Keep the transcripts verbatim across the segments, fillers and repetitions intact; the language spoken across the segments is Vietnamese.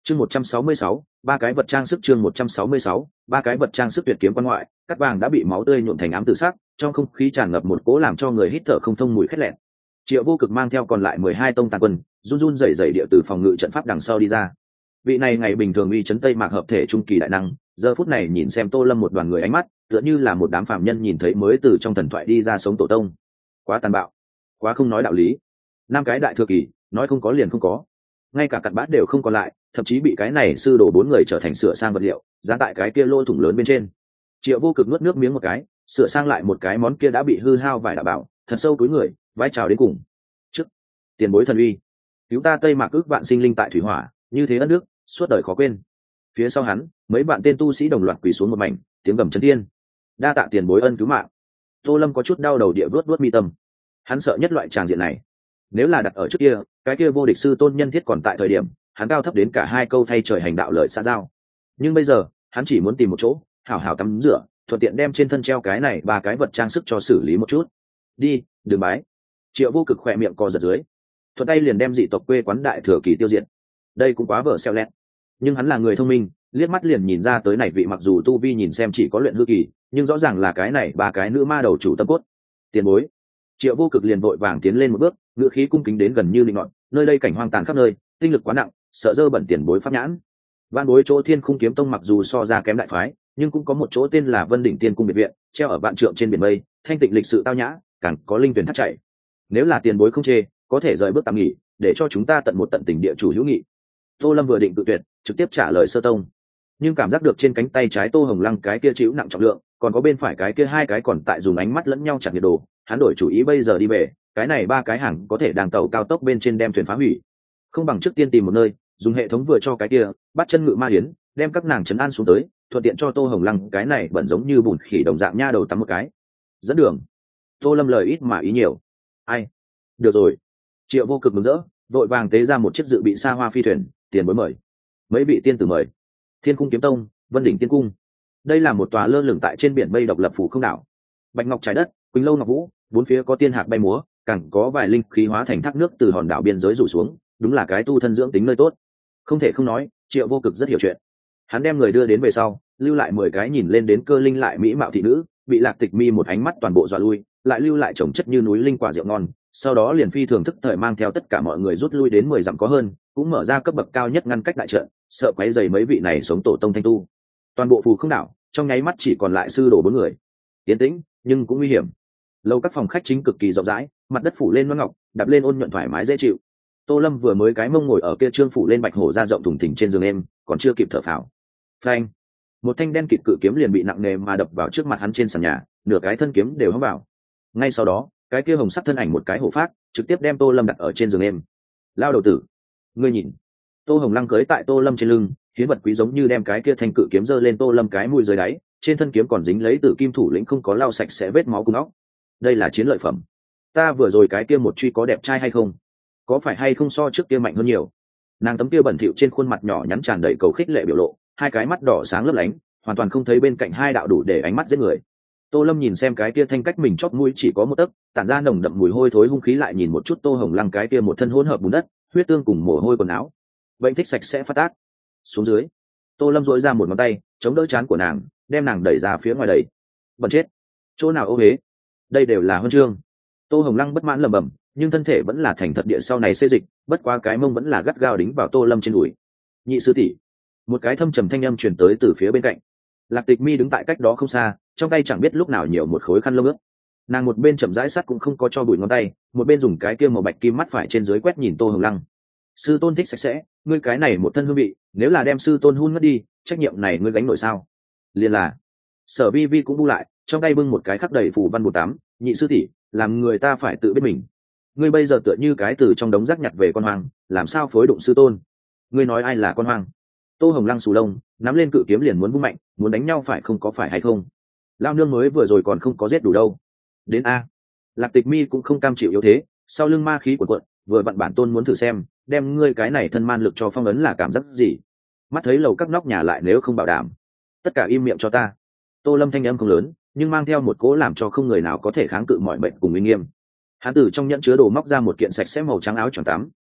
chương một trăm sáu mươi sáu, ba cái vật trang sức chương một trăm sáu mươi sáu, ba cái vật trang sức tuyệt kiếm quan ngoại, cắt vàng đã bị máu tươi nhuộm thành ám tử sắc, trong không khí tràn ngập một cỗ làm cho người hít thở không thông mùi khét lẹn. Triệu Vô Cực mang theo còn lại mười hai tông tàn quân, run run rẩy rẩy địa từ phòng ngự trận pháp đằng sau đi ra. Vị này ngày bình thường uy chấn Tây Mạc hợp thể trung kỳ đại năng, giờ phút này nhìn xem Tô Lâm một đoàn người ánh mắt, tựa như là một đám phàm nhân nhìn thấy mới từ trong thần thoại đi ra sống tổ tông. Quá tàn bạo, quá không nói đạo lý. Năm cái đại thừa kỳ, nói không có liền không có. Ngay cả cặn bát đều không còn lại, thậm chí bị cái này sư đổ bốn người trở thành sửa sang vật liệu, giá tại cái kia lỗ thủng lớn bên trên. Triệu Vô Cực nuốt nước miếng một cái, sửa sang lại một cái món kia đã bị hư hao vài đạo bảo, thật sâu túi người, vái chào đến cùng. Trước, tiền bối thần uy, cứu ta Tây Mạc ước vạn sinh linh tại thủy hỏa, như thế ân đức, suốt đời khó quên. Phía sau hắn, mấy bạn tên tu sĩ đồng loạt quỳ xuống một mảnh, tiếng gầm chấn thiên. Đa tạ tiền bối ân cứu mạng. Tô Lâm có chút đau đầu địa vuốt vuốt mi tâm. Hắn sợ nhất loại tràng diện này. Nếu là đặt ở trước kia, cái kia vô địch sư tôn nhân thiết còn tại thời điểm, hắn cao thấp đến cả hai câu thay trời hành đạo lợi xã giao. Nhưng bây giờ, hắn chỉ muốn tìm một chỗ, hảo hảo tắm rửa, thuận tiện đem trên thân treo cái này ba cái vật trang sức cho xử lý một chút. Đi, đừng bái. Triệu Vô Cực khỏe miệng co giật dưới, thuận tay liền đem dị tộc quê quán đại thừa kỳ tiêu diệt. Đây cũng quá vợ xeo lẹt. Nhưng hắn là người thông minh, liếc mắt liền nhìn ra tới này vị mặc dù tu vi nhìn xem chỉ có luyện hư kỳ, nhưng rõ ràng là cái này ba cái nữ ma đầu chủ tâm cốt. Tiền bối. Triệu Vô Cực liền vội vàng tiến lên một bước, ngựa khí cung kính đến gần như linh ngọn, nơi đây cảnh hoang tàn khắp nơi, tinh lực quá nặng, sợ dơ bẩn tiền bối pháp nhãn. Vạn bối chỗ Thiên Khung Kiếm Tông mặc dù so ra kém đại phái, nhưng cũng có một chỗ tên là Vân Đỉnh Tiên Cung biệt viện, treo ở vạn trượng trên biển mây, thanh tịnh lịch sự tao nhã, càng có linh tuyển thác chảy. Nếu là tiền bối không chê, có thể rời bước tạm nghỉ, để cho chúng ta tận một tận tình địa chủ hữu nghị. Tô Lâm vừa định tự tuyệt, trực tiếp trả lời sơ tông, nhưng cảm giác được trên cánh tay trái Tô Hồng Lăng cái kia chịu nặng trọng lượng, còn có bên phải cái kia hai cái còn tại dùng ánh mắt lẫn nhau chặt nhiệt đồ, hắn đổi chủ ý bây giờ đi về, cái này ba cái hàng có thể đang tàu cao tốc bên trên đem thuyền phá hủy, không bằng trước tiên tìm một nơi dùng hệ thống vừa cho cái kia bắt chân ngự ma yến đem các nàng trấn an xuống tới, thuận tiện cho Tô Hồng Lăng cái này bẩn giống như bùn khỉ đồng dạng nha đầu tắm một cái. Dẫn đường. Tô Lâm lời ít mà ý nhiều. Ai? Được rồi. Triệu Vô Cực mừng rỡ, vội vàng tế ra một chiếc dự bị xa hoa phi thuyền, tiền bối mời. Mấy vị tiên tử mời. Thiên Cung Kiếm Tông, Vân Đỉnh Tiên Cung. Đây là một tòa lơ lửng tại trên biển mây độc lập phủ không đảo. Bạch ngọc trái đất, quỳnh lâu ngọc vũ, bốn phía có tiên hạc bay múa, càng có vài linh khí hóa thành thác nước từ hòn đảo biên giới rủ xuống, đúng là cái tu thân dưỡng tính nơi tốt. Không thể không nói, Triệu Vô Cực rất hiểu chuyện. Hắn đem người đưa đến về sau, lưu lại mười cái nhìn lên đến cơ linh lại mỹ mạo thị nữ, bị Lạc Tịch Mi một ánh mắt toàn bộ dọa lui, lại lưu lại chồng chất như núi linh quả rượu ngon, sau đó liền phi thường thức thời mang theo tất cả mọi người rút lui đến mười dặm có hơn, cũng mở ra cấp bậc cao nhất ngăn cách đại trận, sợ quấy rầy mấy vị này sống tổ tông thanh tu. Toàn bộ phù không đảo, trong nháy mắt chỉ còn lại sư đồ bốn người. Tiến tĩnh, nhưng cũng nguy hiểm. Lâu các phòng khách chính cực kỳ rộng rãi, mặt đất phủ lên loan ngọc, đạp lên ôn nhuận thoải mái dễ chịu. Tô Lâm vừa mới cái mông ngồi ở kia trương phủ lên bạch hổ ra rộng thùng thình trên giường em, còn chưa kịp thở phào. Phanh! Một thanh đen kịt cự kiếm liền bị nặng nề mà đập vào trước mặt hắn trên sàn nhà, nửa cái thân kiếm đều hóng vào. Ngay sau đó, cái kia hồng sắc thân ảnh một cái hổ phát, trực tiếp đem Tô Lâm đặt ở trên giường em. Lao đầu tử, ngươi nhìn. Tô Hồng Lăng cưới tại Tô Lâm trên lưng, hiến vật quý giống như đem cái kia thanh cự kiếm giơ lên Tô Lâm cái mũi dưới đáy, trên thân kiếm còn dính lấy tử kim thủ lĩnh không có lau sạch sẽ vết máu cùng óc. Đây là chiến lợi phẩm. Ta vừa rồi cái kia một truy có đẹp trai hay không? Có phải hay không so trước kia mạnh hơn nhiều? Nàng tấm kia bẩn thỉu trên khuôn mặt nhỏ nhắn tràn đầy cầu khích lệ biểu lộ, hai cái mắt đỏ sáng lấp lánh, hoàn toàn không thấy bên cạnh hai đạo đủ để ánh mắt giết người. Tô Lâm nhìn xem cái kia thanh cách mình chót mũi chỉ có một tấc, tản ra nồng đậm mùi hôi thối hung khí, lại nhìn một chút Tô Hồng Lăng cái kia một thân hỗn hợp bùn đất, huyết tương cùng mồ hôi quần áo. Bệnh thích sạch sẽ phát tác. Xuống dưới. Tô Lâm duỗi ra một ngón tay, chống đỡ trán của nàng, đem nàng đẩy ra phía ngoài đầy. Bẩn chết. Chỗ nào ô uế? Đây đều là huân chương. Tô Hồng Lăng bất mãn lẩm bẩm, nhưng thân thể vẫn là thành thật địa sau này xê dịch, bất quá cái mông vẫn là gắt gao đính vào Tô Lâm trên đùi. Nhị sư tỷ. Một cái thâm trầm thanh âm truyền tới từ phía bên cạnh. Lạc Tịch Mi đứng tại cách đó không xa, trong tay chẳng biết lúc nào nhiều một khối khăn lông ướt. Nàng một bên chậm rãi sắt cũng không có cho bụi ngón tay, một bên dùng cái kia màu bạch kim mắt phải trên dưới quét nhìn Tô Hồng Lăng. Sư tôn thích sạch sẽ, ngươi cái này một thân hương vị, nếu là đem sư tôn hun mất đi, trách nhiệm này ngươi gánh nổi sao? Liền là. Sở Vi Vi cũng bu lại, trong tay bưng một cái khắc đầy phù văn bột tám, nhị sư tỷ, làm người ta phải tự biết mình. Ngươi bây giờ tựa như cái từ trong đống rác nhặt về con hoang, làm sao phối đụng sư tôn? Ngươi nói ai là con hoang? Tô Hồng Lăng xù lông, nắm lên cự kiếm liền muốn vung mạnh, muốn đánh nhau phải không có phải hay không? Lao nương mới vừa rồi còn không có giết đủ đâu. Đến a. Lạc Tịch Mi cũng không cam chịu yếu thế, sau lưng ma khí của quận, vừa vặn bản tôn muốn thử xem, đem ngươi cái này thân man lực cho phong ấn là cảm giác gì? Mắt thấy lầu các nóc nhà lại nếu không bảo đảm, tất cả im miệng cho ta. Tô Lâm thanh âm không lớn, nhưng mang theo một cỗ làm cho không người nào có thể kháng cự mọi bệnh cùng uy nghiêm. Hắn từ trong nhẫn chứa đồ móc ra một kiện sạch sẽ màu trắng áo choàng tắm,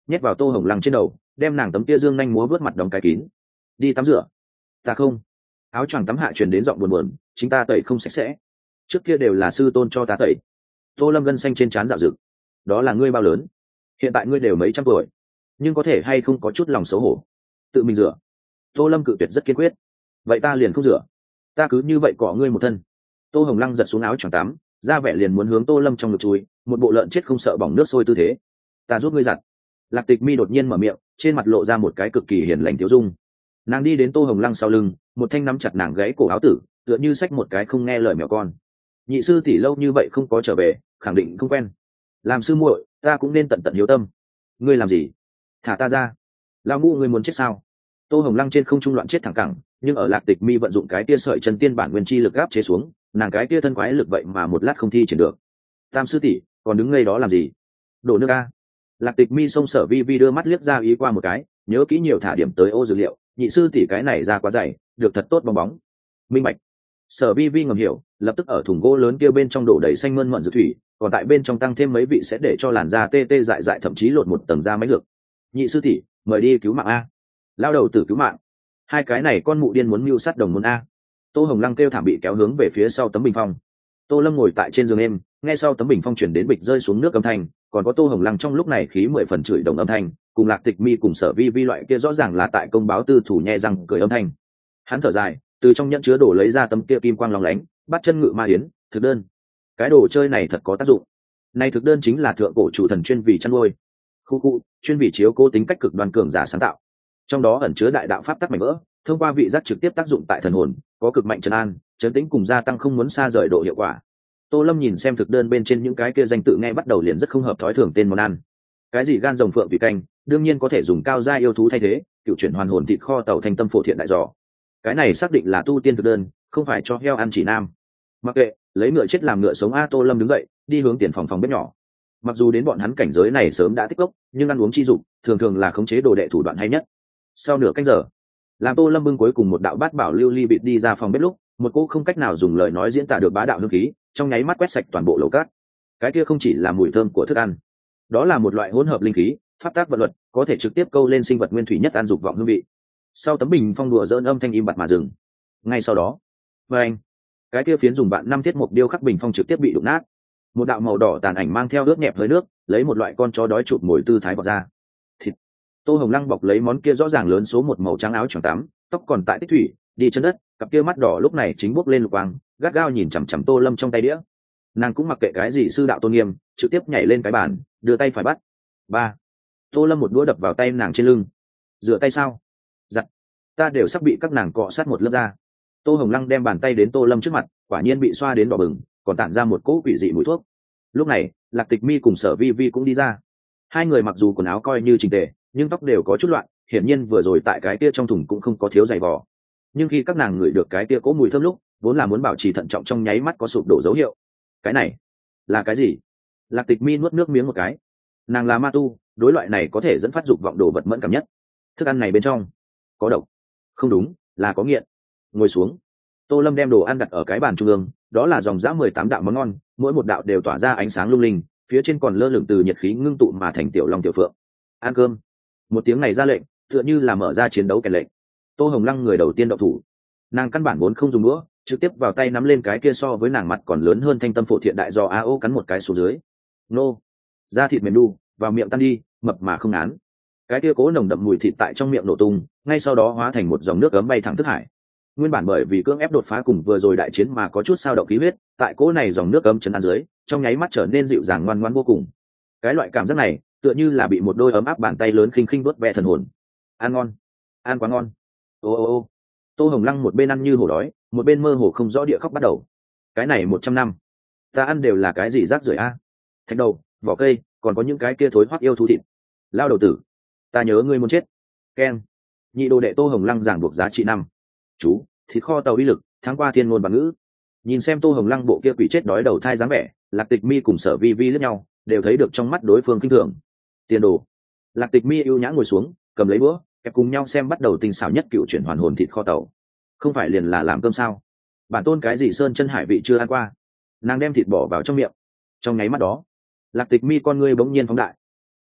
nhét vào Tô Hồng Lăng trên đầu, đem nàng tấm kia dương nhanh múa vớt mặt đóng cái kín. Đi tắm rửa. Ta không. Áo choàng tắm hạ truyền đến giọng buồn buồn, chính ta tẩy không sạch sẽ. Trước kia đều là sư tôn cho ta tẩy. Tô Lâm gân xanh trên trán dạo rực. Đó là ngươi bao lớn? Hiện tại ngươi đều mấy trăm tuổi, nhưng có thể hay không có chút lòng xấu hổ, tự mình rửa. Tô Lâm cự tuyệt rất kiên quyết. Vậy ta liền không rửa, ta cứ như vậy cọ ngươi một thân. Tô Hồng Lăng giật xuống áo choàng tắm, ra vẻ liền muốn hướng Tô Lâm trong ngực chui, một bộ lợn chết không sợ bỏng nước sôi tư thế. Ta giúp ngươi giặt. Lạc Tịch Mi đột nhiên mở miệng, trên mặt lộ ra một cái cực kỳ hiền lành tiêu dung. Nàng đi đến Tô Hồng Lăng sau lưng, một thanh nắm chặt nàng gãy cổ áo tử, tựa như xách một cái không nghe lời mèo con. Nhị sư tỷ lâu như vậy không có trở về, khẳng định không quen. Làm sư muội, ta cũng nên tận tận hiếu tâm. Ngươi làm gì? Thả ta ra. Lao ngu, ngươi muốn chết sao? Tô Hồng Lăng trên không trung loạn chết thẳng cẳng, nhưng ở Lạc Tịch Mi vận dụng cái tia sợi chân tiên bản nguyên chi lực áp chế xuống, nàng cái tia thân quái lực vậy mà một lát không thi triển được. Tam sư tỷ, còn đứng ngây đó làm gì? Đổ nước a. Lạc Tịch Mi xông Sở Vi Vi đưa mắt liếc ra ý qua một cái, nhớ kỹ nhiều thả điểm tới ô dược liệu, nhị sư tỷ cái này ra quá dày, được thật tốt bong bóng. Minh bạch. Sở Vi Vi ngầm hiểu, lập tức ở thùng gỗ lớn kia bên trong đổ đầy xanh mơn mận dược thủy, còn tại bên trong tăng thêm mấy vị sẽ để cho làn da tê tê dại dại thậm chí lột một tầng da máy dược. Nhị sư tỷ, mời đi cứu mạng a. Lao đầu tử cứu mạng. Hai cái này con mụ điên muốn mưu sát đồng môn a. Tô Hồng Lăng kêu thảm bị kéo hướng về phía sau tấm bình phong. Tô Lâm ngồi tại trên giường em, nghe sau tấm bình phong chuyển đến bịch rơi xuống nước âm thanh, còn có Tô Hồng Lăng trong lúc này khí mười phần chửi đồng âm thanh, cùng Lạc Tịch Mi cùng Sở Vi Vi loại kia rõ ràng là tại công báo tư thủ nhe răng cười âm thanh. Hắn thở dài, từ trong nhẫn chứa đồ lấy ra tấm kia kim quang lóng lánh, bắt chân ngự ma yến, thực đơn. Cái đồ chơi này thật có tác dụng. Này thực đơn chính là thượng cổ chủ thần chuyên vì chăn nuôi, khu khu, chuyên vì chiếu cố tính cách cực đoan cường giả sáng tạo. Trong đó ẩn chứa đại đạo pháp tắc mảnh vỡ, thông qua vị giác trực tiếp tác dụng tại thần hồn, có cực mạnh trấn an, trấn tĩnh cùng gia tăng không muốn xa rời độ hiệu quả. Tô Lâm nhìn xem thực đơn bên trên những cái kia danh tự nghe bắt đầu liền rất không hợp thói thường tên món ăn. Cái gì gan rồng phượng vị canh, đương nhiên có thể dùng cao gia yêu thú thay thế, cựu chuyển hoàn hồn thịt kho tàu thành tâm phổ thiện đại giò. Cái này xác định là tu tiên thực đơn, không phải cho heo ăn chỉ nam. Mặc kệ, lấy ngựa chết làm ngựa sống a. Tô Lâm đứng dậy, đi hướng tiền phòng phòng bếp nhỏ. Mặc dù đến bọn hắn cảnh giới này sớm đã tích cốc, nhưng ăn uống chi dụng thường thường là khống chế đồ đệ thủ đoạn hay nhất. Sau nửa canh giờ, làm Tô Lâm bưng cuối cùng một đạo bát bảo lưu ly bịt đi ra phòng bếp lúc, một cô không cách nào dùng lời nói diễn tả được bá đạo hương khí trong nháy mắt quét sạch toàn bộ lầu cát. Cái kia không chỉ là mùi thơm của thức ăn, đó là một loại hỗn hợp linh khí, pháp tác vật luật, có thể trực tiếp câu lên sinh vật nguyên thủy nhất ăn dục vọng hương vị. Sau tấm bình phong đùa dỡn âm thanh im bặt mà dừng. Ngay sau đó, với anh, cái kia phiến dùng bạn năm thiết mục điêu khắc bình phong trực tiếp bị đụng nát. Một đạo màu đỏ tàn ảnh mang theo ướt nhẹp hơi nước, lấy một loại con chó đói chụp mồi tư thái vọt ra. Thịt. Tô Hồng Lăng bọc lấy món kia rõ ràng lớn số một màu trắng áo choàng tắm, tóc còn tại tích thủy, đi chân đất, cặp kia mắt đỏ lúc này chính bốc lên lục quang, gắt gao nhìn chằm chằm Tô Lâm trong tay đĩa. Nàng cũng mặc kệ cái gì sư đạo tôn nghiêm, trực tiếp nhảy lên cái bàn, đưa tay phải bắt. Ba. Tô Lâm một đũa đập vào tay nàng trên lưng. Rửa tay sao? Giặt. Ta đều sắp bị các nàng cọ sát một lớp da. Tô Hồng Lăng đem bàn tay đến Tô Lâm trước mặt, quả nhiên bị xoa đến đỏ bừng, còn tản ra một cỗ quỷ dị mùi thuốc. Lúc này, Lạc Tịch Mi cùng Sở Vi Vi cũng đi ra. Hai người mặc dù quần áo coi như chỉnh tề, nhưng tóc đều có chút loạn, hiển nhiên vừa rồi tại cái kia trong thùng cũng không có thiếu giày vò. Nhưng khi các nàng ngửi được cái kia cỗ mùi thơm lúc, vốn là muốn bảo trì thận trọng trong nháy mắt có sụp đổ dấu hiệu. Cái này là cái gì? Lạc Tịch Mi nuốt nước miếng một cái. Nàng là ma tu, đối loại này có thể dẫn phát dục vọng đồ vật mẫn cảm nhất. Thức ăn này bên trong có độc. Không đúng, là có nghiện. Ngồi xuống. Tô Lâm đem đồ ăn đặt ở cái bàn trung ương, đó là dòng dã mười tám đạo món ngon, mỗi một đạo đều tỏa ra ánh sáng lung linh, phía trên còn lơ lửng từ nhiệt khí ngưng tụ mà thành tiểu long tiểu phượng. Ăn cơm. Một tiếng này ra lệnh, tựa như là mở ra chiến đấu kèn lệnh. Tô Hồng Lăng người đầu tiên động thủ. Nàng căn bản vốn không dùng đũa, trực tiếp vào tay nắm lên cái kia so với nàng mặt còn lớn hơn thanh tâm phổ thiện đại do a ô cắn một cái xuống dưới. Nô. Da thịt mềm đu, vào miệng tan đi, mập mà không án. Cái kia cố nồng đậm mùi thịt tại trong miệng nổ tung, ngay sau đó hóa thành một dòng nước ấm bay thẳng thức hải. Nguyên bản bởi vì cưỡng ép đột phá cùng vừa rồi đại chiến mà có chút sao động khí huyết, tại cỗ này dòng nước ấm chấn an dưới, trong nháy mắt trở nên dịu dàng ngoan ngoãn vô cùng. Cái loại cảm giác này, tựa như là bị một đôi ấm áp bàn tay lớn khinh khinh vuốt ve thần hồn. Ăn ngon, ăn quá ngon. Ô ô ô. Tô Hồng Lăng một bên ăn như hổ đói, một bên mơ hồ không rõ địa khóc bắt đầu. Cái này một trăm năm, ta ăn đều là cái gì rác rưởi a? Thạch đầu, vỏ cây, còn có những cái kia thối hoắc yêu thú thịt. Lao đầu tử, ta nhớ ngươi muốn chết. Keng. Nhị đồ đệ Tô Hồng Lăng giảng buộc giá trị năm. Chú, thịt kho tàu uy lực, tháng qua thiên ngôn và ngữ. Nhìn xem Tô Hồng Lăng bộ kia quỷ chết đói đầu thai dáng vẻ, Lạc Tịch Mi cùng Sở Vi Vi liếc nhau, đều thấy được trong mắt đối phương kinh thường. Tiền đồ. Lạc Tịch Mi ưu nhã ngồi xuống, cầm lấy búa, kẹp cùng nhau xem bắt đầu tinh xảo nhất cựu chuyển hoàn hồn thịt kho tàu. Không phải liền là làm cơm sao? Bản tôn cái gì sơn chân hải vị chưa ăn qua. Nàng đem thịt bỏ vào trong miệng. Trong nháy mắt đó, Lạc Tịch Mi con ngươi bỗng nhiên phóng đại.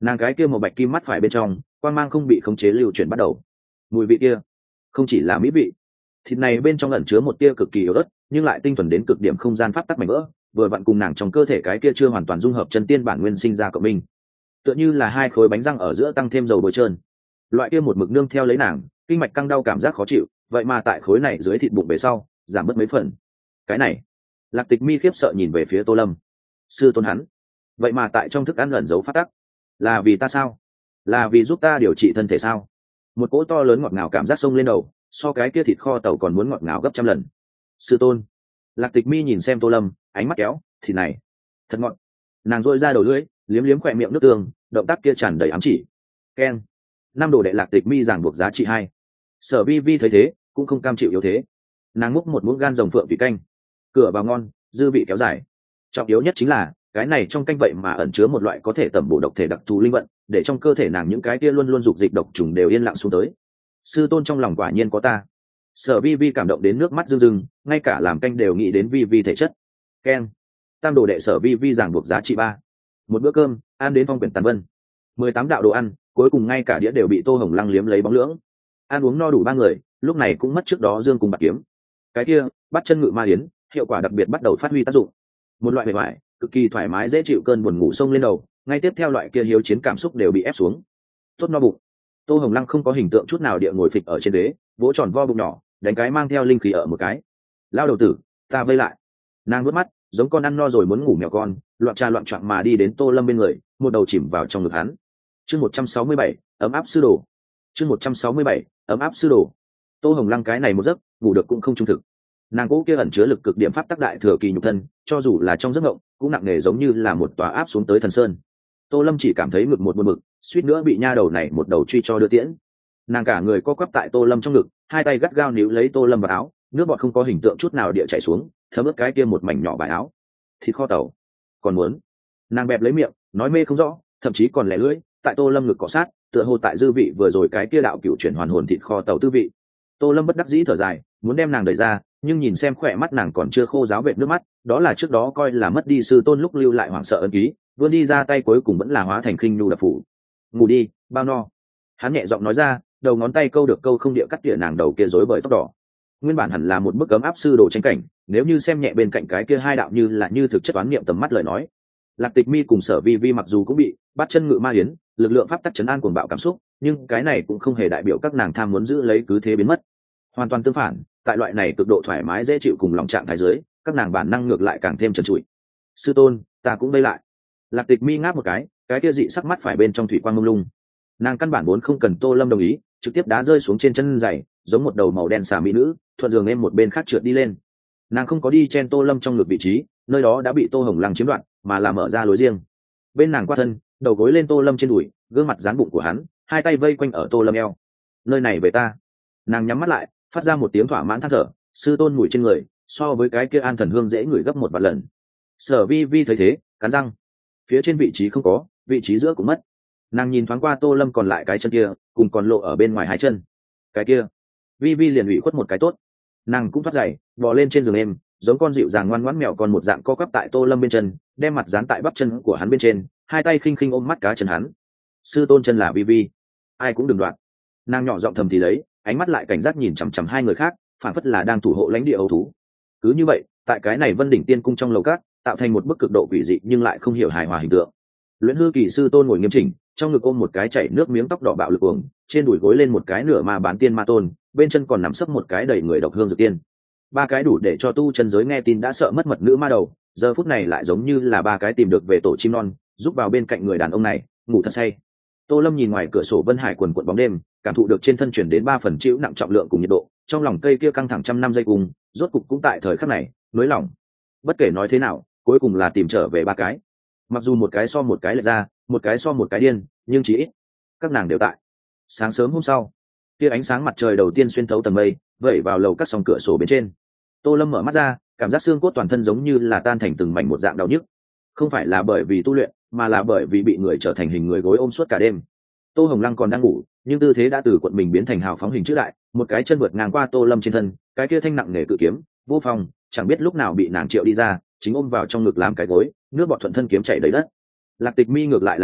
nàng cái kia một bạch kim mắt phải bên trong quang mang không bị khống chế lưu chuyển bắt đầu. Mùi vị kia không chỉ là mỹ vị, thịt này bên trong ẩn chứa một tia cực kỳ yếu ớt nhưng lại tinh thuần đến cực điểm không gian pháp tắc mảnh vỡ, vừa vặn cùng nàng trong cơ thể cái kia chưa hoàn toàn dung hợp chân tiên bản nguyên sinh ra cộng minh, tựa như là hai khối bánh răng ở giữa tăng thêm dầu bôi trơn. Loại kia một mực nương theo lấy nàng kinh mạch căng đau cảm giác khó chịu, vậy mà tại khối này dưới thịt bụng về sau giảm bớt mấy phần. Cái này, Lạc Tịch Mi khiếp sợ nhìn về phía Tô Lâm. Sư tôn hắn vậy mà tại trong thức ăn ẩn giấu phát tắc, là vì ta sao? Là vì giúp ta điều trị thân thể sao? Một cỗ to lớn ngọt ngào cảm giác sông lên đầu, so cái kia thịt kho tàu còn muốn ngọt ngào gấp trăm lần. Sư tôn. Lạc Tịch Mi nhìn xem Tô Lâm, ánh mắt kéo, thịt này thật ngọt. Nàng dội ra đầu lưỡi, liếm liếm khỏe miệng nước tương, động tác kia tràn đầy ám chỉ. Ken. Năm đồ đệ Lạc Tịch Mi giảng buộc giá trị hai. Sở Vi Vi thấy thế cũng không cam chịu yếu thế, nàng múc một muỗng gan rồng phượng thủy canh, cửa vào ngon, dư vị kéo dài. Trọng yếu nhất chính là cái này trong canh vậy mà ẩn chứa một loại có thể tẩm bổ độc thể đặc thù linh vận, để trong cơ thể nàng những cái kia luôn luôn dục dịch độc trùng đều yên lặng xuống tới. Sư tôn trong lòng quả nhiên có ta. Sở Vi Vi cảm động đến nước mắt rưng rưng, ngay cả làm canh đều nghĩ đến Vi Vi thể chất. Ken. Tam đồ đệ Sở Vi Vi giảng buộc giá trị ba. Một bữa cơm ăn đến phong quyển tàn vân, mười tám đạo đồ ăn, cuối cùng ngay cả đĩa đều bị Tô Hồng Lăng liếm lấy bóng lưỡng. Ăn uống no đủ ba người lúc này cũng mất trước đó dương cùng bạc kiếm. Cái kia bắt chân ngự ma yến hiệu quả đặc biệt bắt đầu phát huy tác dụng. Một loại bề ngoài cực kỳ thoải mái dễ chịu cơn buồn ngủ xông lên đầu, ngay tiếp theo loại kia hiếu chiến cảm xúc đều bị ép xuống. Tốt no bụng. Tô Hồng Lăng không có hình tượng chút nào địa ngồi phịch ở trên đế, vỗ tròn vo bụng nhỏ, đánh cái mang theo linh khí ở một cái. Lao đầu tử, ta vây lại. Nàng nuốt mắt, giống con ăn no rồi muốn ngủ mèo con, loạn trà loạn choạng mà đi đến Tô Lâm bên người, một đầu chìm vào trong ngực hắn. Chương một trăm sáu mươi bảy, ấm áp sư đồ. Chương một trăm sáu mươi bảy, ấm áp sư đồ. Tô Hồng Lăng cái này một giấc ngủ được cũng không trung thực. Nàng cố kia ẩn chứa lực cực điểm pháp tác đại thừa kỳ nhục thân, cho dù là trong giấc mộng cũng nặng nề giống như là một tòa áp xuống tới thần sơn. Tô Lâm chỉ cảm thấy ngực một buồn bực, suýt nữa bị nha đầu này một đầu truy cho đưa tiễn. Nàng cả người co quắp tại Tô Lâm trong ngực, hai tay gắt gao níu lấy Tô Lâm vào áo, nước bọt không có hình tượng chút nào địa chảy xuống, thấm ướt cái kia một mảnh nhỏ bài áo. Thịt kho tàu, còn muốn. Nàng bẹp lấy miệng, nói mê không rõ, thậm chí còn lẻ lưỡi, tại Tô Lâm ngực cọ sát, tựa hồ tại dư vị vừa rồi cái kia đạo cựu chuyển hoàn hồn thịt kho tàu tư vị. Tô Lâm bất đắc dĩ thở dài, muốn đem nàng đẩy ra, nhưng nhìn xem khỏe mắt nàng còn chưa khô ráo vệt nước mắt, đó là trước đó coi là mất đi sư tôn lúc lưu lại hoảng sợ ấn ký, vươn đi ra tay cuối cùng vẫn là hóa thành khinh nhu đập phủ. Ngủ đi, bao no. Hắn nhẹ giọng nói ra, đầu ngón tay câu được câu không địa cắt tỉa nàng đầu kia rối bời tóc đỏ. Nguyên bản hẳn là một bức ấm áp sư đồ tranh cảnh, nếu như xem nhẹ bên cạnh cái kia hai đạo như là như thực chất toán niệm tầm mắt lời nói. Lạc Tịch Mi cùng Sở Vi Vi mặc dù cũng bị bắt chân ngự ma yến, lực lượng pháp tắc chấn an cuồng bạo cảm xúc, nhưng cái này cũng không hề đại biểu các nàng tham muốn giữ lấy cứ thế biến mất. Hoàn toàn tương phản, tại loại này cực độ thoải mái dễ chịu cùng lòng trạng thái dưới, các nàng bản năng ngược lại càng thêm trần trụi. Sư tôn, ta cũng đây lại. Lạc Tịch Mi ngáp một cái, cái kia dị sắc mắt phải bên trong thủy quang mông lung. Nàng căn bản vốn không cần Tô Lâm đồng ý, trực tiếp đá rơi xuống trên chân giày, giống một đầu màu đen xà mỹ nữ, thuận giường em một bên khác trượt đi lên. Nàng không có đi chen Tô Lâm trong ngực vị trí, nơi đó đã bị Tô Hồng Lăng chiếm đoạt, mà là mở ra lối riêng. Bên nàng qua thân, đầu gối lên Tô Lâm trên đùi, gương mặt dán bụng của hắn, hai tay vây quanh ở Tô Lâm eo. Nơi này về ta. Nàng nhắm mắt lại, phát ra một tiếng thỏa mãn than thở, sư tôn mùi trên người so với cái kia an thần hương dễ ngửi gấp một vạn lần. Sở Vi Vi thấy thế cắn răng, phía trên vị trí không có, vị trí giữa cũng mất. Nàng nhìn thoáng qua Tô Lâm còn lại cái chân kia cùng còn lộ ở bên ngoài hai chân, cái kia Vi Vi liền ủy khuất một cái tốt. Nàng cũng thoát giày, bò lên trên giường em, giống con dịu dàng ngoan ngoãn mèo con một dạng co quắp tại Tô Lâm bên chân, đem mặt dán tại bắp chân của hắn bên trên, hai tay khinh khinh ôm mắt cá chân hắn. Sư tôn chân là Vi Vi, ai cũng đừng đoạn. Nàng nhỏ giọng thầm thì lấy, ánh mắt lại cảnh giác nhìn chằm chằm hai người khác, phản phất là đang thủ hộ lãnh địa ấu thú. Cứ như vậy, tại cái này Vân Đỉnh Tiên cung trong lầu cát, tạo thành một bức cực độ quỷ dị nhưng lại không hiểu hài hòa hình tượng. Luyện hư kỳ sư tôn ngồi nghiêm chỉnh, trong ngực ôm một cái chảy nước miếng tóc đỏ bạo lực uống, trên đùi gối lên một cái nửa ma bán tiên ma tôn, bên chân còn nằm sấp một cái đầy người độc hương dược tiên. Ba cái đủ để cho tu chân giới nghe tin đã sợ mất mật nữ ma đầu, giờ phút này lại giống như là ba cái tìm được về tổ chim non, giúp vào bên cạnh người đàn ông này, ngủ thật say. Tô Lâm nhìn ngoài cửa sổ Vân Hải quần quần bóng đêm, cảm thụ được trên thân chuyển đến ba phần chịu nặng trọng lượng cùng nhiệt độ, trong lòng cây kia căng thẳng trăm năm dây cùng, rốt cục cũng tại thời khắc này nới lỏng. Bất kể nói thế nào, cuối cùng là tìm trở về ba cái. Mặc dù một cái so một cái lệch ra, một cái so một cái điên, nhưng chỉ ít các nàng đều tại. Sáng sớm hôm sau, tia ánh sáng mặt trời đầu tiên xuyên thấu tầng mây, vẩy vào lầu các song cửa sổ bên trên. Tô Lâm mở mắt ra, cảm giác xương cốt toàn thân giống như là tan thành từng mảnh một dạng đau nhức. Không phải là bởi vì tu luyện, mà là bởi vì bị người trở thành hình người gối ôm suốt cả đêm. Tô Hồng Lăng còn đang ngủ, nhưng tư thế đã từ quận mình biến thành hào phóng hình chữ đại, một cái chân vượt ngang qua Tô Lâm trên thân, cái kia thanh nặng nề cự kiếm, vô phòng, chẳng biết lúc nào bị nàng triệu đi ra, chính ôm vào trong ngực làm cái gối, nước bọt thuận thân kiếm chảy đầy đất. Lạc Tịch Mi ngược lại là tỉnh,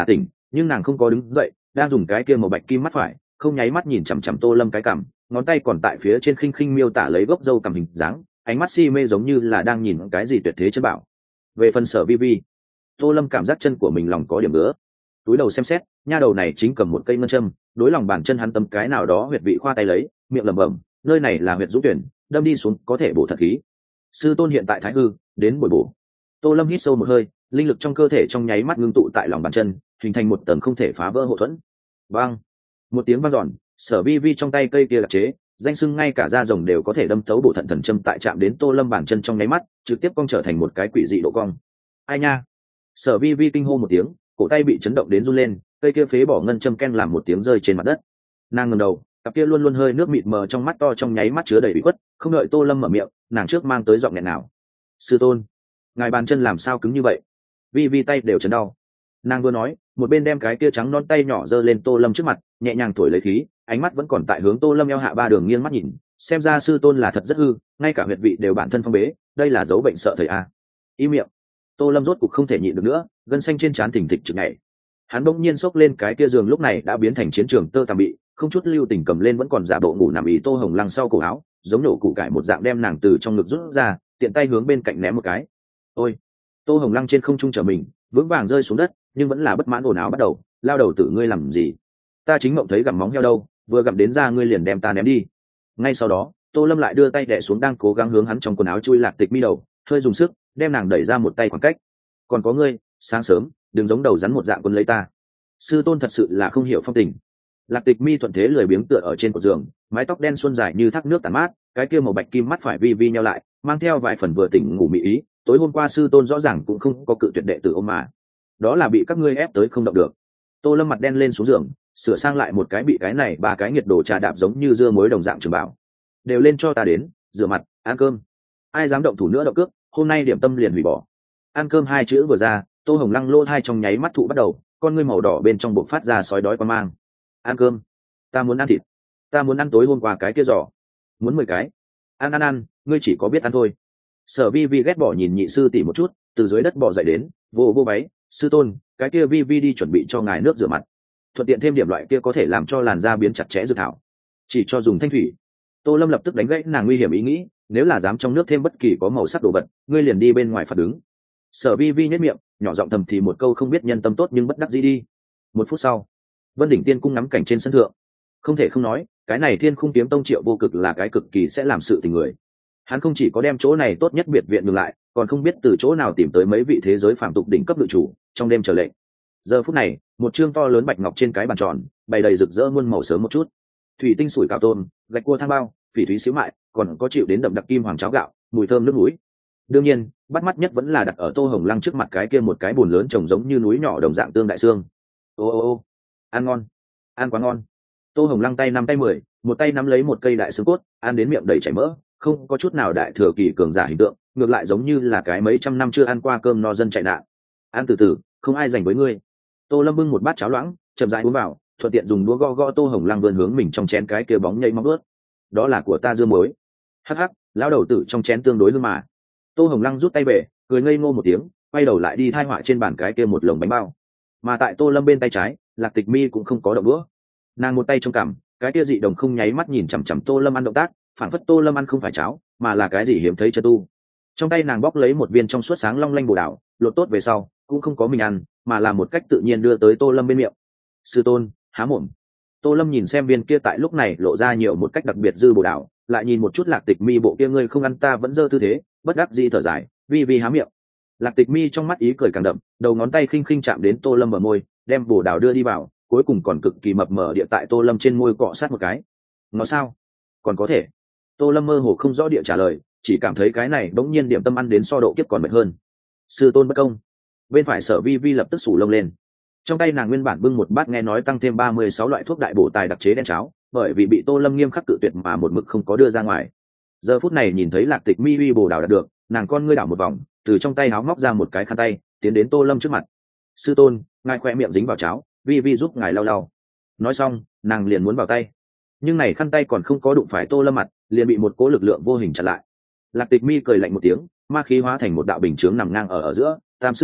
nhưng nàng không có đứng dậy, đang dùng cái kia màu bạch kim mắt phải không nháy mắt nhìn chằm chằm tô lâm cái cằm, ngón tay còn tại phía trên khinh khinh miêu tả lấy gốc râu cằm hình dáng, ánh mắt si mê giống như là đang nhìn cái gì tuyệt thế chân bảo. Về phần Sở Vi Vi, tô lâm cảm giác chân của mình lòng có điểm ngứa, túi đầu xem xét, nha đầu này chính cầm một cây ngân châm đối lòng bàn chân hắn tấm cái nào đó huyệt vị khoa tay lấy, miệng lẩm bẩm, nơi này là huyệt dũng tuyển, đâm đi xuống có thể bổ thật khí. Sư tôn hiện tại thái hư, đến bồi bổ. Tô lâm hít sâu một hơi, linh lực trong cơ thể trong nháy mắt ngưng tụ tại lòng bàn chân, hình thành một tầng không thể phá vỡ hộ thuẫn. Vang, một tiếng vang dọn, Sở Vi Vi trong tay cây kia đặc chế danh sưng ngay cả da rồng đều có thể đâm thấu bổ thận thần châm tại chạm đến tô lâm bàn chân trong nháy mắt trực tiếp cong trở thành một cái quỷ dị độ cong. Ai nha! Sở Vi Vi kinh hô một tiếng, cổ tay bị chấn động đến run lên, cây kia phế bỏ ngân châm ken làm một tiếng rơi trên mặt đất. Nàng ngẩng đầu, cặp kia luôn luôn hơi nước mịt mờ trong mắt to trong nháy mắt chứa đầy bị khuất, không đợi tô lâm mở miệng, nàng trước mang tới giọng nghẹn nào. Sư tôn, ngài bàn chân làm sao cứng như vậy? Vi Vi tay đều chấn đau. Nàng vừa nói, một bên đem cái kia trắng non tay nhỏ giơ lên tô lâm trước mặt, nhẹ nhàng thổi lấy khí, ánh mắt vẫn còn tại hướng tô lâm eo hạ ba đường nghiêng mắt nhìn, xem ra sư tôn là thật rất hư, ngay cả huyệt vị đều bản thân phong bế, đây là dấu bệnh sợ thầy a. Im miệng. Tô lâm rốt cục không thể nhịn được nữa, gân xanh trên trán thình thịch chực nhảy. Hắn bỗng nhiên xốc lên cái kia giường lúc này đã biến thành chiến trường tơ tằm bị, không chút lưu tình cầm lên vẫn còn giả bộ ngủ nằm ý tô hồng lăng sau cổ áo, giống nổ củ cải một dạng đem nàng từ trong ngực rút ra, tiện tay hướng bên cạnh ném một cái. Ôi! Tô hồng lăng trên không trung trở mình, vững vàng rơi xuống đất, nhưng vẫn là bất mãn ồn ào bắt đầu, lao đầu tử ngươi làm gì? Ta chính mộng thấy gặm móng heo đâu, vừa gặm đến ra ngươi liền đem ta ném đi. Ngay sau đó, tô lâm lại đưa tay đè xuống đang cố gắng hướng hắn trong quần áo chui Lạc Tịch Mi đầu, hơi dùng sức đem nàng đẩy ra một tay khoảng cách. Còn có ngươi, sáng sớm đừng giống đầu rắn một dạng quân lấy ta. Sư tôn thật sự là không hiểu phong tình. Lạc Tịch Mi thuận thế lười biếng tựa ở trên cột giường, mái tóc đen suôn dài như thác nước tản mát, cái kia màu bạch kim mắt phải vi vi nhau lại, mang theo vài phần vừa tỉnh ngủ mị ý. Tối hôm qua sư tôn rõ ràng cũng không có cự tuyệt đệ tử ôm mà, đó là bị các ngươi ép tới không động được. Tô lâm mặt đen lên xuống giường, sửa sang lại một cái bị cái này ba cái nhiệt đồ trà đạp giống như dưa muối đồng dạng trường bảo. Đều lên cho ta đến, rửa mặt, ăn cơm. Ai dám động thủ nữa động cước, hôm nay điểm tâm liền hủy bỏ. Ăn cơm hai chữ vừa ra, tô hồng lăng lô hai trong nháy mắt thụ bắt đầu, con ngươi màu đỏ bên trong bộc phát ra sói đói quan mang. Ăn cơm, ta muốn ăn thịt, ta muốn ăn tối hôm qua cái kia giỏ, muốn mười cái. Ăn ăn ăn, ngươi chỉ có biết ăn thôi. Sở Vi Vi ghét bỏ nhìn nhị sư tỷ một chút, từ dưới đất bò dậy đến, vô vô váy, sư tôn, cái kia Vi Vi đi chuẩn bị cho ngài nước rửa mặt, thuận tiện thêm điểm loại kia có thể làm cho làn da biến chặt chẽ dược thảo, chỉ cho dùng thanh thủy. Tô lâm lập tức đánh gãy nàng nguy hiểm ý nghĩ, nếu là dám trong nước thêm bất kỳ có màu sắc đồ vật, ngươi liền đi bên ngoài phạt đứng. Sở Vi Vi nhếch miệng, nhỏ giọng thầm thì một câu không biết nhân tâm tốt nhưng bất đắc dĩ đi. Một phút sau, Vân đỉnh tiên cung ngắm cảnh trên sân thượng, không thể không nói, cái này Thiên Khung Kiếm Tông Triệu Vô Cực là cái cực kỳ sẽ làm sự tình người. Hắn không chỉ có đem chỗ này tốt nhất biệt viện ngừng lại, còn không biết từ chỗ nào tìm tới mấy vị thế giới phàm tục đỉnh cấp ngự chủ trong đêm trở lệnh. Giờ phút này, một chương to lớn bạch ngọc trên cái bàn tròn, bày đầy rực rỡ muôn màu sớm một chút, thủy tinh sủi cảo tôm, gạch cua thang bao, phỉ thúy xíu mại, còn có chịu đến đậm đặc kim hoàng cháo gạo, mùi thơm nước mũi. Đương nhiên, bắt mắt nhất vẫn là đặt ở tô hồng lăng trước mặt cái kia một cái bùn lớn trồng giống như núi nhỏ đồng dạng tương đại xương. Ô ô ô, ăn ngon, ăn quá ngon. Tô hồng lăng tay năm tay mười, một tay nắm lấy một cây đại xương cốt, ăn đến miệng đầy chảy mỡ, không có chút nào đại thừa kỳ cường giả hình tượng, ngược lại giống như là cái mấy trăm năm chưa ăn qua cơm no dân chạy nạn. Ăn từ từ, không ai dành với ngươi. Tô lâm bưng một bát cháo loãng, chậm rãi uống vào, thuận tiện dùng đũa gõ gõ tô hồng lăng vươn hướng mình trong chén cái kia bóng nhây móng ướt. Đó là của ta dưa muối. Hắc hắc, lão đầu tử trong chén tương đối lương mà. Tô hồng lăng rút tay về, cười ngây ngô một tiếng, quay đầu lại đi thai họa trên bàn cái kia một lồng bánh bao. Mà tại tô lâm bên tay trái, Lạc Tịch Mi cũng không có động đũa, nàng một tay trong cằm, cái kia dị đồng không nháy mắt nhìn chằm chằm tô lâm ăn động tác, phản phất tô lâm ăn không phải cháo, mà là cái gì hiếm thấy chân tu. Trong tay nàng bóc lấy một viên trong suốt sáng long lanh bồ đào, lột tốt về sau cũng không có mình ăn, mà là một cách tự nhiên đưa tới tô lâm bên miệng. Sư tôn, há mồm. Tô lâm nhìn xem viên kia tại lúc này lộ ra nhiều một cách đặc biệt dư bồ đào, lại nhìn một chút Lạc Tịch Mi bộ kia ngươi không ăn ta vẫn dơ tư thế, bất đắc dĩ thở dài, vi vi há miệng. Lạc Tịch Mi trong mắt ý cười càng đậm, đầu ngón tay khinh khinh chạm đến tô lâm bờ môi, đem bồ đào đưa đi vào, cuối cùng còn cực kỳ mập mờ địa tại tô lâm trên môi cọ sát một cái. Nó sao? Còn có thể. Tô lâm mơ hồ không rõ địa trả lời, chỉ cảm thấy cái này bỗng nhiên điểm tâm ăn đến so độ kiếp còn mệt hơn. Sư tôn bất công. Bên phải Sở Vi Vi lập tức sủ lông lên, trong tay nàng nguyên bản bưng một bát nghe nói tăng thêm ba mươi sáu loại thuốc đại bổ tài đặc chế đen cháo, bởi vì bị tô lâm nghiêm khắc cự tuyệt mà một mực không có đưa ra ngoài. Giờ phút này nhìn thấy Lạc Tịch Mi uy bồ đào đạt được, nàng con ngươi đảo một vòng, từ trong tay áo móc ra một cái khăn tay, tiến đến tô lâm trước mặt. Sư tôn, ngài khoe miệng dính vào cháo, Vi Vi giúp ngài lau lau. Nói xong, nàng liền muốn vào tay, nhưng này khăn tay còn không có đụng phải tô lâm mặt, liền bị một cỗ lực lượng vô hình chặn lại. Lạc Tịch Mi cười lạnh một tiếng, ma khí hóa thành một đạo bình chướng nằm ngang ở ở giữa. Tam sư tỷ,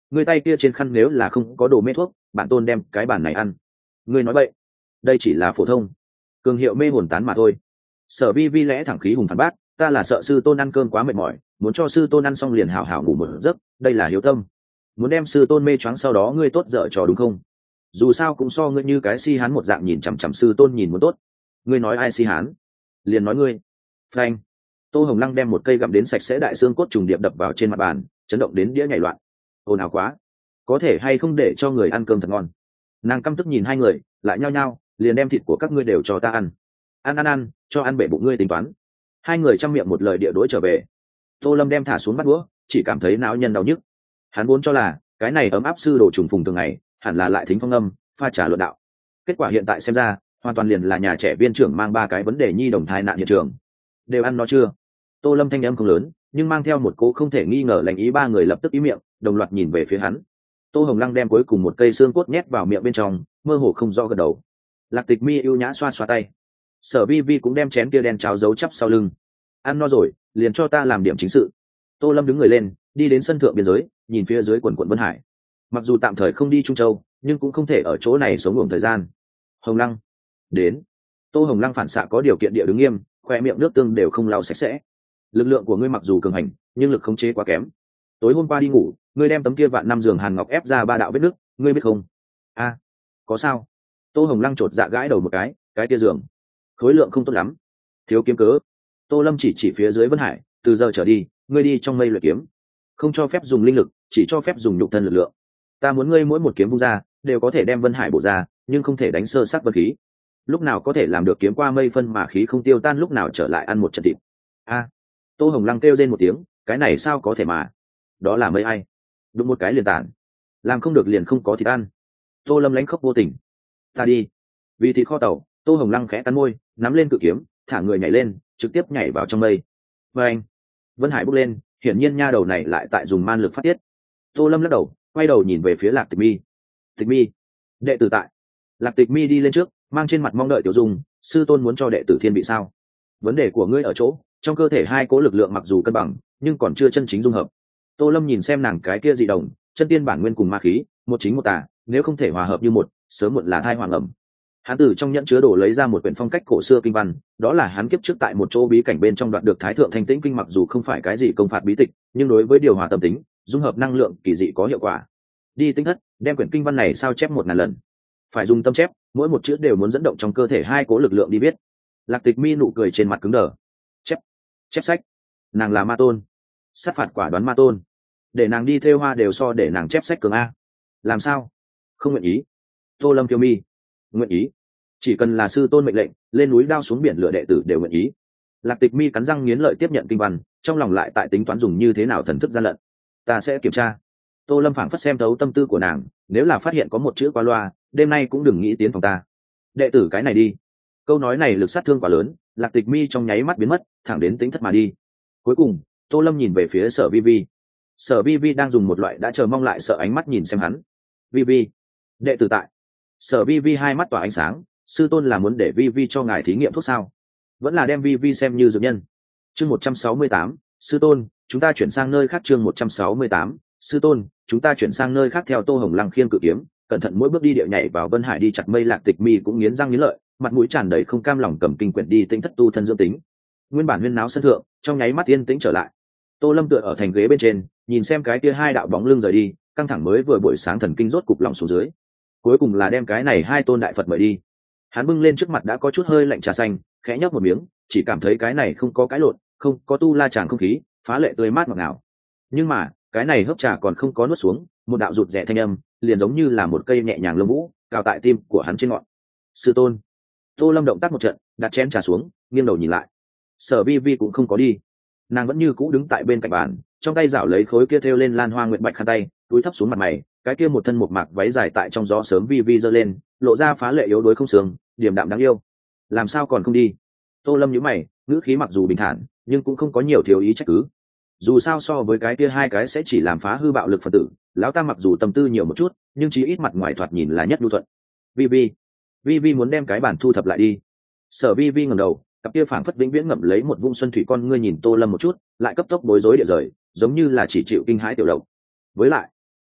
ngươi tay kia trên khăn nếu là không có đồ mê thuốc bản tôn đem cái bản này ăn. Ngươi nói vậy, đây chỉ là phổ thông cường hiệu mê hồn tán mà thôi. Sở vi vi lẽ thẳng khí hùng phản bác, ta là sợ sư tôn ăn cơm quá mệt mỏi, muốn cho sư tôn ăn xong liền hảo hảo ngủ một giấc, đây là hiếu tâm. Muốn đem sư tôn mê choáng sau đó ngươi tốt dở trò đúng không? Dù sao cũng so ngươi như cái si hán một dạng nhìn chằm chằm sư tôn nhìn muốn tốt. Ngươi nói ai si hán? Liền nói ngươi. Phanh. Tô Hồng Lăng đem một cây gặm đến sạch sẽ đại xương cốt trùng điệp đập vào trên mặt bàn, chấn động đến đĩa nhảy loạn. Ồn ào quá, có thể hay không để cho người ăn cơm thật ngon. Nàng căm tức nhìn hai người, lại nhao nhao, liền đem thịt của các ngươi đều cho ta ăn. Ăn ăn ăn, cho ăn bể bụng ngươi tính toán. Hai người chăm miệng một lời địa đối trở về. Tô Lâm đem thả xuống bắt đũa, chỉ cảm thấy não nhân đau nhức. Hắn vốn cho là cái này ấm áp sư đồ trùng phùng thường ngày, hẳn là lại thính phong âm, pha trà luận đạo. Kết quả hiện tại xem ra, hoàn toàn liền là nhà trẻ viên trưởng mang ba cái vấn đề nhi đồng thai nạn hiện trường. Đều ăn nó chưa? Tô Lâm thanh âm không lớn, nhưng mang theo một cỗ không thể nghi ngờ lành ý, ba người lập tức ý miệng, đồng loạt nhìn về phía hắn. Tô Hồng Lăng đem cuối cùng một cây xương cốt nhét vào miệng bên trong, mơ hồ không rõ gật đầu. Lạc Tịch Mi ưu nhã xoa xoa tay. Sở Vi Vi cũng đem chén kia đen cháo giấu chắp sau lưng. Ăn no rồi, liền cho ta làm điểm chính sự. Tô Lâm đứng người lên, đi đến sân thượng biên giới, nhìn phía dưới quần quận Vân Hải. Mặc dù tạm thời không đi Trung Châu, nhưng cũng không thể ở chỗ này sống ngủ thời gian. Hồng Lăng, đến. Tô Hồng Lăng phản xạ có điều kiện địa đứng nghiêm, khoe miệng nước tương đều không lau sạch sẽ. Lực lượng của ngươi mặc dù cường hành, nhưng lực khống chế quá kém. Tối hôm qua đi ngủ, ngươi đem tấm kia vạn năm giường hàn ngọc ép ra ba đạo vết nứt, ngươi biết không? A, có sao? Tô Hồng Lăng chột dạ gãi đầu một cái, cái kia giường khối lượng không tốt lắm, thiếu kiếm cớ. Tô Lâm chỉ chỉ phía dưới Vân Hải, từ giờ trở đi, ngươi đi trong mây luyện kiếm, không cho phép dùng linh lực, chỉ cho phép dùng nhục thân lực lượng. Ta muốn ngươi mỗi một kiếm vung ra, đều có thể đem Vân Hải bổ ra, nhưng không thể đánh sơ sát vân khí. Lúc nào có thể làm được kiếm qua mây phân mà khí không tiêu tan, lúc nào trở lại ăn một trận thịt. A, Tô Hồng Lăng kêu rên một tiếng, cái này sao có thể mà? Đó là mây ai? Đụng một cái liền tản, làm không được liền không có thịt ăn. Tô Lâm lãnh khốc vô tình. Ta đi. Vì thịt kho tàu, Tô Hồng Lăng khẽ cắn môi, nắm lên cự kiếm, thả người nhảy lên, trực tiếp nhảy vào trong mây. Và anh, Vân Hải bốc lên, hiển nhiên nha đầu này lại tại dùng man lực phát tiết. Tô Lâm lắc đầu, quay đầu nhìn về phía Lạc Tịch Mi. Tịch Mi, đệ tử tại. Lạc Tịch Mi đi lên trước, mang trên mặt mong đợi tiểu dung, sư tôn muốn cho đệ tử thiên bị sao? Vấn đề của ngươi ở chỗ, trong cơ thể hai cố lực lượng mặc dù cân bằng, nhưng còn chưa chân chính dung hợp. Tô Lâm nhìn xem nàng cái kia dị đồng, chân tiên bản nguyên cùng ma khí, một chính một tà, nếu không thể hòa hợp như một, sớm muộn là thai hoàng ẩm. Hắn từ trong nhẫn chứa đồ lấy ra một quyển phong cách cổ xưa kinh văn, đó là hắn kiếp trước tại một chỗ bí cảnh bên trong đoạt được Thái thượng thanh tĩnh kinh, mặc dù không phải cái gì công phạt bí tịch, nhưng đối với điều hòa tâm tính, dung hợp năng lượng kỳ dị có hiệu quả. Đi tinh thất, đem quyển kinh văn này sao chép một ngàn lần, phải dùng tâm chép, mỗi một chữ đều muốn dẫn động trong cơ thể hai cố lực lượng đi viết. Lạc Tịch Mi nụ cười trên mặt cứng đờ. Chép, chép sách, nàng là ma tôn, sát phạt quả đoán ma tôn, để nàng đi thêu hoa đều so để nàng chép sách cường a. Làm sao? Không nguyện ý. Tô Lâm kiêu mi. Nguyện ý. Chỉ cần là sư tôn mệnh lệnh, lên núi đao xuống biển lửa đệ tử đều nguyện ý. Lạc Tịch Mi cắn răng nghiến lợi tiếp nhận kinh văn, trong lòng lại tại tính toán dùng như thế nào thần thức gian lận. Ta sẽ kiểm tra. Tô Lâm phảng phất xem thấu tâm tư của nàng, nếu là phát hiện có một chữ qua loa, đêm nay cũng đừng nghĩ tiến phòng ta. Đệ tử cái này đi. Câu nói này lực sát thương quá lớn, Lạc Tịch Mi trong nháy mắt biến mất, thẳng đến tính thất mà đi. Cuối cùng, Tô Lâm nhìn về phía Sở Vi Vi. Sở Vi Vi đang dùng một loại đã chờ mong lại sợ ánh mắt nhìn xem hắn. Vi Vi, đệ tử tại. Sở Vi Vi hai mắt tỏa ánh sáng, sư tôn là muốn để Vi Vi cho ngài thí nghiệm thuốc sao? Vẫn là đem Vi Vi xem như dược nhân. Chương một trăm sáu mươi tám, sư tôn, chúng ta chuyển sang nơi khác. Chương một trăm sáu mươi tám, sư tôn, chúng ta chuyển sang nơi khác. Theo Tô Hồng Lăng khiêng cự kiếm, cẩn thận mỗi bước đi địa nhảy vào Vân Hải đi chặt mây. Lạc Tịch Mi cũng nghiến răng nghiến lợi, mặt mũi tràn đầy không cam lòng cầm kinh quyển đi tinh thất tu thân dưỡng tính. Nguyên bản huyên náo sân thượng, trong nháy mắt yên tĩnh trở lại. Tô Lâm tựa ở thành ghế bên trên, nhìn xem cái kia hai đạo bóng lưng rời đi, căng thẳng mới vừa buổi sáng thần kinh rốt cục lòng xuống dưới. Cuối cùng là đem cái này hai tôn đại Phật mời đi. Hắn bưng lên trước mặt đã có chút hơi lạnh trà xanh, khẽ nhấp một miếng, chỉ cảm thấy cái này không có cái lộn, không có tu la tràng không khí, phá lệ tươi mát ngọt ngào. Nhưng mà, cái này hớp trà còn không có nuốt xuống, một đạo rụt rè thanh âm, liền giống như là một cây nhẹ nhàng lông vũ, cào tại tim của hắn trên ngọn. Sư tôn. Tô Lâm động tác một trận, đặt chén trà xuống, nghiêng đầu nhìn lại. Sở Vi Vi cũng không có đi, nàng vẫn như cũ đứng tại bên cạnh bàn, trong tay rảo lấy khối kia thêu lên lan hoa nguyệt bạch khăn tay, túi thấp xuống mặt mày, cái kia một thân một mạc váy dài tại trong gió sớm vi vi giơ lên, lộ ra phá lệ yếu đuối không sướng, điềm đạm đáng yêu. Làm sao còn không đi? Tô Lâm nhíu mày, ngữ khí mặc dù bình thản, nhưng cũng không có nhiều thiếu ý trách cứ. Dù sao so với cái kia hai cái sẽ chỉ làm phá hư bạo lực phần tử, lão ta mặc dù tâm tư nhiều một chút, nhưng chí ít mặt ngoài thoạt nhìn là nhất nhu thuận. Vi Vi, Vi Vi muốn đem cái bản thu thập lại đi. Sở Vi Vi ngẩng đầu, cặp kia phảng phất vĩnh viễn ngậm lấy một vũng xuân thủy con ngươi nhìn Tô Lâm một chút, lại cấp tốc bối rối địa rời, giống như là chỉ chịu kinh hãi tiểu động. Với lại,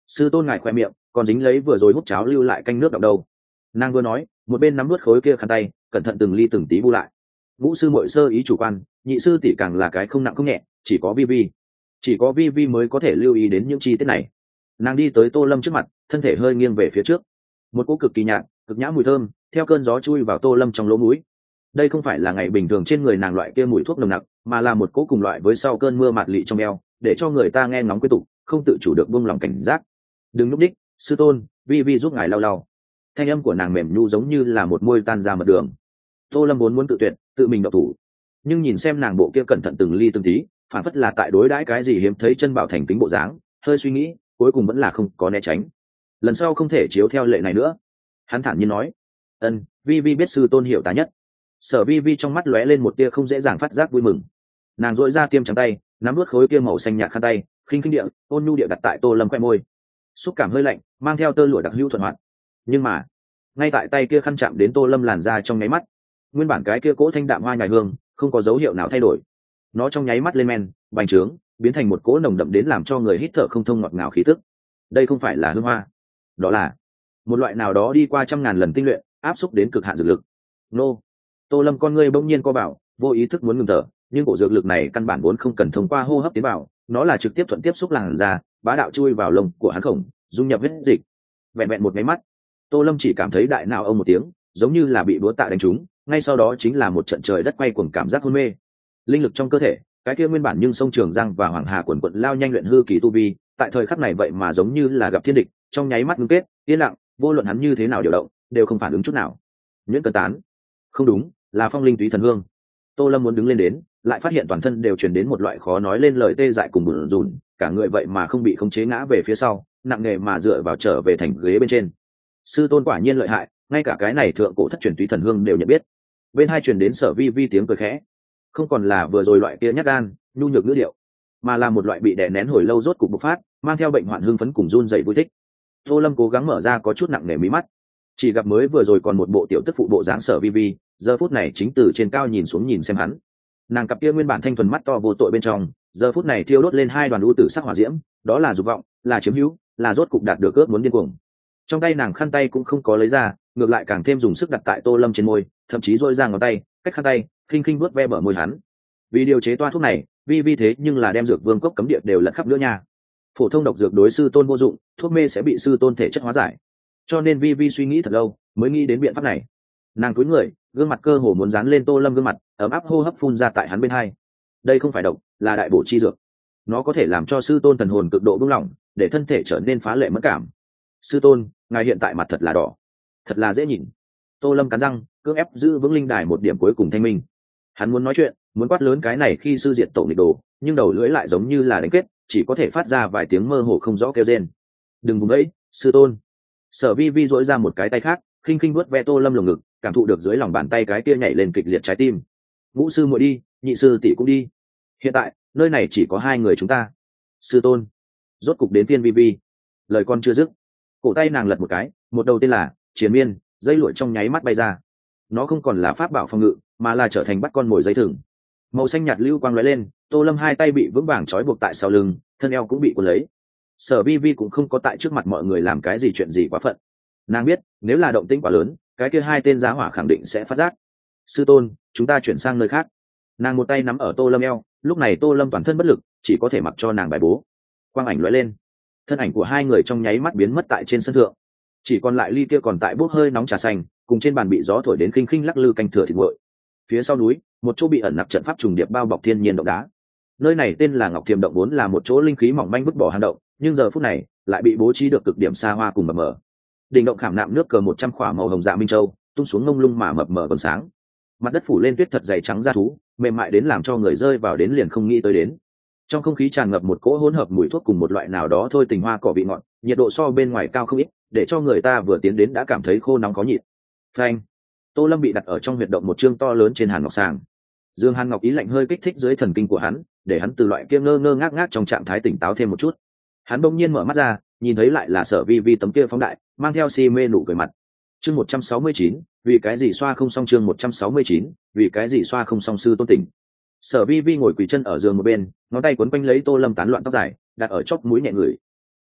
Sư tôn ngài khoe miệng còn dính lấy vừa rồi hút cháo lưu lại canh nước đọng đâu. Nàng vừa nói một bên nắm nuốt khối kia khăn tay cẩn thận từng ly từng tí bu lại. Ngũ sư muội sơ ý chủ quan, nhị sư tỷ càng là cái không nặng không nhẹ, chỉ có vi vi chỉ có vi vi mới có thể lưu ý đến những chi tiết này. Nàng đi tới Tô Lâm trước mặt, thân thể hơi nghiêng về phía trước, một cỗ cực kỳ nhạt cực nhã mùi thơm theo cơn gió chui vào Tô Lâm trong lỗ mũi. Đây không phải là ngày bình thường trên người nàng loại kia mùi thuốc nồng nặc, mà là một cỗ cùng loại với sau cơn mưa mạt lị trong eo, để cho người ta nghe ngóng quyết tục không tự chủ được buông lòng cảnh giác. Đừng núp đích, sư tôn, vi vi giúp ngài lau lau. Thanh âm của nàng mềm nhu giống như là một môi tan ra mật đường. Tô Lâm vốn muốn tự tuyệt tự mình độc thủ, nhưng nhìn xem nàng bộ kia cẩn thận từng ly từng tí, phản phất là tại đối đãi cái gì hiếm thấy chân bảo thành kính bộ dáng, hơi suy nghĩ cuối cùng vẫn là không có né tránh. Lần sau không thể chiếu theo lệ này nữa, hắn thản nhiên nói. Ân, vi vi biết sư tôn hiểu ta nhất. Sở vi vi trong mắt lóe lên một tia không dễ dàng phát giác vui mừng. Nàng dội ra tiêm trắng tay nắm nuốt khối kia màu xanh nhạt khăn tay, khinh khinh địa ôn nhu địa đặt tại Tô Lâm khoe môi. Xúc cảm hơi lạnh mang theo tơ lụa đặc hữu thuận hoạt, nhưng mà ngay tại tay kia khăn chạm đến Tô Lâm làn da trong nháy mắt, nguyên bản cái kia cỗ thanh đạm hoa nhài hương không có dấu hiệu nào thay đổi. Nó trong nháy mắt lên men bành trướng, biến thành một cỗ nồng đậm đến làm cho người hít thở không thông ngọt ngào khí tức. Đây không phải là hương hoa, đó là một loại nào đó đi qua trăm ngàn lần tinh luyện áp xúc đến cực hạn dược lực. Nô. Tô Lâm con ngươi bỗng nhiên co bảo, vô ý thức muốn ngừng thở, nhưng cổ dược lực này căn bản vốn không cần thông qua hô hấp tiến vào, nó là trực tiếp thuận tiếp xúc làn da, bá đạo chui vào lông của hắn khổng, dung nhập huyết dịch. Vẹn vẹn một cái mắt, Tô Lâm chỉ cảm thấy đại não ông một tiếng, giống như là bị búa tạ đánh trúng, ngay sau đó chính là một trận trời đất quay cuồng cảm giác hôn mê. Linh lực trong cơ thể, cái kia nguyên bản nhưng sông Trường Giang và Hoàng Hà quần quận lao nhanh luyện hư kỳ tu vi, tại thời khắc này vậy mà giống như là gặp thiên địch, trong nháy mắt ngưng kết, yên lặng, vô luận hắn như thế nào điều động, đều không phản ứng chút nào. Nhuyễn cơn tán. Không đúng, là phong linh túy thần hương. Tô Lâm muốn đứng lên đến, lại phát hiện toàn thân đều truyền đến một loại khó nói lên lời tê dại cùng bủn rủn, cả người vậy mà không bị khống chế ngã về phía sau, nặng nề mà dựa vào trở về thành ghế bên trên. Sư tôn quả nhiên lợi hại, ngay cả cái này thượng cổ thất truyền túy thần hương đều nhận biết. Bên hai truyền đến Sở Vi Vi tiếng cười khẽ, không còn là vừa rồi loại kia nhát gan, nhu nhược ngữ điệu, mà là một loại bị đè nén hồi lâu rốt cục bộc phát, mang theo bệnh hoạn hưng phấn cùng run rẩy vui thích. Tô Lâm cố gắng mở ra có chút nặng nề mí mắt, chỉ gặp mới vừa rồi còn một bộ tiểu tức phụ bộ dáng Sở Vi Vi, giờ phút này chính từ trên cao nhìn xuống nhìn xem hắn. Nàng cặp kia nguyên bản thanh thuần mắt to vô tội bên trong, giờ phút này thiêu đốt lên hai đoàn u tử sắc hỏa diễm, đó là dục vọng, là chiếm hữu, là rốt cục đạt được ước muốn điên cuồng. Trong tay nàng khăn tay cũng không có lấy ra, ngược lại càng thêm dùng sức đặt tại Tô Lâm trên môi, thậm chí dôi ra ngón tay cách khăn tay khinh khinh vuốt ve bờ môi hắn. Vì điều chế toa thuốc này, vi vi thế nhưng là đem dược vương cốc cấm địa đều lật khắp nữa nha. Phổ thông độc dược đối sư tôn vô dụng, thuốc mê sẽ bị sư tôn thể chất hóa giải, cho nên vi vi suy nghĩ thật lâu mới nghĩ đến biện pháp này. Nàng cúi người, gương mặt cơ hồ muốn dán lên Tô Lâm gương mặt, ấm áp hô hấp phun ra tại hắn bên hai. Đây không phải độc, là đại bổ chi dược, nó có thể làm cho sư tôn thần hồn cực độ buông lỏng, để thân thể trở nên phá lệ mất cảm. Sư tôn, ngài hiện tại mặt thật là đỏ, thật là dễ nhìn. Tô Lâm cắn răng cưỡng ép giữ vững linh đài một điểm cuối cùng thanh minh. Hắn muốn nói chuyện, muốn quát lớn cái này khi sư diệt tổ nghịch đồ, nhưng đầu lưỡi lại giống như là đánh kết, chỉ có thể phát ra vài tiếng mơ hồ không rõ kêu rên. Đừng vùng ấy, sư tôn. Sở Vi Vi dỗi ra một cái tay khác, khinh khinh vuốt ve Tô Lâm lồng ngực, cảm thụ được dưới lòng bàn tay cái kia nhảy lên kịch liệt trái tim. Ngũ sư muội đi, nhị sư tỷ cũng đi. Hiện tại nơi này chỉ có hai người chúng ta. Sư tôn. Rốt cục đến phiên Vi Vi. Lời con chưa dứt, cổ tay nàng lật một cái, một đầu tên là Chiến Miên, dây lụa trong nháy mắt bay ra. Nó không còn là pháp bảo phòng ngự, mà là trở thành bắt con mồi dây thừng. Màu xanh nhạt lưu quang lóe lên, Tô Lâm hai tay bị vững vàng trói buộc tại sau lưng, thân eo cũng bị cuốn lấy. Sở Vi Vi cũng không có tại trước mặt mọi người làm cái gì chuyện gì quá phận. Nàng biết, nếu là động tĩnh quá lớn, cái kia hai tên giá hỏa khẳng định sẽ phát giác. Sư tôn, chúng ta chuyển sang nơi khác. Nàng một tay nắm ở Tô Lâm eo, lúc này Tô Lâm toàn thân bất lực, chỉ có thể mặc cho nàng bài bố. Quang ảnh lóe lên, thân ảnh của hai người trong nháy mắt biến mất tại trên sân thượng, chỉ còn lại ly kia còn tại bốc hơi nóng trà xanh, cùng trên bàn bị gió thổi đến khinh khinh lắc lư canh thừa thịt nguội. Phía sau núi, một chỗ bị ẩn nặc trận pháp trùng điệp bao bọc thiên nhiên động đá. Nơi này tên là Ngọc Thiềm động, vốn là một chỗ linh khí mỏng manh vứt bỏ hang động, nhưng giờ phút này lại bị bố trí được cực điểm xa hoa cùng mập mờ. Đỉnh động khảm nạm nước cờ một trăm khỏa màu hồng dạ minh châu, tung xuống ngông lung mà mập mờ còn sáng. Mặt đất phủ lên tuyết thật dày trắng da thú, mềm mại đến làm cho người rơi vào đến liền không nghĩ tới đến. Trong không khí tràn ngập một cỗ hỗn hợp mùi thuốc cùng một loại nào đó thôi tình hoa cỏ vị ngọt, nhiệt độ so bên ngoài cao không ít, để cho người ta vừa tiến đến đã cảm thấy khô nóng khó nhịn. Phanh. Tô Lâm bị đặt ở trong huyệt động một chương to lớn trên hàn ngọc sàng. Dương Hàn Ngọc ý lạnh hơi kích thích dưới thần kinh của hắn, để hắn từ loại kia ngơ ngơ ngác ngác trong trạng thái tỉnh táo thêm một chút. Hắn bỗng nhiên mở mắt ra, nhìn thấy lại là Sở Vi Vi tấm kia phóng đại, mang theo si mê nụ cười mặt. Chương một trăm sáu mươi chín, vì cái gì xoa không xong chương một trăm sáu mươi chín, vì cái gì xoa không xong sư tôn tỉnh. Sở Vi Vi ngồi quỳ chân ở giường một bên, ngón tay quấn quanh lấy Tô Lâm tán loạn tóc dài, đặt ở chóp mũi nhẹ người.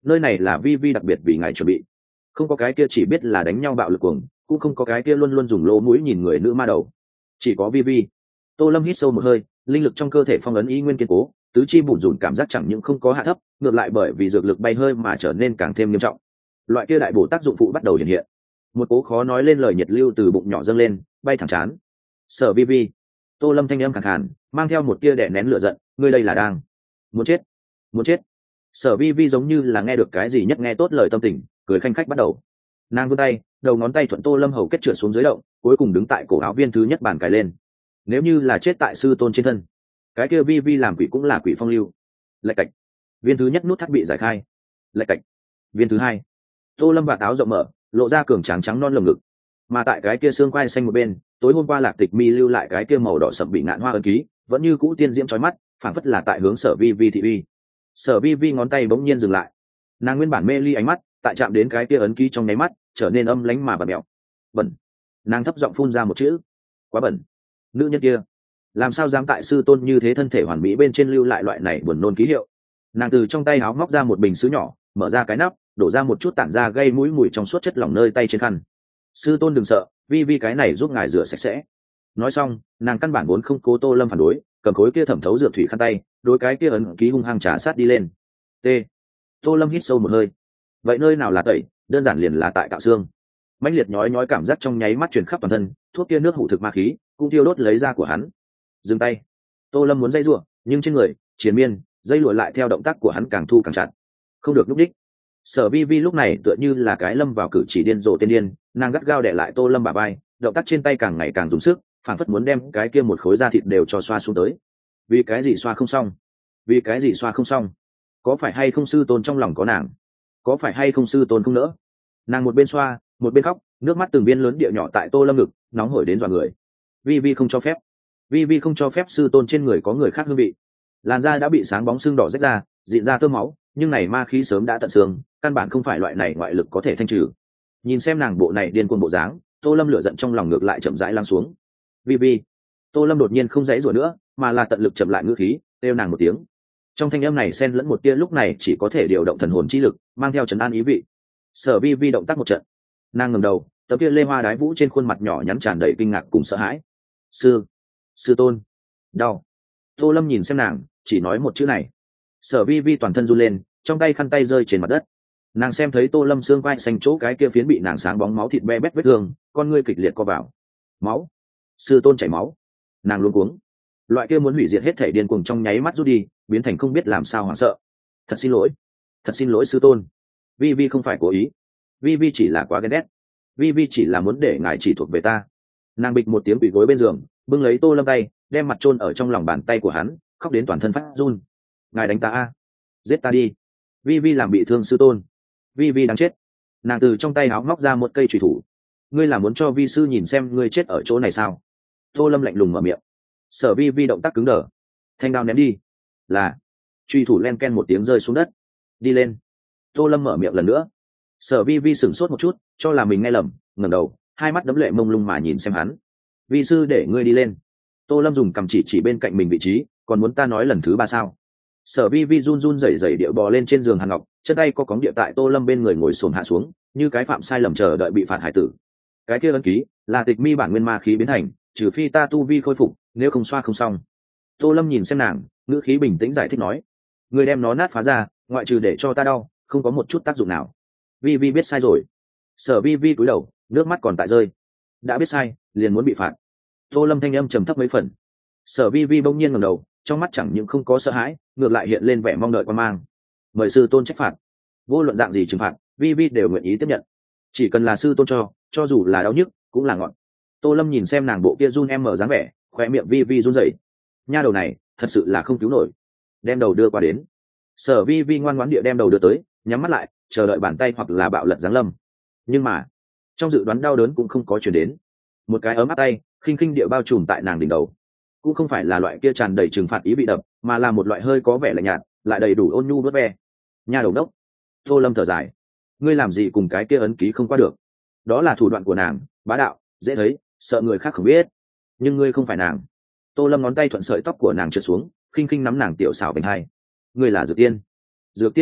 nơi này là vi vi đặc biệt vì ngài chuẩn bị, không có cái kia chỉ biết là đánh nhau bạo lực cuồng, cũng không có cái kia luôn luôn dùng lỗ mũi nhìn người nữ ma đầu, chỉ có vi vi. Tô Lâm hít sâu một hơi, linh lực trong cơ thể phong ấn ý nguyên kiên cố, tứ chi bủn rủn cảm giác chẳng những không có hạ thấp, ngược lại bởi vì dược lực bay hơi mà trở nên càng thêm nghiêm trọng. Loại kia đại bổ tác dụng phụ bắt đầu hiện hiện, một cố khó nói lên lời nhiệt lưu từ bụng nhỏ dâng lên, bay thẳng chán. Sở vi vi. Tô Lâm thanh âm khàn khàn, mang theo một tia đè nén lửa giận, ngươi đây là đang muốn chết, muốn chết. Sở vi vi giống như là nghe được cái gì nhất nghe tốt lời tâm tình, cười khanh khách bắt đầu. Nàng vươn tay, đầu ngón tay thuận Tô Lâm hầu kết trượt xuống dưới động, cuối cùng đứng tại cổ áo viên thứ nhất bàn cài lên. Nếu như là chết tại sư tôn trên thân, cái kia vi vi làm quỷ cũng là quỷ phong lưu. Lạch cạch. Viên thứ nhất nút thắt bị giải khai. Lạch cạch. Viên thứ hai. Tô Lâm vạt áo rộng mở, lộ ra cường tráng trắng non lồng ngực, mà tại cái kia xương quai xanh một bên, tối hôm qua Lạc Tịch Mi lưu lại cái kia màu đỏ sậm bị ngạn hoa ấn ký vẫn như cũ tiên diễm chói mắt, phảng phất là tại hướng Sở vi vi thị uy. Sở vi vi ngón tay bỗng nhiên dừng lại, nàng nguyên bản mê ly ánh mắt tại chạm đến cái kia ấn ký trong nháy mắt trở nên âm lánh mà bẩn mẹo. Bẩn. Nàng thấp giọng phun ra một chữ, quá bẩn. Nữ nhân kia làm sao dám tại sư tôn như thế thân thể hoàn mỹ bên trên lưu lại loại này buồn nôn ký hiệu. Nàng từ trong tay áo móc ra một bình sứ nhỏ, mở ra cái nắp, đổ ra một chút tản ra gây mũi mùi trong suốt chất lỏng nơi tay trên khăn. Sư tôn đừng sợ, vi vi cái này giúp ngài rửa sạch sẽ. Nói xong, nàng căn bản vốn không cố Tô Lâm phản đối, cầm khối kia thẩm thấu dược thủy khăn tay, đối cái kia ấn ký hung hăng trà sát đi lên. T. Tô Lâm hít sâu một hơi. Vậy nơi nào là tẩy, đơn giản liền là tại cạo xương. Mãnh liệt nhói nhói cảm giác trong nháy mắt truyền khắp toàn thân, thuốc kia nước hủ thực ma khí cũng thiêu đốt lấy da của hắn. Dừng tay. Tô Lâm muốn dây rủa, nhưng trên người triền miên dây lụa lại theo động tác của hắn càng thu càng chặt, không được lúc đích. Sở vi vi lúc này tựa như là cái lâm vào cử chỉ điên rồ tên điên, nàng gắt gao đè lại Tô Lâm bả vai, động tác trên tay càng ngày càng dùng sức, phản phất muốn đem cái kia một khối da thịt đều cho xoa xuống tới. Vì cái gì xoa không xong? Vì cái gì xoa không xong? Có phải hay không sư tôn trong lòng có nàng? Có phải hay không sư tôn không nỡ? Nàng một bên xoa, một bên khóc, nước mắt từng viên lớn địa nhỏ tại Tô Lâm ngực, nóng hổi đến dọa người. Vi vi không cho phép. Vi vi không cho phép sư tôn trên người có người khác hương vị. Làn da đã bị sáng bóng xương đỏ rách ra, dịn ra tơ máu, nhưng này ma khí sớm đã tận xương, căn bản không phải loại này ngoại lực có thể thanh trừ. Nhìn xem nàng bộ này điên cuồng bộ dáng, Tô Lâm lửa giận trong lòng ngược lại chậm rãi lắng xuống. Vi vi. Tô Lâm đột nhiên không dãy rủa nữa, mà là tận lực chậm lại ngữ khí, kêu nàng một tiếng. Trong thanh âm này xen lẫn một tia lúc này chỉ có thể điều động thần hồn chi lực, mang theo trấn an ý vị. Sở vi vi động tác một trận, nàng ngẩng đầu, tấm kia lê hoa đái vũ trên khuôn mặt nhỏ nhắn tràn đầy kinh ngạc cùng sợ hãi. Sư, sư tôn, đau. Tô Lâm nhìn xem nàng, chỉ nói một chữ này. Sở vi vi toàn thân run lên, trong tay khăn tay rơi trên mặt đất. Nàng xem thấy Tô Lâm xương quai xanh chỗ cái kia phiến bị nàng sáng bóng máu thịt be bét vết thương, con ngươi kịch liệt co vào. Máu, sư tôn chảy máu. Nàng luống cuống, loại kia muốn hủy diệt hết thể điên cuồng trong nháy mắt rút đi, biến thành không biết làm sao hoảng sợ. Thật xin lỗi, thật xin lỗi sư tôn. Vi vi không phải cố ý, vi vi chỉ là quá ghen ghét, vi vi chỉ là muốn để ngài chỉ thuộc về ta. Nàng bịch một tiếng quỳ gối bên giường, bưng lấy Tô Lâm tay, đem mặt chôn ở trong lòng bàn tay của hắn, khóc đến toàn thân phát run. Ngài đánh ta a, giết ta đi. Vi vi làm bị thương sư tôn, vi vi đáng chết. Nàng từ trong tay áo móc ra một cây chùy thủ. Ngươi là muốn cho vi sư nhìn xem ngươi chết ở chỗ này sao? Tô Lâm lạnh lùng mở miệng. Sở vi vi động tác cứng đờ. Thanh đao ném đi. Là. Chùy thủ len ken một tiếng rơi xuống đất. Đi lên. Tô Lâm mở miệng lần nữa. Sở vi vi sửng sốt một chút, cho là mình nghe lầm, ngẩng đầu, hai mắt đấm lệ mông lung mà nhìn xem hắn. Vi sư để ngươi đi lên. Tô Lâm dùng cầm chỉ chỉ bên cạnh mình vị trí, còn muốn ta nói lần thứ ba sao? Sở vi vi run run rẩy rẩy điệu bò lên trên giường hàn ngọc, chân tay có cóng địa tại Tô Lâm bên người ngồi xổm hạ xuống, như cái phạm sai lầm chờ đợi bị phạt hải tử. Cái kia ấn ký là tịch mi bản nguyên ma khí biến thành, trừ phi ta tu vi khôi phục, nếu không xoa không xong. Tô Lâm nhìn xem nàng, ngữ khí bình tĩnh giải thích nói, người đem nó nát phá ra, ngoại trừ để cho ta đau, không có một chút tác dụng nào. Vi vi biết sai rồi. Sở vi vi cúi đầu, nước mắt còn tại rơi. Đã biết sai, liền muốn bị phạt. Tô Lâm thanh âm trầm thấp mấy phần. Sở vi vi bỗng nhiên ngẩng đầu, trong mắt chẳng những không có sợ hãi, ngược lại hiện lên vẻ mong đợi quan mang. Mời sư tôn trách phạt, vô luận dạng gì trừng phạt, vi vi đều nguyện ý tiếp nhận. Chỉ cần là sư tôn cho, cho dù là đau nhức cũng là ngọn. Tô Lâm nhìn xem nàng bộ kia run em mở dáng vẻ, khoe miệng vi vi run rẩy. Nha đầu này thật sự là không cứu nổi. Đem đầu đưa qua đến. Sở vi vi ngoan ngoãn địa đem đầu đưa tới, nhắm mắt lại, chờ đợi bàn tay hoặc là bạo lật giáng lâm. Nhưng mà trong dự đoán đau đớn cũng không có chuyển đến. Một cái ấm áp tay khinh khinh địa bao trùm tại nàng đỉnh đầu, cũng không phải là loại kia tràn đầy trừng phạt ý bị đập, mà là một loại hơi có vẻ lạnh nhạt lại đầy đủ ôn nhu vớt ve. Nha đầu đốc. Tô Lâm thở dài, ngươi làm gì cùng cái kia ấn ký không qua được? Đó là thủ đoạn của nàng, bá đạo, dễ thấy, sợ người khác không biết. Nhưng ngươi không phải nàng. Tô Lâm ngón tay thuận sợi tóc của nàng trượt xuống, khinh khinh nắm nàng tiểu xảo bình hai. Ngươi là dược tiên. Dược tiên thủ đoạn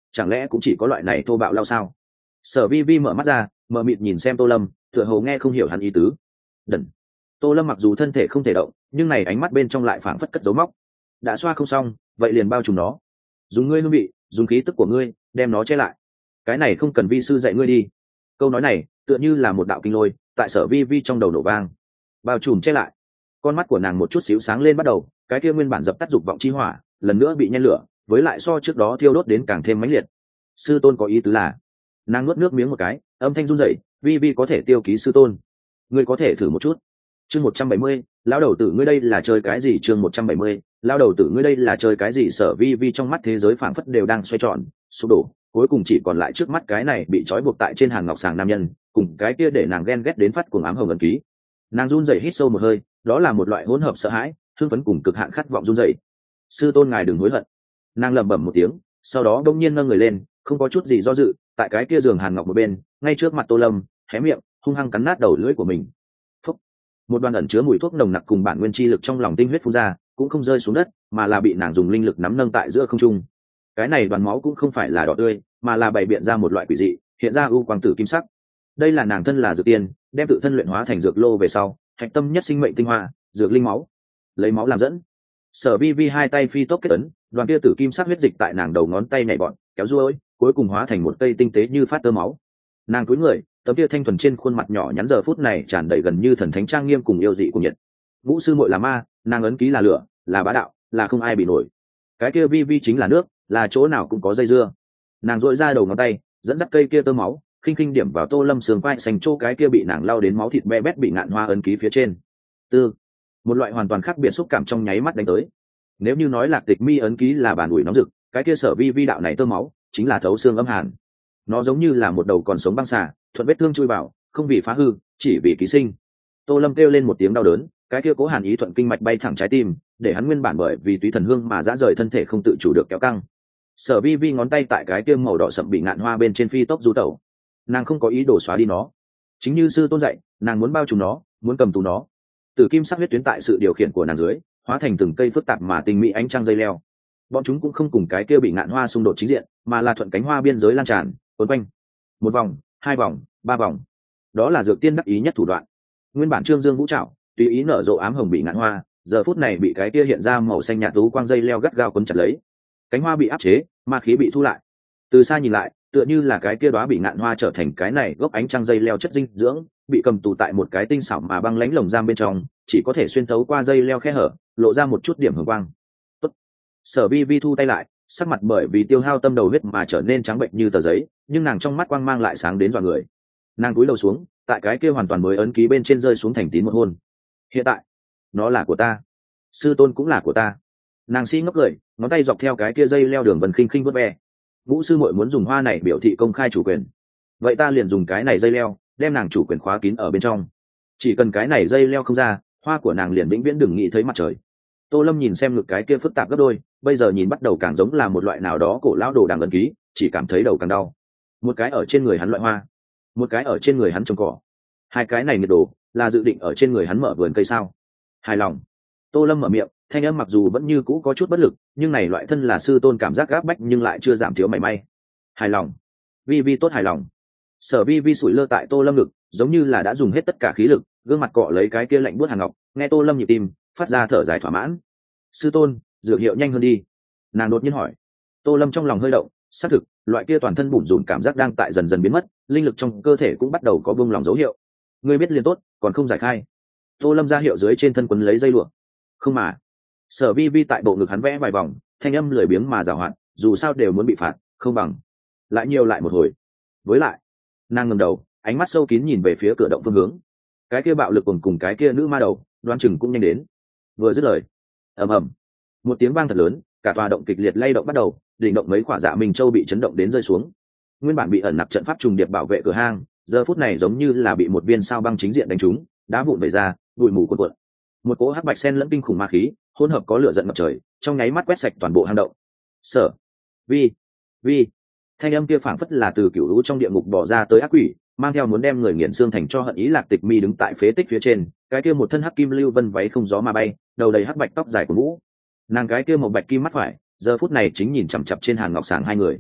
chẳng lẽ cũng chỉ có loại này thô bạo lao sao? Sở vi vi mở mắt ra, mờ mịt nhìn xem Tô Lâm, tựa hồ nghe không hiểu hắn ý tứ. Đần. Tô Lâm mặc dù thân thể không thể động, nhưng này ánh mắt bên trong lại phảng phất cất dấu móc. Đã xoa không xong, vậy liền bao trùm nó. Dùng ngươi hương vị, dùng khí tức của ngươi, đem nó che lại. Cái này không cần vi sư dạy ngươi đi. Câu nói này tựa như là một đạo kinh lôi, tại Sở vi vi trong đầu nổ vang. Bao trùm che lại. Con mắt của nàng một chút xíu sáng lên bắt đầu, cái kia nguyên bản dập tắt dục vọng chi hỏa, lần nữa bị nhen lửa, với lại so trước đó thiêu đốt đến càng thêm mãnh liệt. Sư tôn có ý tứ là? Nàng nuốt nước miếng một cái, âm thanh run rẩy, vi vi có thể tiêu ký sư tôn, ngươi có thể thử một chút. Chương một trăm bảy mươi, lão đầu tử ngươi đây là chơi cái gì? Chương một trăm bảy mươi, lão đầu tử ngươi đây là chơi cái gì? Sở vi vi trong mắt thế giới phảng phất đều đang xoay tròn, sụp đổ, cuối cùng chỉ còn lại trước mắt cái này bị trói buộc tại trên hàng ngọc sàng nam nhân, cùng cái kia để nàng ghen ghét đến phát cuồng ám hồng ấn ký. Nàng run rẩy hít sâu một hơi, đó là một loại hỗn hợp sợ hãi, hưng phấn cùng cực hạn khát vọng run rẩy. Sư tôn ngài đừng hối hận. Nàng lẩm bẩm một tiếng, sau đó đông nhiên nâng người lên, không có chút gì do dự, tại cái kia giường hàn ngọc một bên, ngay trước mặt Tô Lâm, hé miệng, hung hăng cắn nát đầu lưỡi của mình. Phúc. Một đoàn ẩn chứa mùi thuốc nồng nặc cùng bản nguyên chi lực trong lòng tinh huyết phun ra, cũng không rơi xuống đất, mà là bị nàng dùng linh lực nắm nâng tại giữa không trung. Cái này đoàn máu cũng không phải là đỏ tươi, mà là bày biện ra một loại quỷ dị, hiện ra u quang tử kim sắc. Đây là nàng thân là dược tiên, đem tự thân luyện hóa thành dược lô về sau, hạch tâm nhất sinh mệnh tinh hoa, dược linh máu. Lấy máu làm dẫn. Sở vi vi hai tay phi tốc kết ấn, đoàn kia tử kim sắc huyết dịch tại nàng đầu ngón tay nhảy bọn, kéo ruôi, cuối cùng hóa thành một cây tinh tế như phát tơ máu. Nàng cúi người, tấm kia thanh thuần trên khuôn mặt nhỏ nhắn giờ phút này tràn đầy gần như thần thánh trang nghiêm cùng yêu dị cùng nhiệt. Vũ sư muội là ma, nàng ấn ký là lửa, là bá đạo, là không ai bị nổi. Cái kia vi vi chính là nước, là chỗ nào cũng có dây dưa. Nàng dội ra đầu ngón tay, dẫn dắt cây kia tơ máu, khinh khinh điểm vào Tô Lâm sườn vai xanh chỗ cái kia bị nàng lao đến máu thịt be bét bị ngạn hoa ấn ký phía trên. Tư, một loại hoàn toàn khác biệt xúc cảm trong nháy mắt đánh tới. Nếu như nói Lạc Tịch Mi ấn ký là bàn ủi nóng rực, cái kia Sở vi vi đạo này tơ máu chính là thấu xương âm hàn. Nó giống như là một đầu còn sống băng xà, thuận vết thương chui vào, không vì phá hư, chỉ vì ký sinh. Tô Lâm kêu lên một tiếng đau đớn, cái kia cố hàn ý thuận kinh mạch bay thẳng trái tim, để hắn nguyên bản bởi vì túy thần hương mà dã rời thân thể không tự chủ được kéo căng. Sở vi vi ngón tay tại cái kia màu đỏ sậm bị ngạn hoa bên trên phi tốc du tẩu. Nàng không có ý đồ xóa đi nó, chính như sư tôn dạy, nàng muốn bao trùm nó, muốn cầm tù nó. Tử kim sắc huyết tuyến tại sự điều khiển của nàng dưới, hóa thành từng cây phức tạp mà tinh mỹ ánh trăng dây leo. Bọn chúng cũng không cùng cái kia bị ngạn hoa xung đột chính diện, mà là thuận cánh hoa biên giới lan tràn, quấn quanh. Một vòng, hai vòng, ba vòng. Đó là dược tiên đắc ý nhất thủ đoạn. Nguyên bản trương dương vũ trảo, tùy ý nở rộ ám hồng bị ngạn hoa, giờ phút này bị cái kia hiện ra màu xanh nhạt tú quang dây leo gắt gao quấn chặt lấy. Cánh hoa bị áp chế, ma khí bị thu lại. Từ xa nhìn lại, tựa như là cái kia đóa bị ngạn hoa trở thành cái này gốc ánh trăng dây leo chất dinh dưỡng, bị cầm tù tại một cái tinh xảo mà băng lãnh lồng giam bên trong, chỉ có thể xuyên thấu qua dây leo khe hở, lộ ra một chút điểm hồng quang. Tốt. Sở vi vi thu tay lại, sắc mặt bởi vì tiêu hao tâm đầu huyết mà trở nên trắng bệnh như tờ giấy, nhưng nàng trong mắt quang mang lại sáng đến dọa người. Nàng cúi đầu xuống, tại cái kia hoàn toàn mới ấn ký bên trên rơi xuống thành tín một hôn. Hiện tại, nó là của ta, sư tôn cũng là của ta. Nàng si ngốc cười, ngón tay dọc theo cái kia dây leo đường vần khinh khinh vớt ve. Vũ sư muội muốn dùng hoa này biểu thị công khai chủ quyền, vậy ta liền dùng cái này dây leo đem nàng chủ quyền khóa kín ở bên trong. Chỉ cần cái này dây leo không ra, hoa của nàng liền vĩnh viễn đừng nghĩ thấy mặt trời. Tô Lâm nhìn xem ngực cái kia phức tạp gấp đôi, bây giờ nhìn bắt đầu càng giống là một loại nào đó cổ lão đồ đằng ấn ký, chỉ cảm thấy đầu càng đau. Một cái ở trên người hắn loại hoa, một cái ở trên người hắn trồng cỏ. Hai cái này nhiệt đồ là dự định ở trên người hắn mở vườn cây sao? Hài lòng. Tô Lâm mở miệng, thanh âm mặc dù vẫn như cũ có chút bất lực, nhưng này loại thân là sư tôn cảm giác gáp bách nhưng lại chưa giảm thiếu mảy may. Hài lòng. Vi vi tốt hài lòng. Sở vi vi sủi lơ tại Tô Lâm ngực, giống như là đã dùng hết tất cả khí lực, gương mặt cọ lấy cái kia lạnh buốt hàng ngọc, nghe Tô Lâm nhịp tim, phát ra thở dài thỏa mãn. Sư tôn, dược hiệu nhanh hơn đi. Nàng đột nhiên hỏi. Tô Lâm trong lòng hơi động, xác thực, loại kia toàn thân bủn rủn cảm giác đang tại dần dần biến mất, linh lực trong cơ thể cũng bắt đầu có buông lòng dấu hiệu. Ngươi biết liền tốt, còn không giải khai. Tô Lâm ra hiệu dưới trên thân quấn lấy dây lụa. Không mà. Sở vi vi tại bộ ngực hắn vẽ vài vòng, thanh âm lười biếng mà giảo hoạt, dù sao đều muốn bị phạt, không bằng lại nhiều lại một hồi. Với lại, nàng ngẩng đầu, ánh mắt sâu kín nhìn về phía cửa động phương hướng. Cái kia bạo lực cùng cùng cái kia nữ ma đầu, đoán chừng cũng nhanh đến. Vừa dứt lời, ầm ầm, một tiếng vang thật lớn, cả tòa động kịch liệt lay động bắt đầu, đỉnh động mấy quả dạ minh châu bị chấn động đến rơi xuống. Nguyên bản bị ẩn nặc trận pháp trùng điệp bảo vệ cửa hang, giờ phút này giống như là bị một viên sao băng chính diện đánh trúng, đá vụn vẩy ra, bụi mù cuộn cuộn. Một cỗ hắc bạch sen lẫn kinh khủng ma khí, hỗn hợp có lửa giận ngập trời, trong nháy mắt quét sạch toàn bộ hang động. Sở vi vi thanh âm kia phảng phất là từ cựu lũ trong địa ngục bỏ ra tới ác quỷ, mang theo muốn đem người nghiền xương thành cho hận ý. Lạc Tịch Mi đứng tại phế tích phía trên, cái kia một thân hắc kim lưu vân váy không gió mà bay, đầu đầy hắc bạch tóc dài của vũ, nàng cái kia một bạch kim mắt phải, giờ phút này chính nhìn chằm chằm trên Hàn Ngọc Sảng hai người.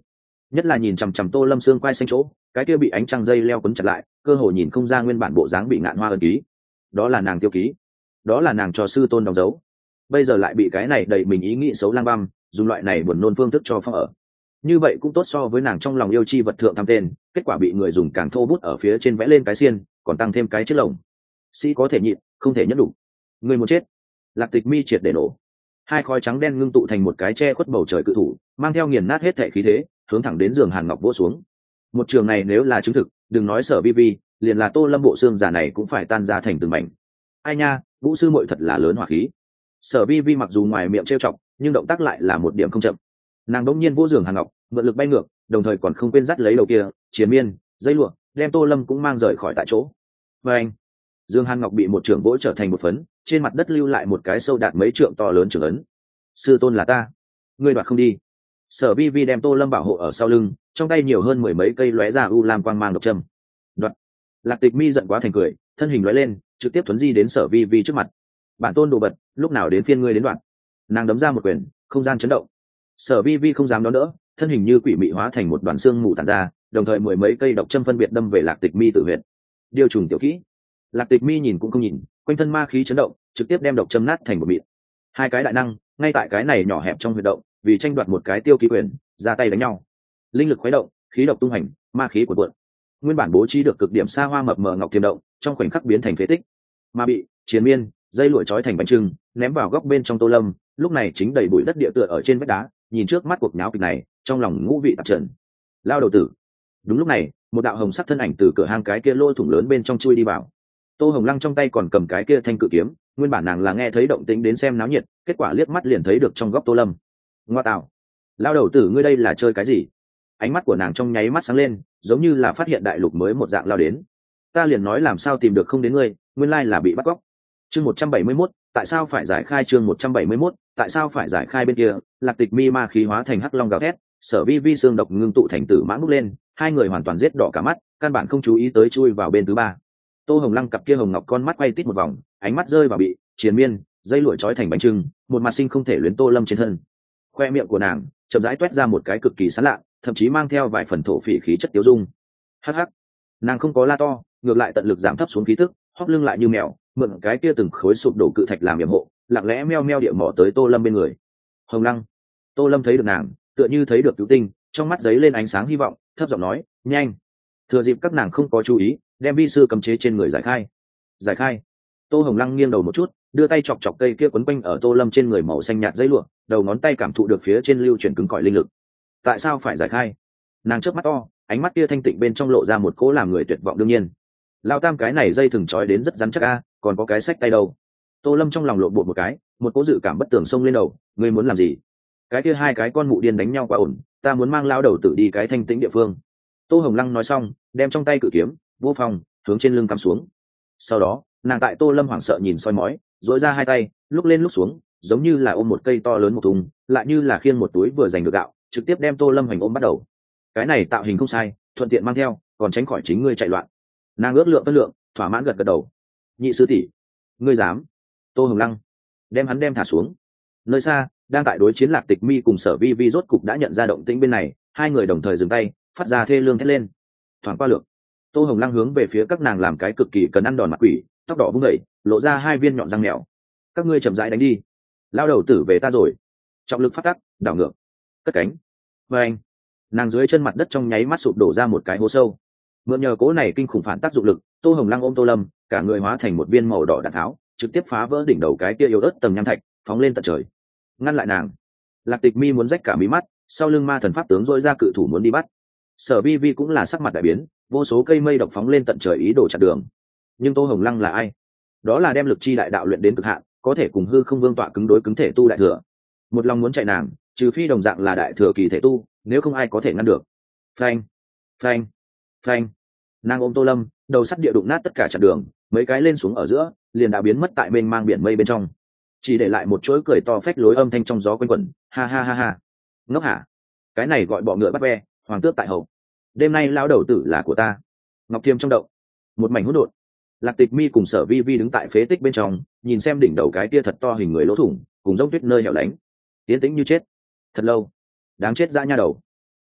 nhất là nhìn chằm chằm Tô Lâm xương quai xanh chỗ, cái kia bị ánh trăng dây leo quấn chặt lại, cơ hồ nhìn không ra nguyên bản bộ dáng bị ngạn hoa ẩn ký. Đó là nàng tiêu ký, đó là nàng cho sư tôn đóng dấu. Bây giờ lại bị cái này đầy mình ý nghĩ xấu lang băm, dùng loại này buồn nôn phương thức cho phong ở. Như vậy cũng tốt so với nàng trong lòng yêu chi vật thượng tham tên, kết quả bị người dùng càng thô bút ở phía trên vẽ lên cái xiên, còn tăng thêm cái chiếc lồng. Sĩ có thể nhịn, không thể nhẫn đủ. Người muốn chết. Lạc Tịch Mi triệt để nổ. Hai khói trắng đen ngưng tụ thành một cái che khuất bầu trời cự thủ, mang theo nghiền nát hết thể khí thế, hướng thẳng đến giường Hàn Ngọc vỗ xuống. Một trường này nếu là chứng thực, đừng nói Sở Vi Vi, liền là Tô Lâm bộ xương giả này cũng phải tan ra thành từng mảnh. Ai nha, Vũ sư muội thật là lớn hỏa khí. Sở Vi Vi mặc dù ngoài miệng trêu chọc, nhưng động tác lại là một điểm không chậm. Nàng đống nhiên vỗ giường Hàn Ngọc, mượn lực bay ngược, đồng thời còn không quên dắt lấy đầu kia, chiến miên, dây lụa, đem Tô Lâm cũng mang rời khỏi tại chỗ. Và anh, Dương Hàn Ngọc bị một trường vỗ trở thành một phấn, trên mặt đất lưu lại một cái sâu đạt mấy trượng to lớn trường ấn. Sư tôn là ta, ngươi đoạt không đi. Sở Vi Vi đem Tô Lâm bảo hộ ở sau lưng, trong tay nhiều hơn mười mấy cây lóe ra u lam quang mang độc châm. Đoạt. Lạc Tịch Mi giận quá thành cười, thân hình lóe lên, trực tiếp thuấn di đến Sở Vi Vi trước mặt. Bản tôn đồ vật, lúc nào đến phiên ngươi đến đoạn. Nàng đấm ra một quyền, không gian chấn động. Sở Vi Vi không dám đón đỡ, thân hình như quỷ mị hóa thành một đoàn xương mù tản ra, đồng thời mười mấy cây độc châm phân biệt đâm về Lạc Tịch Mi tự huyệt. Điều trùng tiểu kỹ. Lạc Tịch Mi nhìn cũng không nhìn, quanh thân ma khí chấn động, trực tiếp đem độc châm nát thành một mịn. Hai cái đại năng, ngay tại cái này nhỏ hẹp trong huyệt động, vì tranh đoạt một cái tiêu ký quyền, ra tay đánh nhau. Linh lực khuấy động, khí độc tung hành, ma khí cuộn cuộn. Nguyên bản bố trí được cực điểm xa hoa mập mờ ngọc thiềm động, trong khoảnh khắc biến thành phế tích. Ma bị chiến miên, dây lụa trói thành bánh trưng, ném vào góc bên trong Tô Lâm, lúc này chính đầy bụi đất địa tựa ở trên vách đá, nhìn trước mắt cuộc nháo kịch này, trong lòng ngũ vị tạp trần. Lao đầu tử. Đúng lúc này, một đạo hồng sắc thân ảnh từ cửa hang cái kia lỗ thủng lớn bên trong chui đi vào. Tô Hồng Lăng trong tay còn cầm cái kia thanh cự kiếm, nguyên bản nàng là nghe thấy động tĩnh đến xem náo nhiệt, kết quả liếc mắt liền thấy được trong góc Tô Lâm. Ngoa tạo, lao đầu tử ngươi đây là chơi cái gì? Ánh mắt của nàng trong nháy mắt sáng lên, giống như là phát hiện đại lục mới một dạng lao đến. Ta liền nói làm sao tìm được không đến ngươi, nguyên lai là bị bắt cóc. Chương một trăm bảy mươi mốt, tại sao phải giải khai chương một trăm bảy mươi mốt, tại sao phải giải khai bên kia? Lạc Tịch Mi ma khí hóa thành hắc long gào thét, Sở Vi Vi xương độc ngưng tụ thành tử mãng bốc lên, hai người hoàn toàn giết đỏ cả mắt, căn bản không chú ý tới chui vào bên thứ ba. Tô Hồng Lăng cặp kia hồng ngọc con mắt quay tít một vòng, ánh mắt rơi vào bị chiến miên, dây lụa trói thành bánh trưng, một mặt sinh không thể luyến Tô Lâm trên thân. Khoe miệng của nàng chậm rãi toét ra một cái cực kỳ sán lạ, thậm chí mang theo vài phần thổ phỉ khí chất tiêu dung. Hắc hắc, nàng không có la to, ngược lại tận lực giảm thấp xuống khí tức, hóp lưng lại như mèo, mượn cái kia từng khối sụp đổ cự thạch làm yểm hộ, lặng lẽ meo meo địa mỏ tới Tô Lâm bên người. Hồng Lăng. Tô Lâm thấy được nàng, tựa như thấy được cứu tinh, trong mắt giấy lên ánh sáng hy vọng, thấp giọng nói, nhanh. Thừa dịp các nàng không có chú ý, đem vi sư cấm chế trên người giải khai. Giải khai. Tô Hồng Lăng nghiêng đầu một chút, đưa tay chọc chọc cây kia quấn quanh ở Tô Lâm trên người màu xanh nhạt dây lụa, đầu ngón tay cảm thụ được phía trên lưu chuyển cứng cỏi linh lực. Tại sao phải giải khai? Nàng chớp mắt to, ánh mắt kia thanh tịnh bên trong lộ ra một cỗ làm người tuyệt vọng đương nhiên. Lao tam cái này dây thừng trói đến rất rắn chắc a, còn có cái sách tay đâu. Tô Lâm trong lòng lộn bột một cái, một cỗ dự cảm bất tường xông lên đầu, ngươi muốn làm gì? Cái kia hai cái con mụ điên đánh nhau quá ổn, ta muốn mang lao đầu tử đi cái thanh tĩnh địa phương. Tô Hồng Lăng nói xong, đem trong tay cự kiếm vô phòng hướng trên lưng cắm xuống. Sau đó nàng tại Tô Lâm hoảng sợ nhìn soi mói, dỗi ra hai tay lúc lên lúc xuống, giống như là ôm một cây to lớn một thùng, lại như là khiêng một túi vừa giành được gạo, trực tiếp đem Tô Lâm hành ôm bắt đầu. Cái này tạo hình không sai, thuận tiện mang theo, còn tránh khỏi chính ngươi chạy loạn. Nàng ước lượng phân lượng, thỏa mãn gật gật đầu. Nhị sư tỷ, ngươi dám? Tô Hồng Lăng đem hắn đem thả xuống. Nơi xa đang tại đối chiến Lạc Tịch Mi cùng Sở Vi Vi rốt cục đã nhận ra động tĩnh bên này, hai người đồng thời dừng tay, phát ra thê lương thét lên. Thoảng qua lược, Tô Hồng Lăng hướng về phía các nàng làm cái cực kỳ cần ăn đòn mặt quỷ, tóc đỏ vung vẩy, lộ ra hai viên nhọn răng mèo. Các ngươi chậm rãi đánh đi, lao đầu tử về ta rồi. Trọng lực phát tắc, đảo ngược, cất cánh. Và anh, nàng dưới chân mặt đất trong nháy mắt sụp đổ ra một cái hố sâu. Mượn nhờ cố này kinh khủng phản tác dụng lực, Tô Hồng Lăng ôm Tô Lâm, cả người hóa thành một viên màu đỏ đạn tháo, trực tiếp phá vỡ đỉnh đầu cái kia yếu ớt tầng nham thạch, phóng lên tận trời. Ngăn lại nàng. Lạc Tịch Mi muốn rách cả mí mắt, sau lưng ma thần pháp tướng dội ra cự thủ muốn đi bắt. Sở Vi Vi cũng là sắc mặt đại biến, vô số cây mây độc phóng lên tận trời ý đồ chặn đường. Nhưng Tô Hồng Lăng là ai? Đó là đem lực chi đại đạo luyện đến cực hạn, có thể cùng hư không vương tọa cứng đối cứng thể tu đại thừa. Một lòng muốn chạy nàng, trừ phi đồng dạng là đại thừa kỳ thể tu, nếu không ai có thể ngăn được. Phanh, phanh, phanh. Nàng ôm Tô Lâm, đầu sắt địa đụng nát tất cả chặn đường, mấy cái lên xuống ở giữa, liền đã biến mất tại mênh mang biển mây bên trong, chỉ để lại một chuỗi cười to phách lối âm thanh trong gió quanh quẩn. Ha ha ha ha. Ngốc hả? Cái này gọi bọ ngựa bắt ve, hoàng tước tại hậu. Đêm nay lão đầu tử là của ta. Ngọc Thiêm trong động, một mảnh hỗn độn. Lạc Tịch Mi cùng Sở Vi Vi đứng tại phế tích bên trong, nhìn xem đỉnh đầu cái tia thật to hình người lỗ thủng, cùng giống tuyết nơi hẻo lánh, tiến tĩnh như chết. Thật lâu, đáng chết dã nha đầu.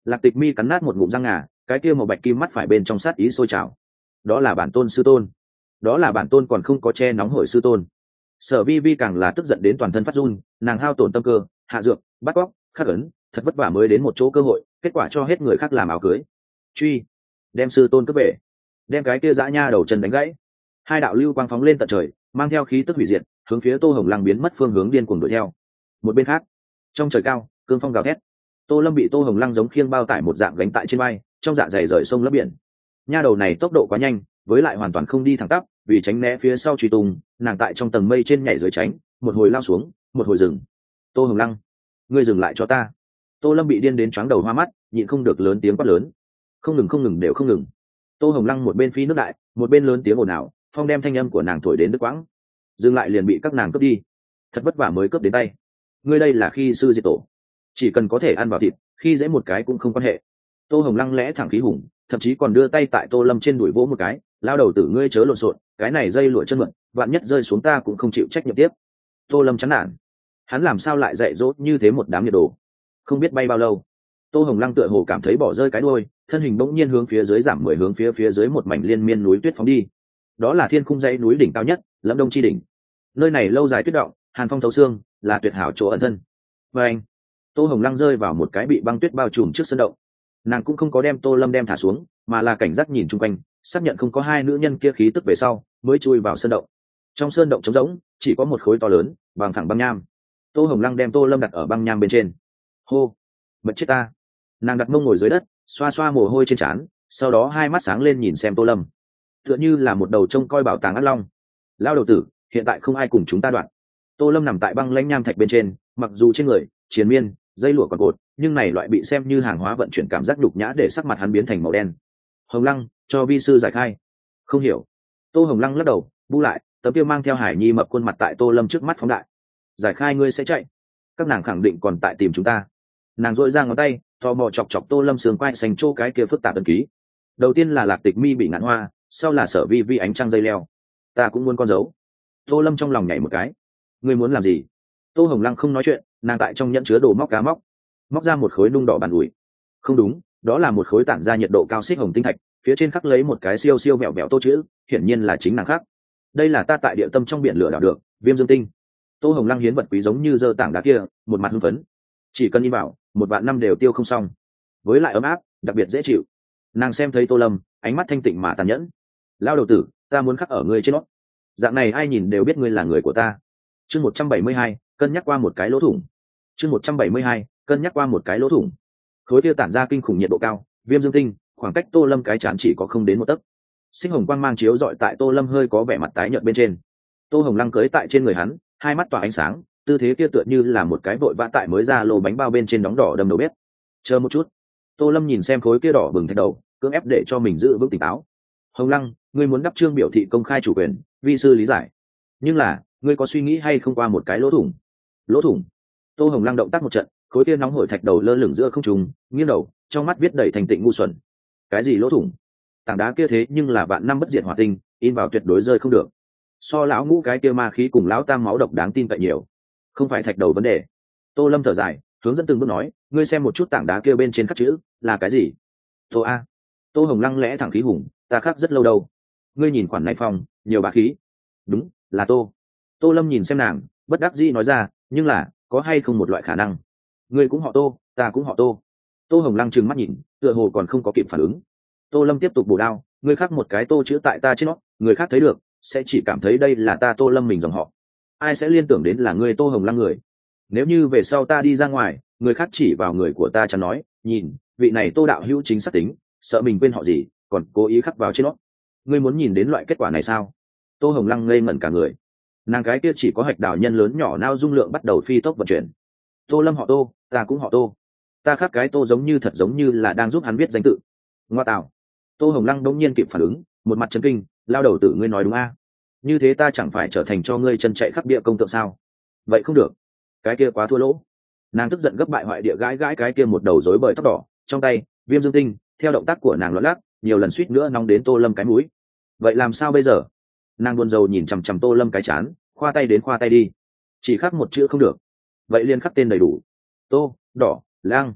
Lạc Tịch Mi cắn nát một ngụm răng ngà, cái kia màu bạch kim mắt phải bên trong sát ý sôi trào. Đó là bản tôn sư tôn, đó là bản tôn còn không có che nóng hổi sư tôn. Sở Vi Vi càng là tức giận đến toàn thân phát run, nàng hao tổn tâm cơ, hạ dược, bắt cóc, khắc ấn, thật vất vả mới đến một chỗ cơ hội, kết quả cho hết người khác làm áo cưới. Truy, đem sư tôn cướp về, đem cái kia dã nha đầu chân đánh gãy. Hai đạo lưu quang phóng lên tận trời, mang theo khí tức hủy diệt, hướng phía Tô Hồng Lăng biến mất phương hướng điên cuồng đuổi theo. Một bên khác, trong trời cao, cương phong gào thét. Tô Lâm bị Tô Hồng Lăng giống khiêng bao tải một dạng gánh tại trên vai, trong dạ dày rời sông lấp biển. Nha đầu này tốc độ quá nhanh, với lại hoàn toàn không đi thẳng tắp, vì tránh né phía sau truy tung, nàng tại trong tầng mây trên nhảy dưới tránh, một hồi lao xuống, một hồi dừng. Tô Hồng Lăng, ngươi dừng lại cho ta. Tô Lâm bị điên đến chóng đầu hoa mắt, nhịn không được lớn tiếng quát lớn. Không ngừng không ngừng đều không ngừng. Tô Hồng Lăng một bên phi nước đại, một bên lớn tiếng ồn ào, phong đem thanh âm của nàng thổi đến đứt quãng. Dừng lại liền bị các nàng cướp đi, thật vất vả mới cướp đến tay. Ngươi đây là khi sư diệt tổ, chỉ cần có thể ăn vào thịt, khi dễ một cái cũng không quan hệ. Tô Hồng Lăng lẽ thẳng khí hùng, thậm chí còn đưa tay tại Tô Lâm trên đùi vỗ một cái, lao đầu tử ngươi chớ lộn xộn, cái này dây lụa chân mượn, vạn nhất rơi xuống ta cũng không chịu trách nhiệm tiếp. Tô Lâm chán nản, hắn làm sao lại dạy dỗ như thế một đám nhiệt đồ, không biết bay bao lâu. Tô Hồng Lăng tựa hồ cảm thấy bỏ rơi cái đuôi, thân hình bỗng nhiên hướng phía dưới giảm mười hướng phía phía dưới một mảnh liên miên núi tuyết phóng đi. Đó là thiên khung dãy núi đỉnh cao nhất, Lâm Đông chi đỉnh. Nơi này lâu dài tuyết động, hàn phong thấu xương, là tuyệt hảo chỗ ẩn thân. Và anh, Tô Hồng Lăng rơi vào một cái bị băng tuyết bao trùm trước sân động. Nàng cũng không có đem Tô Lâm đem thả xuống, mà là cảnh giác nhìn chung quanh, xác nhận không có hai nữ nhân kia khí tức về sau, mới chui vào sân động. Trong sơn động trống rỗng, chỉ có một khối to lớn, bằng thẳng băng nham. Tô Hồng Lăng đem Tô Lâm đặt ở băng nham bên trên. Hô, mệt chết ta. Nàng đặt mông ngồi dưới đất, xoa xoa mồ hôi trên trán, sau đó hai mắt sáng lên nhìn xem Tô Lâm, tựa như là một đầu trông coi bảo tàng ác long. Lao đầu tử, hiện tại không ai cùng chúng ta đoạn. Tô Lâm nằm tại băng lãnh nham thạch bên trên, mặc dù trên người triền miên dây lụa còn cột, nhưng này loại bị xem như hàng hóa vận chuyển cảm giác nhục nhã để sắc mặt hắn biến thành màu đen. Hồng Lăng, cho vi sư giải khai. Không hiểu. Tô Hồng Lăng lắc đầu, bu lại, tấm kia mang theo hải nhi mập khuôn mặt tại Tô Lâm trước mắt phóng đại. Giải khai ngươi sẽ chạy, các nàng khẳng định còn tại tìm chúng ta. Nàng dội ra ngón tay, thò mò chọc chọc Tô Lâm sườn quai xanh chỗ cái kia phức tạp ấn ký. Đầu tiên là Lạc Tịch Mi bị ngạn hoa, sau là Sở Vi Vi ánh trăng dây leo. Ta cũng muốn con dấu. Tô Lâm trong lòng nhảy một cái. Ngươi muốn làm gì? Tô Hồng Lăng không nói chuyện, nàng tại trong nhẫn chứa đồ móc cá móc, móc ra một khối nung đỏ bàn ủi. Không đúng, đó là một khối tản ra nhiệt độ cao xích hồng tinh thạch, phía trên khắc lấy một cái siêu siêu vẹo vẹo tô chữ, hiển nhiên là chính nàng khắc. Đây là ta tại địa tâm trong biển lửa đào được, Viêm Dương Tinh. Tô Hồng Lăng hiến vật quý giống như giơ tảng đá kia, một mặt hưng phấn. Chỉ cần in vào, một vạn năm đều tiêu không xong. Với lại ấm áp, đặc biệt dễ chịu. Nàng xem thấy Tô Lâm, ánh mắt thanh tịnh mà tàn nhẫn. Lao đầu tử, ta muốn khắc ở ngươi trên nó. Dạng này ai nhìn đều biết ngươi là người của ta. Chương một trăm bảy mươi hai, cân nhắc qua một cái lỗ thủng. Chương một trăm bảy mươi hai, cân nhắc qua một cái lỗ thủng. Khối kia tản ra kinh khủng nhiệt độ cao, Viêm Dương Tinh, khoảng cách Tô Lâm cái chán chỉ có không đến một tấc. Sinh hồng quang mang chiếu rọi tại Tô Lâm hơi có vẻ mặt tái nhợt bên trên. Tô Hồng Lăng cưỡi tại trên người hắn, hai mắt tỏa ánh sáng, tư thế kia tựa như là một cái vội vã tại mới ra lô bánh bao bên trên đóng đỏ đâm đầu bếp. Chờ một chút. Tô Lâm nhìn xem khối kia đỏ bừng thạch đầu, cưỡng ép để cho mình giữ vững tỉnh táo. Hồng Lăng, ngươi muốn đắp trương biểu thị công khai chủ quyền, vi sư lý giải. Nhưng là, ngươi có suy nghĩ hay không qua một cái lỗ thủng? Lỗ thủng? Tô Hồng Lăng động tác một trận, khối kia nóng hổi thạch đầu lơ lửng giữa không trung, nghiêng đầu, trong mắt viết đầy thành tịnh ngu xuẩn. Cái gì lỗ thủng? Tảng đá kia thế nhưng là vạn năm bất diệt hỏa tinh, in vào tuyệt đối rơi không được. So lão ngũ cái kia ma khí cùng lão tam máu độc đáng tin cậy nhiều. Không phải thạch đầu vấn đề. Tô Lâm thở dài, hướng dẫn từng bước nói, ngươi xem một chút tảng đá kia bên trên khắc chữ, là cái gì? Tô A. Tô Hồng Lăng lẽ thẳng khí hùng, ta khắc rất lâu đâu. Ngươi nhìn khoản này phong, nhiều bá khí. Đúng, là Tô. Tô Lâm nhìn xem nàng, bất đắc dĩ nói ra, nhưng là, có hay không một loại khả năng? Ngươi cũng họ Tô, ta cũng họ Tô. Tô Hồng Lăng trừng mắt nhìn, tựa hồ còn không có kịp phản ứng. Tô Lâm tiếp tục bổ đao, ngươi khắc một cái Tô chữ tại ta trên nó, người khác thấy được, sẽ chỉ cảm thấy đây là ta Tô Lâm mình dòng họ. Ai sẽ liên tưởng đến là ngươi Tô Hồng Lăng người? Nếu như về sau ta đi ra ngoài, người khác chỉ vào người của ta chẳng nói, nhìn, vị này Tô đạo hữu chính xác tính, sợ mình quên họ gì, còn cố ý khắc vào trên nó. Ngươi muốn nhìn đến loại kết quả này sao? Tô Hồng Lăng ngây ngẩn cả người. Nàng cái kia chỉ có hạch đào nhân lớn nhỏ nao dung lượng bắt đầu phi tốc vận chuyển. Tô Lâm họ Tô, ta cũng họ Tô. Ta khắc cái Tô giống như thật giống như là đang giúp hắn viết danh tự. Ngoa tạo. Tô Hồng Lăng đống nhiên kịp phản ứng, một mặt chấn kinh, lao đầu tử ngươi nói đúng a? Như thế ta chẳng phải trở thành cho ngươi chân chạy khắp địa công tượng sao? Vậy không được, cái kia quá thua lỗ. Nàng tức giận gấp bại hoại địa gãi gãi cái kia một đầu rối bời tóc đỏ, trong tay Viêm Dương Tinh, theo động tác của nàng loạn lắc, nhiều lần suýt nữa nóng đến Tô Lâm cái mũi. Vậy làm sao bây giờ? Nàng buồn rầu nhìn chằm chằm Tô Lâm cái chán, khoa tay đến khoa tay đi, chỉ khắc một chữ không được. Vậy liền khắc tên đầy đủ. Tô, đỏ, lang.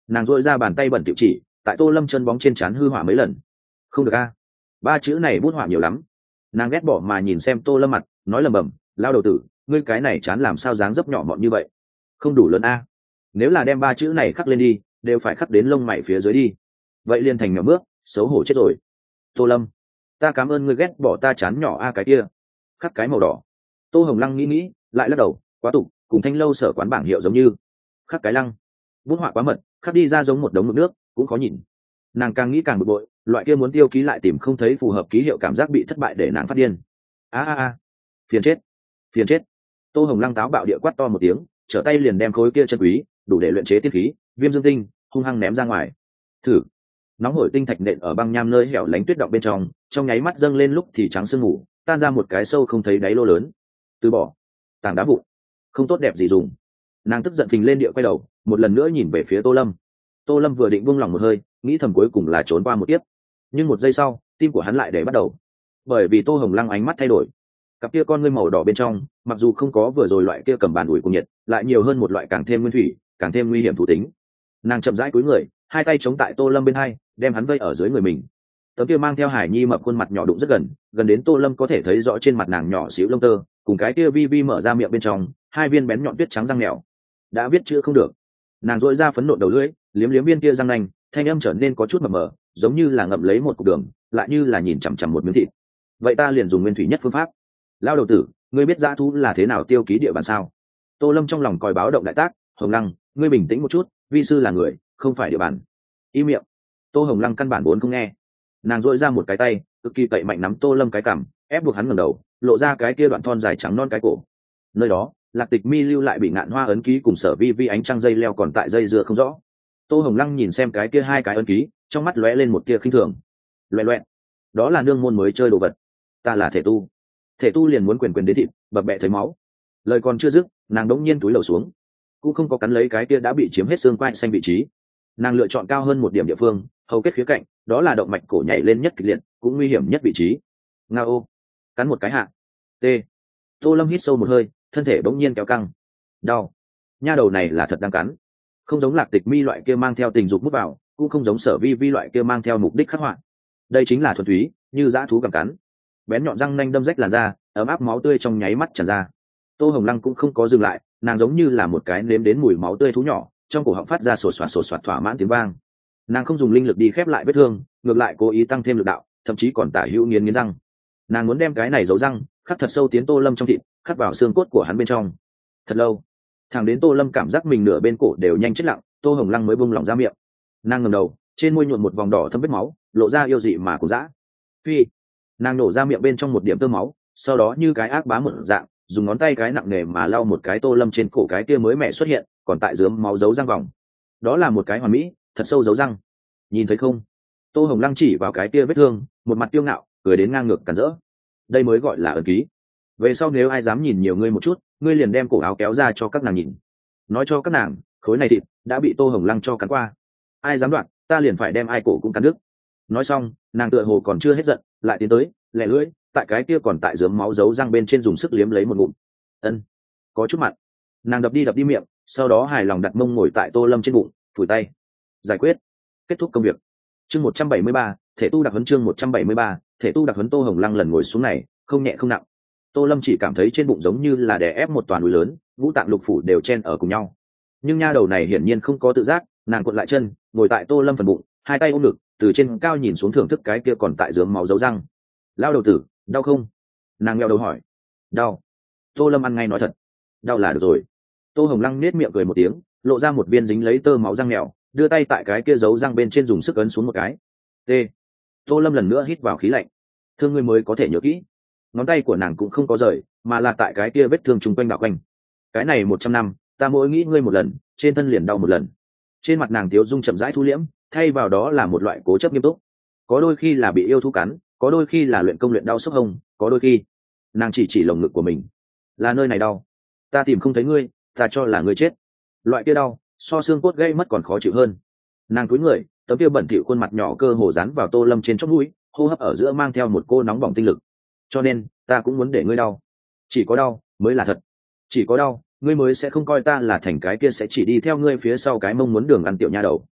nàng dội ra bàn tay bẩn tiểu chỉ tại tô lâm chân bóng trên trán hư hỏa mấy lần. Không được a, ba chữ này bút họa nhiều lắm. Nàng ghét bỏ mà nhìn xem tô lâm mặt, nói lầm bầm, lao đầu tử, ngươi cái này chán làm sao dáng dấp nhỏ mọn như vậy, không đủ lớn a. Nếu là đem ba chữ này khắc lên đi, đều phải khắc đến lông mày phía dưới đi, vậy liền thành mèo bước, xấu hổ chết rồi. Tô lâm, ta cảm ơn ngươi ghét bỏ ta chán nhỏ a cái kia, khắc cái màu đỏ. Tô hồng lăng nghĩ nghĩ lại lắc đầu, quá tục, cùng thanh lâu sở quán bảng hiệu giống như. Khắc cái lăng, bút họa quá mật, khắc đi ra giống một đống mực nước, cũng khó nhìn. Nàng càng nghĩ càng bực bội, loại kia muốn tiêu ký lại tìm không thấy phù hợp ký hiệu cảm giác bị thất bại để nàng phát điên. A a a, phiền chết, phiền chết. Tô hồng lăng táo bạo địa quát to một tiếng, trở tay liền đem khối kia chân quý đủ để luyện chế tiên khí viêm dương tinh hung hăng ném ra ngoài. Thử. Nóng hổi tinh thạch nện ở băng nham nơi hẻo lánh tuyết động bên trong, trong nháy mắt dâng lên lúc thì trắng sương mù, tan ra một cái sâu không thấy đáy lô lớn. Từ bỏ. Tảng đá vụn, không tốt đẹp gì dùng. Nàng tức giận phình lên địa quay đầu, một lần nữa nhìn về phía tô lâm. Tô lâm vừa định buông lòng một hơi, nghĩ thầm cuối cùng là trốn qua một tiếp, nhưng một giây sau tim của hắn lại để bắt đầu, bởi vì tô hồng lăng ánh mắt thay đổi. Cặp kia con ngươi màu đỏ bên trong, mặc dù không có vừa rồi loại kia cầm bàn ủi cùng nhiệt, lại nhiều hơn một loại càng thêm nguyên thủy, càng thêm nguy hiểm thú tính. Nàng chậm rãi cúi người, hai tay chống tại tô lâm bên hai, đem hắn vây ở dưới người mình. Tấm kia mang theo hải nhi mập khuôn mặt nhỏ đụng rất gần, gần đến tô lâm có thể thấy rõ trên mặt nàng nhỏ xíu lông tơ, cùng cái kia vi vi mở ra miệng bên trong hai viên bén nhọn tuyết trắng răng mèo. Đã viết chữ không được, nàng dội ra phấn nộn đầu lưỡi, liếm liếm viên kia răng nanh, thanh âm trở nên có chút mập mờ, giống như là ngậm lấy một cục đường, lại như là nhìn chằm chằm một miếng thịt. Vậy ta liền dùng nguyên thủy nhất phương pháp. Lao đầu tử, ngươi biết dã thú là thế nào tiêu ký địa bàn sao? Tô lâm trong lòng còi báo động đại tác. Hồng lăng, ngươi bình tĩnh một chút, vi sư là người, không phải địa bàn. Im miệng. Tô hồng lăng căn bản vốn không nghe. Nàng dội ra một cái tay, cực kỳ cậy mạnh nắm tô lâm cái cằm, ép buộc hắn ngẩng đầu, lộ ra cái kia đoạn thon dài trắng non cái cổ. Nơi đó, lạc tịch mi lưu lại bị ngạn hoa ấn ký cùng sở vi vi ánh trăng dây leo còn tại dây dưa không rõ. Tô hồng lăng nhìn xem cái kia hai cái ấn ký, trong mắt lóe lên một tia khinh thường. Loẹ loẹn, đó là nương môn mới chơi đồ vật, ta là thể tu, thể tu liền muốn quyền quyền đến thịt, bập bẹ thấy máu. Lời còn chưa dứt, nàng đống nhiên túi lầu xuống, cũng không có cắn lấy cái kia đã bị chiếm hết xương quai xanh vị trí. Nàng lựa chọn cao hơn một điểm địa phương, hầu kết khía cạnh, đó là động mạch cổ nhảy lên nhất kịch liệt, cũng nguy hiểm nhất vị trí. Ngao, cắn một cái hạ. T. Tô lâm hít sâu một hơi, thân thể bỗng nhiên kéo căng. Đau. Nha đầu này là thật đang cắn, không giống lạc tịch mi loại kia mang theo tình dục mút vào, cũng không giống sở vi vi loại kia mang theo mục đích khắc họa. Đây chính là thuần túy như dã thú gặm cắn. Bén nhọn răng nanh đâm rách làn da, ấm áp máu tươi trong nháy mắt tràn ra. Tô hồng lăng cũng không có dừng lại, nàng giống như là một cái nếm đến mùi máu tươi thú nhỏ, trong cổ họng phát ra sột soạt sột soạt thỏa mãn tiếng vang. Nàng không dùng linh lực đi khép lại vết thương, ngược lại cố ý tăng thêm lực đạo, thậm chí còn tả hữu nghiến nghiến răng. Nàng muốn đem cái này giấu răng khắc thật sâu tiến tô lâm trong thịt, khắc vào xương cốt của hắn bên trong. Thật lâu, thằng đến tô lâm cảm giác mình nửa bên cổ đều nhanh chết lặng, tô hồng lăng mới buông lỏng ra miệng. Nàng ngẩng đầu, trên môi nhuộm một vòng đỏ thâm vết máu, lộ ra yêu dị mà cũng dã. Phi. Nàng nổ ra miệng bên trong một điểm tơ máu, sau đó như cái ác bá một dạng dùng ngón tay cái nặng nề mà lau một cái tô lâm trên cổ cái kia mới mẹ xuất hiện còn tại dướng máu dấu răng vòng. Đó là một cái hoàn mỹ thật sâu dấu răng, nhìn thấy không? Tô hồng lăng chỉ vào cái kia vết thương, một mặt tiêu ngạo cười đến ngang ngược cản rỡ. Đây mới gọi là ấn ký, về sau nếu ai dám nhìn nhiều ngươi một chút, ngươi liền đem cổ áo kéo ra cho các nàng nhìn, nói cho các nàng khối này thịt đã bị tô hồng lăng cho cắn qua, ai dám đoạt ta liền phải đem ai cổ cũng cắn đứt. Nói xong, nàng tựa hồ còn chưa hết giận, lại tiến tới lẹ lưỡi tại cái kia còn tại dướng máu dấu răng bên trên dùng sức liếm lấy một ngụm. Ân, có chút mặn. Nàng đập đi đập đi miệng, sau đó hài lòng đặt mông ngồi tại tô lâm trên bụng, phủi tay. Giải quyết, kết thúc công việc. Chương một trăm bảy mươi ba, thể tu đặc huấn. Chương một trăm bảy mươi ba, thể tu đặc huấn. Tô hồng lăng lần ngồi xuống này, không nhẹ không nặng. Tô lâm chỉ cảm thấy trên bụng giống như là đè ép một toàn núi lớn, ngũ tạng lục phủ đều chen ở cùng nhau. Nhưng nha đầu này hiển nhiên không có tự giác, nàng cuộn lại chân, ngồi tại tô lâm phần bụng, hai tay ôm ngực, từ trên cao nhìn xuống thưởng thức cái kia còn tại dướng máu dấu răng. Lao đầu tử, đau không? Nàng ngheo đầu hỏi. Đau. Tô lâm ăn ngay nói thật. Đau là được rồi. Tô hồng lăng nết miệng cười một tiếng, lộ ra một viên dính lấy tơ máu răng mèo, đưa tay tại cái kia giấu răng bên trên dùng sức ấn xuống một cái. T. Tô lâm lần nữa hít vào khí lạnh. Thương ngươi mới có thể nhớ kỹ. Ngón tay của nàng cũng không có rời, mà là tại cái kia vết thương chung quanh đảo quanh. Cái này một trăm năm, ta mỗi nghĩ ngươi một lần, trên thân liền đau một lần. Trên mặt nàng tiếu dung chậm rãi thu liễm, thay vào đó là một loại cố chấp nghiêm túc. Có đôi khi là bị yêu thú cắn, có đôi khi là luyện công luyện đau sốc hông, có đôi khi nàng chỉ chỉ lồng ngực của mình, là nơi này đau, ta tìm không thấy ngươi, ta cho là ngươi chết. Loại kia đau so xương cốt gây mất còn khó chịu hơn. Nàng cúi người, tấm kia bẩn thỉu khuôn mặt nhỏ cơ hồ dán vào tô lâm trên chóp mũi, hô hấp ở giữa mang theo một cô nóng bỏng tinh lực. Cho nên ta cũng muốn để ngươi đau, chỉ có đau mới là thật, chỉ có đau ngươi mới sẽ không coi ta là thành cái kia sẽ chỉ đi theo ngươi phía sau cái mông muốn đường ăn tiểu nha đầu,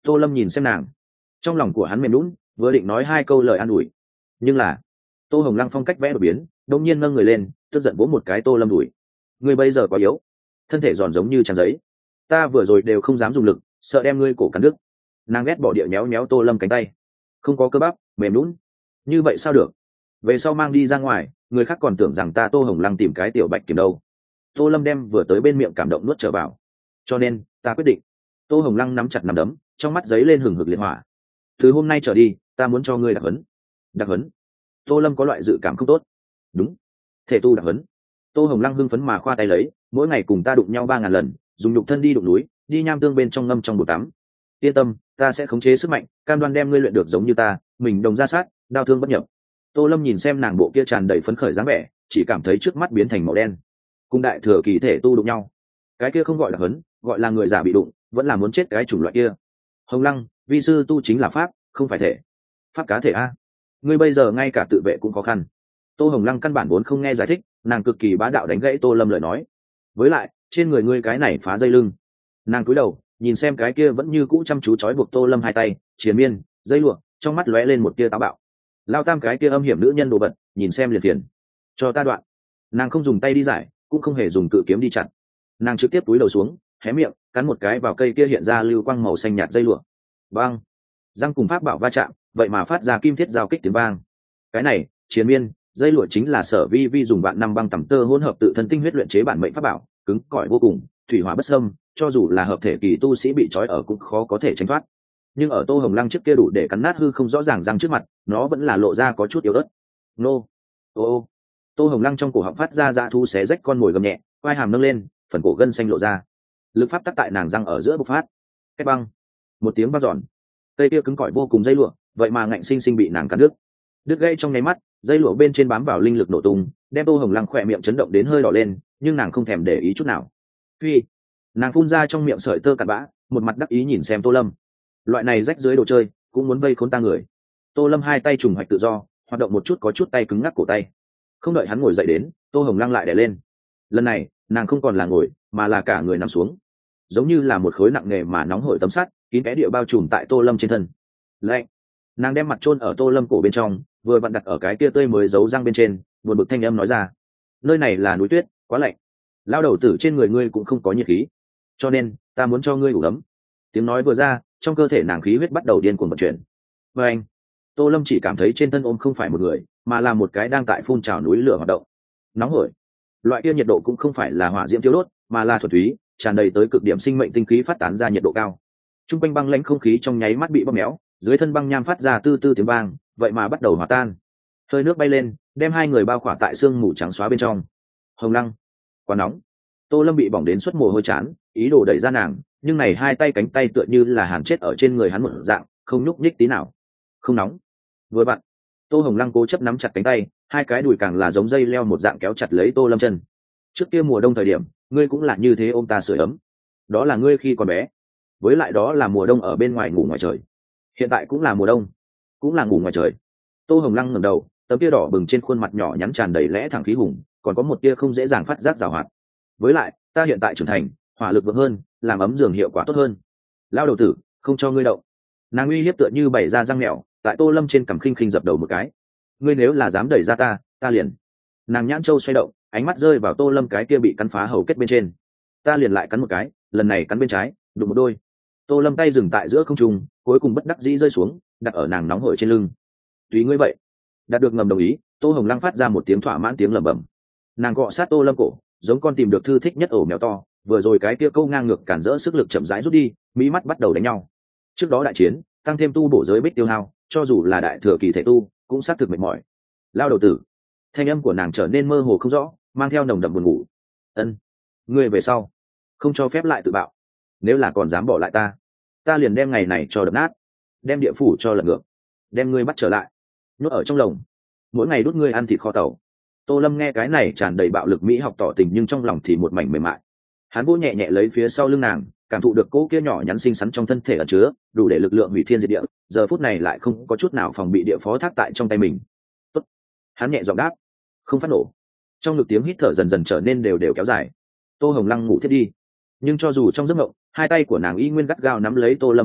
Tô Lâm nhìn xem nàng, trong lòng của hắn mềm lún, vừa định nói hai câu lời an ủi, nhưng là Tô Hồng Lăng phong cách vẽ đột biến, đột nhiên nâng người lên, tức giận vỗ một cái Tô Lâm đùi. Ngươi bây giờ quá yếu, thân thể giòn giống như trang giấy, ta vừa rồi đều không dám dùng lực, sợ đem ngươi cổ cắn đứt. Nàng ghét bỏ địa nhéo nhéo Tô Lâm cánh tay, không có cơ bắp, mềm lún, như vậy sao được? Về sau mang đi ra ngoài, người khác còn tưởng rằng ta Tô Hồng Lăng tìm cái tiểu bạch kiểm đâu. Tô Lâm đem vừa tới bên miệng cảm động nuốt trở vào. Cho nên ta quyết định. Tô Hồng Lăng nắm chặt nắm đấm, trong mắt giấy lên hừng hực liệt hỏa. Từ hôm nay trở đi, ta muốn cho ngươi đặc huấn. Đặc huấn? Tô Lâm có loại dự cảm không tốt. Đúng, thể tu đặc huấn. Tô Hồng Lăng hưng phấn mà khoa tay lấy, mỗi ngày cùng ta đụng nhau ba ngàn lần, dùng nhục thân đi đụng núi, đi nham tương bên trong ngâm trong bồn tắm. Yên tâm, ta sẽ khống chế sức mạnh, cam đoan đem ngươi luyện được giống như ta, mình đồng ra sát, đao thương bất nhập. Tô Lâm nhìn xem nàng bộ kia tràn đầy phấn khởi dáng vẻ, chỉ cảm thấy trước mắt biến thành màu đen. Cùng đại thừa kỳ thể tu đụng nhau, cái kia không gọi là hấn, gọi là người giả bị đụng, vẫn là muốn chết cái chủng loại kia. Hồng Lăng, vi sư tu chính là pháp, không phải thể. Pháp cá thể a? Ngươi bây giờ ngay cả tự vệ cũng khó khăn. Tô Hồng Lăng căn bản vốn không nghe giải thích, nàng cực kỳ bá đạo đánh gãy Tô Lâm lời nói. Với lại, trên người ngươi cái này phá dây lưng. Nàng cúi đầu, nhìn xem cái kia vẫn như cũ chăm chú trói buộc Tô Lâm hai tay, triền miên, dây lụa, trong mắt lóe lên một tia táo bạo. Lao tam cái kia âm hiểm nữ nhân đồ vật, nhìn xem liền phiền. Cho ta đoạn. Nàng không dùng tay đi giải, cũng không hề dùng cự kiếm đi chặt. Nàng trực tiếp túi đầu xuống, hé miệng, cắn một cái vào cây kia hiện ra lưu quang màu xanh nhạt dây lụa. Bang! Răng cùng pháp bảo va chạm, vậy mà phát ra kim thiết giao kích tiếng vang. Cái này, chiến miên, dây lụa chính là Sở Vi Vi dùng vạn năm băng tẩm tơ hỗn hợp tự thân tinh huyết luyện chế bản mệnh pháp bảo, cứng cỏi vô cùng, thủy hỏa bất xâm, cho dù là hợp thể kỳ tu sĩ bị trói ở cũng khó có thể tránh thoát. Nhưng ở Tô Hồng Lăng trước kia đủ để cắn nát hư không rõ ràng răng trước mặt, nó vẫn là lộ ra có chút yếu ớt. Nô! Ô ô! Tô Hồng Lăng trong cổ họng phát ra dã thu xé rách con mồi gầm nhẹ, vai hàm nâng lên, phần cổ gân xanh lộ ra. Lực pháp tắc tại nàng răng ở giữa bộc phát. Cái băng! Một tiếng vang dọn. Cây kia cứng cỏi vô cùng dây lụa, vậy mà ngạnh sinh sinh bị nàng cắn đứt. Đứt gãy trong nháy mắt, dây lụa bên trên bám vào linh lực nổ tung, đem Tô Hồng Lăng khỏe miệng chấn động đến hơi đỏ lên, nhưng nàng không thèm để ý chút nào. Phi! Nàng phun ra trong miệng sợi tơ cặn bã, một mặt đắc ý nhìn xem Tô Lâm. Loại này rách dưới đồ chơi, cũng muốn vây khốn ta người. Tô Lâm hai tay trùng hoạch tự do, hoạt động một chút có chút tay cứng ngắc cổ tay. Không đợi hắn ngồi dậy đến, Tô Hồng Lăng lại đè lên. Lần này, nàng không còn là ngồi, mà là cả người nằm xuống, giống như là một khối nặng nề mà nóng hổi tấm sắt, kín cái địa bao trùm tại Tô Lâm trên thân. Lạnh. Nàng đem mặt chôn ở Tô Lâm cổ bên trong, vừa vặn đặt ở cái kia tươi mới giấu răng bên trên, buồn bực thanh âm nói ra: nơi này là núi tuyết, quá lạnh. Lao đầu tử trên người ngươi cũng không có nhiệt khí, cho nên ta muốn cho ngươi đủ ấm. Tiếng nói vừa ra, trong cơ thể nàng khí huyết bắt đầu điên cuồng vận chuyển. Và anh, Tô Lâm chỉ cảm thấy trên thân ôm không phải một người, mà là một cái đang tại phun trào núi lửa hoạt động. Nóng hổi. Loại kia nhiệt độ cũng không phải là hỏa diễm thiêu đốt, mà là thuần túy, tràn đầy tới cực điểm sinh mệnh tinh khí phát tán ra nhiệt độ cao. Trung quanh băng lãnh không khí trong nháy mắt bị bóp méo, dưới thân băng nham phát ra tư tư tiếng vang, vậy mà bắt đầu hòa tan. Hơi nước bay lên, đem hai người bao khỏa tại sương mù trắng xóa bên trong. Hồng Lăng, quá nóng. Tô Lâm bị bỏng đến suất mồ hôi chán, ý đồ đẩy ra nàng, nhưng này hai tay cánh tay tựa như là hàn chết ở trên người hắn một dạng, không nhúc nhích tí nào. Không nóng. Vừa vặn, Tô Hồng Lăng cố chấp nắm chặt cánh tay, hai cái đùi càng là giống dây leo một dạng kéo chặt lấy Tô Lâm chân. Trước kia mùa đông thời điểm, ngươi cũng là như thế ôm ta sưởi ấm. Đó là ngươi khi còn bé. Với lại đó là mùa đông ở bên ngoài ngủ ngoài trời. Hiện tại cũng là mùa đông, cũng là ngủ ngoài trời. Tô Hồng Lăng ngẩng đầu, tấm kia đỏ bừng trên khuôn mặt nhỏ nhắn tràn đầy lẽ thẳng khí hùng, còn có một tia không dễ dàng phát giác giảo hoạt. Với lại, ta hiện tại trưởng thành, hỏa lực vững hơn, làm ấm giường hiệu quả tốt hơn. Lao đầu tử, không cho ngươi động. Nàng uy hiếp tựa như bày ra răng mèo, tại Tô Lâm trên cằm khinh khinh dập đầu một cái. Ngươi nếu là dám đẩy ra ta, ta liền. Nàng nhãn châu xoay động, ánh mắt rơi vào Tô Lâm cái kia bị cắn phá hầu kết bên trên. Ta liền lại cắn một cái, lần này cắn bên trái, đụng một đôi. Tô Lâm tay dừng tại giữa không trung, cuối cùng bất đắc dĩ rơi xuống, đặt ở nàng nóng hổi trên lưng. Tùy ngươi vậy. Đạt được ngầm đồng ý, Tô Hồng Lăng phát ra một tiếng thỏa mãn tiếng lẩm bẩm. Nàng gọ sát Tô Lâm cổ, giống con tìm được thư thích nhất ổ mèo to, vừa rồi cái kia câu ngang ngược cản rỡ sức lực chậm rãi rút đi, mỹ mắt bắt đầu đánh nhau. Trước đó đại chiến, tăng thêm tu bổ giới bích tiêu hao, cho dù là đại thừa kỳ thể tu, cũng sát thực mệt mỏi. Lao đầu tử. Thanh âm của nàng trở nên mơ hồ không rõ, mang theo nồng đậm buồn ngủ. Ân, ngươi về sau không cho phép lại tự bạo. Nếu là còn dám bỏ lại ta, ta liền đem ngày này cho đập nát, đem địa phủ cho lật ngược, đem ngươi bắt trở lại, nhốt ở trong lồng, mỗi ngày đút ngươi ăn thịt kho tàu. Tô Lâm nghe cái này tràn đầy bạo lực mỹ học tỏ tình, nhưng trong lòng thì một mảnh mềm mại. Hắn vỗ nhẹ nhẹ lấy phía sau lưng nàng, cảm thụ được cỗ kia nhỏ nhắn xinh xắn trong thân thể ẩn chứa đủ để lực lượng hủy thiên diệt địa, giờ phút này lại không có chút nào phòng bị địa phó thác tại trong tay mình. Tốt. Hắn nhẹ giọng đáp, không phát nổ. Trong ngực tiếng hít thở dần dần trở nên đều đều kéo dài. Tô Hồng Lăng ngủ thiết đi, nhưng cho dù trong giấc mộng, hai tay của nàng y nguyên gắt gao nắm lấy Tô Lâm vào áo,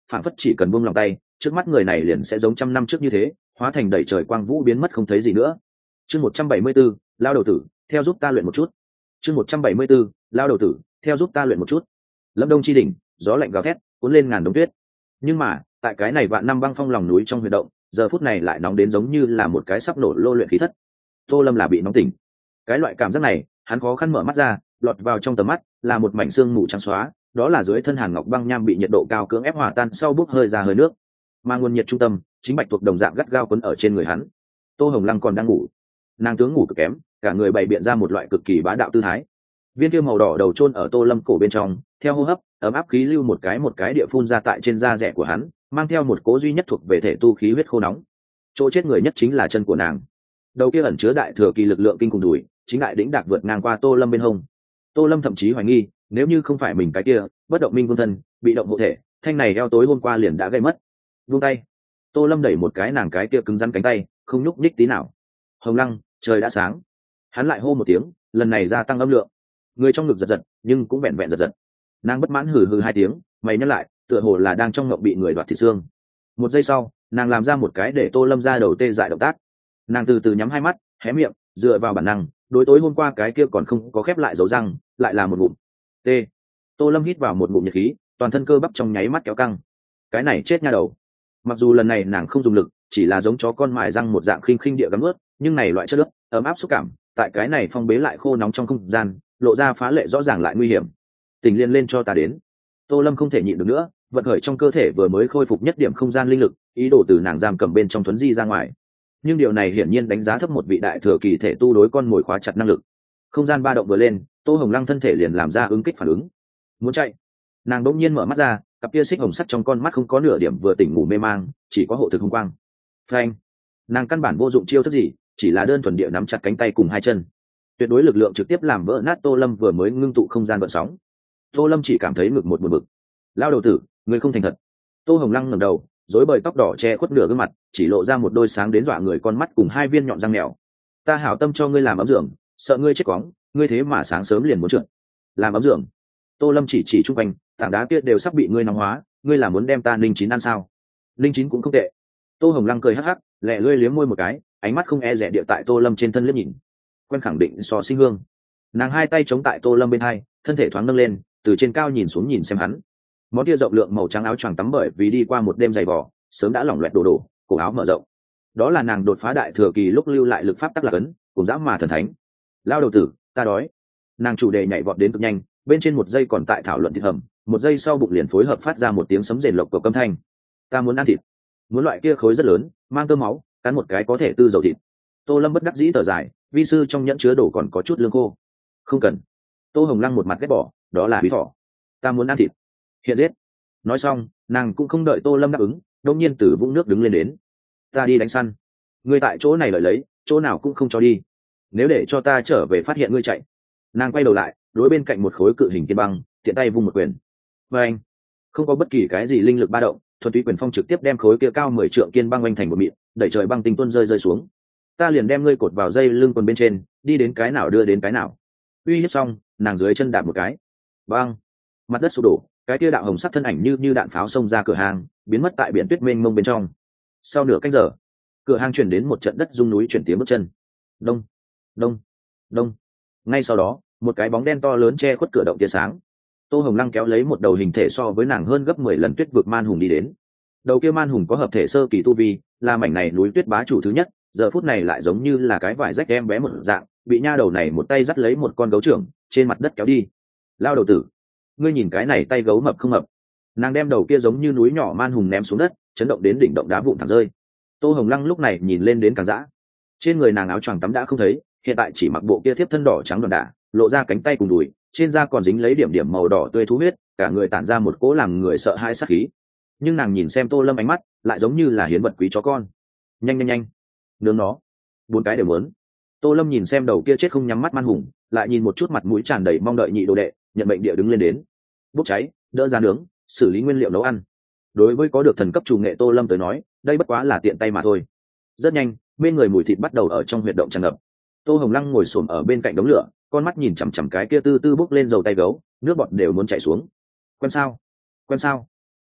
phản phất chỉ cần buông lòng tay, trước mắt người này liền sẽ giống trăm năm trước như thế, hóa thành đầy trời quang vũ biến mất không thấy gì nữa. Chương một trăm bảy mươi 174, lao đầu tử, theo giúp ta luyện một chút. Chương một trăm bảy mươi 174, lao đầu tử, theo giúp ta luyện một chút. Lâm Đông chi đỉnh, gió lạnh gào thét, cuốn lên ngàn đống tuyết. Nhưng mà, tại cái này vạn năm băng phong lòng núi trong huy động, giờ phút này lại nóng đến giống như là một cái sắp nổ lô luyện khí thất. Tô Lâm là bị nóng tỉnh. Cái loại cảm giác này, hắn khó khăn mở mắt ra, lọt vào trong tầm mắt là một mảnh xương mù trắng xóa, đó là dưới thân hàn ngọc băng nham bị nhiệt độ cao cưỡng ép hòa tan sau bốc hơi ra hơi nước. Mà nguồn nhiệt trung tâm, chính bạch tuộc đồng dạng gắt gao quấn ở trên người hắn. Tô Hồng Lăng còn đang ngủ, nàng tướng ngủ cực kém, cả người bày biện ra một loại cực kỳ bá đạo tư thái. Viên kia màu đỏ đầu chôn ở Tô Lâm cổ bên trong, theo hô hấp, ấm áp khí lưu một cái một cái địa phun ra tại trên da rẻ của hắn, mang theo một cố duy nhất thuộc về thể tu khí huyết khô nóng. Chỗ chết người nhất chính là chân của nàng. Đầu kia ẩn chứa đại thừa kỳ lực lượng kinh khủng đùi, chính đại đỉnh đạc vượt ngang qua Tô Lâm bên hông. Tô Lâm thậm chí hoài nghi, nếu như không phải mình cái kia bất động minh vương thân, bị động hộ thể, thanh này eo tối hôm qua liền đã gây mất. Buông tay. Tô Lâm đẩy một cái nàng cái kia cứng rắn cánh tay, không nhúc nhích tí nào. Hồng Lăng, trời đã sáng. Hắn lại hô một tiếng, lần này gia tăng âm lượng. Người trong ngực giật giật, nhưng cũng vẹn vẹn giật giật. Nàng bất mãn hừ hừ hai tiếng, mày nhắc lại, tựa hồ là đang trong ngộng bị người đoạt thịt xương. Một giây sau, nàng làm ra một cái để Tô Lâm ra đầu tê dại động tác. Nàng từ từ nhắm hai mắt, hé miệng, dựa vào bản năng, đối tối hôm qua cái kia còn không có khép lại dấu răng, lại là một ngụm. T. Tô Lâm hít vào một ngụm nhiệt khí, toàn thân cơ bắp trong nháy mắt kéo căng. Cái này chết nha đầu. Mặc dù lần này nàng không dùng lực, chỉ là giống chó con mài răng một dạng khinh khinh địa gắm ướt, nhưng này loại chất nước ấm áp xúc cảm, tại cái này phong bế lại khô nóng trong không gian, lộ ra phá lệ rõ ràng lại nguy hiểm. Tình liên lên cho ta đến. Tô Lâm không thể nhịn được nữa, vận khởi trong cơ thể vừa mới khôi phục nhất điểm không gian linh lực, ý đồ từ nàng giam cầm bên trong thuấn di ra ngoài. Nhưng điều này hiển nhiên đánh giá thấp một vị đại thừa kỳ thể tu đối con mồi khóa chặt năng lực. Không gian ba động vừa lên, Tô Hồng Lăng thân thể liền làm ra ứng kích phản ứng, muốn chạy. Nàng đột nhiên mở mắt ra, cặp kia xích hồng sắt trong con mắt không có nửa điểm vừa tỉnh ngủ mê mang, chỉ có hộ thực hung quang. Phanh! Nàng căn bản vô dụng chiêu thức gì, chỉ là đơn thuần địa nắm chặt cánh tay cùng hai chân. Tuyệt đối lực lượng trực tiếp làm vỡ nát Tô Lâm vừa mới ngưng tụ không gian gợn sóng. Tô Lâm chỉ cảm thấy ngực một buồn bực. Lao đầu tử, người không thành thật. Tô Hồng Lăng ngẩng đầu, rối bời tóc đỏ che khuất nửa gương mặt, chỉ lộ ra một đôi sáng đến dọa người con mắt cùng hai viên nhọn răng mèo. Ta hảo tâm cho ngươi làm ấm giường, sợ ngươi chết quóng, ngươi thế mà sáng sớm liền muốn trượt. Làm ấm giường? Tô Lâm chỉ chỉ chung quanh, tảng đá kia đều sắp bị ngươi nóng hóa, ngươi là muốn đem ta ninh chín ăn sao? Ninh chín cũng không tệ. Tô Hồng Lăng cười hắc hắc, lẹ lươi liếm môi một cái, ánh mắt không e dè địa tại Tô Lâm trên thân liếc nhìn. Quen khẳng định so sinh hương. Nàng hai tay chống tại Tô Lâm bên hai, thân thể thoáng nâng lên, từ trên cao nhìn xuống nhìn xem hắn. Món kia rộng lượng màu trắng áo choàng tắm bởi vì đi qua một đêm dày vò, sớm đã lỏng loẹt đổ đổ, cổ áo mở rộng. Đó là nàng đột phá đại thừa kỳ lúc lưu lại lực pháp tắc lạc ấn, cùng dã mà thần thánh. Lao đầu tử, ta đói. Nàng chủ đề nhảy vọt đến cực nhanh, bên trên một giây còn tại thảo luận thịt hầm, một giây sau bụng liền phối hợp phát ra một tiếng sấm rền lộc cộc âm thanh. Ta muốn ăn thịt, muốn loại kia khối rất lớn, mang tơ máu, cắn một cái có thể tư dầu thịt. Tô Lâm bất đắc dĩ thở dài, vi sư trong nhẫn chứa đồ còn có chút lương khô. Không cần. Tô Hồng Lăng một mặt ghét bỏ, đó là bí thỏ. Ta muốn ăn thịt. Hiện giết. Nói xong, nàng cũng không đợi Tô Lâm đáp ứng, đột nhiên từ vũng nước đứng lên đến. Ta đi đánh săn. Ngươi tại chỗ này lợi lấy, chỗ nào cũng không cho đi. Nếu để cho ta trở về phát hiện ngươi chạy. Nàng quay đầu lại, đối bên cạnh một khối cự hình kiên băng, tiện tay vung một quyền. Và anh, không có bất kỳ cái gì linh lực ba động, thuần túy quyền phong trực tiếp đem khối kia cao mười trượng kiên băng oanh thành một mịn, đẩy trời băng tinh tuôn rơi rơi xuống. Ta liền đem ngươi cột vào dây lưng quần bên trên, đi đến cái nào đưa đến cái nào. Uy hiếp xong, nàng dưới chân đạp một cái, băng, mặt đất sụp đổ, cái kia đạo hồng sắc thân ảnh như như đạn pháo xông ra cửa hàng, biến mất tại biển tuyết mênh mông bên trong. Sau nửa canh giờ, cửa hàng chuyển đến một trận đất rung núi chuyển tiếng bước chân. Đông, đông, đông. Ngay sau đó, một cái bóng đen to lớn che khuất cửa động tia sáng. Tô Hồng Lăng kéo lấy một đầu hình thể so với nàng hơn gấp mười lần tuyết vực man hùng đi đến. Đầu kia man hùng có hợp thể sơ kỳ tu vi, là mảnh này núi tuyết bá chủ thứ nhất, giờ phút này lại giống như là cái vải rách em bé một dạng, bị nha đầu này một tay dắt lấy một con gấu trưởng, trên mặt đất kéo đi. Lao đầu tử, ngươi nhìn cái này tay gấu mập không mập? Nàng đem đầu kia giống như núi nhỏ man hùng ném xuống đất, chấn động đến đỉnh động đá vụn thẳng rơi. Tô Hồng Lăng lúc này nhìn lên đến càng dã. Trên người nàng áo choàng tắm đã không thấy, hiện tại chỉ mặc bộ kia thiếp thân đỏ trắng đòn đả, lộ ra cánh tay cùng đùi, trên da còn dính lấy điểm điểm màu đỏ tươi thú huyết, cả người tản ra một cỗ làm người sợ hãi sát khí. Nhưng nàng nhìn xem Tô Lâm ánh mắt, lại giống như là hiến vật quý chó con. Nhanh nhanh nhanh, nướng nó, bốn cái đều muốn. Tô Lâm nhìn xem đầu kia chết không nhắm mắt man hùng, lại nhìn một chút mặt mũi tràn đầy mong đợi nhị đồ đệ, nhận mệnh địa đứng lên đến. Bốc cháy, đỡ ra nướng, xử lý nguyên liệu nấu ăn. Đối với có được thần cấp chủ nghệ Tô Lâm tới nói, đây bất quá là tiện tay mà thôi. Rất nhanh, bên người mùi thịt bắt đầu ở trong huyệt động tràn ngập. Tô Hồng Lăng ngồi xổm ở bên cạnh đống lửa, con mắt nhìn chằm chằm cái kia tư tư bốc lên dầu tay gấu, nước bọt đều muốn chảy xuống. Quen sao? Quen sao?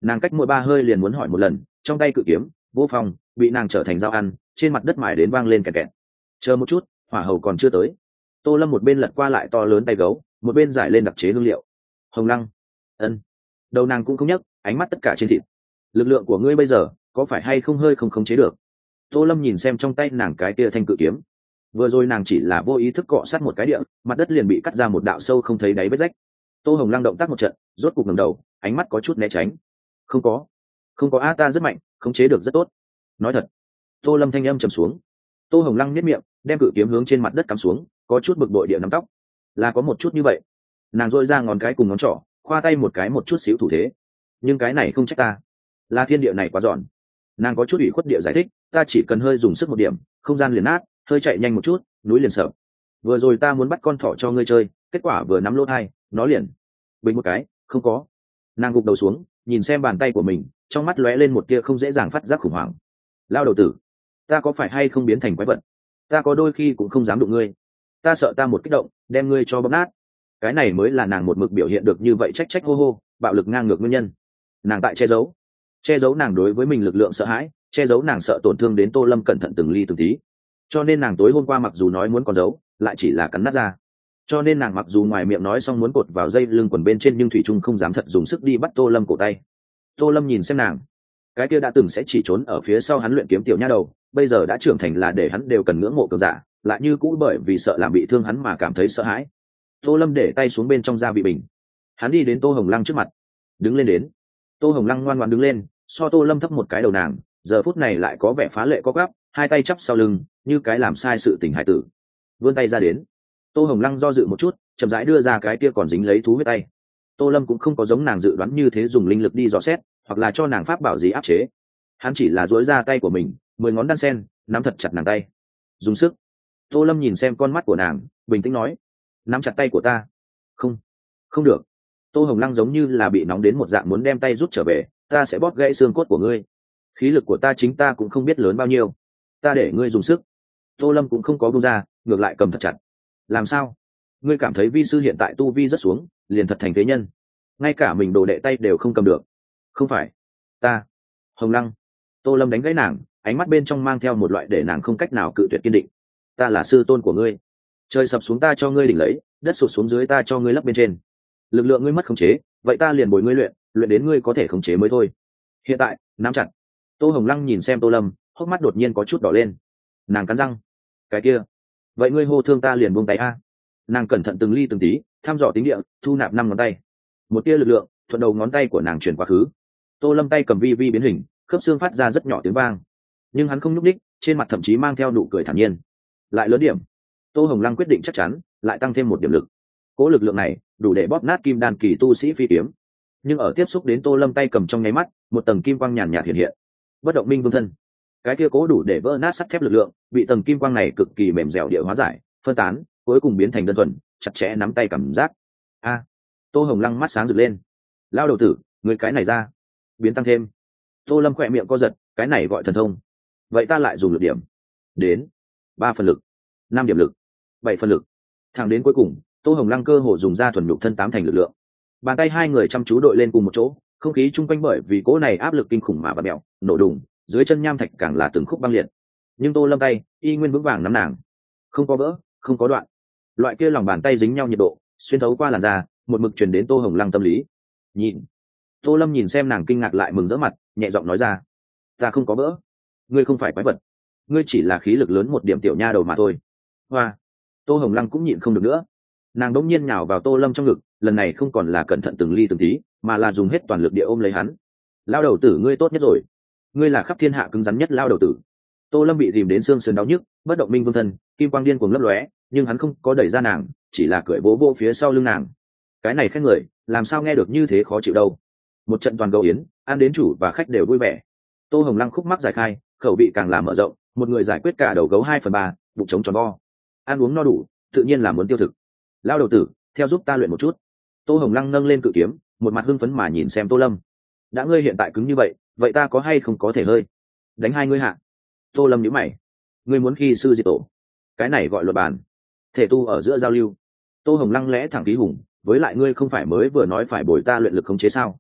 Nàng cách mỗi ba hơi liền muốn hỏi một lần, trong tay cự kiếm vô phong bị nàng trở thành dao ăn, trên mặt đất mài đến vang lên kẹt kẹt. Chờ một chút, hỏa hầu còn chưa tới. Tô Lâm một bên lật qua lại to lớn tay gấu, một bên giải lên đặc chế hương liệu. Hồng Lăng, ân. Đầu nàng cũng không nhấc, ánh mắt tất cả trên thịt. Lực lượng của ngươi bây giờ có phải hay không hơi không khống chế được? Tô Lâm nhìn xem trong tay nàng cái tia thanh cự kiếm. Vừa rồi nàng chỉ là vô ý thức cọ sát một cái địa, mặt đất liền bị cắt ra một đạo sâu không thấy đáy vết rách. Tô Hồng Lăng động tác một trận, rốt cục ngẩng đầu, ánh mắt có chút né tránh. Không có, không có a, ta rất mạnh, khống chế được rất tốt. Nói thật. Tô Lâm thanh âm trầm xuống. Tô Hồng Lăng nhếch miệng, đem cự kiếm hướng trên mặt đất cắm xuống, có chút bực bội địa nắm tóc. Là có một chút như vậy. Nàng duỗi ra ngón cái cùng ngón trỏ, khoa tay một cái một chút xíu thủ thế. Nhưng cái này không trách ta, là thiên địa này quá giòn. Nàng có chút ủy khuất địa giải thích, ta chỉ cần hơi dùng sức một điểm, không gian liền nát, hơi chạy nhanh một chút, núi liền sợ. Vừa rồi ta muốn bắt con thỏ cho ngươi chơi, kết quả vừa nắm lỗ hai, nó liền bình một cái, không có. Nàng gục đầu xuống, nhìn xem bàn tay của mình, trong mắt lóe lên một tia không dễ dàng phát giác khủng hoảng. Lao đầu tử, ta có phải hay không biến thành quái vật? Ta có đôi khi cũng không dám đụng ngươi, ta sợ ta một kích động đem ngươi cho bóp nát. Cái này mới là nàng một mực biểu hiện được như vậy trách trách hô hô, bạo lực ngang ngược nguyên nhân. Nàng tại che giấu, che giấu nàng đối với mình lực lượng sợ hãi, che giấu nàng sợ tổn thương đến Tô Lâm cẩn thận từng ly từng tí. Cho nên nàng tối hôm qua mặc dù nói muốn còn giấu, lại chỉ là cắn nát ra. Cho nên nàng mặc dù ngoài miệng nói xong muốn cột vào dây lưng quần bên trên, nhưng thủy trung không dám thật dùng sức đi bắt Tô Lâm cổ tay. Tô Lâm nhìn xem nàng, cái kia đã từng sẽ chỉ trốn ở phía sau hắn luyện kiếm tiểu nha đầu, bây giờ đã trưởng thành là để hắn đều cần ngưỡng mộ cường giả, lại như cũ bởi vì sợ làm bị thương hắn mà cảm thấy sợ hãi. Tô Lâm để tay xuống bên trong gia vị bình, hắn đi đến Tô Hồng Lăng trước mặt, đứng lên đến. Tô Hồng Lăng ngoan ngoãn đứng lên, so Tô Lâm thấp một cái đầu nàng, giờ phút này lại có vẻ phá lệ có gắp, hai tay chắp sau lưng, như cái làm sai sự tình hải tử. Vươn tay ra đến. Tô Hồng Lăng do dự một chút, chậm rãi đưa ra cái kia còn dính lấy thú huyết tay. Tô Lâm cũng không có giống nàng dự đoán như thế dùng linh lực đi dò xét, hoặc là cho nàng pháp bảo gì áp chế. Hắn chỉ là duỗi ra tay của mình, mười ngón đan sen, nắm thật chặt nàng tay. Dùng sức. Tô Lâm nhìn xem con mắt của nàng, bình tĩnh nói, nắm chặt tay của ta. Không, không được. Tô Hồng Lăng giống như là bị nóng đến một dạng muốn đem tay rút trở về, ta sẽ bóp gãy xương cốt của ngươi. Khí lực của ta chính ta cũng không biết lớn bao nhiêu, ta để ngươi dùng sức. Tô Lâm cũng không có buông ra, ngược lại cầm thật chặt. Làm sao? Ngươi cảm thấy vi sư hiện tại tu vi rất xuống, liền thật thành thế nhân, ngay cả mình đồ đệ tay đều không cầm được? Không phải, ta. Hồng Lăng. Tô Lâm đánh gãy nàng, ánh mắt bên trong mang theo một loại để nàng không cách nào cự tuyệt kiên định. Ta là sư tôn của ngươi, trời sập xuống ta cho ngươi đỉnh lấy, đất sụt xuống dưới ta cho ngươi lấp bên trên. Lực lượng ngươi mất khống chế, vậy ta liền bồi ngươi luyện, luyện đến ngươi có thể khống chế mới thôi. Hiện tại nắm chặt. Tô Hồng Lăng nhìn xem Tô Lâm, hốc mắt đột nhiên có chút đỏ lên. Nàng cắn răng, cái kia, vậy ngươi hô thương ta liền buông tay a. Nàng cẩn thận từng ly từng tí thăm dò tính địa, thu nạp năm ngón tay, một tia lực lượng thuận đầu ngón tay của nàng chuyển quá khứ. Tô Lâm tay cầm vi vi biến hình, khớp xương phát ra rất nhỏ tiếng vang, nhưng hắn không nhúc đích, trên mặt thậm chí mang theo nụ cười thản nhiên. Lại lớn điểm. Tô Hồng Lăng quyết định chắc chắn, lại tăng thêm một điểm lực. Cố lực lượng này đủ để bóp nát kim đan kỳ tu sĩ phi kiếm, nhưng ở tiếp xúc đến Tô Lâm tay cầm trong nháy mắt, một tầng kim quang nhàn nhạt hiện hiện. Bất động minh vương thân. Cái kia cố đủ để vỡ nát sắt thép lực lượng, bị tầng kim quang này cực kỳ mềm dẻo địa hóa giải, phân tán, cuối cùng biến thành đơn thuần, chặt chẽ nắm tay cảm giác. A. Tô Hồng Lăng mắt sáng rực lên. Lao đầu tử, người cái này ra, biến tăng thêm. Tô Lâm khỏe miệng co giật, cái này gọi thần thông. Vậy ta lại dùng lực điểm. Đến. Ba phần lực, năm điểm lực, bảy phần lực. Thẳng đến cuối cùng, Tô Hồng Lăng cơ hồ dùng ra thuần nhục thân tám thành lực lượng. Bàn tay hai người chăm chú đội lên cùng một chỗ, không khí chung quanh bởi vì cỗ này áp lực kinh khủng mà bật mèo, nổ đùng, dưới chân nham thạch càng là từng khúc băng liệt. Nhưng Tô Lâm tay y nguyên vững vàng nắm nàng, không có vỡ, không có đoạn. Loại kia lòng bàn tay dính nhau nhiệt độ, xuyên thấu qua làn da, một mực truyền đến Tô Hồng Lăng tâm lý. Nhìn. Tô Lâm nhìn xem nàng kinh ngạc lại mừng rỡ mặt, nhẹ giọng nói ra, ta không có vỡ, ngươi không phải quái vật, ngươi chỉ là khí lực lớn một điểm tiểu nha đầu mà thôi. Hoa. Tô Hồng Lăng cũng nhịn không được nữa, nàng đống nhiên nhào vào Tô Lâm trong ngực, lần này không còn là cẩn thận từng ly từng tí, mà là dùng hết toàn lực địa ôm lấy hắn. Lao đầu tử ngươi tốt nhất rồi, ngươi là khắp thiên hạ cứng rắn nhất lao đầu tử. Tô Lâm bị dìm đến xương sườn đau nhức, bất động minh vương thân, kim quang điên cuồng lấp lóe, nhưng hắn không có đẩy ra nàng, chỉ là cười vỗ vỗ phía sau lưng nàng. Cái này khen người, làm sao nghe được như thế khó chịu đâu. Một trận toàn gấu yến, ăn đến chủ và khách đều vui vẻ. Tô Hồng Lăng khúc mắc giải khai, khẩu vị càng làm mở rộng, một người giải quyết cả đầu gấu hai phần ba, bụng trống tròn vo. Ăn uống no đủ, tự nhiên là muốn tiêu thực. Lao đầu tử, theo giúp ta luyện một chút. Tô Hồng Lăng nâng lên cự kiếm, một mặt hưng phấn mà nhìn xem Tô Lâm. Đã ngươi hiện tại cứng như vậy, vậy ta có hay không có thể hơi đánh hai ngươi hạ? Tô Lâm nhíu mày, ngươi muốn khi sư diệt tổ? Cái này gọi luật bàn, thể tu ở giữa giao lưu. Tô Hồng Lăng lẽ thẳng khí hùng, với lại ngươi không phải mới vừa nói phải bồi ta luyện lực khống chế sao?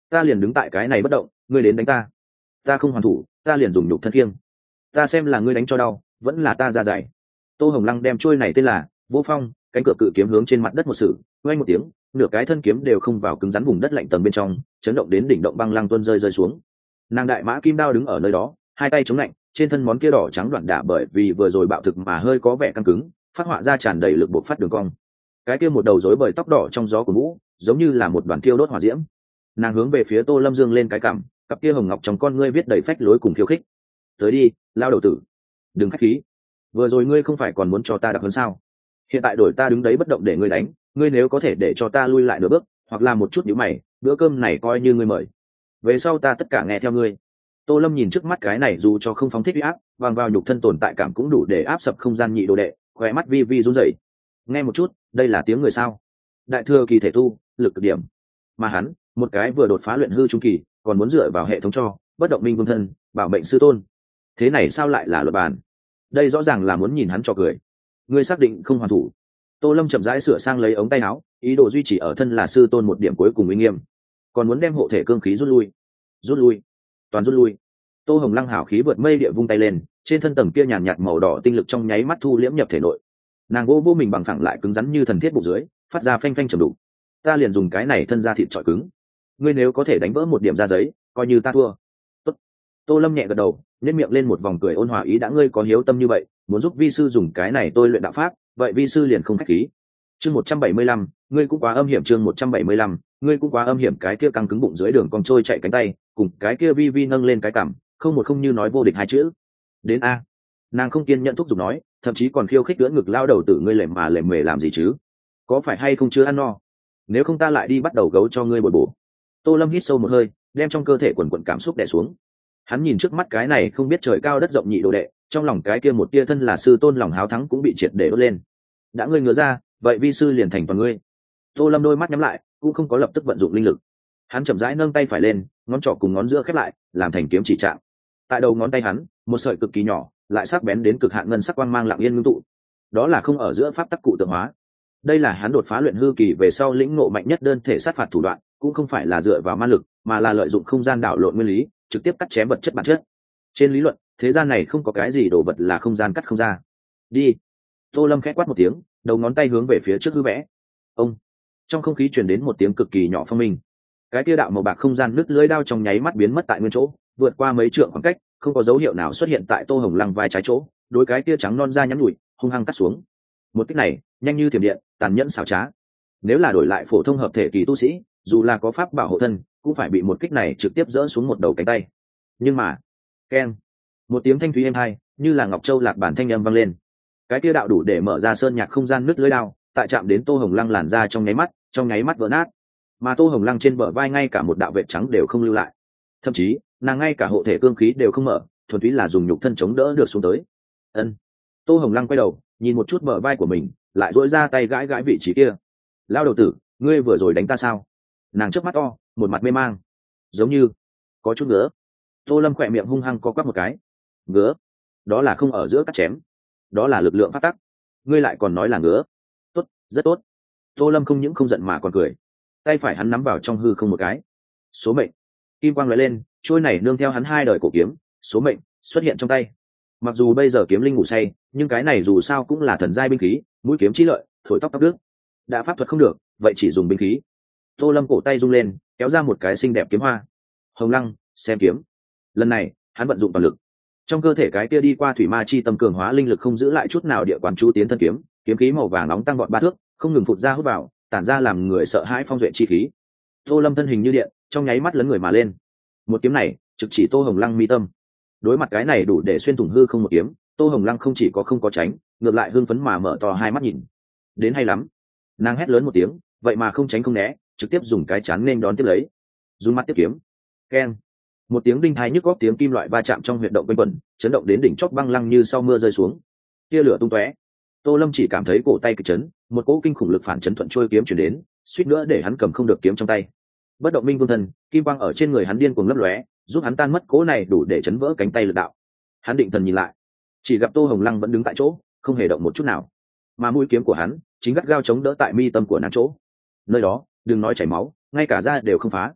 ta liền đứng tại cái này bất động, ngươi đến đánh ta, ta không hoàn thủ, ta liền dùng nhục thân kiêng, ta xem là ngươi đánh cho đau vẫn là ta ra dày. Tô Hồng Lăng đem trôi này tên là Vô Phong cánh cửa cự kiếm hướng trên mặt đất một sự, quay một tiếng, nửa cái thân kiếm đều không vào cứng rắn vùng đất lạnh tầng bên trong, chấn động đến đỉnh động băng lăng tuôn rơi rơi xuống. Nàng đại mã kim đao đứng ở nơi đó, hai tay chống lạnh, trên thân món kia đỏ trắng đoạn đả bởi vì vừa rồi bạo thực mà hơi có vẻ căng cứng, phát họa ra tràn đầy lực buộc phát đường cong. Cái kia một đầu rối bời tóc đỏ trong gió của mũ, giống như là một đoàn thiêu đốt hỏa diễm. Nàng hướng về phía Tô Lâm dương lên cái cằm, cặp kia hồng ngọc trong con ngươi viết đầy phách lối cùng khiêu khích. Tới đi, lao đầu tử, đừng khách khí. Vừa rồi ngươi không phải còn muốn cho ta đặc hơn sao? Hiện tại đổi ta đứng đấy bất động để ngươi đánh, ngươi nếu có thể để cho ta lui lại nửa bước, hoặc là một chút nhíu mày, bữa cơm này coi như ngươi mời. Về sau ta tất cả nghe theo ngươi. Tô Lâm nhìn trước mắt cái này dù cho không phóng thích uy áp, vang vào nhục thân tồn tại cảm cũng đủ để áp sập không gian nhị đồ đệ, khóe mắt vi vi run rẩy. Nghe một chút, đây là tiếng người sao? Đại thừa kỳ thể tu, lực cực điểm. Mà hắn, một cái vừa đột phá luyện hư trung kỳ, còn muốn dựa vào hệ thống cho, bất động minh vương thân, bảo mệnh sư tôn. Thế này sao lại là luật bàn? Đây rõ ràng là muốn nhìn hắn cho cười. Ngươi xác định không hoàn thủ? Tô Lâm chậm rãi sửa sang lấy ống tay áo, ý đồ duy trì ở thân là sư tôn một điểm cuối cùng uy nghiêm, còn muốn đem hộ thể cương khí rút lui. Rút lui, toàn rút lui. Tô Hồng Lăng hảo khí vượt mây địa vung tay lên, trên thân tầng kia nhàn nhạt màu đỏ tinh lực trong nháy mắt thu liễm nhập thể nội. Nàng vô vô mình bằng phẳng lại cứng rắn như thần thiết bụng dưới, phát ra phanh phanh trầm đủ. Ta liền dùng cái này thân ra thịt trọi cứng. Ngươi nếu có thể đánh vỡ một điểm ra giấy, coi như ta thua. Tốt. Tô Lâm nhẹ gật đầu, nhếch miệng lên một vòng cười ôn hòa, ý đã ngươi có hiếu tâm như vậy, muốn giúp vi sư dùng cái này tôi luyện đạo pháp, vậy vi sư liền không khách khí. Chương một trăm bảy mươi lăm, ngươi cũng quá âm hiểm. Chương một trăm bảy mươi lăm, ngươi cũng quá âm hiểm. Cái kia căng cứng bụng dưới đường cong trôi chạy cánh tay, cùng cái kia vi vi nâng lên cái cằm, không một không như nói vô địch hai chữ. Đến a. Nàng không kiên nhẫn thúc giục nói, thậm chí còn khiêu khích lưỡn ngực lao đầu tử, ngươi lềm mà lềm mề làm gì chứ? Có phải hay không chưa ăn no? Nếu không ta lại đi bắt đầu gấu cho ngươi bồi bổ. Tô Lâm hít sâu một hơi, đem trong cơ thể quần quần cảm xúc đè xuống. Hắn nhìn trước mắt cái này không biết trời cao đất rộng nhị đồ đệ, trong lòng cái kia một tia thân là sư tôn lòng háo thắng cũng bị triệt để đốt lên. Đã ngươi ngứa ra, vậy vi sư liền thành toàn ngươi. Tô Lâm đôi mắt nhắm lại, cũng không có lập tức vận dụng linh lực. Hắn chậm rãi nâng tay phải lên, ngón trỏ cùng ngón giữa khép lại, làm thành kiếm chỉ trạng. Tại đầu ngón tay hắn, một sợi cực kỳ nhỏ, lại sắc bén đến cực hạn ngân sắc quang mang lặng yên ngưng tụ. Đó là không ở giữa pháp tắc cụ tượng hóa. Đây là hắn đột phá luyện hư kỳ về sau lĩnh ngộ mạnh nhất đơn thể sát phạt thủ đoạn, cũng không phải là dựa vào ma lực, mà là lợi dụng không gian đảo lộn nguyên lý, trực tiếp cắt chém vật chất bản chất. Trên lý luận, thế gian này không có cái gì đồ vật là không gian cắt không ra. Đi. Tô Lâm khẽ quát một tiếng, đầu ngón tay hướng về phía trước hư vẽ. Ông. Trong không khí truyền đến một tiếng cực kỳ nhỏ phong minh. Cái kia đạo màu bạc không gian nứt lưới đao trong nháy mắt biến mất tại nguyên chỗ, vượt qua mấy trượng khoảng cách, không có dấu hiệu nào xuất hiện tại Tô Hồng Lăng vai trái chỗ, đối cái kia trắng non da nhắn nhủi, hung hăng cắt xuống. Một kích này, nhanh như thiểm điện, tàn nhẫn xảo trá. Nếu là đổi lại phổ thông hợp thể kỳ tu sĩ, dù là có pháp bảo hộ thân, cũng phải bị một kích này trực tiếp dỡ xuống một đầu cánh tay. Nhưng mà, keng, một tiếng thanh thúy êm hai, như là ngọc châu lạc bản thanh âm vang lên. Cái kia đạo đủ để mở ra sơn nhạc không gian nứt lưới đao, tại chạm đến Tô Hồng Lăng làn ra trong nháy mắt, trong nháy mắt vỡ nát. Mà Tô Hồng Lăng trên bờ vai ngay cả một đạo vệt trắng đều không lưu lại. Thậm chí, nàng ngay cả hộ thể cương khí đều không mở, thuần túy là dùng nhục thân chống đỡ được xuống tới. Ân. Tô Hồng Lăng quay đầu, nhìn một chút bờ vai của mình, lại duỗi ra tay gãi gãi vị trí kia. Lao đầu tử, ngươi vừa rồi đánh ta sao? Nàng chớp mắt to, một mặt mê mang, giống như có chút ngứa. Tô Lâm khỏe miệng hung hăng co quắp một cái. Ngứa? Đó là không ở giữa cắt chém, đó là lực lượng phát tắc. Ngươi lại còn nói là ngứa? Tốt, rất tốt. Tô Lâm không những không giận mà còn cười. Tay phải hắn nắm vào trong hư không một cái. Số mệnh. Kim quang lóe lên, trôi này nương theo hắn hai đời cổ kiếm, số mệnh xuất hiện trong tay. Mặc dù bây giờ kiếm linh ngủ say, nhưng cái này dù sao cũng là thần giai binh khí, mũi kiếm chi lợi, thổi tóc tóc nước. Đã pháp thuật không được, vậy chỉ dùng binh khí. Tô Lâm cổ tay rung lên, kéo ra một cái xinh đẹp kiếm hoa. Hồng Lăng, xem kiếm. Lần này, hắn vận dụng toàn lực. Trong cơ thể cái kia đi qua thủy ma chi tâm cường hóa linh lực không giữ lại chút nào địa quán chú tiến thân kiếm, kiếm khí màu vàng nóng tăng vọt ba thước, không ngừng phụt ra hút vào, tản ra làm người sợ hãi phong duệ chi khí. Tô Lâm thân hình như điện, trong nháy mắt lấn người mà lên. Một kiếm này, trực chỉ Tô Hồng Lăng mi tâm. Đối mặt cái này đủ để xuyên thủng hư không một kiếm, Tô Hồng Lăng không chỉ có không có tránh, ngược lại hưng phấn mà mở to hai mắt nhìn. Đến hay lắm. Nàng hét lớn một tiếng, vậy mà không tránh không né, trực tiếp dùng cái chán nên đón tiếp lấy. Dùng mắt tiếp kiếm. Keng. Một tiếng đinh thái nhức góc tiếng kim loại va chạm trong huyệt động quanh quẩn, chấn động đến đỉnh chóp băng lăng như sau mưa rơi xuống. Tia lửa tung tóe. Tô Lâm chỉ cảm thấy cổ tay kịch chấn, một cỗ kinh khủng lực phản chấn thuận trôi kiếm chuyển đến, suýt nữa để hắn cầm không được kiếm trong tay. Bất động minh vương thần, kim quang ở trên người hắn điên cuồng lấp lóe, giúp hắn tan mất cỗ này đủ để chấn vỡ cánh tay lực đạo. Hắn định thần nhìn lại, chỉ gặp Tô Hồng Lăng vẫn đứng tại chỗ, không hề động một chút nào, mà mũi kiếm của hắn chính gắt gao chống đỡ tại mi tâm của nàng chỗ. Nơi đó, đừng nói chảy máu, ngay cả da đều không phá.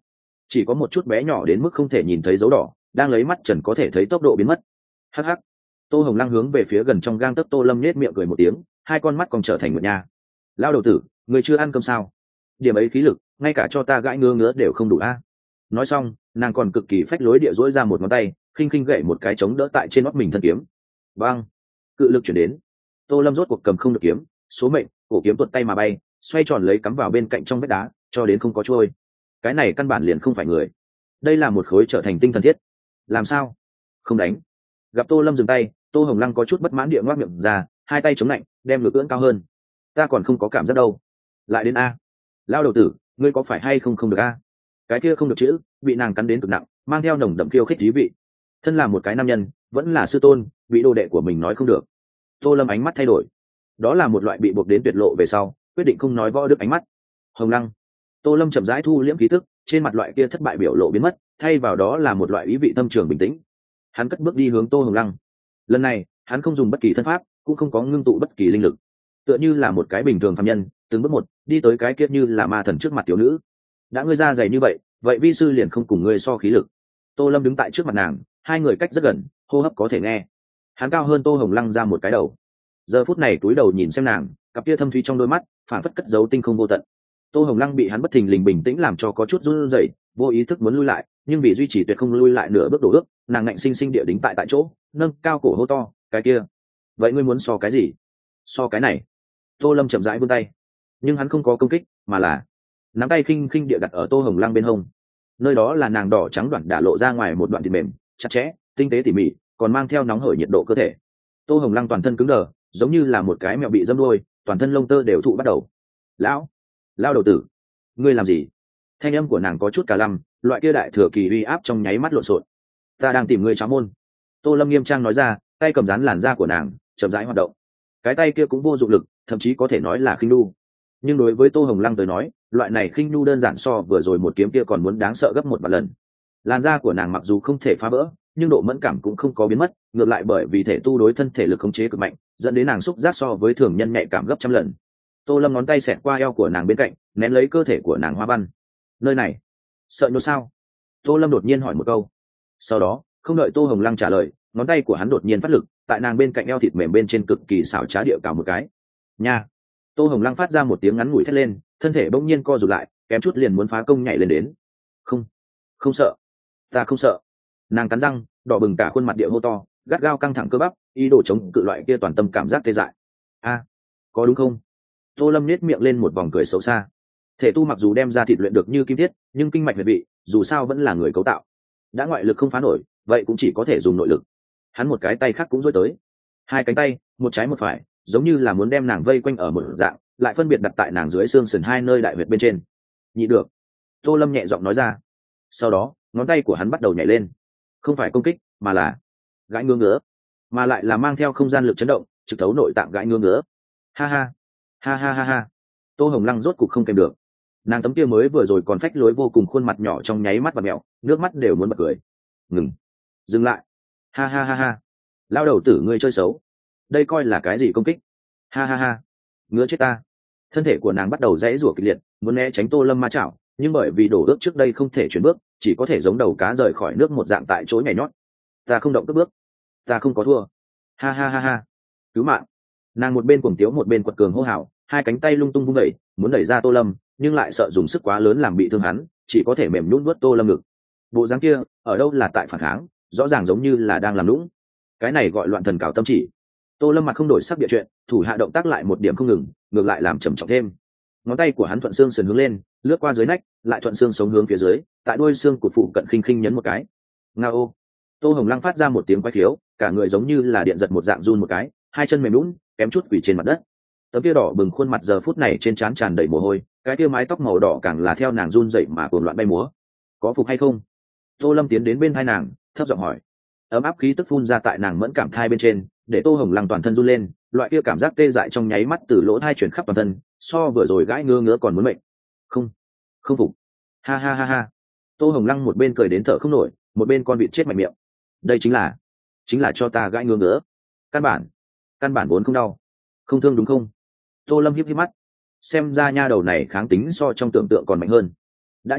chỉ có một chút bé nhỏ đến mức không thể nhìn thấy dấu đỏ đang lấy mắt trần có thể thấy tốc độ biến mất. Hắc hắc. Tô Hồng Lăng hướng về phía gần trong gang tấc Tô Lâm nhếch miệng cười một tiếng, hai con mắt còn trở thành một nhà. Lao đầu tử, người chưa ăn cơm sao? Điểm ấy khí lực ngay cả cho ta gãi ngứa ngứa đều không đủ a. Nói xong nàng còn cực kỳ phách lối địa dỗi ra một ngón tay khinh khinh gậy một cái chống đỡ tại trên nót mình thân kiếm. Bang, cự lực chuyển đến, Tô Lâm rốt cuộc cầm không được kiếm, số mệnh cổ kiếm tuột tay mà bay, xoay tròn lấy cắm vào bên cạnh trong vách đá cho đến không có trôi. Cái này căn bản liền không phải người, đây là một khối trở thành tinh thần thiết. Làm sao không đánh? Gặp Tô Lâm dừng tay, Tô Hồng Lăng có chút bất mãn địa ngoác miệng ra, hai tay chống lạnh đem ngực ưỡn cao hơn. Ta còn không có cảm giác đâu, lại đến a. Lao đầu tử, ngươi có phải hay không không được a? Cái kia không được chữ bị nàng cắn đến cực nặng, mang theo nồng đậm khiêu khích thí vị. Thân là một cái nam nhân vẫn là sư tôn, bị đồ đệ của mình nói không được. Tô Lâm ánh mắt thay đổi, đó là một loại bị buộc đến tuyệt lộ về sau quyết định không nói võ đức ánh mắt. Hồng Lăng. Tô Lâm chậm rãi thu liễm khí tức, trên mặt loại kia thất bại biểu lộ biến mất, thay vào đó là một loại ý vị thâm trường bình tĩnh. Hắn cất bước đi hướng Tô Hồng Lăng. Lần này hắn không dùng bất kỳ thân pháp, cũng không có ngưng tụ bất kỳ linh lực, tựa như là một cái bình thường phàm nhân, từng bước một đi tới cái kia như là ma thần trước mặt tiểu nữ. Đã ngươi ra dày như vậy, vậy vi sư liền không cùng ngươi so khí lực. Tô Lâm đứng tại trước mặt nàng, hai người cách rất gần, hô hấp có thể nghe. Hắn cao hơn Tô Hồng Lăng ra một cái đầu, giờ phút này túi đầu nhìn xem nàng, cặp kia thâm thúy trong đôi mắt phản phất cất giấu tinh không vô tận. Tô Hồng Lăng bị hắn bất thình lình bình tĩnh làm cho có chút run rẩy, vô ý thức muốn lui lại, nhưng vì duy trì tuyệt không lui lại nửa bước đổ ước, nàng ngạnh sinh sinh địa đính tại tại chỗ, nâng cao cổ hô to, cái kia, vậy ngươi muốn so cái gì? So cái này. Tô Lâm chậm rãi vươn tay, nhưng hắn không có công kích, mà là nắm tay khinh khinh địa đặt ở Tô Hồng Lăng bên hông. Nơi đó là nàng đỏ trắng đoạn đả lộ ra ngoài một đoạn thịt mềm, chặt chẽ, tinh tế tỉ mỉ, còn mang theo nóng hởi nhiệt độ cơ thể. Tô Hồng Lăng toàn thân cứng đờ, giống như là một cái mèo bị dâm đuôi, toàn thân lông tơ đều thụ bắt đầu. Lão, lao đầu tử, ngươi làm gì? Thanh âm của nàng có chút cả lăm, loại kia đại thừa kỳ uy áp trong nháy mắt lộn xộn. Ta đang tìm ngươi cháo môn. Tô Lâm nghiêm trang nói ra, tay cầm dán làn da của nàng, chậm rãi hoạt động. Cái tay kia cũng vô dụng lực, thậm chí có thể nói là khinh nu. Nhưng đối với Tô Hồng Lăng tới nói, loại này khinh nu đơn giản so vừa rồi một kiếm kia còn muốn đáng sợ gấp một vạn lần. Làn da của nàng mặc dù không thể phá vỡ, nhưng độ mẫn cảm cũng không có biến mất, ngược lại bởi vì thể tu đối thân thể lực khống chế cực mạnh, dẫn đến nàng xúc giác so với thường nhân nhạy cảm gấp trăm lần. Tô Lâm ngón tay xẹt qua eo của nàng bên cạnh, nén lấy cơ thể của nàng hoa văn. Nơi này sợ nhốt sao? Tô Lâm đột nhiên hỏi một câu. Sau đó không đợi Tô Hồng Lăng trả lời, ngón tay của hắn đột nhiên phát lực, tại nàng bên cạnh eo thịt mềm bên trên cực kỳ xảo trá địa cào một cái. Nha. Tô Hồng Lăng phát ra một tiếng ngắn ngủi thét lên, thân thể bỗng nhiên co rụt lại, kém chút liền muốn phá công nhảy lên đến. Không, không sợ, ta không sợ. Nàng cắn răng, đỏ bừng cả khuôn mặt địa hô to, gắt gao căng thẳng cơ bắp, ý đồ chống cự loại kia toàn tâm cảm giác tê dại. A, có đúng không? Tô Lâm nhếch miệng lên một vòng cười xấu xa. Thể tu mặc dù đem ra thịt luyện được như kim thiết, nhưng kinh mạch huyệt vị dù sao vẫn là người cấu tạo, đã ngoại lực không phá nổi, vậy cũng chỉ có thể dùng nội lực. Hắn một cái tay khác cũng duỗi tới, hai cánh tay một trái một phải, giống như là muốn đem nàng vây quanh ở một dạng, lại phân biệt đặt tại nàng dưới xương sườn hai nơi đại huyệt bên trên. Nhị được. Tô Lâm nhẹ giọng nói ra. Sau đó ngón tay của hắn bắt đầu nhảy lên, không phải công kích mà là gãi ngứa ngứa, mà lại là mang theo không gian lực chấn động, trực thấu nội tạng gãi ngứa ngứa. Ha ha ha ha ha ha. Tô Hồng Lăng rốt cục không kèm được, nàng tấm kia mới vừa rồi còn phách lối vô cùng khuôn mặt nhỏ trong nháy mắt và mẹo, nước mắt đều muốn bật cười. Ngừng, dừng lại. Ha ha ha ha. Lao đầu tử ngươi chơi xấu, đây coi là cái gì công kích? Ha ha ha, ngứa chết ta. Thân thể của nàng bắt đầu rẽ rủa kịch liệt, muốn né tránh Tô Lâm ma chảo, nhưng bởi vì đổ ước trước đây không thể chuyển bước, chỉ có thể giống đầu cá rời khỏi nước một dạng tại chỗ nhảy nhót. Ta không động cước bước, ta không có thua. Ha ha ha ha. Cứu mạng. Nàng một bên cuồng tiếu một bên quật cường hô hào, hai cánh tay lung tung vung đẩy, muốn đẩy ra Tô Lâm, nhưng lại sợ dùng sức quá lớn làm bị thương hắn, chỉ có thể mềm nhũn nuốt Tô Lâm ngực. Bộ dáng kia ở đâu là tại phản kháng, rõ ràng giống như là đang làm lũng. Cái này gọi loạn thần cảo tâm chỉ. Tô Lâm mặt không đổi sắc địa chuyện, thủ hạ động tác lại một điểm không ngừng, ngược lại làm trầm trọng thêm. Ngón tay của hắn thuận xương sườn hướng lên, lướt qua dưới nách, lại thuận xương sống hướng phía dưới, tại đuôi xương cụt phụ cận khinh khinh nhấn một cái. Ngao. Tô Hồng Lăng phát ra một tiếng quái khiếu, cả người giống như là điện giật một dạng run một cái, hai chân mềm lún, kém chút quỳ trên mặt đất. Tấm kia đỏ bừng khuôn mặt giờ phút này trên trán tràn đầy mồ hôi, cái kia mái tóc màu đỏ càng là theo nàng run dậy mà cuồng loạn bay múa. Có phục hay không? Tô Lâm tiến đến bên thai nàng, thấp giọng hỏi. Ấm áp khí tức phun ra tại nàng mẫn cảm thai bên trên, để Tô Hồng Lăng toàn thân run lên, loại kia cảm giác tê dại trong nháy mắt từ lỗ thai chuyển khắp toàn thân, so vừa rồi gãi ngứa ngứa còn muốn mệnh. Không, không phục. Ha ha ha ha. Tô Hồng Lăng một bên cười đến thở không nổi, một bên con vịt chết mạnh miệng. Đây chính là, chính là cho ta gãi ngứa ngứa. Căn bản, căn bản vốn không đau, không thương đúng không? Tô Lâm híp híp mắt, xem ra nha đầu này kháng tính so trong tưởng tượng còn mạnh hơn. Đã như vậy,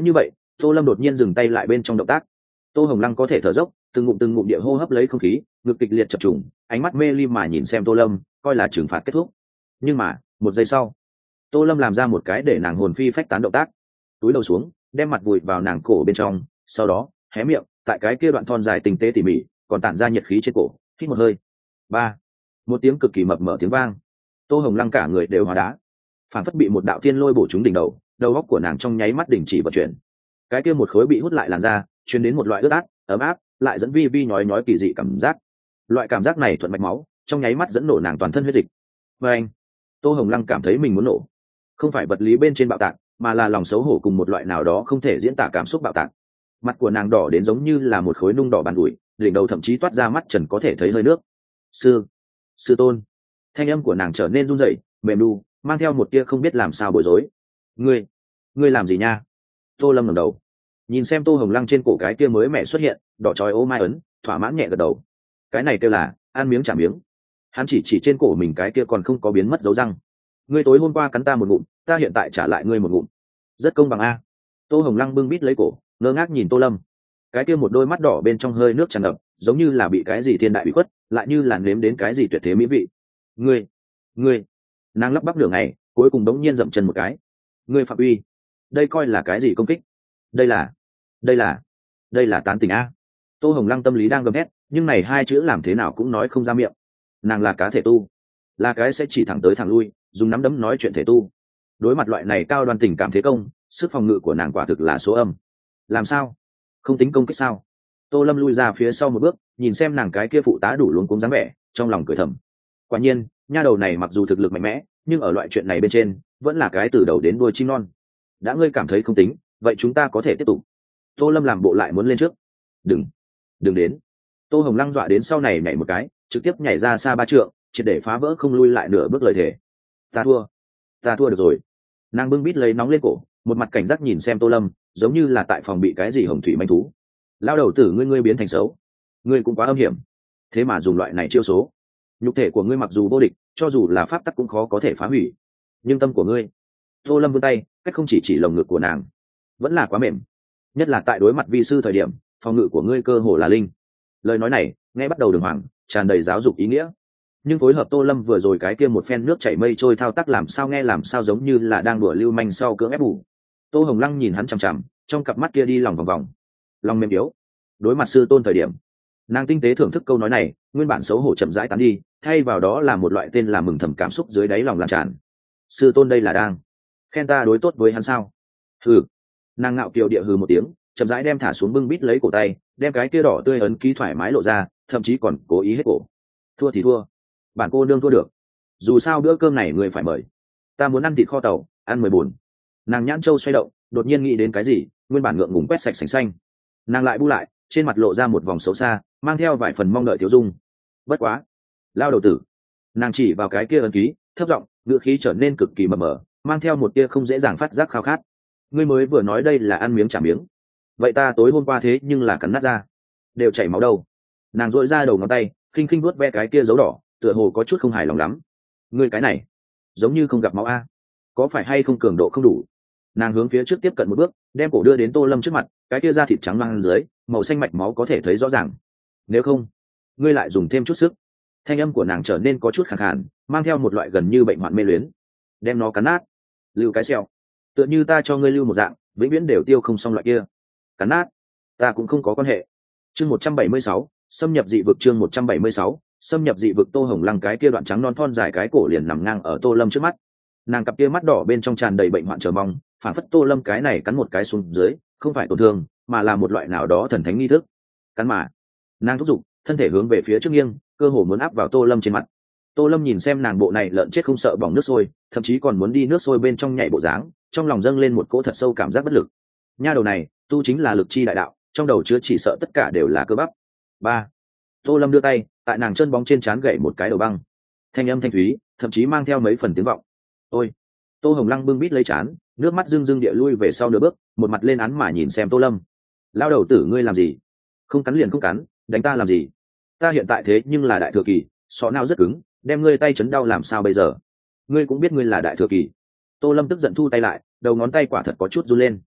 Tô Lâm đột nhiên dừng tay lại bên trong động tác. Tô Hồng Lăng có thể thở dốc, từng ngụm từng ngụm địa hô hấp lấy không khí, ngực kịch liệt chập trùng, ánh mắt mê ly mà nhìn xem Tô Lâm, coi là trừng phạt kết thúc. Nhưng mà một giây sau, Tô Lâm làm ra một cái để nàng hồn phi phách tán động tác, túi đầu xuống, đem mặt vùi vào nàng cổ bên trong, sau đó hé miệng, tại cái kia đoạn thon dài tinh tế tỉ mỉ, còn tản ra nhiệt khí trên cổ, hít một hơi. Ba, một tiếng cực kỳ mập mờ tiếng vang. Tô Hồng Lăng cả người đều hóa đá, phản phất bị một đạo tiên lôi bổ trúng đỉnh đầu, đầu óc của nàng trong nháy mắt đình chỉ vận chuyển. Cái kia một khối bị hút lại làn da, truyền đến một loại ướt át, ấm áp, lại dẫn vi vi nhói nhói kỳ dị cảm giác. Loại cảm giác này thuận mạch máu, trong nháy mắt dẫn nổ nàng toàn thân huyết dịch. Và anh, Tô Hồng Lăng cảm thấy mình muốn nổ. Không phải vật lý bên trên bạo tạc, mà là lòng xấu hổ cùng một loại nào đó không thể diễn tả cảm xúc bạo tạc. Mặt của nàng đỏ đến giống như là một khối nung đỏ bàn ủi, đỉnh đầu thậm chí toát ra mắt trần có thể thấy hơi nước. Sư, sư tôn. Thanh âm của nàng trở nên run rẩy, mềm đu, mang theo một tia không biết làm sao bối rối. Ngươi, ngươi làm gì nha? Tô Lâm ngẩng đầu, nhìn xem Tô Hồng Lăng trên cổ cái kia mới mẹ xuất hiện, đỏ chói ô mai ấn, thỏa mãn nhẹ gật đầu. Cái này kêu là ăn miếng trả miếng. Hắn chỉ chỉ trên cổ mình cái kia còn không có biến mất dấu răng. Ngươi tối hôm qua cắn ta một ngụm, ta hiện tại trả lại ngươi một ngụm. Rất công bằng a. Tô Hồng Lăng bưng bít lấy cổ, ngơ ngác nhìn Tô Lâm. Cái kia một đôi mắt đỏ bên trong hơi nước tràn ngập, giống như là bị cái gì thiên đại bị khuất, lại như là nếm đến cái gì tuyệt thế mỹ vị. Ngươi, ngươi. Nàng lắp bắp nửa ngày, cuối cùng đống nhiên dậm chân một cái. Ngươi phạm uy. Đây coi là cái gì công kích? Đây là, đây là, đây là tán tỉnh a. Tô Hồng Lăng tâm lý đang gầm hét, nhưng này hai chữ làm thế nào cũng nói không ra miệng. Nàng là cá thể tu, là cái sẽ chỉ thẳng tới thẳng lui, dùng nắm đấm nói chuyện thể tu. Đối mặt loại này cao đoan tình cảm thế công, sức phòng ngự của nàng quả thực là số âm. Làm sao? Không tính công kích sao? Tô Lâm lui ra phía sau một bước, nhìn xem nàng cái kia phụ tá đủ luống cuống dáng vẻ, trong lòng cười thầm. Quả nhiên, nha đầu này mặc dù thực lực mạnh mẽ, nhưng ở loại chuyện này bên trên, vẫn là cái từ đầu đến đuôi chim non. Đã ngươi cảm thấy không tính, vậy chúng ta có thể tiếp tục. Tô Lâm làm bộ lại muốn lên trước. Đừng, đừng đến. Tô Hồng Lăng dọa đến sau này nhảy một cái, trực tiếp nhảy ra xa ba trượng, triệt để phá vỡ không lui lại nửa bước lời thề. Ta thua, ta thua được rồi. Nàng bưng bít lấy nóng lên cổ, một mặt cảnh giác nhìn xem Tô Lâm, giống như là tại phòng bị cái gì hồng thủy manh thú. Lao đầu tử ngươi ngươi biến thành xấu, ngươi cũng quá âm hiểm. Thế mà dùng loại này chiêu số. Nhục thể của ngươi mặc dù vô địch, cho dù là pháp tắc cũng khó có thể phá hủy. Nhưng tâm của ngươi. Tô Lâm vươn tay, cách không chỉ chỉ lồng ngực của nàng, vẫn là quá mềm. Nhất là tại đối mặt vi sư thời điểm, phòng ngự của ngươi cơ hồ là linh. Lời nói này nghe bắt đầu đường hoàng, tràn đầy giáo dục ý nghĩa. Nhưng phối hợp Tô Lâm vừa rồi cái kia một phen nước chảy mây trôi thao tác làm sao nghe làm sao giống như là đang đùa lưu manh sau cưỡng ép bù. Tô Hồng Lăng nhìn hắn chằm chằm, trong cặp mắt kia đi lòng vòng vòng, lòng mềm yếu. Đối mặt sư tôn thời điểm, nàng tinh tế thưởng thức câu nói này, nguyên bản xấu hổ chậm rãi tán đi, thay vào đó là một loại tên là mừng thầm cảm xúc dưới đáy lòng lan tràn. Sư tôn đây là đang khen ta đối tốt với hắn sao? Hừ. Nàng ngạo kiều địa hừ một tiếng, chậm rãi đem thả xuống bưng bít lấy cổ tay, đem cái kia đỏ tươi ấn ký thoải mái lộ ra, thậm chí còn cố ý hết cổ. Thua thì thua, bản cô nương thua được. Dù sao bữa cơm này người phải mời. Ta muốn ăn thịt kho tàu, ăn mười bồn. Nàng nhãn châu xoay động, đột nhiên nghĩ đến cái gì, nguyên bản ngượng ngùng quét sạch sành xanh. Nàng lại bu lại, trên mặt lộ ra một vòng xấu xa, mang theo vài phần mong đợi thiếu dung. Bất quá, lao đầu tử. Nàng chỉ vào cái kia ấn ký, thấp giọng, ngữ khí trở nên cực kỳ mờ mờ, mang theo một tia không dễ dàng phát giác khao khát. Ngươi mới vừa nói đây là ăn miếng trả miếng, vậy ta tối hôm qua thế nhưng là cắn nát ra, đều chảy máu đâu. Nàng dội ra đầu ngón tay, khinh khinh vuốt ve cái kia dấu đỏ, tựa hồ có chút không hài lòng lắm. Ngươi cái này giống như không gặp máu a, có phải hay không cường độ không đủ? Nàng hướng phía trước tiếp cận một bước, đem cổ đưa đến Tô Lâm trước mặt, cái kia da thịt trắng loang dưới, màu xanh mạch máu có thể thấy rõ ràng. Nếu không, ngươi lại dùng thêm chút sức. Thanh âm của nàng trở nên có chút khàn khàn, mang theo một loại gần như bệnh hoạn mê luyến. Đem nó cắn nát, lưu cái xẹo, tựa như ta cho ngươi lưu một dạng, vĩnh viễn đều tiêu không xong loại kia. Cắn nát, ta cũng không có quan hệ. Chương một trăm bảy mươi sáu, xâm nhập dị vực. Chương một trăm bảy mươi sáu, xâm nhập dị vực. Tô Hồng Lăng cái kia đoạn trắng non thon dài cái cổ liền nằm ngang ở Tô Lâm trước mắt. Nàng cặp kia mắt đỏ bên trong tràn đầy bệnh hoạn chờ mong, phản phất Tô Lâm cái này cắn một cái xuống dưới, không phải tổn thương, mà là một loại nào đó thần thánh nghi thức. Cắn mà. Nàng thúc giục, thân thể hướng về phía trước nghiêng, cơ hồ muốn áp vào Tô Lâm trên mặt. Tô Lâm nhìn xem nàng bộ này lợn chết không sợ bỏng nước sôi, thậm chí còn muốn đi nước sôi bên trong nhảy bộ dáng, trong lòng dâng lên một cỗ thật sâu cảm giác bất lực. Nha đầu này, tu chính là lực chi đại đạo, trong đầu chứa chỉ sợ tất cả đều là cơ bắp. Ba. Tô Lâm đưa tay, tại nàng chân bóng trên trán gậy một cái đầu băng. Thanh âm thanh thúy, thậm chí mang theo mấy phần tiếng vọng. Ôi. Tô Hồng Lăng bưng bít lấy trán, nước mắt rưng rưng địa lui về sau nửa bước, một mặt lên án mà nhìn xem Tô Lâm. Lao đầu tử ngươi làm gì? Không cắn liền không cắn, đánh ta làm gì? Ta hiện tại thế nhưng là đại thừa kỳ, sọ não rất cứng, đem ngươi tay chấn đau làm sao bây giờ? Ngươi cũng biết ngươi là đại thừa kỳ. Tô Lâm tức giận thu tay lại, đầu ngón tay quả thật có chút run lên.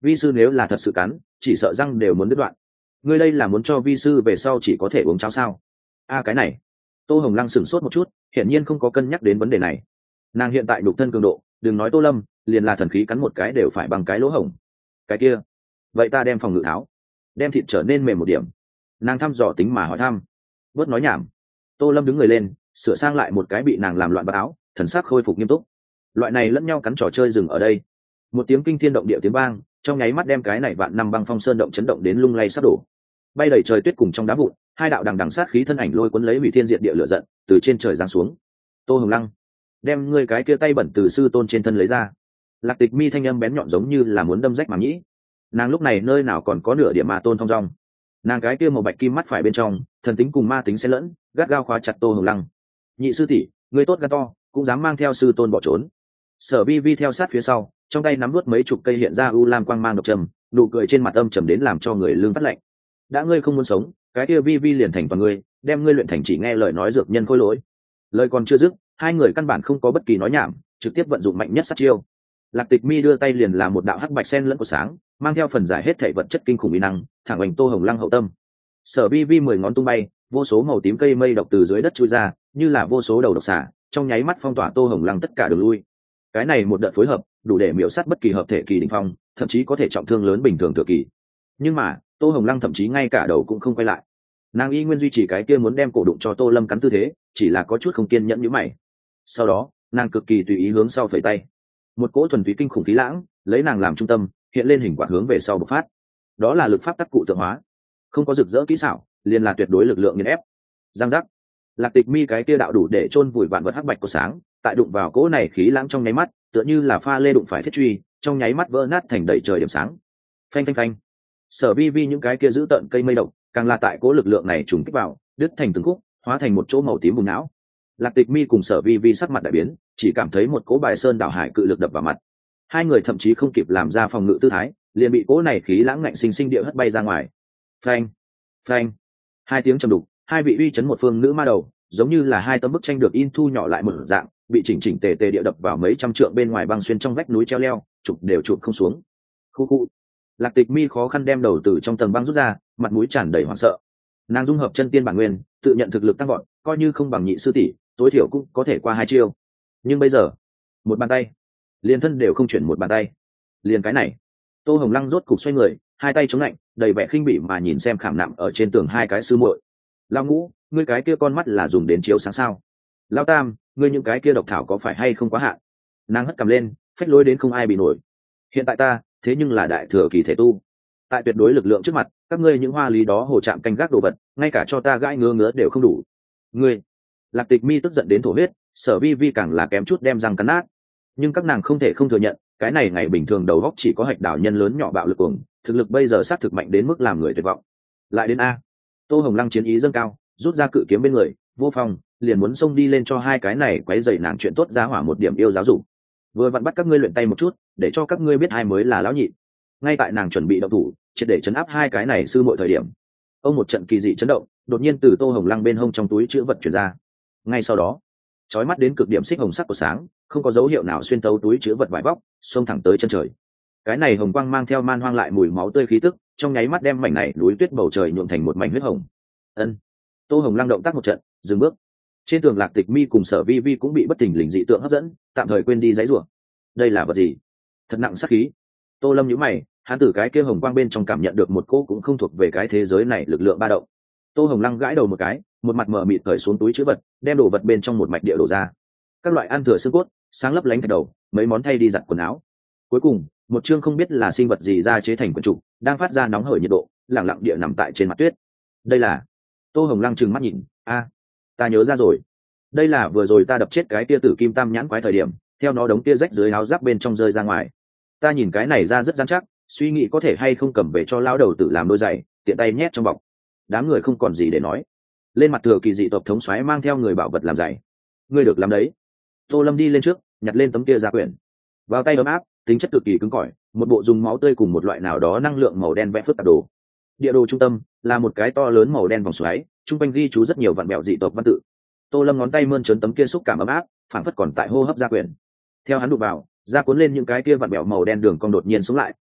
vi sư nếu là thật sự cắn chỉ sợ răng đều muốn đứt đoạn. Ngươi đây là muốn cho vi sư về sau chỉ có thể uống cháo sao? A cái này. Tô Hồng Lăng sửng sốt một chút, hiển nhiên không có cân nhắc đến vấn đề này. Nàng hiện tại đục thân cường độ, đừng nói Tô Lâm, liền là thần khí cắn một cái đều phải bằng cái lỗ hổng. Cái kia, vậy ta đem phòng ngự tháo, đem thịt trở nên mềm một điểm. Nàng thăm dò tính mà hỏi thăm. Bớt nói nhảm. Tô Lâm đứng người lên, sửa sang lại một cái bị nàng làm loạn vạt áo, thần sắc khôi phục nghiêm túc. Loại này lẫn nhau cắn trò chơi dừng ở đây. Một tiếng kinh thiên động địa tiếng vang, trong nháy mắt đem cái này vạn năm băng phong sơn động chấn động đến lung lay sắp đổ. Bay đầy trời tuyết cùng trong đá vụn, hai đạo đằng đằng sát khí thân ảnh lôi cuốn lấy hủy thiên diệt địa lửa giận, từ trên trời giáng xuống. Tô Hồng Lăng, đem ngươi cái kia tay bẩn từ sư tôn trên thân lấy ra. Lạc Tịch Mi thanh âm bén nhọn giống như là muốn đâm rách màng nhĩ. Nàng lúc này nơi nào còn có nửa điểm ma tôn thong dong. Nàng cái kia màu bạch kim mắt phải bên trong, thần tính cùng ma tính xen lẫn, gắt gao khóa chặt Tô Hồng Lăng. Nhị sư tỷ, ngươi tốt gan to, cũng dám mang theo sư tôn bỏ trốn. Sở Vi Vi theo sát phía sau, trong tay nắm nuốt mấy chục cây hiện ra u lam quang mang độc trầm, nụ cười trên mặt âm trầm đến làm cho người lương phát lạnh. Đã ngươi không muốn sống, cái kia Vi Vi liền thành toàn ngươi, đem ngươi luyện thành chỉ nghe lời nói dược nhân khôi lỗi. Lời còn chưa dứt, hai người căn bản không có bất kỳ nói nhảm, trực tiếp vận dụng mạnh nhất sát chiêu. Lạc Tịch Mi đưa tay liền làm một đạo hắc bạch sen lẫn của sáng, mang theo phần giải hết thể vật chất kinh khủng uy năng, thẳng hành Tô Hồng Lăng hậu tâm. Sở Vi Vi mười ngón tung bay, vô số màu tím cây mây độc từ dưới đất chui ra, như là vô số đầu độc xà, trong nháy mắt phong tỏa Tô Hồng Lăng tất cả đường lui. Cái này một đợt phối hợp, đủ để miểu sát bất kỳ hợp thể kỳ đỉnh phong, thậm chí có thể trọng thương lớn bình thường thừa kỳ. Nhưng mà, Tô Hồng Lăng thậm chí ngay cả đầu cũng không quay lại. Nàng y nguyên duy trì cái kia muốn đem cổ đụng cho Tô Lâm cắn tư thế, chỉ là có chút không kiên nhẫn như mày. Sau đó, nàng cực kỳ tùy ý hướng sau phẩy tay. Một cỗ thuần túy kinh khủng khí lãng, lấy nàng làm trung tâm, hiện lên hình quạt hướng về sau bộc phát. Đó là lực pháp tắc cụ tượng hóa, không có rực rỡ kỹ xảo, liền là tuyệt đối lực lượng nghiền ép. Giang giác. Lạc Tịch Mi cái kia đạo đủ để chôn vùi vạn vật hắc bạch của sáng, tại đụng vào cỗ này khí lãng trong nháy mắt, tựa như là pha lê đụng phải thiết truy, trong nháy mắt vỡ nát thành đầy trời điểm sáng. Phanh phanh phanh. Sở Vi Vi những cái kia giữ tận cây mây độc, càng là tại cỗ lực lượng này trùng kích vào, đứt thành từng khúc, hóa thành một chỗ màu tím bùng não. Lạc Tịch Mi cùng Sở Vi Vi sắc mặt đại biến, chỉ cảm thấy một cỗ bài sơn đảo hải cự lực đập vào mặt. Hai người thậm chí không kịp làm ra phòng ngự tư thái, liền bị cỗ này khí lãng ngạnh sinh sinh địa hất bay ra ngoài. Phanh, phanh. Hai tiếng trầm đục, hai vị uy chấn một phương nữ ma đầu, giống như là hai tấm bức tranh được in thu nhỏ lại một dạng, bị chỉnh chỉnh tề tề địa đập vào mấy trăm trượng bên ngoài băng xuyên trong vách núi treo leo, chụp đều chụp không xuống. Khu khu. Lạc Tịch Mi khó khăn đem đầu từ trong tầng băng rút ra, mặt mũi tràn đầy hoảng sợ. Nàng dung hợp chân tiên bản nguyên, tự nhận thực lực tăng vọt, coi như không bằng nhị sư tỷ, tối thiểu cũng có thể qua hai chiêu. Nhưng bây giờ, một bàn tay, liền thân đều không chuyển một bàn tay. Liền cái này. Tô Hồng Lăng rốt cục xoay người, hai tay chống lạnh, đầy vẻ khinh bỉ mà nhìn xem khảm nạm ở trên tường hai cái sư muội. Lão Ngũ, ngươi cái kia con mắt là dùng đến chiếu sáng sao? Lão Tam, ngươi những cái kia độc thảo có phải hay không quá hạn? Nàng hất cầm lên, phách lối đến không ai bị nổi. Hiện tại ta, thế nhưng là đại thừa kỳ thể tu. Tại tuyệt đối lực lượng trước mặt, các ngươi những hoa lý đó hồ chạm canh gác đồ vật, ngay cả cho ta gãi ngứa ngứa đều không đủ. Ngươi. Lạc Tịch Mi tức giận đến thổ huyết, Sở Vi Vi càng là kém chút đem răng cắn nát. Nhưng các nàng không thể không thừa nhận, cái này ngày bình thường đầu góc chỉ có hạch đảo nhân lớn nhỏ bạo lực cuồng, thực lực bây giờ sát thực mạnh đến mức làm người tuyệt vọng. Lại đến a. Tô Hồng Lăng chiến ý dâng cao, rút ra cự kiếm bên người, vô phòng, liền muốn xông đi lên cho hai cái này quấy rầy nàng chuyện tốt giá hỏa một điểm yêu giáo dục. Vừa vặn bắt các ngươi luyện tay một chút, để cho các ngươi biết ai mới là lão nhị. Ngay tại nàng chuẩn bị động thủ, triệt để chấn áp hai cái này sư muội thời điểm, ông một trận kỳ dị chấn động, đột nhiên từ Tô Hồng Lăng bên hông trong túi chữ vật truyền ra. Ngay sau đó, chói mắt đến cực điểm xích hồng sắc của sáng, không có dấu hiệu nào xuyên tấu túi chứa vật vải vóc, xông thẳng tới chân trời. Cái này hồng quang mang theo man hoang lại mùi máu tươi khí tức, trong nháy mắt đem mảnh này núi tuyết bầu trời nhuộm thành một mảnh huyết hồng. Ân. Tô Hồng Lăng động tác một trận, dừng bước. Trên tường Lạc Tịch Mi cùng Sở Vi Vi cũng bị bất thình lình dị tượng hấp dẫn, tạm thời quên đi giãy giụa. Đây là vật gì? Thật nặng sát khí. Tô Lâm nhíu mày, hắn từ cái kia hồng quang bên trong cảm nhận được một cô cũng không thuộc về cái thế giới này lực lượng ba động. Tô Hồng Lăng gãi đầu một cái, một mặt mở mịt cởi xuống túi chứa vật, đem đồ vật bên trong một mạch địa đổ ra. Các loại ăn thừa xương cốt, sáng lấp lánh thạch đầu, mấy món thay đi giặt quần áo. Cuối cùng, một chương không biết là sinh vật gì ra chế thành quần trụ, đang phát ra nóng hởi nhiệt độ, lặng lặng địa nằm tại trên mặt tuyết. Đây là. Tô Hồng Lăng trừng mắt nhìn, a, ta nhớ ra rồi. Đây là vừa rồi ta đập chết cái tia tử kim tam nhãn quái thời điểm, theo nó đống tia rách dưới áo giáp bên trong rơi ra ngoài. Ta nhìn cái này ra rất rắn chắc, suy nghĩ có thể hay không cầm về cho lão đầu tử làm đôi giày, tiện tay nhét trong bọc. Đám người không còn gì để nói. Lên mặt thừa kỳ dị tộc thống soái mang theo người bảo vật làm giày. Ngươi được làm đấy. Tô Lâm đi lên trước, nhặt lên tấm kia gia quyển. Vào tay ấm áp, tính chất cực kỳ cứng cỏi, một bộ dùng máu tươi cùng một loại nào đó năng lượng màu đen vẽ phức tạp đồ. Địa đồ trung tâm là một cái to lớn màu đen vòng xoáy, trung quanh ghi chú rất nhiều vạn mẹo dị tộc văn tự. Tô Lâm ngón tay mơn trớn tấm kia xúc cảm ấm áp, phản phất còn tại hô hấp gia quyển. Theo hắn đụng vào, da cuốn lên những cái kia vạn mẹo màu đen đường cong đột nhiên xuống lại,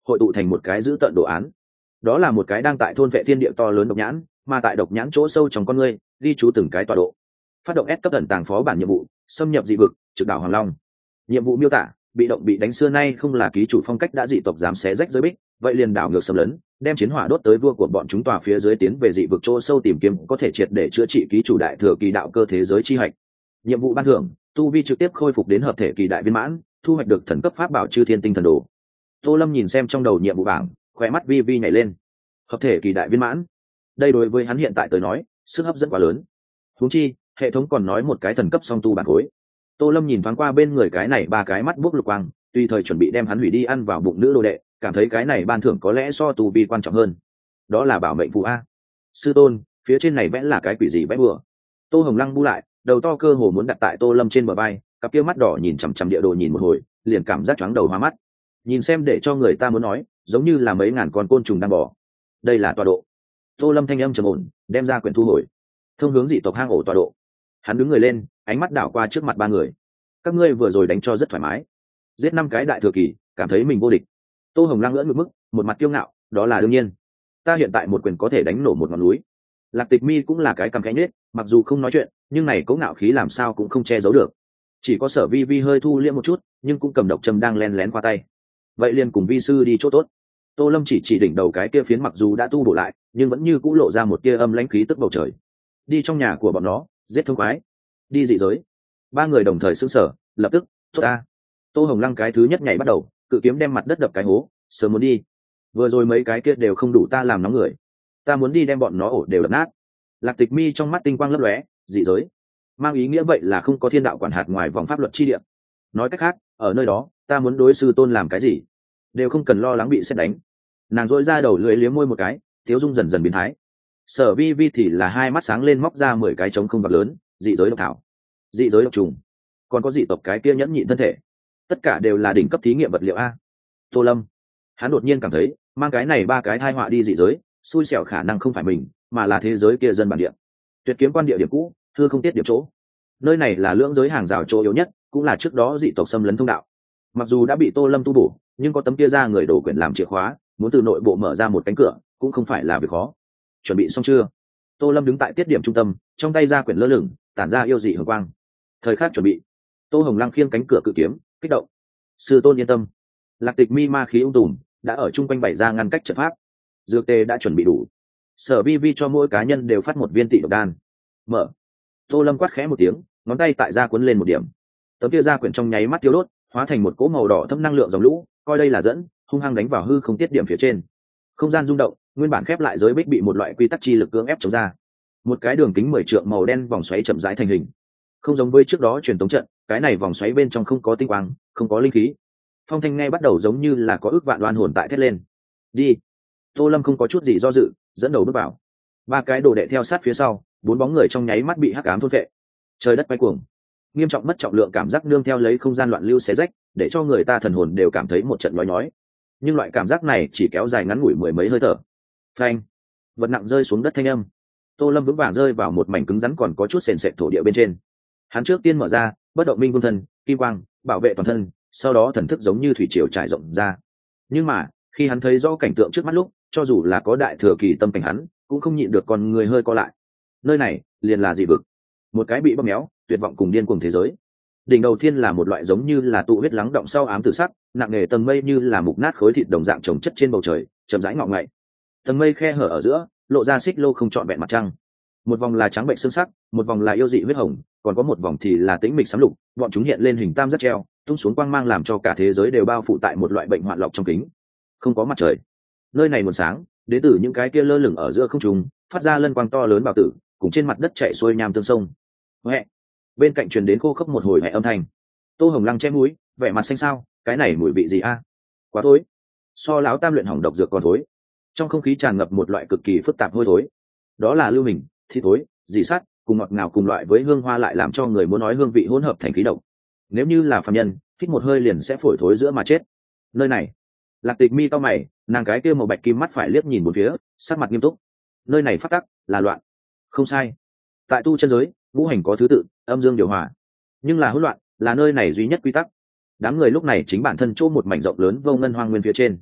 hội tụ thành một cái dữ tợn đồ án. Đó là một cái đang tại thôn vệ thiên địa to lớn độc nhãn, mà tại độc nhãn chỗ sâu trong con ngươi ghi chú từng cái tọa độ. Phát động S cấp ẩn tàng phó bản nhiệm vụ, xâm nhập dị vực, trực đảo Hoàng Long. Nhiệm vụ miêu tả: bị động bị đánh xưa nay không là ký chủ phong cách đã dị tộc dám xé rách giới bích, vậy liền đảo ngược xâm lấn, đem chiến hỏa đốt tới vua của bọn chúng tòa phía dưới tiến về dị vực chỗ sâu tìm kiếm có thể triệt để chữa trị ký chủ đại thừa kỳ đạo cơ thế giới chi hạch. Nhiệm vụ ban thưởng: tu vi trực tiếp khôi phục đến hợp thể kỳ đại viên mãn, thu hoạch được thần cấp pháp bảo chư thiên tinh thần đồ. Tô Lâm nhìn xem trong đầu nhiệm vụ bảng, khóe mắt vi vi nhảy lên. Hợp thể kỳ đại viên mãn, đây đối với hắn hiện tại tới nói sức hấp dẫn quá lớn. Huống chi hệ thống còn nói một cái thần cấp song tu bản khối. Tô Lâm nhìn thoáng qua bên người cái này ba cái mắt buốc lục quang, tùy thời chuẩn bị đem hắn hủy đi ăn vào bụng nữ đồ đệ, cảm thấy cái này ban thưởng có lẽ so tu vi quan trọng hơn. Đó là bảo mệnh phù a. Sư tôn, phía trên này vẽ là cái quỷ gì vẽ bừa? Tô Hồng Lăng bu lại, đầu to cơ hồ muốn đặt tại Tô Lâm trên bờ vai, cặp kia mắt đỏ nhìn chằm chằm địa đồ nhìn một hồi, liền cảm giác chóng đầu hoa mắt. Nhìn xem để cho người ta muốn nói, giống như là mấy ngàn con côn trùng đang bò. Đây là tọa độ. Tô Lâm thanh âm trầm ổn, đem ra quyển thu hồi. Thông hướng dị tộc hang ổ tọa độ. Hắn đứng người lên, ánh mắt đảo qua trước mặt ba người. Các ngươi vừa rồi đánh cho rất thoải mái, giết năm cái đại thừa kỳ, cảm thấy mình vô địch. Tô Hồng Lăng ngỡ ngực mức, một mặt kiêu ngạo, đó là đương nhiên. Ta hiện tại một quyền có thể đánh nổ một ngọn núi. Lạc Tịch Mi cũng là cái cằm cánh nết, mặc dù không nói chuyện, nhưng này cố ngạo khí làm sao cũng không che giấu được. Chỉ có Sở Vi Vi hơi thu liễm một chút, nhưng cũng cầm độc châm đang len lén qua tay. Vậy liền cùng vi sư đi chỗ tốt. Tô Lâm chỉ chỉ đỉnh đầu cái kia phiến mặc dù đã tu bổ lại, nhưng vẫn như cũ lộ ra một tia âm lãnh khí tức bầu trời. Đi trong nhà của bọn nó, giết thông quái. Đi dị giới. Ba người đồng thời sững sờ, lập tức, tốt ta. Tô Hồng Lăng cái thứ nhất nhảy bắt đầu, cự kiếm đem mặt đất đập cái hố, sớm muốn đi. Vừa rồi mấy cái kia đều không đủ ta làm nóng người. Ta muốn đi đem bọn nó ổ đều đập nát. Lạc Tịch Mi trong mắt tinh quang lấp lóe, dị giới. Mang ý nghĩa vậy là không có thiên đạo quản hạt ngoài vòng pháp luật chi địa. Nói cách khác, ở nơi đó, ta muốn đối sư tôn làm cái gì, đều không cần lo lắng bị sét đánh. Nàng dội ra đầu lưỡi liếm môi một cái, tiếu dung dần dần biến thái. Sở Vi Vi thì là hai mắt sáng lên móc ra mười cái trống không bạc lớn, dị giới độc thảo, dị giới độc trùng, còn có dị tộc cái kia nhẫn nhịn thân thể, tất cả đều là đỉnh cấp thí nghiệm vật liệu a. Tô Lâm, hắn đột nhiên cảm thấy mang cái này ba cái thai họa đi dị giới, xui xẻo khả năng không phải mình, mà là thế giới kia dân bản địa. Tuyệt kiếm quan địa điểm cũ, thưa không tiết điểm chỗ. Nơi này là lưỡng giới hàng rào chỗ yếu nhất, cũng là trước đó dị tộc xâm lấn thông đạo. Mặc dù đã bị Tô Lâm tu bổ, nhưng có tấm kia ra người đổ quyển làm chìa khóa, muốn từ nội bộ mở ra một cánh cửa cũng không phải là việc khó. Chuẩn bị xong chưa? Tô Lâm đứng tại tiết điểm trung tâm, trong tay ra quyển lơ lửng, tản ra yêu dị hường quang. Thời khắc chuẩn bị. Tô Hồng Lăng khiêng cánh cửa cự kiếm, kích động. Sư tôn yên tâm. Lạc Tịch Mi ma khí ung tùm, đã ở trung quanh bày ra ngăn cách trận pháp. Dược tề đã chuẩn bị đủ. Sở Vi Vi cho mỗi cá nhân đều phát một viên tị độc đan. Mở. Tô Lâm quát khẽ một tiếng, ngón tay tại ra cuốn lên một điểm. Tấm kia ra quyển trong nháy mắt tiêu đốt, hóa thành một cỗ màu đỏ thâm năng lượng dòng lũ, coi đây là dẫn, hung hăng đánh vào hư không tiết điểm phía trên. Không gian rung động, nguyên bản khép lại giới bích bị một loại quy tắc chi lực cưỡng ép chống ra. Một cái đường kính mười trượng màu đen vòng xoáy chậm rãi thành hình. Không giống với trước đó truyền tống trận, cái này vòng xoáy bên trong không có tinh quang, không có linh khí. Phong thanh nghe bắt đầu giống như là có ước vạn oan hồn tại thét lên. Đi. Tô Lâm không có chút gì do dự, dẫn đầu bước vào. Ba cái đồ đệ theo sát phía sau, bốn bóng người trong nháy mắt bị hắc ám thôn phệ. Trời đất quay cuồng, nghiêm trọng mất trọng lượng cảm giác nương theo lấy không gian loạn lưu xé rách, để cho người ta thần hồn đều cảm thấy một trận nhói nhói. Nhưng loại cảm giác này chỉ kéo dài ngắn ngủi mười mấy hơi thở. Phanh, vật nặng rơi xuống đất thanh âm. Tô Lâm vững vàng rơi vào một mảnh cứng rắn còn có chút sền sệt thổ địa bên trên. Hắn trước tiên mở ra bất động minh vương thần, kim quang bảo vệ toàn thân, sau đó thần thức giống như thủy triều trải rộng ra. Nhưng mà khi hắn thấy rõ cảnh tượng trước mắt lúc, cho dù là có đại thừa kỳ tâm cảnh hắn cũng không nhịn được con người hơi co lại. Nơi này liền là dị vực, một cái bị bóp méo tuyệt vọng cùng điên cuồng thế giới. Đỉnh đầu thiên là một loại giống như là tụ huyết lắng động sau ám tử sắc, nặng nề tầng mây như là mục nát khối thịt đồng dạng chồng chất trên bầu trời, chậm rãi ngọ ngậy. Tầng mây khe hở ở giữa, lộ ra xích lô không trọn vẹn mặt trăng. Một vòng là trắng bệnh xương sắc, một vòng là yêu dị huyết hồng, còn có một vòng thì là tĩnh mịch sấm lục, bọn chúng hiện lên hình tam giác treo, tung xuống quang mang làm cho cả thế giới đều bao phủ tại một loại bệnh hoạn lọc trong kính. Không có mặt trời. Nơi này nguồn sáng đến từ những cái kia lơ lửng ở giữa không trung, phát ra lân quang to lớn bào tử, cùng trên mặt đất chảy xuôi nham tương sông. Huệ. Bên cạnh truyền đến khô khốc một hồi hẹ âm thanh. Tô Hồng Lăng che mũi, vẻ mặt xanh xao, cái này mùi vị gì a? Quá thối. So lão tam luyện hỏng độc dược còn thối. Trong không khí tràn ngập một loại cực kỳ phức tạp hôi thối. Đó là lưu hình, thi thối, dị sắt, cùng ngọt ngào cùng loại với hương hoa lại làm cho người muốn nói hương vị hỗn hợp thành khí độc. Nếu như là phàm nhân, hít một hơi liền sẽ phổi thối giữa mà chết. Nơi này, Lạc Tịch Mi cau mày, nàng cái kia màu bạch kim mắt phải liếc nhìn bốn phía, sắc mặt nghiêm túc. Nơi này phát tắc là loạn. Không sai. Tại tu chân giới, ngũ hành có thứ tự, âm dương điều hòa. Nhưng là hỗn loạn, là nơi này duy nhất quy tắc. Đám người lúc này chính bản thân chỗ một mảnh rộng lớn vô ngân hoang nguyên phía trên.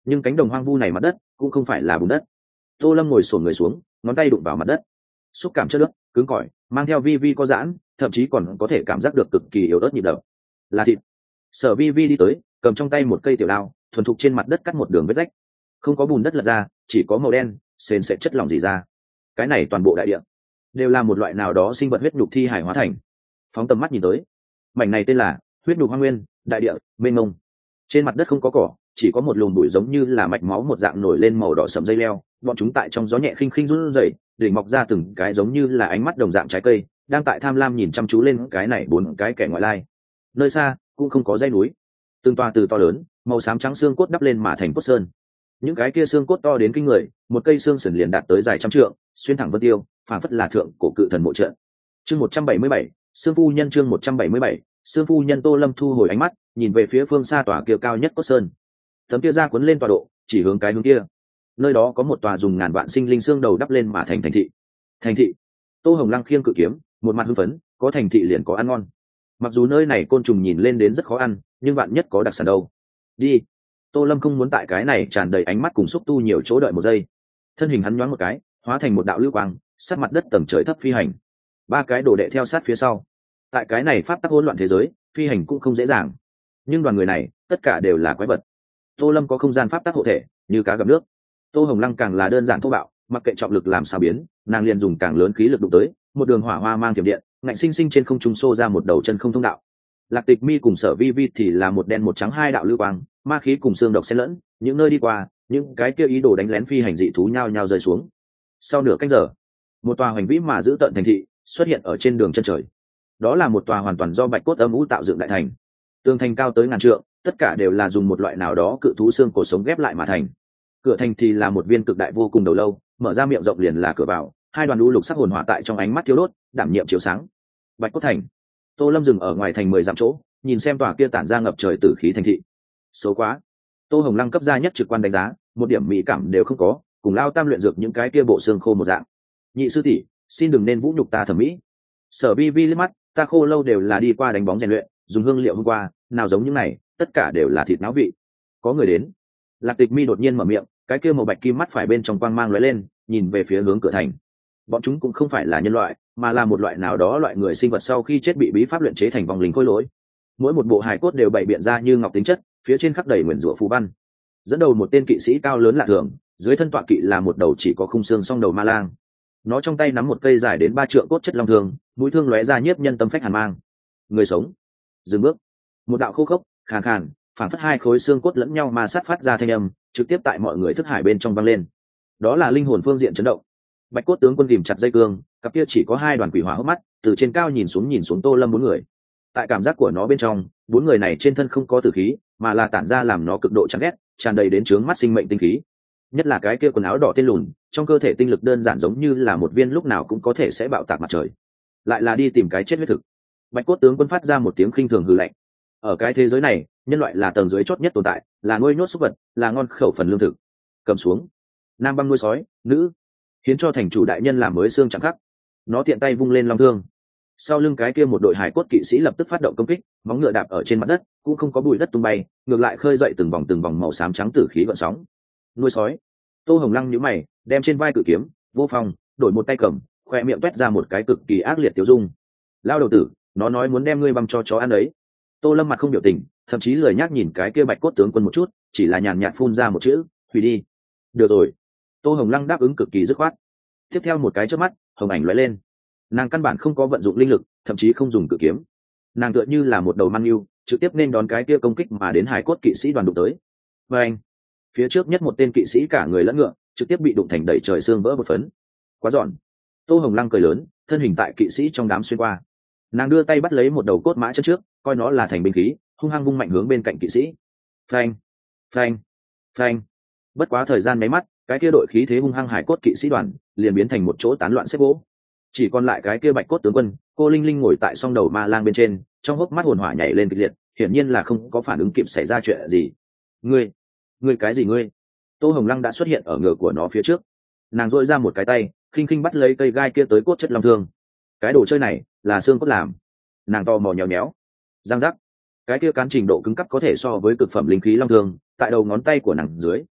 nhưng cánh đồng hoang vu này mặt đất cũng không phải là bùn đất. Tô Lâm ngồi xổm người xuống, ngón tay đụng vào mặt đất, xúc cảm chất nước cứng cỏi, mang theo vi vi có giãn, thậm chí còn có thể cảm giác được cực kỳ yếu ớt nhịp đập. Là thịt. Sở vi vi đi tới, cầm trong tay một cây tiểu đao, thuần thục trên mặt đất cắt một đường vết rách. Không có bùn đất lật ra, chỉ có màu đen sền sệt chất lỏng rỉ ra. Cái này toàn bộ đại địa đều là một loại nào đó sinh vật huyết nhục thi hải hóa thành. Phóng tầm mắt nhìn tới, mảnh này tên là huyết nhục hoang nguyên, đại địa mênh mông. Trên mặt đất không có cỏ, chỉ có một lùm bụi giống như là mạch máu một dạng nổi lên màu đỏ sẫm dây leo, bọn chúng tại trong gió nhẹ khinh khinh run rẩy, đỉnh mọc ra từng cái giống như là ánh mắt đồng dạng trái cây, đang tại tham lam nhìn chăm chú lên cái này bốn cái kẻ ngoại lai. Nơi xa cũng không có dãy núi, từng toa từ to lớn, màu xám trắng xương cốt đắp lên mà thành cốt sơn. Những cái kia xương cốt to đến kinh người, một cây xương sườn liền đạt tới dài trăm trượng, xuyên thẳng vân tiêu, phảng phất là thượng cổ cự thần mộ trận. Chương một trăm bảy mươi bảy, Sương phu nhân chương một trăm bảy mươi bảy, Sương phu nhân. Tô Lâm thu hồi ánh mắt, nhìn về phía phương xa tòa kia cao nhất cốt sơn. Tấm kia ra cuốn lên tọa độ, chỉ hướng cái hướng kia. Nơi đó có một tòa dùng ngàn vạn sinh linh xương đầu đắp lên mà thành thành thị. Thành thị. Tô Hồng Lăng khiêng cự kiếm, một mặt hưng phấn, có thành thị liền có ăn ngon. Mặc dù nơi này côn trùng nhìn lên đến rất khó ăn, nhưng bạn nhất có đặc sản đâu. Đi. Tô Lâm không muốn tại cái này tràn đầy ánh mắt cùng xúc tu nhiều chỗ đợi một giây. Thân hình hắn nhoáng một cái, hóa thành một đạo lưu quang, sát mặt đất tầng trời thấp phi hành. Ba cái đồ đệ theo sát phía sau. Tại cái này pháp tắc hỗn loạn thế giới, phi hành cũng không dễ dàng. Nhưng đoàn người này, tất cả đều là quái vật. Tô Lâm có không gian pháp tắc hộ thể, như cá gặp nước. Tô Hồng Lăng càng là đơn giản thô bạo, mặc kệ trọng lực làm sao biến, nàng liền dùng càng lớn khí lực đụng tới, một đường hỏa hoa mang tiềm điện, ngạnh sinh sinh trên không trung xô ra một đầu chân không thông đạo. Lạc Tịch Mi cùng Sở Vi Vi thì là một đen một trắng hai đạo lưu quang, ma khí cùng xương độc xen lẫn, những nơi đi qua, những cái kia ý đồ đánh lén phi hành dị thú nhao nhao rơi xuống. Sau nửa canh giờ, một tòa hoành vĩ mà giữ tận thành thị xuất hiện ở trên đường chân trời. Đó là một tòa hoàn toàn do bạch cốt âm u tạo dựng đại thành. Tường thành cao tới ngàn trượng, tất cả đều là dùng một loại nào đó cự thú xương cổ sống ghép lại mà thành. Cửa thành thì là một viên cực đại vô cùng đầu lâu, mở ra miệng rộng liền là cửa vào, hai đoàn u lục sắc hồn hỏa tại trong ánh mắt thiếu đốt, đảm nhiệm chiếu sáng. Bạch cốt thành. Tô Lâm dừng ở ngoài thành mười dặm chỗ, nhìn xem tòa kia tản ra ngập trời tử khí thành thị. Xấu quá. Tô Hồng Lăng cấp ra nhất trực quan đánh giá, một điểm mỹ cảm đều không có, cùng lao tam luyện dược những cái kia bộ xương khô một dạng. Nhị sư tỷ, xin đừng nên vũ nhục ta thẩm mỹ. Sở Vi Vi liếc mắt, ta khô lâu đều là đi qua đánh bóng rèn luyện, dùng hương liệu hôm qua, nào giống những này, tất cả đều là thịt náo vị. Có người đến. Lạc Tịch Mi đột nhiên mở miệng, cái kia màu bạch kim mắt phải bên trong quang mang lóe lên, nhìn về phía hướng cửa thành. Bọn chúng cũng không phải là nhân loại, mà là một loại nào đó loại người sinh vật sau khi chết bị bí pháp luyện chế thành vòng linh khôi lỗi. Mỗi một bộ hài cốt đều bày biện ra như ngọc tính chất, phía trên khắc đầy nguyền rủa phù văn. Dẫn đầu một tên kỵ sĩ cao lớn lạ thường, dưới thân tọa kỵ là một đầu chỉ có khung xương song đầu ma lang. Nó trong tay nắm một cây dài đến ba trượng cốt chất long thương, mũi thương lóe ra nhiếp nhân tâm phách hàn mang. Người sống. Dừng bước. Một đạo khô khốc, khàn khàn, phảng phất hai khối xương cốt lẫn nhau mà sát phát ra thanh âm, trực tiếp tại mọi người thức hải bên trong vang lên. Đó là linh hồn phương diện chấn động. Bạch cốt tướng quân tìm chặt dây cương, cặp kia chỉ có hai đoàn quỷ hỏa hốc mắt, từ trên cao nhìn xuống nhìn xuống Tô Lâm bốn người. Tại cảm giác của nó bên trong, bốn người này trên thân không có tử khí, mà là tản ra làm nó cực độ chán ghét, tràn đầy đến trướng mắt sinh mệnh tinh khí. Nhất là cái kia quần áo đỏ tên lùn, trong cơ thể tinh lực đơn giản giống như là một viên lúc nào cũng có thể sẽ bạo tạc mặt trời. Lại là đi tìm cái chết huyết thực. Bạch cốt tướng quân phát ra một tiếng khinh thường hừ lạnh. Ở cái thế giới này, nhân loại là tầng dưới chót nhất tồn tại, là nuôi nhốt súc vật, là ngon khẩu phần lương thực. Cầm xuống. Nam băng nuôi sói, nữ, khiến cho thành chủ đại nhân làm mới xương chẳng khắc. Nó tiện tay vung lên long thương. Sau lưng cái kia một đội hải cốt kỵ sĩ lập tức phát động công kích, móng ngựa đạp ở trên mặt đất, cũng không có bụi đất tung bay, ngược lại khơi dậy từng vòng từng vòng màu xám trắng tử khí gợn sóng. Nuôi sói. Tô Hồng Lăng nhíu mày, đem trên vai cự kiếm vô phong, đổi một tay cầm, khoe miệng toét ra một cái cực kỳ ác liệt tiêu dung. Lao đầu tử, nó nói muốn đem ngươi băm cho chó ăn ấy. Tô Lâm mặt không biểu tình, thậm chí lười nhác nhìn cái kia bạch cốt tướng quân một chút, chỉ là nhàn nhạt phun ra một chữ, hủy đi. Được rồi. Tô Hồng Lăng đáp ứng cực kỳ dứt khoát. Tiếp theo một cái chớp mắt, hồng ảnh lóe lên. Nàng căn bản không có vận dụng linh lực, thậm chí không dùng cự kiếm. Nàng tựa như là một đầu mang yêu, trực tiếp nên đón cái kia công kích mà đến hải cốt kỵ sĩ đoàn đụng tới. Và anh, phía trước nhất một tên kỵ sĩ cả người lẫn ngựa, trực tiếp bị đụng thành đầy trời xương vỡ một phấn. Quá giòn. Tô Hồng Lăng cười lớn, thân hình tại kỵ sĩ trong đám xuyên qua. Nàng đưa tay bắt lấy một đầu cốt mã chân trước, coi nó là thành binh khí, hung hăng vung mạnh hướng bên cạnh kỵ sĩ. Phanh, phanh, phanh. Bất quá thời gian mấy mắt, cái kia đội khí thế hung hăng hải cốt kỵ sĩ đoàn liền biến thành một chỗ tán loạn xếp gỗ. Chỉ còn lại cái kia bạch cốt tướng quân, cô linh linh ngồi tại song đầu ma lang bên trên, trong hốc mắt hồn hỏa nhảy lên kịch liệt, hiển nhiên là không có phản ứng kịp xảy ra chuyện gì. Ngươi, ngươi cái gì ngươi? Tô Hồng Lăng đã xuất hiện ở ngựa của nó phía trước. Nàng dội ra một cái tay, khinh khinh bắt lấy cây gai kia tới cốt chất long thương. Cái đồ chơi này là xương cốt làm. Nàng to mò nhéo nhéo, giang giác. Cái kia cán trình độ cứng cắp có thể so với cực phẩm linh khí long thương, tại đầu ngón tay của nàng dưới,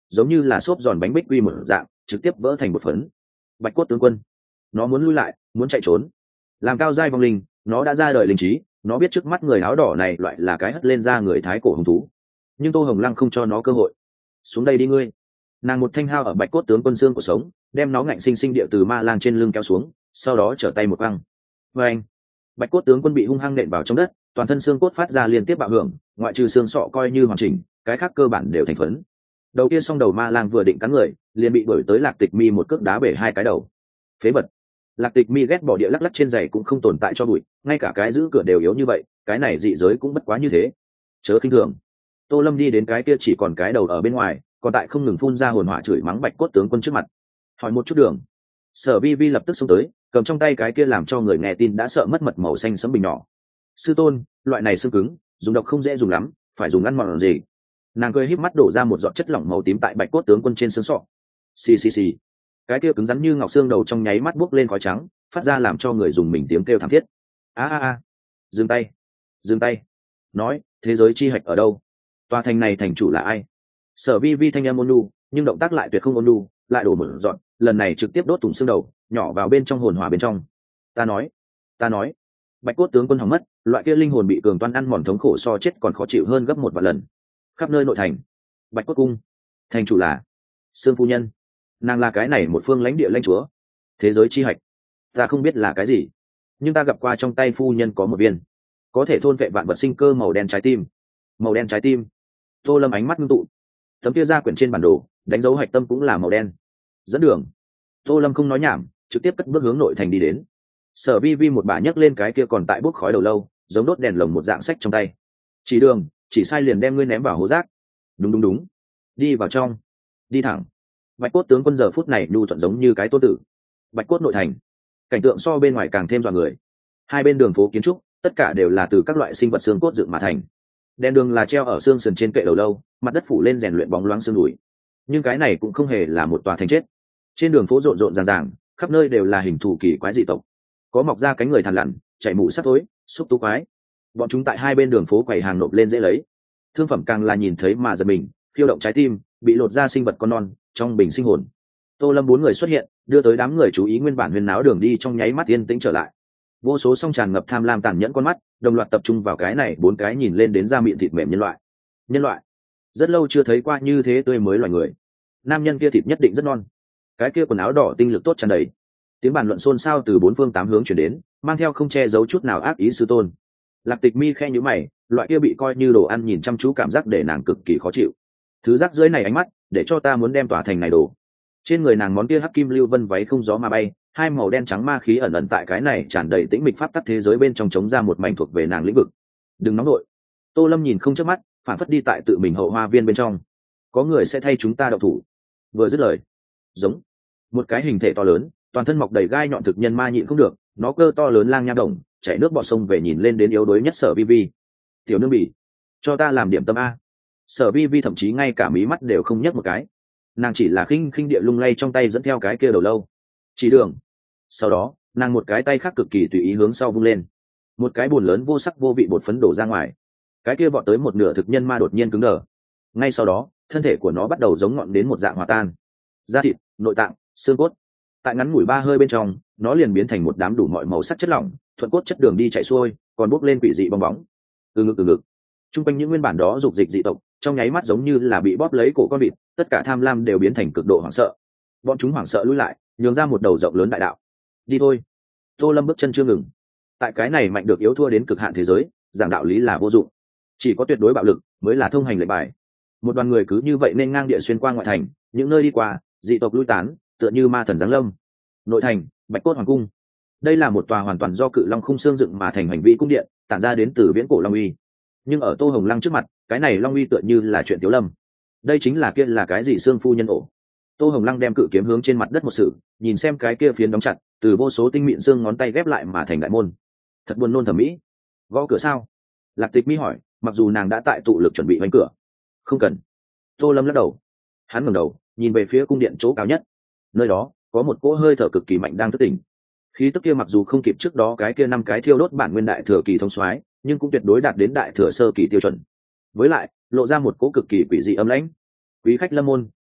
giống như là xốp giòn bánh bích quy một dạng trực tiếp vỡ thành một phấn. Bạch cốt tướng quân, nó muốn lui lại, muốn chạy trốn. Làm cao giai vong linh, nó đã ra đời linh trí, nó biết trước mắt người áo đỏ này loại là cái hất lên ra người thái cổ hung thú, nhưng Tô Hồng Lăng không cho nó cơ hội. Xuống đây đi ngươi. Nàng một thanh hao ở bạch cốt tướng quân xương của sống, đem nó ngạnh sinh sinh địa từ ma lang trên lưng kéo xuống, sau đó trở tay một băng. Và anh, bạch cốt tướng quân bị hung hăng nện vào trong đất, toàn thân xương cốt phát ra liên tiếp bạo hưởng, ngoại trừ xương sọ coi như hoàn chỉnh, cái khác cơ bản đều thành phấn. Đầu kia song đầu ma lang vừa định cắn người, liền bị đuổi tới Lạc Tịch Mi một cước đá bể hai cái đầu. Phế vật. Lạc Tịch Mi ghét bỏ địa lắc lắc trên giày cũng không tồn tại cho bụi, ngay cả cái giữ cửa đều yếu như vậy, cái này dị giới cũng bất quá như thế. Chớ khinh thường. Tô Lâm đi đến cái kia chỉ còn cái đầu ở bên ngoài, còn tại không ngừng phun ra hồn hỏa chửi mắng bạch cốt tướng quân trước mặt. Hỏi một chút đường. Sở Vi Vi lập tức xông tới, cầm trong tay cái kia làm cho người nghe tin đã sợ mất mật màu xanh sẫm bình nhỏ. Sư tôn, loại này xương cứng, dùng độc không dễ dùng lắm, phải dùng ăn mòn gì? Nàng cười híp mắt đổ ra một giọt chất lỏng màu tím tại bạch cốt tướng quân trên xương sọ. Xì xì xì. Cái kia cứng rắn như ngọc xương đầu trong nháy mắt bốc lên khói trắng, phát ra làm cho người dùng mình tiếng kêu thảm thiết. A a a. Dừng tay. Dừng tay. Nói, thế giới chi hạch ở đâu? Tòa thành này thành chủ là ai? Sở Vi Vi thanh em ôn nhu, nhưng động tác lại tuyệt không ôn nhu, lại đổ một dọn, lần này trực tiếp đốt thủng xương đầu, nhỏ vào bên trong hồn hỏa bên trong. Ta nói, ta nói, bạch cốt tướng quân hỏng mất, loại kia linh hồn bị cường toan ăn mòn thống khổ so chết còn khó chịu hơn gấp một vạn lần. Khắp nơi nội thành, bạch cốt cung, thành chủ là Sương phu nhân, nàng là cái này một phương lãnh địa lãnh chúa. Thế giới chi hạch, ta không biết là cái gì, nhưng ta gặp qua trong tay phu nhân có một viên, có thể thôn vệ vạn vật sinh cơ màu đen trái tim. Màu đen trái tim. Tô Lâm ánh mắt ngưng tụ, tấm kia ra quyển trên bản đồ đánh dấu hạch tâm cũng là màu đen. Dẫn đường. Tô Lâm không nói nhảm, trực tiếp cất bước hướng nội thành đi đến. Sở Vi Vi một bà nhấc lên cái kia còn tại bốc khói đầu lâu, giống đốt đèn lồng một dạng sách trong tay. Chỉ đường, chỉ sai liền đem ngươi ném vào hố rác. Đúng đúng đúng. Đi vào trong. Đi thẳng. Bạch cốt tướng quân giờ phút này nhu thuận giống như cái tô tử. Bạch cốt nội thành, cảnh tượng so bên ngoài càng thêm dọa người. Hai bên đường phố kiến trúc tất cả đều là từ các loại sinh vật xương cốt dựng mà thành. Đèn đường là treo ở xương sườn trên kệ đầu lâu, mặt đất phủ lên rèn luyện bóng loáng xương đùi. Nhưng cái này cũng không hề là một tòa thành chết. Trên đường phố rộn rộn ràng ràng, khắp nơi đều là hình thù kỳ quái dị tộc, có mọc ra cánh người thằn lằn, chảy mũ sắt tối, xúc tú quái. Bọn chúng tại hai bên đường phố quầy hàng nộp lên dễ lấy. Thương phẩm càng là nhìn thấy mà giật mình, khiêu động trái tim, bị lột ra sinh vật con non, trong bình sinh hồn. Tô Lâm bốn người xuất hiện, đưa tới đám người chú ý nguyên bản huyền náo đường đi trong nháy mắt yên tĩnh trở lại. Vô số song tràn ngập tham lam tàn nhẫn con mắt, đồng loạt tập trung vào cái này bốn cái nhìn lên đến da miệng thịt mềm nhân loại. Nhân loại, rất lâu chưa thấy qua như thế tươi mới loài người. Nam nhân kia thịt nhất định rất non, cái kia quần áo đỏ tinh lực tốt tràn đầy. Tiếng bàn luận xôn xao từ bốn phương tám hướng chuyển đến, mang theo không che giấu chút nào ác ý sư tôn. Lạc Tịch Mi khe nhíu mày, loại kia bị coi như đồ ăn nhìn chăm chú cảm giác để nàng cực kỳ khó chịu. Thứ rác rưởi này ánh mắt, để cho ta muốn đem tỏa thành này đổ. Trên người nàng món kia hắc kim lưu vân váy không gió mà bay, hai màu đen trắng ma khí ẩn ẩn tại cái này tràn đầy tĩnh mịch pháp tắc thế giới bên trong chống ra một mảnh thuộc về nàng lĩnh vực. Đừng nóng nội. Tô Lâm nhìn không chớp mắt, phản phất đi tại tự mình hậu hoa viên bên trong. Có người sẽ thay chúng ta đậu thủ. Vừa dứt lời, giống một cái hình thể to lớn, toàn thân mọc đầy gai nhọn thực nhân ma nhịn không được, nó cơ to lớn lang nha đồng, chảy nước bọt sông về nhìn lên đến yếu đuối nhất Sở Vi Vi. Tiểu nương bỉ, cho ta làm điểm tâm a. Sở Vi Vi thậm chí ngay cả mí mắt đều không nhấc một cái, nàng chỉ là khinh khinh địa lung lay trong tay dẫn theo cái kia đầu lâu. Chỉ đường. Sau đó, nàng một cái tay khác cực kỳ tùy ý hướng sau vung lên, một cái bồn lớn vô sắc vô vị bột phấn đổ ra ngoài. Cái kia vọt tới một nửa thực nhân ma đột nhiên cứng đờ. Ngay sau đó, thân thể của nó bắt đầu giống ngọn đến một dạng hòa tan. Da thịt, nội tạng, xương cốt. Tại ngắn ngủi ba hơi bên trong, nó liền biến thành một đám đủ mọi màu sắc chất lỏng, thuận cốt chất đường đi chạy xuôi, còn bốc lên quỷ dị bong bóng. Từ ngực từ ngực. Trung quanh những nguyên bản đó dục dịch dị tộc, trong nháy mắt giống như là bị bóp lấy cổ con vịt, tất cả tham lam đều biến thành cực độ hoảng sợ. Bọn chúng hoảng sợ lùi lại, nhường ra một đầu rộng lớn đại đạo. Đi thôi. Tô Lâm bước chân chưa ngừng. Tại cái này mạnh được yếu thua đến cực hạn thế giới, giảng đạo lý là vô dụng, chỉ có tuyệt đối bạo lực mới là thông hành lệnh bài. Một đoàn người cứ như vậy nên ngang địa xuyên qua ngoại thành, những nơi đi qua, dị tộc lui tán, tựa như ma thần giáng lâm. Nội thành, Bạch Cốt Hoàng cung. Đây là một tòa hoàn toàn do cự long khung xương dựng mà thành hành vi cung điện, tản ra đến từ viễn cổ long uy. Nhưng ở Tô Hồng Lăng trước mặt, cái này long uy tựa như là chuyện tiểu lâm. Đây chính là kia là cái gì xương phu nhân ổ. Tô Hồng Lăng đem cự kiếm hướng trên mặt đất một sự, nhìn xem cái kia phiến đóng chặt, từ vô số tinh mịn xương ngón tay ghép lại mà thành đại môn. Thật buồn nôn thẩm mỹ. Gõ cửa sao? Lạc Tịch Mi hỏi, mặc dù nàng đã tại tụ lực chuẩn bị hoành cửa. Không cần. Tô Lâm lắc đầu. Hắn ngẩng đầu, nhìn về phía cung điện chỗ cao nhất. Nơi đó có một cỗ hơi thở cực kỳ mạnh đang thức tỉnh. Khí tức kia mặc dù không kịp trước đó cái kia năm cái thiêu đốt bản nguyên đại thừa kỳ thông soái, nhưng cũng tuyệt đối đạt đến đại thừa sơ kỳ tiêu chuẩn. Với lại, lộ ra một cỗ cực kỳ quỷ dị âm lãnh. Quý khách lâm môn,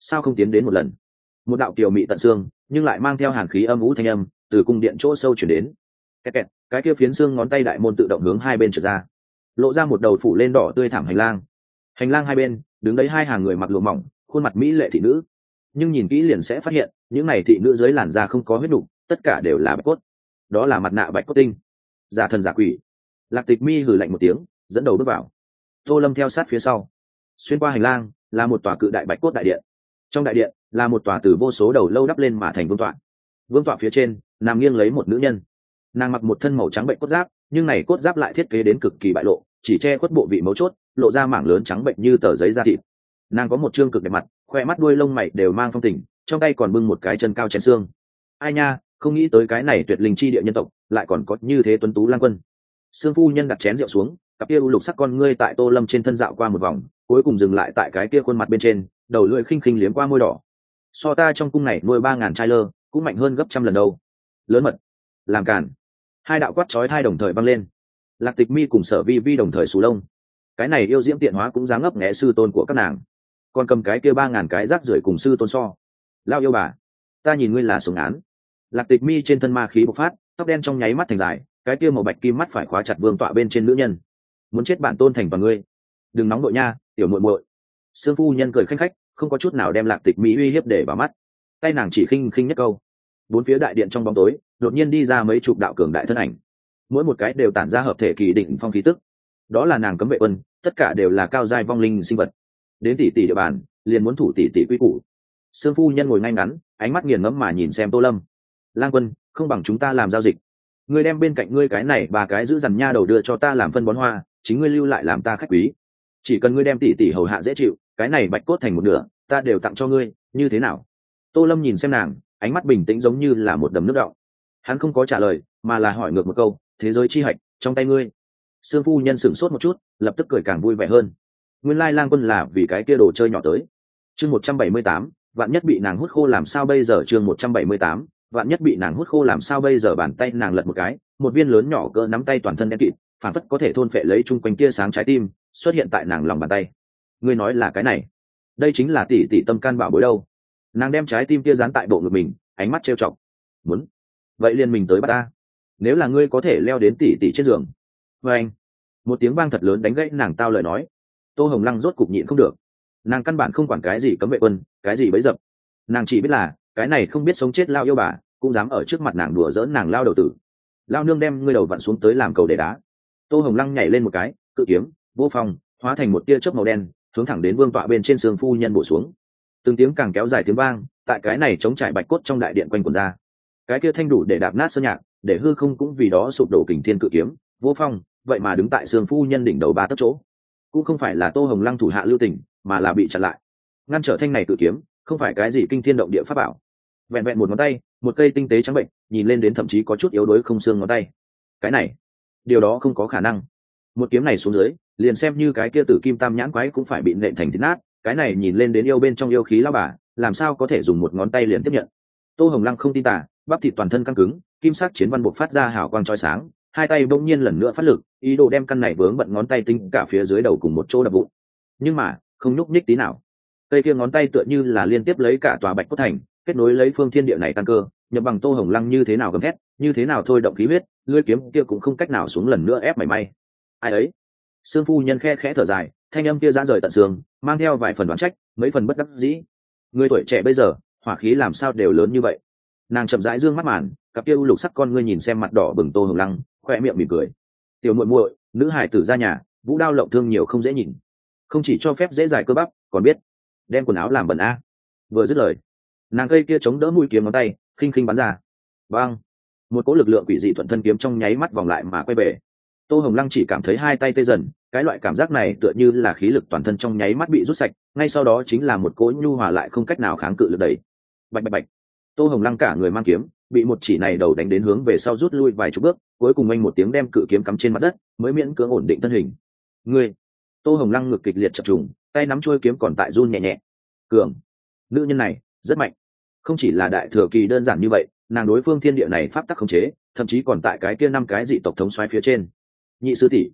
sao không tiến đến một lần? Một đạo kiều mị tận xương nhưng lại mang theo hàn khí âm ú thanh âm từ cung điện chỗ sâu chuyển đến. Kẹt kẹt, cái kia phiến xương ngón tay đại môn tự động hướng hai bên trượt ra, lộ ra một đầu phủ lên đỏ tươi thảm hành lang. Hành lang hai bên đứng đấy hai hàng người mặc lụa mỏng, khuôn mặt mỹ lệ thị nữ, nhưng nhìn kỹ liền sẽ phát hiện những này thị nữ dưới làn da không có huyết đục, tất cả đều là bạch cốt. Đó là mặt nạ bạch cốt tinh, giả thần giả quỷ. Lạc Tịch Mi hừ lạnh một tiếng, dẫn đầu bước vào. Tô Lâm theo sát phía sau. Xuyên qua hành lang là một tòa cự đại bạch cốt đại điện. Trong đại điện là một tòa từ vô số đầu lâu đắp lên mà thành vương tọa. Vương tọa phía trên nằm nghiêng lấy một nữ nhân. Nàng mặc một thân màu trắng bệnh cốt giáp, nhưng này cốt giáp lại thiết kế đến cực kỳ bại lộ, chỉ che khuất bộ vị mấu chốt, lộ ra mảng lớn trắng bệnh như tờ giấy da thịt. Nàng có một trương cực đẹp mặt, khoe mắt đuôi lông mày đều mang phong tình, trong tay còn bưng một cái chân cao chén xương. Ai nha, không nghĩ tới cái này tuyệt linh chi địa nhân tộc lại còn có như thế tuấn tú lang quân. Sương phu nhân đặt chén rượu xuống, cặp kia u lục sắc con ngươi tại Tô Lâm trên thân dạo qua một vòng, cuối cùng dừng lại tại cái kia khuôn mặt bên trên, đầu lưỡi khinh khinh liếm qua môi đỏ. So ta trong cung này nuôi ba ngàn trai lơ, cũng mạnh hơn gấp trăm lần đâu. Lớn mật, làm cản. Hai đạo quát chói tai đồng thời vang lên. Lạc Tịch Mi cùng Sở Vi Vi đồng thời sù lông. Cái này yêu diễm tiện hóa cũng dám ngấp nghé sư tôn của các nàng, còn cầm cái kia ba ngàn cái rác rưởi cùng sư tôn so. Lao yêu bà, ta nhìn ngươi là sủng án. Lạc Tịch Mi trên thân ma khí bộc phát, tóc đen trong nháy mắt thành dài, cái kia màu bạch kim mắt phải khóa chặt vương tọa bên trên nữ nhân. Muốn chết bản tôn thành và ngươi, đừng nóng nội nha, tiểu muội muội. Sương phu nhân cười khanh khách, không có chút nào đem Lạc Tịch Mi uy hiếp để vào mắt, tay nàng chỉ khinh khinh nhất câu. Bốn phía đại điện trong bóng tối đột nhiên đi ra mấy chục đạo cường đại thân ảnh, mỗi một cái đều tản ra hợp thể kỳ đỉnh phong khí tức. Đó là nàng cấm vệ quân, tất cả đều là cao giai vong linh sinh vật. Đến tỷ tỷ địa bàn liền muốn thủ tỷ tỷ quy củ. Sương phu nhân ngồi ngay ngắn, ánh mắt nghiền ngẫm mà nhìn xem Tô Lâm. Lang quân, không bằng chúng ta làm giao dịch, ngươi đem bên cạnh ngươi cái này ba cái giữ dằn nha đầu đưa cho ta làm phân bón hoa, chính ngươi lưu lại làm ta khách quý. Chỉ cần ngươi đem tỷ tỷ hầu hạ dễ chịu, cái này bạch cốt thành một nửa ta đều tặng cho ngươi, như thế nào? Tô Lâm nhìn xem nàng, ánh mắt bình tĩnh giống như là một đầm nước đọng. Hắn không có trả lời, mà là hỏi ngược một câu, thế giới chi hạch trong tay ngươi. Sương phu nhân sửng sốt một chút, lập tức cười càng vui vẻ hơn. Nguyên lai lang quân là vì cái kia đồ chơi nhỏ tới. Chương một trăm bảy mươi tám, vạn nhất bị nàng hút khô làm sao bây giờ? Chương một trăm bảy mươi tám, vạn nhất bị nàng hút khô làm sao bây giờ? Bàn tay nàng lật một cái, một viên lớn nhỏ cỡ nắm tay toàn thân đen kịt, phản phất có thể thôn phệ lấy chung quanh tia sáng trái tim, xuất hiện tại nàng lòng bàn tay. Ngươi nói là cái này? Đây chính là tỷ tỷ tâm can bảo bối đâu. Nàng đem trái tim kia dán tại bộ ngực mình, ánh mắt trêu chọc. Muốn? Vậy liền mình tới bắt ta. Nếu là ngươi có thể leo đến tỷ tỷ trên giường. Và anh, một tiếng vang thật lớn đánh gãy nàng tao lời nói. Tô Hồng Lăng rốt cục nhịn không được. Nàng căn bản không quản cái gì cấm vệ quân, cái gì bấy dập. Nàng chỉ biết là cái này không biết sống chết lao yêu bà cũng dám ở trước mặt nàng đùa giỡn nàng lao đầu tử. Lao nương đem ngươi đầu vặn xuống tới làm cầu để đá. Tô Hồng Lăng nhảy lên một cái, cự kiếm vô phong hóa thành một tia chớp màu đen, hướng thẳng đến vương tọa bên trên sương phu nhân bổ xuống. Từng tiếng càng kéo dài tiếng vang, tại cái này chống trải bạch cốt trong đại điện quanh quẩn ra. Cái kia thanh đủ để đạp nát sơn nhạc, để hư không cũng vì đó sụp đổ kình thiên cự kiếm vô phong, vậy mà đứng tại sương phu nhân đỉnh đầu ba tấc chỗ. Cũng không phải là Tô Hồng Lăng thủ hạ lưu tình, mà là bị chặn lại. Ngăn trở thanh này cự kiếm không phải cái gì kinh thiên động địa pháp bảo, vẹn vẹn một ngón tay, một cây tinh tế trắng bệnh, nhìn lên đến thậm chí có chút yếu đuối không xương ngón tay. Cái này, điều đó không có khả năng. Một kiếm này xuống dưới, liền xem như cái kia tử kim tam nhãn quái cũng phải bị nện thành thịt nát. Cái này nhìn lên đến yêu bên trong yêu khí lao bà, làm sao có thể dùng một ngón tay liền tiếp nhận? Tô Hồng Lăng không tin tả, bắp thịt toàn thân căng cứng, kim sắc chiến văn buộc phát ra hào quang chói sáng, hai tay bỗng nhiên lần nữa phát lực, ý đồ đem căn này vướng bận ngón tay tinh cả phía dưới đầu cùng một chỗ đập vụn. Nhưng mà không nhúc nhích tí nào. Cây kia ngón tay tựa như là liên tiếp lấy cả tòa bạch cốt thành, kết nối lấy phương thiên địa này tăng cơ, nhập bằng Tô Hồng Lăng như thế nào gầm thét, như thế nào thôi động khí huyết, lưỡi kiếm kia cũng không cách nào xuống lần nữa ép mảy may. Ai ấy? Sương phu nhân khe khẽ thở dài, thanh âm kia ra rời tận xương, mang theo vài phần đoán trách, mấy phần bất đắc dĩ. Người tuổi trẻ bây giờ, hỏa khí làm sao đều lớn như vậy? Nàng chậm rãi dương mắt màn, cặp kia u lục sắc con ngươi nhìn xem mặt đỏ bừng Tô Hồng Lăng, khoe miệng mỉm cười. Tiểu muội muội, nữ hải tử ra nhà, vũ đao lộng thương nhiều không dễ nhìn, không chỉ cho phép dễ dải cơ bắp, còn biết đem quần áo làm bẩn a. Vừa dứt lời, nàng cây kia chống đỡ mũi kiếm ngón tay, khinh khinh bắn ra. Bang! Một cỗ lực lượng quỷ dị thuận thân kiếm trong nháy mắt vòng lại mà quay về. Tô Hồng Lăng chỉ cảm thấy hai tay tê dần, cái loại cảm giác này tựa như là khí lực toàn thân trong nháy mắt bị rút sạch, ngay sau đó chính là một cỗ nhu hòa lại không cách nào kháng cự lực đẩy. Bạch bạch bạch. Tô Hồng Lăng cả người mang kiếm, bị một chỉ này đầu đánh đến hướng về sau rút lui vài chục bước, cuối cùng anh một tiếng đem cự kiếm cắm trên mặt đất, mới miễn cưỡng ổn định thân hình. Ngươi! Tô Hồng Lăng ngực kịch liệt chập trùng, tay nắm chuôi kiếm còn tại run nhẹ nhẹ. Cường! Nữ nhân này rất mạnh, không chỉ là đại thừa kỳ đơn giản như vậy, nàng đối phương thiên địa này pháp tắc khống chế, thậm chí còn tại cái kia năm cái dị tộc thống soái phía trên. Nhị sư tỷ,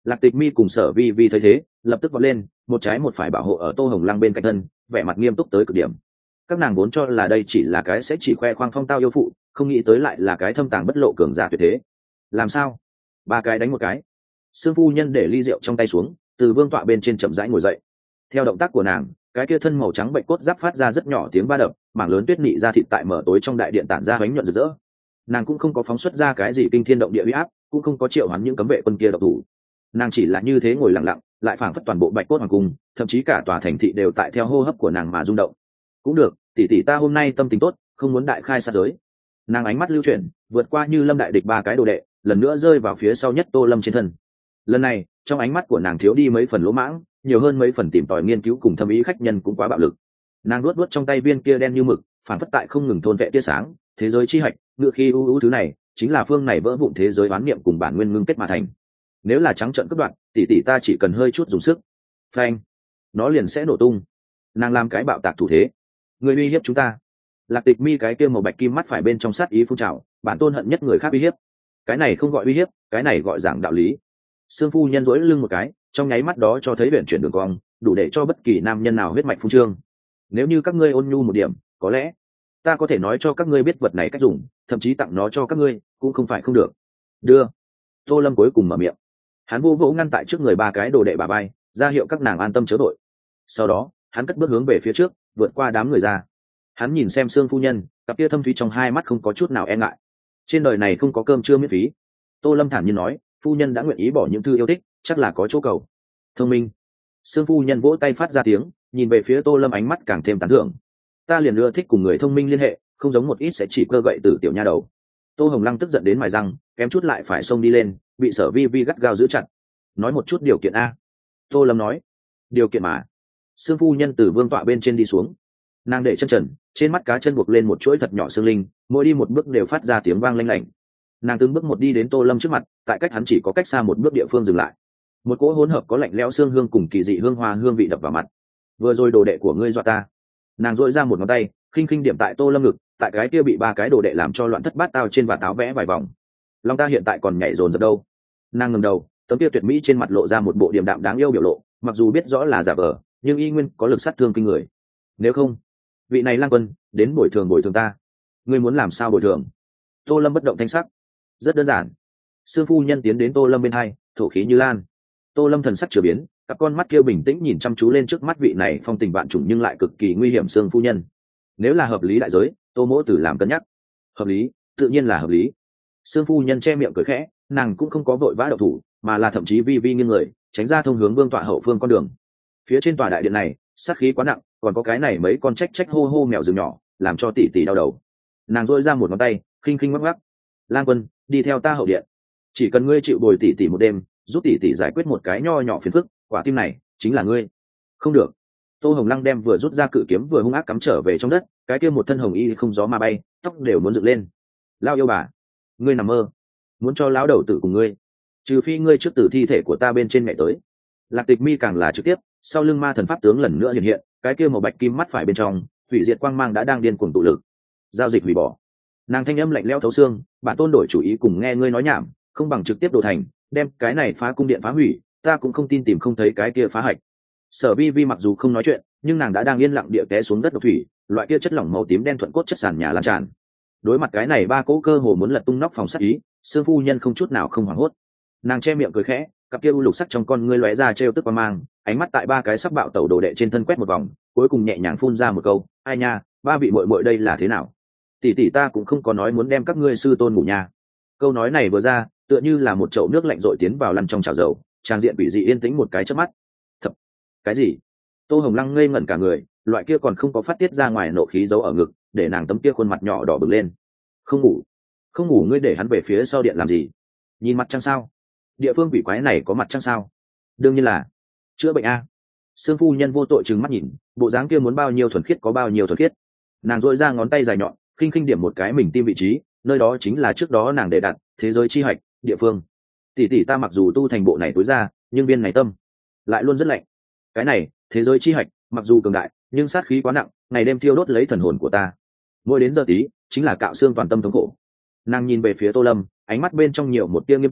Lạc Tịch Mi cùng Sở Vi Vi thấy thế lập tức vọt lên, một trái một phải bảo hộ ở Tô Hồng Lăng bên cạnh thân, vẻ mặt nghiêm túc tới cực điểm. Các nàng vốn cho là đây chỉ là cái sẽ chỉ khoe khoang phong tao yêu phụ, không nghĩ tới lại là cái thâm tàng bất lộ cường giả tuyệt thế. Làm sao? Ba cái đánh một cái. Sương phu nhân để ly rượu trong tay xuống, từ vương tọa bên trên chậm rãi ngồi dậy. Theo động tác của nàng, cái kia thân màu trắng bệnh cốt giáp phát ra rất nhỏ tiếng va đập, mảng lớn tuyết nị ra thịt tại mở tối trong đại điện tản ra bánh nhuận rực rỡ. Nàng cũng không có phóng xuất ra cái gì kinh thiên động địa uy áp, cũng không có triệu hoán những cấm vệ quân kia độc thủ. Nàng chỉ là như thế ngồi lặng lặng, lại phảng phất toàn bộ bạch cốt hoàng cung, thậm chí cả tòa thành thị đều tại theo hô hấp của nàng mà rung động. Cũng được, tỷ tỷ ta hôm nay tâm tình tốt, không muốn đại khai sát giới. Nàng ánh mắt lưu chuyển, vượt qua Như Lâm đại địch ba cái đồ đệ, lần nữa rơi vào phía sau nhất Tô Lâm trên thân. Lần này, trong ánh mắt của nàng thiếu đi mấy phần lỗ mãng, nhiều hơn mấy phần tìm tòi nghiên cứu cùng thâm ý khách nhân cũng quá bạo lực. Nàng luốt luốt trong tay viên kia đen như mực, phản phất tại không ngừng thôn vệ tia sáng, thế giới chi hạch, ngựa khi ưu ưu thứ này, chính là phương này vỡ vụn thế giới oán niệm cùng bản nguyên ngưng kết mà thành. Nếu là trắng trợn cướp đoạt, tỷ tỷ ta chỉ cần hơi chút dùng sức, phanh, nó liền sẽ nổ tung. Nàng làm cái bạo tạc thủ thế, người uy hiếp chúng ta. Lạc Tịch Mi cái kia màu bạch kim mắt phải bên trong sát ý phun trào, bản tôn hận nhất người khác uy hiếp. Cái này không gọi uy hiếp, cái này gọi giảng đạo lý. Sương phu nhân duỗi lưng một cái, trong nháy mắt đó cho thấy biển chuyển đường cong, đủ để cho bất kỳ nam nhân nào huyết mạch phun trương. Nếu như các ngươi ôn nhu một điểm, có lẽ ta có thể nói cho các ngươi biết vật này cách dùng, thậm chí tặng nó cho các ngươi, cũng không phải không được. Đưa. Tô Lâm cuối cùng mở miệng. Hắn vô vỗ ngăn tại trước người ba cái đồ đệ bà bay, ra hiệu các nàng an tâm chớ đội. Sau đó, hắn cất bước hướng về phía trước, vượt qua đám người ra. Hắn nhìn xem Sương phu nhân, cặp kia thâm thúy trong hai mắt không có chút nào e ngại. Trên đời này không có cơm trưa miễn phí. Tô Lâm thản nhiên nói, phu nhân đã nguyện ý bỏ những thư yêu thích, chắc là có chỗ cầu. Thông minh. Sương phu nhân vỗ tay phát ra tiếng, nhìn về phía Tô Lâm ánh mắt càng thêm tán thưởng. Ta liền ưa thích cùng người thông minh liên hệ, không giống một ít sẽ chỉ cơ gậy từ tiểu nha đầu. Tô Hồng Lăng tức giận đến mài răng, kém chút lại phải xông đi lên, bị Sở Vi Vi gắt gao giữ chặt. Nói một chút điều kiện a. Tô Lâm nói. Điều kiện mà. Sương phu nhân từ vương tọa bên trên đi xuống. Nàng để chân trần, trên mắt cá chân buộc lên một chuỗi thật nhỏ xương linh, mỗi đi một bước đều phát ra tiếng vang lanh lảnh. Nàng từng bước một đi đến Tô Lâm trước mặt, tại cách hắn chỉ có cách xa một bước địa phương dừng lại. Một cỗ hỗn hợp có lạnh lẽo xương hương cùng kỳ dị hương hoa hương vị đập vào mặt. Vừa rồi đồ đệ của ngươi dọa ta. Nàng dội ra một ngón tay, khinh khinh điểm tại Tô Lâm ngực, tại cái kia bị ba cái đồ đệ làm cho loạn thất bát tao trên vạt áo vẽ vài vòng. Long ta hiện tại còn nhảy dồn dập đâu. Nàng ngẩng đầu, tấm kia tuyệt mỹ trên mặt lộ ra một bộ điềm đạm đáng yêu biểu lộ, mặc dù biết rõ là giả vờ, nhưng y nguyên có lực sát thương kinh người. Nếu không, vị này Lang Quân đến bồi thường bồi thường ta. Ngươi muốn làm sao bồi thường? Tô Lâm bất động thanh sắc. Rất đơn giản. Sương phu nhân tiến đến Tô Lâm bên hai, thổ khí như lan. Tô Lâm thần sắc chửa biến, cặp con mắt kia bình tĩnh nhìn chăm chú lên trước mắt vị này phong tình vạn trùng nhưng lại cực kỳ nguy hiểm Sương phu nhân. Nếu là hợp lý đại giới, Tô mỗ tử làm cân nhắc. Hợp lý, tự nhiên là hợp lý. Sương phu nhân che miệng cười khẽ, nàng cũng không có vội vã động thủ, mà là thậm chí vi vi nghiêng người, tránh ra thông hướng vương tọa hậu phương con đường. Phía trên tòa đại điện này, sát khí quá nặng, còn có cái này mấy con trách trách hô hô mèo rừng nhỏ, làm cho tỷ tỷ đau đầu. Nàng dội ra một ngón tay, khinh khinh ngắc ngắc. Lang Quân, đi theo ta hậu điện. Chỉ cần ngươi chịu bồi tỷ tỷ một đêm, giúp tỷ tỷ giải quyết một cái nho nhỏ phiền phức, quả tim này chính là ngươi. Không được. Tô Hồng Lăng đem vừa rút ra cự kiếm vừa hung ác cắm trở về trong đất, cái kia một thân hồng y không gió mà bay, tóc đều muốn dựng lên. Lao yêu bà, ngươi nằm mơ, muốn cho lão đầu tử cùng ngươi, trừ phi ngươi trước tử thi thể của ta bên trên ngày tới. Lạc Tịch Mi càng là trực tiếp, sau lưng ma thần pháp tướng lần nữa hiện hiện, cái kia màu bạch kim mắt phải bên trong, hủy diệt quang mang đã đang điên cuồng tụ lực. Giao dịch hủy bỏ. Nàng thanh âm lạnh lẽo thấu xương, bản tôn đổi chủ ý cùng nghe ngươi nói nhảm, không bằng trực tiếp đổ thành, đem cái này phá cung điện phá hủy, ta cũng không tin tìm không thấy cái kia phá hạch. Sở Vi Vi mặc dù không nói chuyện, nhưng nàng đã đang yên lặng địa té xuống đất độc thủy, loại kia chất lỏng màu tím đen thuận cốt chất sàn nhà lan tràn. Đối mặt cái này ba cỗ cơ hồ muốn lật tung nóc phòng sát ý, Sương phu nhân không chút nào không hoảng hốt. Nàng che miệng cười khẽ, cặp kia u lục sắc trong con ngươi lóe ra trêu tức qua mang, ánh mắt tại ba cái sắc bạo tẩu đồ đệ trên thân quét một vòng, cuối cùng nhẹ nhàng phun ra một câu, ai nha, ba vị muội muội đây là thế nào? Tỷ tỷ ta cũng không có nói muốn đem các ngươi sư tôn ngủ nha. Câu nói này vừa ra, tựa như là một chậu nước lạnh rội tiến vào lăn trong chảo dầu, trang diện quỷ dị yên tĩnh một cái chớp mắt. Thật, cái gì? Tô Hồng Lăng ngây ngẩn cả người, loại kia còn không có phát tiết ra ngoài nộ khí giấu ở ngực, để nàng tấm kia khuôn mặt nhỏ đỏ bừng lên. Không ngủ, không ngủ ngươi để hắn về phía sau điện làm gì? Nhìn mặt trăng sao? Địa phương quỷ quái này có mặt trăng sao? Đương nhiên là chữa bệnh a. Sương phu nhân vô tội trừng mắt nhìn, bộ dáng kia muốn bao nhiêu thuần khiết có bao nhiêu thuần khiết. Nàng dội ra ngón tay dài nhọn, khinh khinh điểm một cái mình tim vị trí, nơi đó chính là trước đó nàng để đặt thế giới chi hạch địa phương. Tỷ tỷ ta mặc dù tu thành bộ này tối ra, nhưng viên này tâm lại luôn rất lạnh. Cái này thế giới chi hạch mặc dù cường đại, nhưng sát khí quá nặng, ngày đêm thiêu đốt lấy thần hồn của ta. Mỗi đến giờ tí, chính là cạo xương toàn tâm thống khổ. Nàng nhìn về phía Tô Lâm, ánh mắt bên trong nhiều một tia nghiêm túc,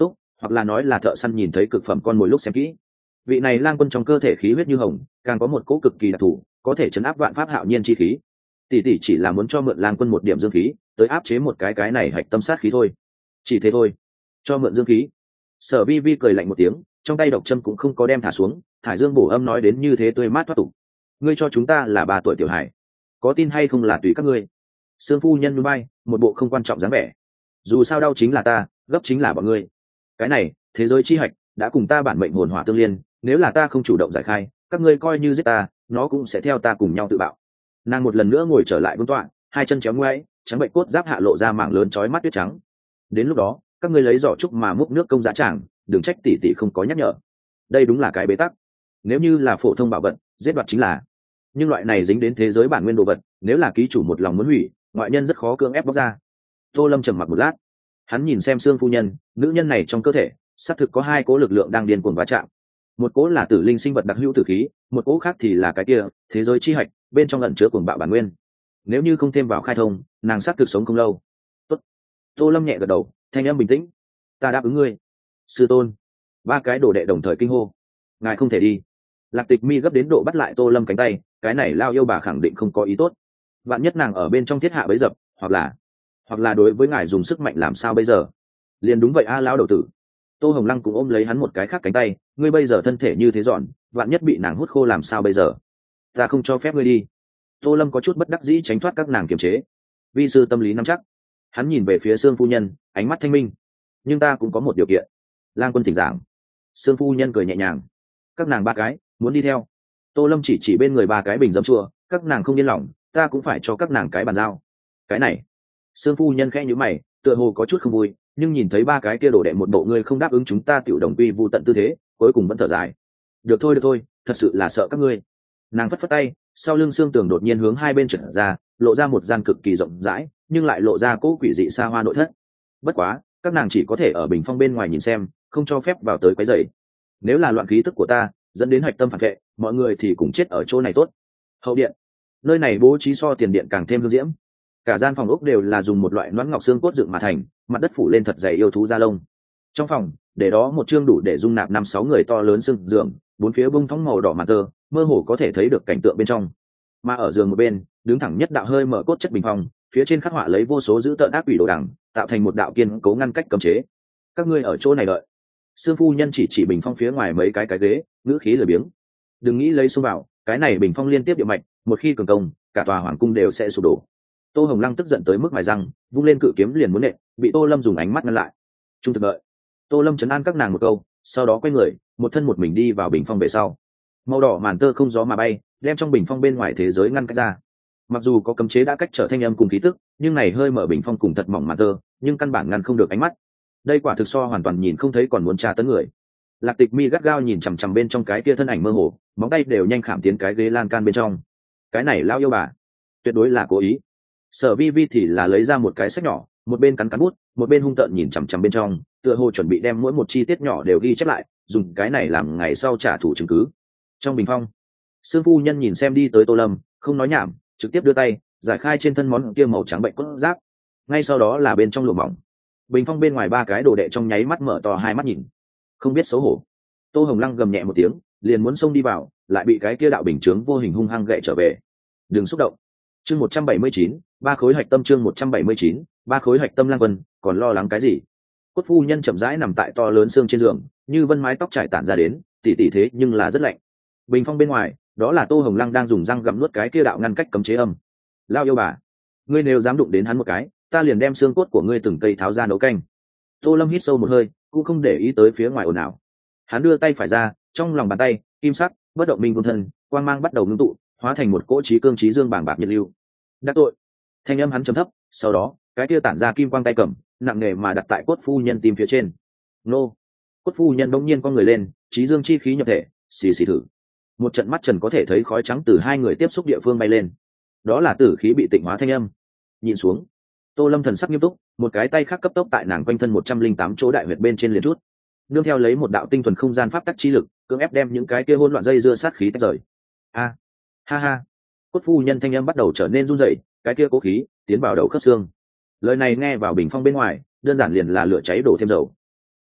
hoặc là nói là thợ săn nhìn thấy cực phẩm con mồi lúc xem kỹ. Vị này lang quân trong cơ thể khí huyết như hồng, càng có một cỗ cực kỳ đặc thù, có thể chấn áp vạn pháp hạo nhiên chi khí. Tỷ tỷ chỉ là muốn cho mượn lang quân một điểm dương khí, tới áp chế một cái cái này hạch tâm sát khí thôi. Chỉ thế thôi. Cho mượn dương khí. Sở Vi Vi cười lạnh một tiếng, trong tay độc châm cũng không có đem thả xuống, thải dương bổ âm nói đến như thế tươi mát thoát tục. Ngươi cho chúng ta là ba tuổi tiểu hải, có tin hay không là tùy các ngươi. Sương phu nhân núi bay, một bộ không quan trọng dáng vẻ. Dù sao đau chính là ta, gấp chính là bọn ngươi. Cái này, thế giới chi hạch đã cùng ta bản mệnh hồn hỏa tương liên, nếu là ta không chủ động giải khai, các ngươi coi như giết ta, nó cũng sẽ theo ta cùng nhau tự bạo. Nàng một lần nữa ngồi trở lại vương tọa, hai chân chéo ngoáy, trắng bệnh cốt giáp hạ lộ ra mảng lớn chói mắt tuyết trắng. Đến lúc đó, các ngươi lấy giỏ trúc mà múc nước công giá tràng, đừng trách tỷ tỷ không có nhắc nhở. Đây đúng là cái bế tắc. Nếu như là phổ thông bảo vật, giết đoạt chính là. Nhưng loại này dính đến thế giới bản nguyên đồ vật, nếu là ký chủ một lòng muốn hủy, ngoại nhân rất khó cưỡng ép bóc ra. Tô Lâm trầm mặc một lát, hắn nhìn xem Sương phu nhân, nữ nhân này trong cơ thể, xác thực có hai cố lực lượng đang điên cuồng va chạm. Một cố là tử linh sinh vật đặc hữu tử khí, một cố khác thì là cái kia, thế giới chi hạch, bên trong ẩn chứa cuồng bạo bản nguyên. Nếu như không thêm vào khai thông, nàng xác thực sống không lâu. Tốt. Tô Lâm nhẹ gật đầu, thanh âm bình tĩnh. Ta đáp ứng ngươi. Sư tôn. Ba cái đồ đệ đồng thời kinh hô. Ngài không thể đi. Lạc Tịch Mi gấp đến độ bắt lại Tô Lâm cánh tay, cái này lao yêu bà khẳng định không có ý tốt. Vạn nhất nàng ở bên trong thiết hạ bấy dập, hoặc là hoặc là đối với ngài dùng sức mạnh làm sao bây giờ. Liền đúng vậy a lão đầu tử. Tô Hồng Lăng cũng ôm lấy hắn một cái khác cánh tay, ngươi bây giờ thân thể như thế dọn, vạn nhất bị nàng hút khô làm sao bây giờ. Ta không cho phép ngươi đi. Tô Lâm có chút bất đắc dĩ tránh thoát các nàng kiềm chế. Vi sư tâm lý nắm chắc. Hắn nhìn về phía Sương phu nhân, ánh mắt thanh minh. Nhưng ta cũng có một điều kiện. Lang quân thỉnh giảng. Sương phu nhân cười nhẹ nhàng. Các nàng ba cái muốn đi theo. Tô Lâm chỉ chỉ bên người ba cái bình giấm chua, các nàng không yên lòng, ta cũng phải cho các nàng cái bàn giao. Cái này. Sương phu nhân khẽ nhíu mày, tựa hồ có chút không vui, nhưng nhìn thấy ba cái kia đổ đệ một bộ ngươi không đáp ứng chúng ta tiểu đồng quy vu tận tư thế, cuối cùng vẫn thở dài. Được thôi được thôi, thật sự là sợ các ngươi. Nàng phất phất tay, sau lưng xương tường đột nhiên hướng hai bên trở ra, lộ ra một gian cực kỳ rộng rãi, nhưng lại lộ ra cỗ quỷ dị xa hoa nội thất. Bất quá, các nàng chỉ có thể ở bình phong bên ngoài nhìn xem, không cho phép vào tới quấy rầy. Nếu là loạn khí tức của ta, dẫn đến hạch tâm phản vệ, mọi người thì cũng chết ở chỗ này tốt. Hậu điện, nơi này bố trí so tiền điện càng thêm hương diễm. Cả gian phòng ốc đều là dùng một loại loãng ngọc xương cốt dựng mà thành, mặt đất phủ lên thật dày yêu thú da lông. Trong phòng, để đó một chương đủ để dung nạp năm sáu người to lớn xương giường, bốn phía bông thóng màu đỏ màn tơ, mơ hồ có thể thấy được cảnh tượng bên trong. Mà ở giường một bên, đứng thẳng nhất đạo hơi mở cốt chất bình phong, phía trên khắc họa lấy vô số dữ tợn ác quỷ đồ đằng, tạo thành một đạo kiên cố ngăn cách cấm chế. Các ngươi ở chỗ này đợi. Sương phu nhân chỉ chỉ bình phong phía ngoài mấy cái cái ghế, ngữ khí lười biếng. Đừng nghĩ lấy xông vào, cái này bình phong liên tiếp địa mạch, một khi cường công, cả tòa hoàng cung đều sẽ sụp đổ. Tô Hồng Lăng tức giận tới mức mài răng, vung lên cự kiếm liền muốn nện, bị Tô Lâm dùng ánh mắt ngăn lại. Trung thực đợi. Tô Lâm trấn an các nàng một câu, sau đó quay người, một thân một mình đi vào bình phong về sau. Màu đỏ màn tơ không gió mà bay, đem trong bình phong bên ngoài thế giới ngăn cách ra. Mặc dù có cấm chế đã cách trở thanh âm cùng khí tức, nhưng này hơi mở bình phong cùng thật mỏng màn tơ, nhưng căn bản ngăn không được ánh mắt. Đây quả thực so hoàn toàn nhìn không thấy còn muốn tra tấn người. Lạc Tịch Mi gắt gao nhìn chằm chằm bên trong cái kia thân ảnh mơ hồ, móng tay đều nhanh khảm tiến cái ghế lan can bên trong. Cái này lao yêu bà, tuyệt đối là cố ý. Sở Vi Vi thì là lấy ra một cái sách nhỏ, một bên cắn cắn bút, một bên hung tợn nhìn chằm chằm bên trong, tựa hồ chuẩn bị đem mỗi một chi tiết nhỏ đều ghi chép lại, dùng cái này làm ngày sau trả thù chứng cứ. Trong bình phong, Sương phu nhân nhìn xem đi tới Tô Lâm, không nói nhảm, trực tiếp đưa tay giải khai trên thân món kia màu trắng bệnh cốt giáp. Ngay sau đó là bên trong lụa mỏng. Bình phong bên ngoài ba cái đồ đệ trong nháy mắt mở to hai mắt nhìn, không biết xấu hổ. Tô Hồng Lăng gầm nhẹ một tiếng, liền muốn xông đi vào, lại bị cái kia đạo bình chướng vô hình hung hăng gậy trở về. Đừng xúc động. Chương một trăm bảy mươi chín, ba khối hạch tâm chương một trăm bảy mươi chín, ba khối hạch tâm Lang Quân, còn lo lắng cái gì? Cốt phu nhân chậm rãi nằm tại to lớn xương trên giường, như vân mái tóc trải tản ra đến, tỉ tỉ thế nhưng là rất lạnh. Bình phong bên ngoài, đó là Tô Hồng Lăng đang dùng răng gặm nuốt cái kia đạo ngăn cách cấm chế âm. Lao yêu bà, ngươi nếu dám đụng đến hắn một cái, ta liền đem xương cốt của ngươi từng cây tháo ra nấu canh. Tô Lâm hít sâu một hơi, cũng không để ý tới phía ngoài ồn ào. Hắn đưa tay phải ra, trong lòng bàn tay, kim sắc, bất động minh quân thân, quang mang bắt đầu ngưng tụ, hóa thành một cỗ trí cương trí dương bảng bạc nhiệt lưu. Đắc tội. Thanh âm hắn trầm thấp, sau đó, cái kia tản ra kim quang tay cầm, nặng nề mà đặt tại cốt phu nhân tim phía trên. Nô. Cốt phu nhân bỗng nhiên con người lên, trí dương chi khí nhập thể, xì xì thử. Một trận mắt trần có thể thấy khói trắng từ hai người tiếp xúc địa phương bay lên. Đó là tử khí bị tịnh hóa thanh âm. Nhìn xuống, Tô Lâm thần sắc nghiêm túc, một cái tay khác cấp tốc tại nàng quanh thân một trăm linh tám chỗ đại huyệt bên trên liền chút. Nương theo lấy một đạo tinh thuần không gian pháp tắc chi lực, cưỡng ép đem những cái kia hỗn loạn dây dưa sát khí tách rời. A, ha ha. Cốt phu nhân thanh âm bắt đầu trở nên run rẩy, cái kia cố khí tiến vào đầu khớp xương. Lời này nghe vào bình phong bên ngoài, đơn giản liền là lửa cháy đổ thêm dầu.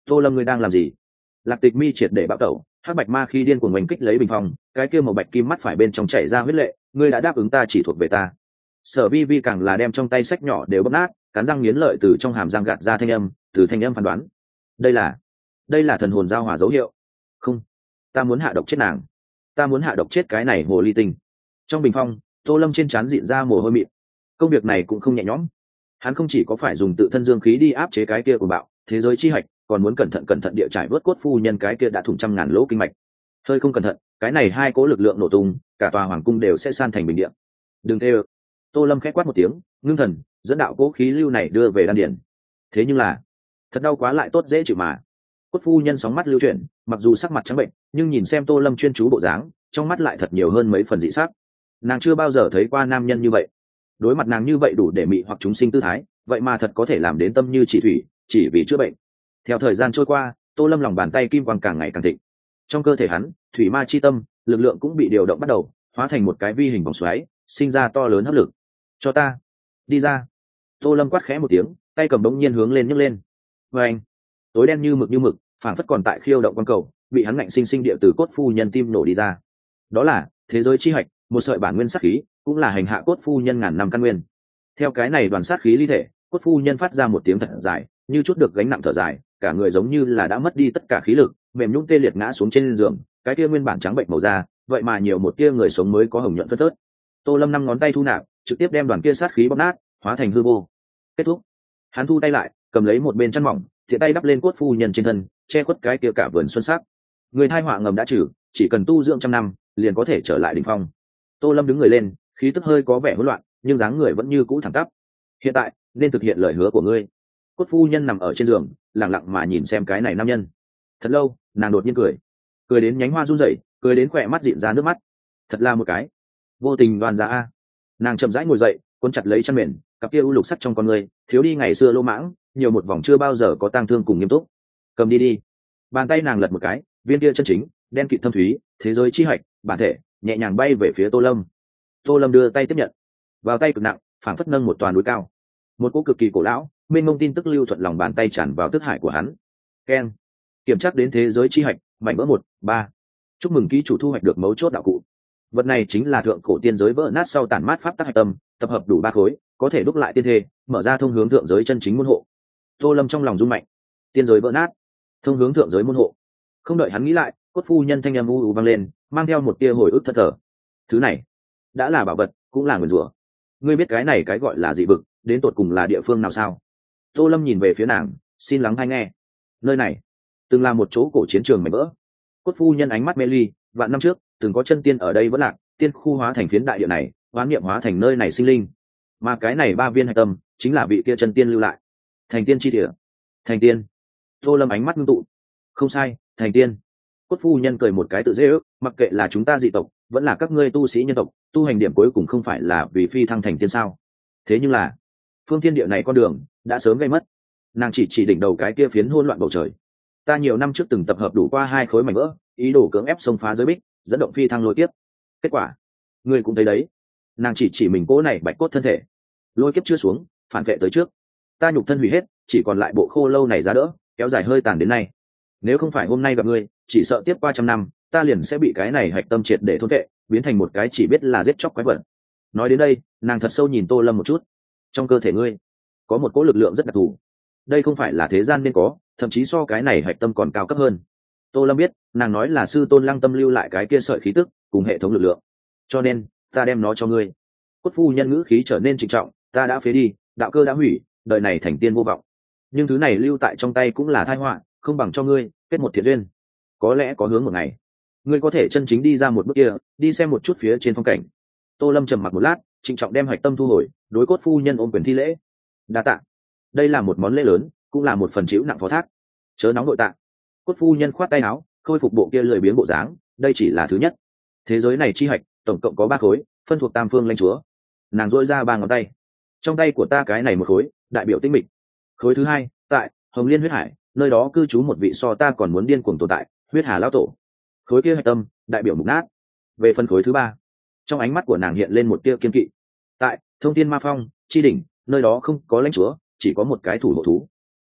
Tô Lâm, ngươi đang làm gì? Lạc Tịch Mi triệt để bạo tẩu, hắc bạch ma khi điên cuồng oanh kích lấy bình phong, cái kia màu bạch kim mắt phải bên trong chảy ra huyết lệ, ngươi đã đáp ứng ta chỉ thuộc về ta. Sở Vi Vi càng là đem trong tay sách nhỏ đều bóp nát, cắn răng nghiến lợi từ trong hàm răng gạt ra thanh âm, từ thanh âm phán đoán, đây là đây là thần hồn giao hòa dấu hiệu. Không, ta muốn hạ độc chết nàng, ta muốn hạ độc chết cái này hồ ly tinh. Trong bình phong, Tô Lâm trên trán dịn ra mồ hôi mịn. Công việc này cũng không nhẹ nhõm, hắn không chỉ có phải dùng tự thân dương khí đi áp chế cái kia của bạo thế giới chi hạch, còn muốn cẩn thận cẩn thận địa trải vớt cốt phu nhân cái kia đã thủng trăm ngàn lỗ kinh mạch. Hơi không cẩn thận, cái này hai cố lực lượng nổ tung, cả tòa hoàng cung đều sẽ san thành bình địa. Đừng tê ơ. Tô Lâm khẽ quát một tiếng, ngưng thần dẫn đạo cố khí lưu này đưa về đan điển. Thế nhưng là thật đau quá lại tốt dễ chịu mà. Cốt phu nhân sóng mắt lưu chuyển, mặc dù sắc mặt trắng bệnh, nhưng nhìn xem Tô Lâm chuyên chú bộ dáng, trong mắt lại thật nhiều hơn mấy phần dị sắc. Nàng chưa bao giờ thấy qua nam nhân như vậy, đối mặt nàng như vậy đủ để mị hoặc chúng sinh tư thái, vậy mà thật có thể làm đến tâm như chỉ thủy, chỉ vì chữa bệnh. Theo thời gian trôi qua, Tô Lâm lòng bàn tay kim quang càng ngày càng thịnh. Trong cơ thể hắn, thủy ma chi tâm, lực lượng cũng bị điều động bắt đầu, hóa thành một cái vi hình vòng xoáy, sinh ra to lớn hấp lực. Cho ta đi ra. Tô Lâm quát khẽ một tiếng, tay cầm đống nhiên hướng lên nhấc lên. Và anh, tối đen như mực như mực, phảng phất còn tại khiêu động quan cầu, bị hắn ngạnh sinh sinh địa từ cốt phu nhân tim nổ đi ra. Đó là thế giới chi hạch, một sợi bản nguyên sát khí, cũng là hành hạ cốt phu nhân ngàn năm căn nguyên. Theo cái này đoàn sát khí ly thể, cốt phu nhân phát ra một tiếng thật dài, như chút được gánh nặng thở dài, cả người giống như là đã mất đi tất cả khí lực, mềm nhũn tê liệt ngã xuống trên giường. Cái kia nguyên bản trắng bệnh màu da, vậy mà nhiều một tia người sống mới có hồng nhuận phất phớt. Tô Lâm năm ngón tay thu nạp, trực tiếp đem đoàn kia sát khí bóp nát, hóa thành hư vô. Kết thúc. Hắn thu tay lại, cầm lấy một bên chăn mỏng, thiện tay đắp lên cốt phu nhân trên thân, che khuất cái kia cả vườn xuân sắc. Người thai họa ngầm đã trừ, chỉ cần tu dưỡng trăm năm, liền có thể trở lại đỉnh phong. Tô Lâm đứng người lên, khí tức hơi có vẻ hỗn loạn, nhưng dáng người vẫn như cũ thẳng tắp. Hiện tại nên thực hiện lời hứa của ngươi. Cốt phu nhân nằm ở trên giường, lặng lặng mà nhìn xem cái này nam nhân. Thật lâu, nàng đột nhiên cười, cười đến nhánh hoa run rẩy, cười đến khỏe mắt dịn ra nước mắt. Thật là một cái vô tình đoan giá a. Nàng chậm rãi ngồi dậy, cuốn chặt lấy chăn mền, cặp kia u lục sắt trong con người thiếu đi ngày xưa lô mãng, nhiều một vòng chưa bao giờ có tang thương cùng nghiêm túc. Cầm đi đi. Bàn tay nàng lật một cái, viên kia chân chính đen kịt thâm thúy thế giới chi hạch bản thể nhẹ nhàng bay về phía Tô Lâm. Tô Lâm đưa tay tiếp nhận, vào tay cực nặng, phảng phất nâng một toàn núi cao. Một cỗ cực kỳ cổ lão mênh mông tin tức lưu thuận lòng bàn tay tràn vào thức hải của hắn. Keng, kiểm tra đến thế giới chi hạch mảnh vỡ một ba. Chúc mừng ký chủ thu hoạch được mấu chốt đạo cụ. Vật này chính là thượng cổ tiên giới vỡ nát sau tản mát pháp tắc hạch tâm, tập hợp đủ ba khối, có thể đúc lại tiên thê, mở ra thông hướng thượng giới chân chính môn hộ. Tô Lâm trong lòng rung mạnh, tiên giới vỡ nát, thông hướng thượng giới môn hộ. Không đợi hắn nghĩ lại, cốt phu nhân thanh âm u u vang lên, mang theo một tia hồi ức thất thở. Thứ này đã là bảo vật, cũng là nguyền rủa. Ngươi biết cái này cái gọi là dị vực, đến tột cùng là địa phương nào sao? Tô Lâm nhìn về phía nàng, xin lắng hay nghe. Nơi này từng là một chỗ cổ chiến trường mảnh vỡ. Cốt phu nhân ánh mắt mê ly, vạn năm trước từng có chân tiên ở đây vẫn lạc, tiên khu hóa thành phiến đại địa này, hoán niệm hóa thành nơi này sinh linh. Mà cái này ba viên hạch tâm chính là vị kia chân tiên lưu lại. Thành tiên chi địa. Thành tiên. Tô Lâm ánh mắt ngưng tụ. Không sai, thành tiên. Cốt phu nhân cười một cái tự dễ ước, mặc kệ là chúng ta dị tộc, vẫn là các ngươi tu sĩ nhân tộc, tu hành điểm cuối cùng không phải là vì phi thăng thành tiên sao? Thế nhưng là, phương thiên địa này con đường đã sớm gây mất. Nàng chỉ chỉ đỉnh đầu cái kia phiến hỗn loạn bầu trời. Ta nhiều năm trước từng tập hợp đủ qua hai khối mảnh vỡ, ý đồ cưỡng ép xông phá giới bích, dẫn động phi thăng lôi kiếp. Kết quả, ngươi cũng thấy đấy. Nàng chỉ chỉ mình cỗ này bạch cốt thân thể. Lôi kiếp chưa xuống, phản vệ tới trước. Ta nhục thân hủy hết, chỉ còn lại bộ khô lâu này ra đỡ, kéo dài hơi tàn đến nay. Nếu không phải hôm nay gặp ngươi, chỉ sợ tiếp qua trăm năm, ta liền sẽ bị cái này hạch tâm triệt để thôn vệ, biến thành một cái chỉ biết là giết chóc quái vật. Nói đến đây, nàng thật sâu nhìn Tô Lâm một chút. Trong cơ thể ngươi có một cỗ lực lượng rất đặc thù, đây không phải là thế gian nên có, thậm chí so cái này hạch tâm còn cao cấp hơn. Tô Lâm biết, nàng nói là sư tôn Lăng Tâm lưu lại cái kia sợi khí tức cùng hệ thống lực lượng, cho nên ta đem nó cho ngươi. Cốt phu nhân ngữ khí trở nên trịnh trọng, ta đã phế đi, đạo cơ đã hủy, đời này thành tiên vô vọng, nhưng thứ này lưu tại trong tay cũng là tai họa, không bằng cho ngươi kết một thiện duyên. Có lẽ có hướng một ngày ngươi có thể chân chính đi ra một bước kia, đi xem một chút phía trên phong cảnh. Tô Lâm trầm mặc một lát, trịnh trọng đem hạch tâm thu hồi, đối cốt phu nhân ôm quyền thi lễ. Đa tạ. Đây là một món lễ lớn, cũng là một phần chịu nặng phó thác. Chớ nóng nội tạ. Cốt phu nhân khoát tay áo, khôi phục bộ kia lười biếng bộ dáng, đây chỉ là thứ nhất. Thế giới này chi hạch tổng cộng có ba khối, phân thuộc tam phương lãnh chúa. Nàng duỗi ra ba ngón tay. Trong tay của ta cái này một khối, đại biểu tinh mịch. Khối thứ hai, tại Hồng Liên huyết hải, nơi đó cư trú một vị so ta còn muốn điên cuồng tồn tại, huyết hà lão tổ. Khối kia hạch tâm, đại biểu mục nát. Về phần khối thứ ba, trong ánh mắt của nàng hiện lên một tia kiên kỵ. Tại Thông Thiên Ma Phong chi đỉnh, nơi đó không có lãnh chúa, chỉ có một cái thủ hộ thú.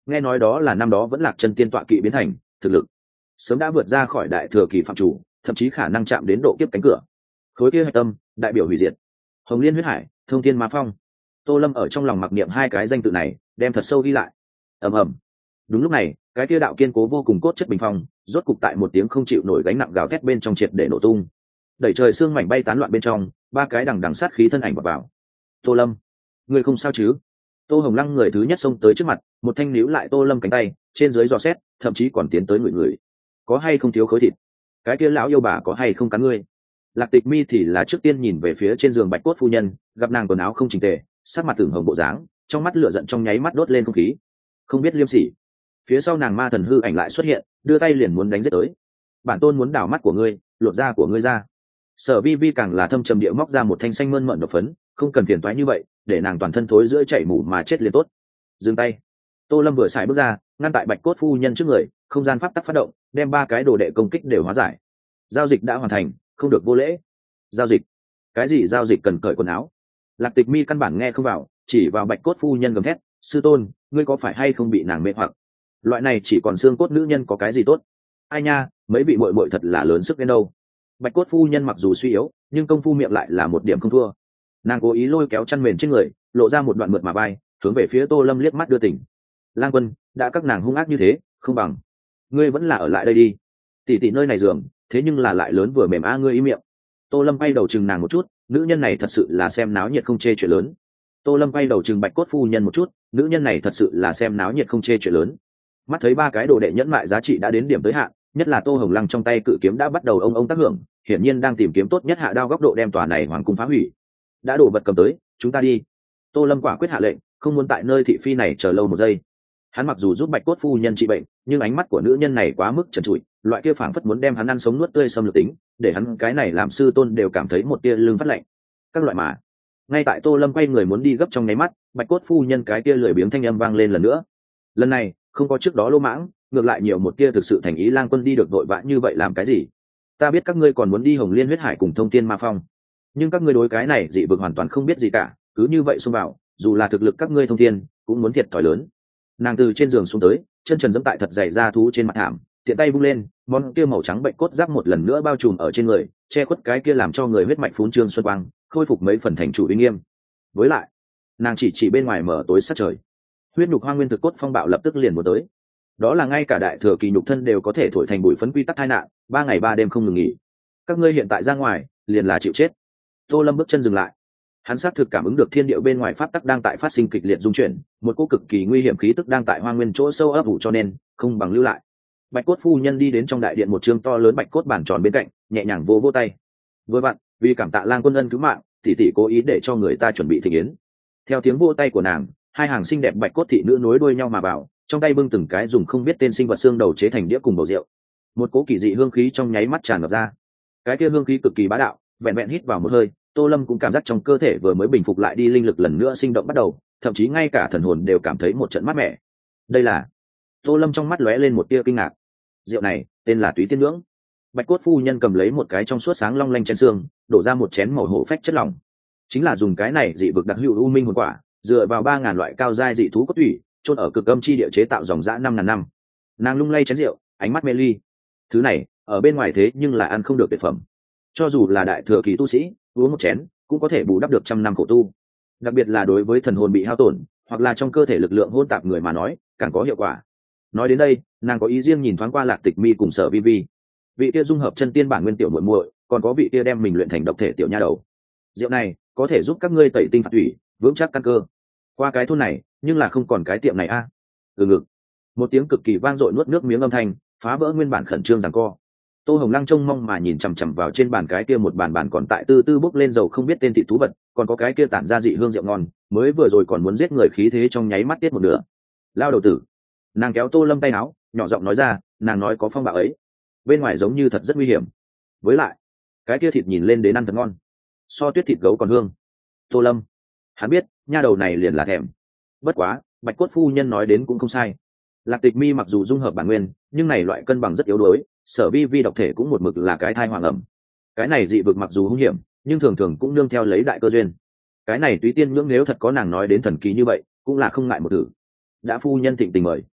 nghe nói đó là năm đó vẫn lạc chân tiên tọa kỵ biến thành, thực lực sớm đã vượt ra khỏi đại thừa kỳ phạm chủ, thậm chí khả năng chạm đến độ kiếp cánh cửa. Khối kia hạch tâm đại biểu hủy diệt, hồng liên huyết hải, thông thiên ma phong. Tô Lâm ở trong lòng mặc niệm hai cái danh tự này, đem thật sâu ghi lại. Ầm ầm. Đúng lúc này, cái kia đạo kiên cố vô cùng cốt chất bình phong rốt cục tại một tiếng không chịu nổi gánh nặng gào thét bên trong triệt để nổ tung. Đẩy trời xương mảnh bay tán loạn bên trong, ba cái đằng đằng sát khí thân ảnh vào vào. Tô Lâm, ngươi không sao chứ? Tô Hồng Lăng người thứ nhất xông tới trước mặt, một thanh níu lại Tô Lâm cánh tay, trên dưới dò xét, thậm chí còn tiến tới người người. Có hay không thiếu khối thịt? Cái kia lão yêu bà có hay không cắn ngươi? Lạc Tịch Mi thì là trước tiên nhìn về phía trên giường bạch cốt phu nhân, gặp nàng quần áo không chỉnh tề, sắc mặt tưởng hồng bộ dáng, trong mắt lửa giận trong nháy mắt đốt lên không khí. Không biết liêm sỉ. Phía sau nàng ma thần hư ảnh lại xuất hiện, đưa tay liền muốn đánh giết tới. Bản tôn muốn đảo mắt của ngươi, lột da của ngươi ra. Sở Vi Vi càng là thâm trầm địa móc ra một thanh xanh mơn mởn độc phấn, không cần phiền toái như vậy, để nàng toàn thân thối giữa chảy mủ mà chết liền tốt. Dừng tay. Tô Lâm vừa xài bước ra, ngăn tại bạch cốt phu nhân trước người, không gian pháp tắc phát động, đem ba cái đồ đệ công kích đều hóa giải. Giao dịch đã hoàn thành, không được vô lễ. Giao dịch? Cái gì giao dịch cần cởi quần áo? Lạc Tịch Mi căn bản nghe không vào, chỉ vào bạch cốt phu nhân gầm thét, sư tôn, ngươi có phải hay không bị nàng mê hoặc? Loại này chỉ còn xương cốt nữ nhân có cái gì tốt? Ai nha, mấy vị muội muội thật là lớn sức đến đâu. Bạch cốt phu nhân mặc dù suy yếu, nhưng công phu miệng lại là một điểm không thua. Nàng cố ý lôi kéo chăn mền trên người, lộ ra một đoạn mượt mà bay, hướng về phía Tô Lâm liếc mắt đưa tỉnh. Lang Quân, đã các nàng hung ác như thế, không bằng ngươi vẫn là ở lại đây đi. Tỷ tỷ nơi này giường, thế nhưng là lại lớn vừa mềm a ngươi ý miệng. Tô Lâm bay đầu chừng nàng một chút, nữ nhân này thật sự là xem náo nhiệt không chê chuyện lớn. Tô Lâm bay đầu chừng bạch cốt phu nhân một chút, nữ nhân này thật sự là xem náo nhiệt không chê chuyện lớn. Mắt thấy ba cái đồ đệ nhẫn mại giá trị đã đến điểm tới hạn, nhất là Tô Hồng Lăng trong tay cự kiếm đã bắt đầu ông ông tác hưởng, hiển nhiên đang tìm kiếm tốt nhất hạ đao góc độ đem tòa này hoàng cung phá hủy. Đã đổ vật cầm tới, chúng ta đi. Tô Lâm quả quyết hạ lệnh, không muốn tại nơi thị phi này chờ lâu một giây. Hắn mặc dù giúp bạch cốt phu nhân trị bệnh, nhưng ánh mắt của nữ nhân này quá mức trần trụi, loại kia phảng phất muốn đem hắn ăn sống nuốt tươi xâm lược tính, để hắn cái này làm sư tôn đều cảm thấy một tia lưng phát lạnh. Các loại mà. Ngay tại Tô Lâm quay người muốn đi gấp trong nháy mắt, bạch cốt phu nhân cái tia lười biếng thanh âm vang lên lần nữa. Lần này, không có trước đó lô mãng, ngược lại nhiều một tia thực sự thành ý. Lang Quân đi được vội vã như vậy làm cái gì? Ta biết các ngươi còn muốn đi Hồng Liên huyết hải cùng Thông Thiên Ma Phong, nhưng các ngươi đối cái này dị vực hoàn toàn không biết gì cả, cứ như vậy xông vào, dù là thực lực các ngươi thông thiên, cũng muốn thiệt thòi lớn. Nàng từ trên giường xuống tới, chân trần dẫm tại thật dày da thú trên mặt thảm, tiện tay vung lên, món kia màu trắng bệnh cốt giáp một lần nữa bao trùm ở trên người, che khuất cái kia làm cho người huyết mạch phún trương xuân quang, khôi phục mấy phần thành chủ uy nghiêm. Với lại, nàng chỉ chỉ bên ngoài mở tối sát trời, huyết nhục hoang nguyên thực cốt phong bạo lập tức liền một tới. Đó là ngay cả đại thừa kỳ nhục thân đều có thể thổi thành bụi phấn quy tắc tai nạn, ba ngày ba đêm không ngừng nghỉ. Các ngươi hiện tại ra ngoài, liền là chịu chết. Tô Lâm bước chân dừng lại, hắn xác thực cảm ứng được thiên địa bên ngoài pháp tắc đang tại phát sinh kịch liệt dung chuyển, một cỗ cực kỳ nguy hiểm khí tức đang tại hoang nguyên chỗ sâu ấp ủ, cho nên không bằng lưu lại. Bạch cốt phu nhân đi đến trong đại điện một trương to lớn bạch cốt bàn tròn bên cạnh, nhẹ nhàng vô vô tay. Vừa vặn, vì cảm tạ Lang Quân ân cứu mạng, tỷ tỷ cố ý để cho người ta chuẩn bị thịnh yến. Theo tiếng vô tay của nàng, hai hàng xinh đẹp bạch cốt thị nữ nối đuôi nhau mà vào, trong tay bưng từng cái dùng không biết tên sinh vật xương đầu chế thành đĩa cùng bầu rượu. Một cỗ kỳ dị hương khí trong nháy mắt tràn ngập ra. Cái kia hương khí cực kỳ bá đạo, vẹn vẹn hít vào một hơi, Tô Lâm cũng cảm giác trong cơ thể vừa mới bình phục lại đi linh lực lần nữa sinh động bắt đầu, thậm chí ngay cả thần hồn đều cảm thấy một trận mát mẻ. Đây là... Tô Lâm trong mắt lóe lên một tia kinh ngạc. Rượu này tên là Túy Tiên Nhưỡng. Bạch cốt phu nhân cầm lấy một cái trong suốt sáng long lanh chén xương, đổ ra một chén màu hổ phách chất lỏng. Chính là dùng cái này dị vực đặc hữu u minh hồn quả, dựa vào ba ngàn loại cao giai dị thú cốt thủy, chôn ở cực âm chi địa chế tạo dòng dã năm ngàn năm. Nàng lung lay chén rượu, ánh mắt mê ly. Thứ này ở bên ngoài thế nhưng là ăn không được tuyệt phẩm, cho dù là đại thừa kỳ tu sĩ uống một chén cũng có thể bù đắp được trăm năm khổ tu, đặc biệt là đối với thần hồn bị hao tổn hoặc là trong cơ thể lực lượng hỗn tạp người mà nói càng có hiệu quả. Nói đến đây, nàng có ý riêng nhìn thoáng qua Lạc Tịch Mi cùng Sở Vi Vi, vị kia dung hợp chân tiên bản nguyên tiểu muội muội, còn có vị kia đem mình luyện thành độc thể tiểu nha đầu. Rượu này có thể giúp các ngươi tẩy tinh phạt thủy, vững chắc căn cơ. Qua cái thôn này nhưng là không còn cái tiệm này a. À. Từ ngực một tiếng cực kỳ vang dội nuốt nước miếng âm thanh phá vỡ nguyên bản khẩn trương giằng co. Tô Hồng Lăng trông mong mà nhìn chằm chằm vào trên bàn cái kia một bàn bàn còn tại tư tư bốc lên dầu không biết tên thị thú vật, còn có cái kia tản ra dị hương rượu ngon, mới vừa rồi còn muốn giết người khí thế trong nháy mắt tiết một nửa. Lao đầu tử. Nàng kéo Tô Lâm tay áo, nhỏ giọng nói ra, nàng nói có phong bạo ấy, bên ngoài giống như thật rất nguy hiểm. Với lại, cái kia thịt nhìn lên đến ăn thật ngon, so tuyết thịt gấu còn hương. Tô Lâm, hắn biết, nha đầu này liền là thèm. Bất quá, Bạch cốt phu nhân nói đến cũng không sai. Lạc Tịch Mi mặc dù dung hợp bản nguyên, nhưng này loại cân bằng rất yếu đuối, Sở Vi Vi độc thể cũng một mực là cái thai hoàng ẩm. Cái này dị vực mặc dù hung hiểm, nhưng thường thường cũng nương theo lấy đại cơ duyên. Cái này Túy Tiên Nhưỡng nếu thật có nàng nói đến thần kỳ như vậy, cũng là không ngại một thử. Đã phu nhân thịnh tình mời,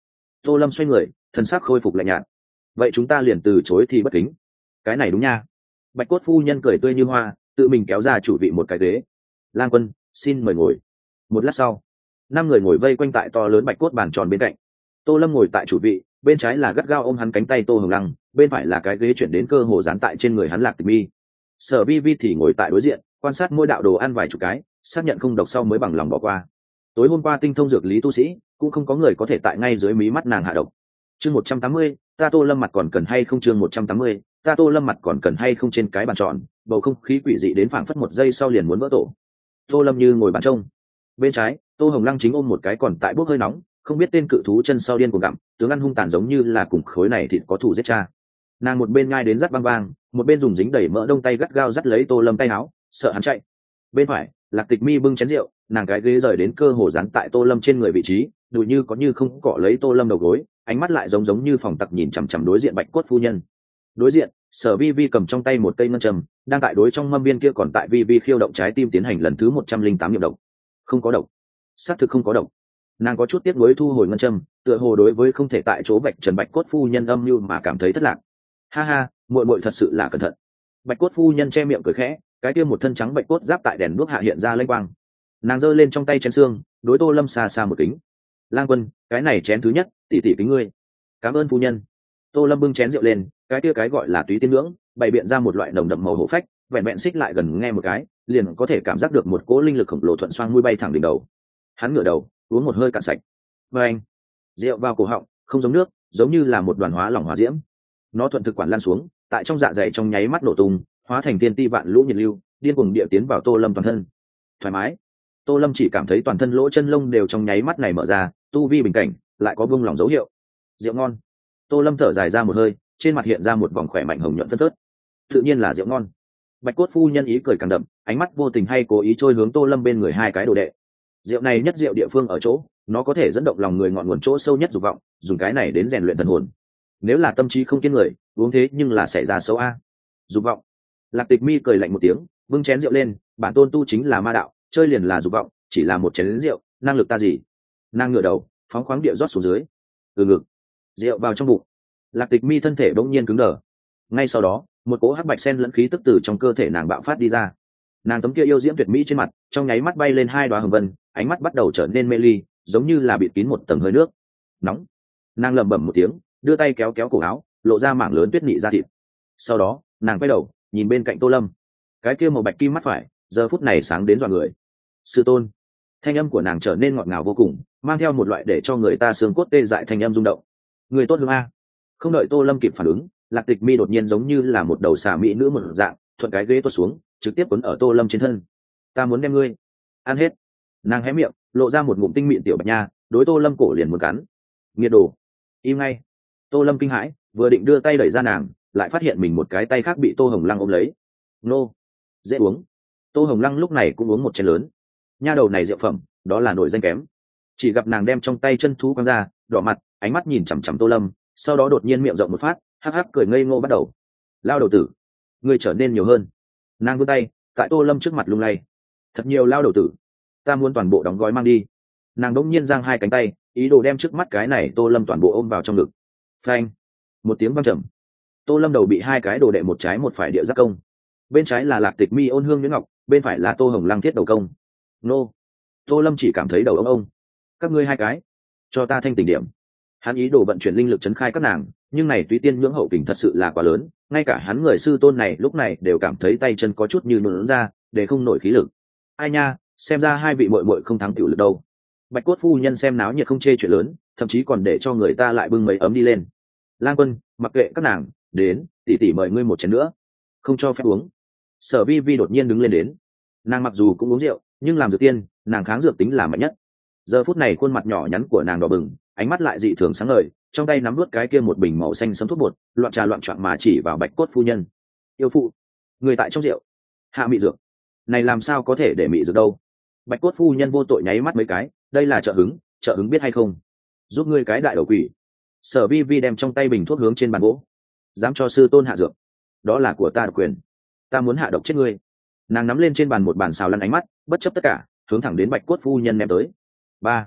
Tô Lâm xoay người, thân xác khôi phục lạnh nhạt. Vậy chúng ta liền từ chối thì bất kính. Cái này đúng nha. Bạch cốt phu nhân cười tươi như hoa, tự mình kéo ra chủ vị một cái ghế. Lang Quân, xin mời ngồi. Một lát sau, năm người ngồi vây quanh tại to lớn bạch cốt bàn tròn bên cạnh. Tô Lâm ngồi tại chủ vị, bên trái là gắt gao ôm hắn cánh tay Tô Hồng Lăng, bên phải là cái ghế chuyển đến cơ hồ dán tại trên người hắn Lạc Tịch Mi. Sở Vi Vi thì ngồi tại đối diện, quan sát mỗi đạo đồ ăn vài chục cái, xác nhận không độc sau mới bằng lòng bỏ qua. Tối hôm qua tinh thông dược lý tu sĩ, cũng không có người có thể tại ngay dưới mí mắt nàng hạ độc. Chương một trăm tám mươi, ta Tô Lâm mặt còn cần hay không? Chương một trăm tám mươi, ta Tô Lâm mặt còn cần hay không? Trên cái bàn tròn, bầu không khí quỷ dị đến phảng phất một giây sau liền muốn vỡ tổ. Tô Lâm như ngồi bàn trông. Bên trái, Tô Hồng Lăng chính ôm một cái còn tại bốc hơi nóng, không biết tên cự thú chân sau điên cuồng gặm, tướng ăn hung tàn giống như là cùng khối này thịt có thù giết cha. Nàng một bên ngai đến rắt băng băng, một bên dùng dính đầy mỡ đông tay gắt gao dắt lấy Tô Lâm tay áo, sợ hắn chạy. Bên phải, Lạc Tịch Mi bưng chén rượu, nàng cái ghế rời đến cơ hồ dán tại Tô Lâm trên người vị trí, đùi như có như không cọ lấy Tô Lâm đầu gối, ánh mắt lại giống giống như phòng tặc nhìn chằm chằm đối diện Bạch cốt phu nhân. Đối diện, Sở Vi Vi cầm trong tay một cây ngân trầm, đang tại đối trong mâm viên kia còn tại Vi Vi khiêu động trái tim tiến hành lần thứ một trăm linh tám nghiệm độc. Không có độc, xác thực không có độc. Nàng có chút tiếc nuối thu hồi ngân châm, tựa hồ đối với không thể tại chỗ Bạch Trần Bạch cốt phu nhân âm mưu mà cảm thấy thất lạc. Ha ha, muội muội thật sự là cẩn thận. Bạch cốt phu nhân che miệng cười khẽ, cái kia một thân trắng bạch cốt giáp tại đèn đuốc hạ hiện ra lênh quang. Nàng giơ lên trong tay chén xương, đối Tô Lâm xa xa một kính. Lang Quân, cái này chén thứ nhất, tỷ tỷ kính ngươi. Cảm ơn phu nhân. Tô Lâm bưng chén rượu lên, cái kia cái gọi là túy tiên ngưỡng, bày biện ra một loại nồng đậm màu hổ phách, vẹn vẹn xích lại gần nghe một cái, liền có thể cảm giác được một cỗ linh lực khổng lồ thuận xoang mũi bay thẳng đỉnh đầu. Hắn ngửa đầu, uống một hơi cạn sạch. Và anh, rượu vào cổ họng, không giống nước, giống như là một đoàn hóa lỏng hỏa diễm. Nó thuận thực quản lan xuống, tại trong dạ dày trong nháy mắt nổ tung, hóa thành tiên ti vạn lũ nhiệt lưu, điên cuồng địa tiến vào Tô Lâm toàn thân. Thoải mái. Tô Lâm chỉ cảm thấy toàn thân lỗ chân lông đều trong nháy mắt này mở ra, tu vi bình cảnh lại có buông lỏng dấu hiệu. Rượu ngon. Tô Lâm thở dài ra một hơi, trên mặt hiện ra một vòng khỏe mạnh hồng nhuận phân phớt. Tự nhiên là rượu ngon. Bạch cốt phu nhân ý cười càng đậm, ánh mắt vô tình hay cố ý trôi hướng Tô Lâm bên người hai cái đồ đệ. Rượu này nhất rượu địa phương ở chỗ, nó có thể dẫn động lòng người ngọn nguồn chỗ sâu nhất dục vọng, dùng cái này đến rèn luyện thần hồn. Nếu là tâm trí không kiên người, uống thế nhưng là xảy ra xấu a. Dục vọng. Lạc Tịch Mi cười lạnh một tiếng, bưng chén rượu lên, bản tôn tu chính là ma đạo, chơi liền là dục vọng, chỉ là một chén rượu, năng lực ta gì? Nàng ngửa đầu, phóng khoáng địa rót xuống dưới. Từ ngực, rượu vào trong bụng. Lạc Tịch Mi thân thể bỗng nhiên cứng đờ. Ngay sau đó, một cỗ hắc bạch sen lẫn khí tức từ trong cơ thể nàng bạo phát đi ra. Nàng tấm kia yêu diễm tuyệt mỹ trên mặt, trong nháy mắt bay lên hai đóa hồng vân, ánh mắt bắt đầu trở nên mê ly, giống như là bị kín một tầng hơi nước. Nóng. Nàng lẩm bẩm một tiếng, đưa tay kéo kéo cổ áo, lộ ra mảng lớn tuyết nị da thịt. Sau đó, nàng quay đầu, nhìn bên cạnh Tô Lâm. Cái kia màu bạch kim mắt phải, giờ phút này sáng đến dọa người. Sư tôn. Thanh âm của nàng trở nên ngọt ngào vô cùng, mang theo một loại để cho người ta xương cốt tê dại thanh âm rung động. Người tốt hương a. Không đợi Tô Lâm kịp phản ứng, Lạc Tịch Mi đột nhiên giống như là một đầu xà mỹ nữ một dạng, thuận cái ghế tuột xuống, trực tiếp quấn ở Tô Lâm trên thân. Ta muốn đem ngươi ăn hết. Nàng hé miệng, lộ ra một ngụm tinh mịn tiểu bạch nha, đối Tô Lâm cổ liền muốn cắn. Nghiệt đồ. Im ngay. Tô Lâm kinh hãi, vừa định đưa tay đẩy ra nàng, lại phát hiện mình một cái tay khác bị Tô Hồng Lăng ôm lấy. Nô. Dễ uống. Tô Hồng Lăng lúc này cũng uống một chén lớn. Nha đầu này rượu phẩm, đó là nổi danh kém. Chỉ gặp nàng đem trong tay chân thú quăng ra, đỏ mặt, ánh mắt nhìn chằm chằm Tô Lâm, sau đó đột nhiên miệng rộng một phát, hắc hắc cười ngây ngô bắt đầu. Lao đầu tử, người trở nên nhiều hơn. Nàng vươn tay, tại Tô Lâm trước mặt lung lay. Thật nhiều lao đầu tử, ta muốn toàn bộ đóng gói mang đi. Nàng đỗng nhiên giang hai cánh tay, ý đồ đem trước mắt cái này Tô Lâm toàn bộ ôm vào trong ngực. Phanh. Một tiếng vang trầm. Tô Lâm đầu bị hai cái đồ đệ một trái một phải địa giác công. Bên trái là Lạc Tịch Mi ôn hương nhuyễn ngọc, bên phải là Tô Hồng Lăng thiết đầu công. Nô. Tô Lâm chỉ cảm thấy đầu ông ông. Các ngươi hai cái, cho ta thanh tỉnh điểm. Hắn ý đồ vận chuyển linh lực chấn khai các nàng, nhưng này Túy Tiên nhưỡng hậu kình thật sự là quá lớn, ngay cả hắn người sư tôn này lúc này đều cảm thấy tay chân có chút như nôn ra, để không nổi khí lực. Ai nha, xem ra hai vị muội muội không thắng tiểu lực đâu. Bạch cốt phu nhân xem náo nhiệt không chê chuyện lớn, thậm chí còn để cho người ta lại bưng mấy ấm đi lên. Lang Quân, mặc kệ các nàng, đến, tỷ tỷ mời ngươi một chén nữa. Không cho phép uống. Sở Vi Vi đột nhiên đứng lên đến. Nàng mặc dù cũng uống rượu, nhưng làm dược tiên, nàng kháng dược tính là mạnh nhất. Giờ phút này khuôn mặt nhỏ nhắn của nàng đỏ bừng, ánh mắt lại dị thường sáng ngời, trong tay nắm nuốt cái kia một bình màu xanh sẫm thuốc bột, loạn trà loạn choạng mà chỉ vào Bạch cốt phu nhân. Yêu phụ, người tại trong rượu, hạ mị dược, này làm sao có thể để mị dược đâu? Bạch cốt phu nhân vô tội nháy mắt mấy cái, đây là trợ hứng, trợ hứng biết hay không? Giúp ngươi cái đại đầu quỷ. Sở Vi Vi đem trong tay bình thuốc hướng trên bàn gỗ, dám cho sư tôn hạ dược, đó là của ta độc quyền, ta muốn hạ độc chết ngươi. Nàng nắm lên trên bàn một bàn xào lăn ánh mắt, bất chấp tất cả, hướng thẳng đến Bạch cốt phu nhân ném tới. Ba.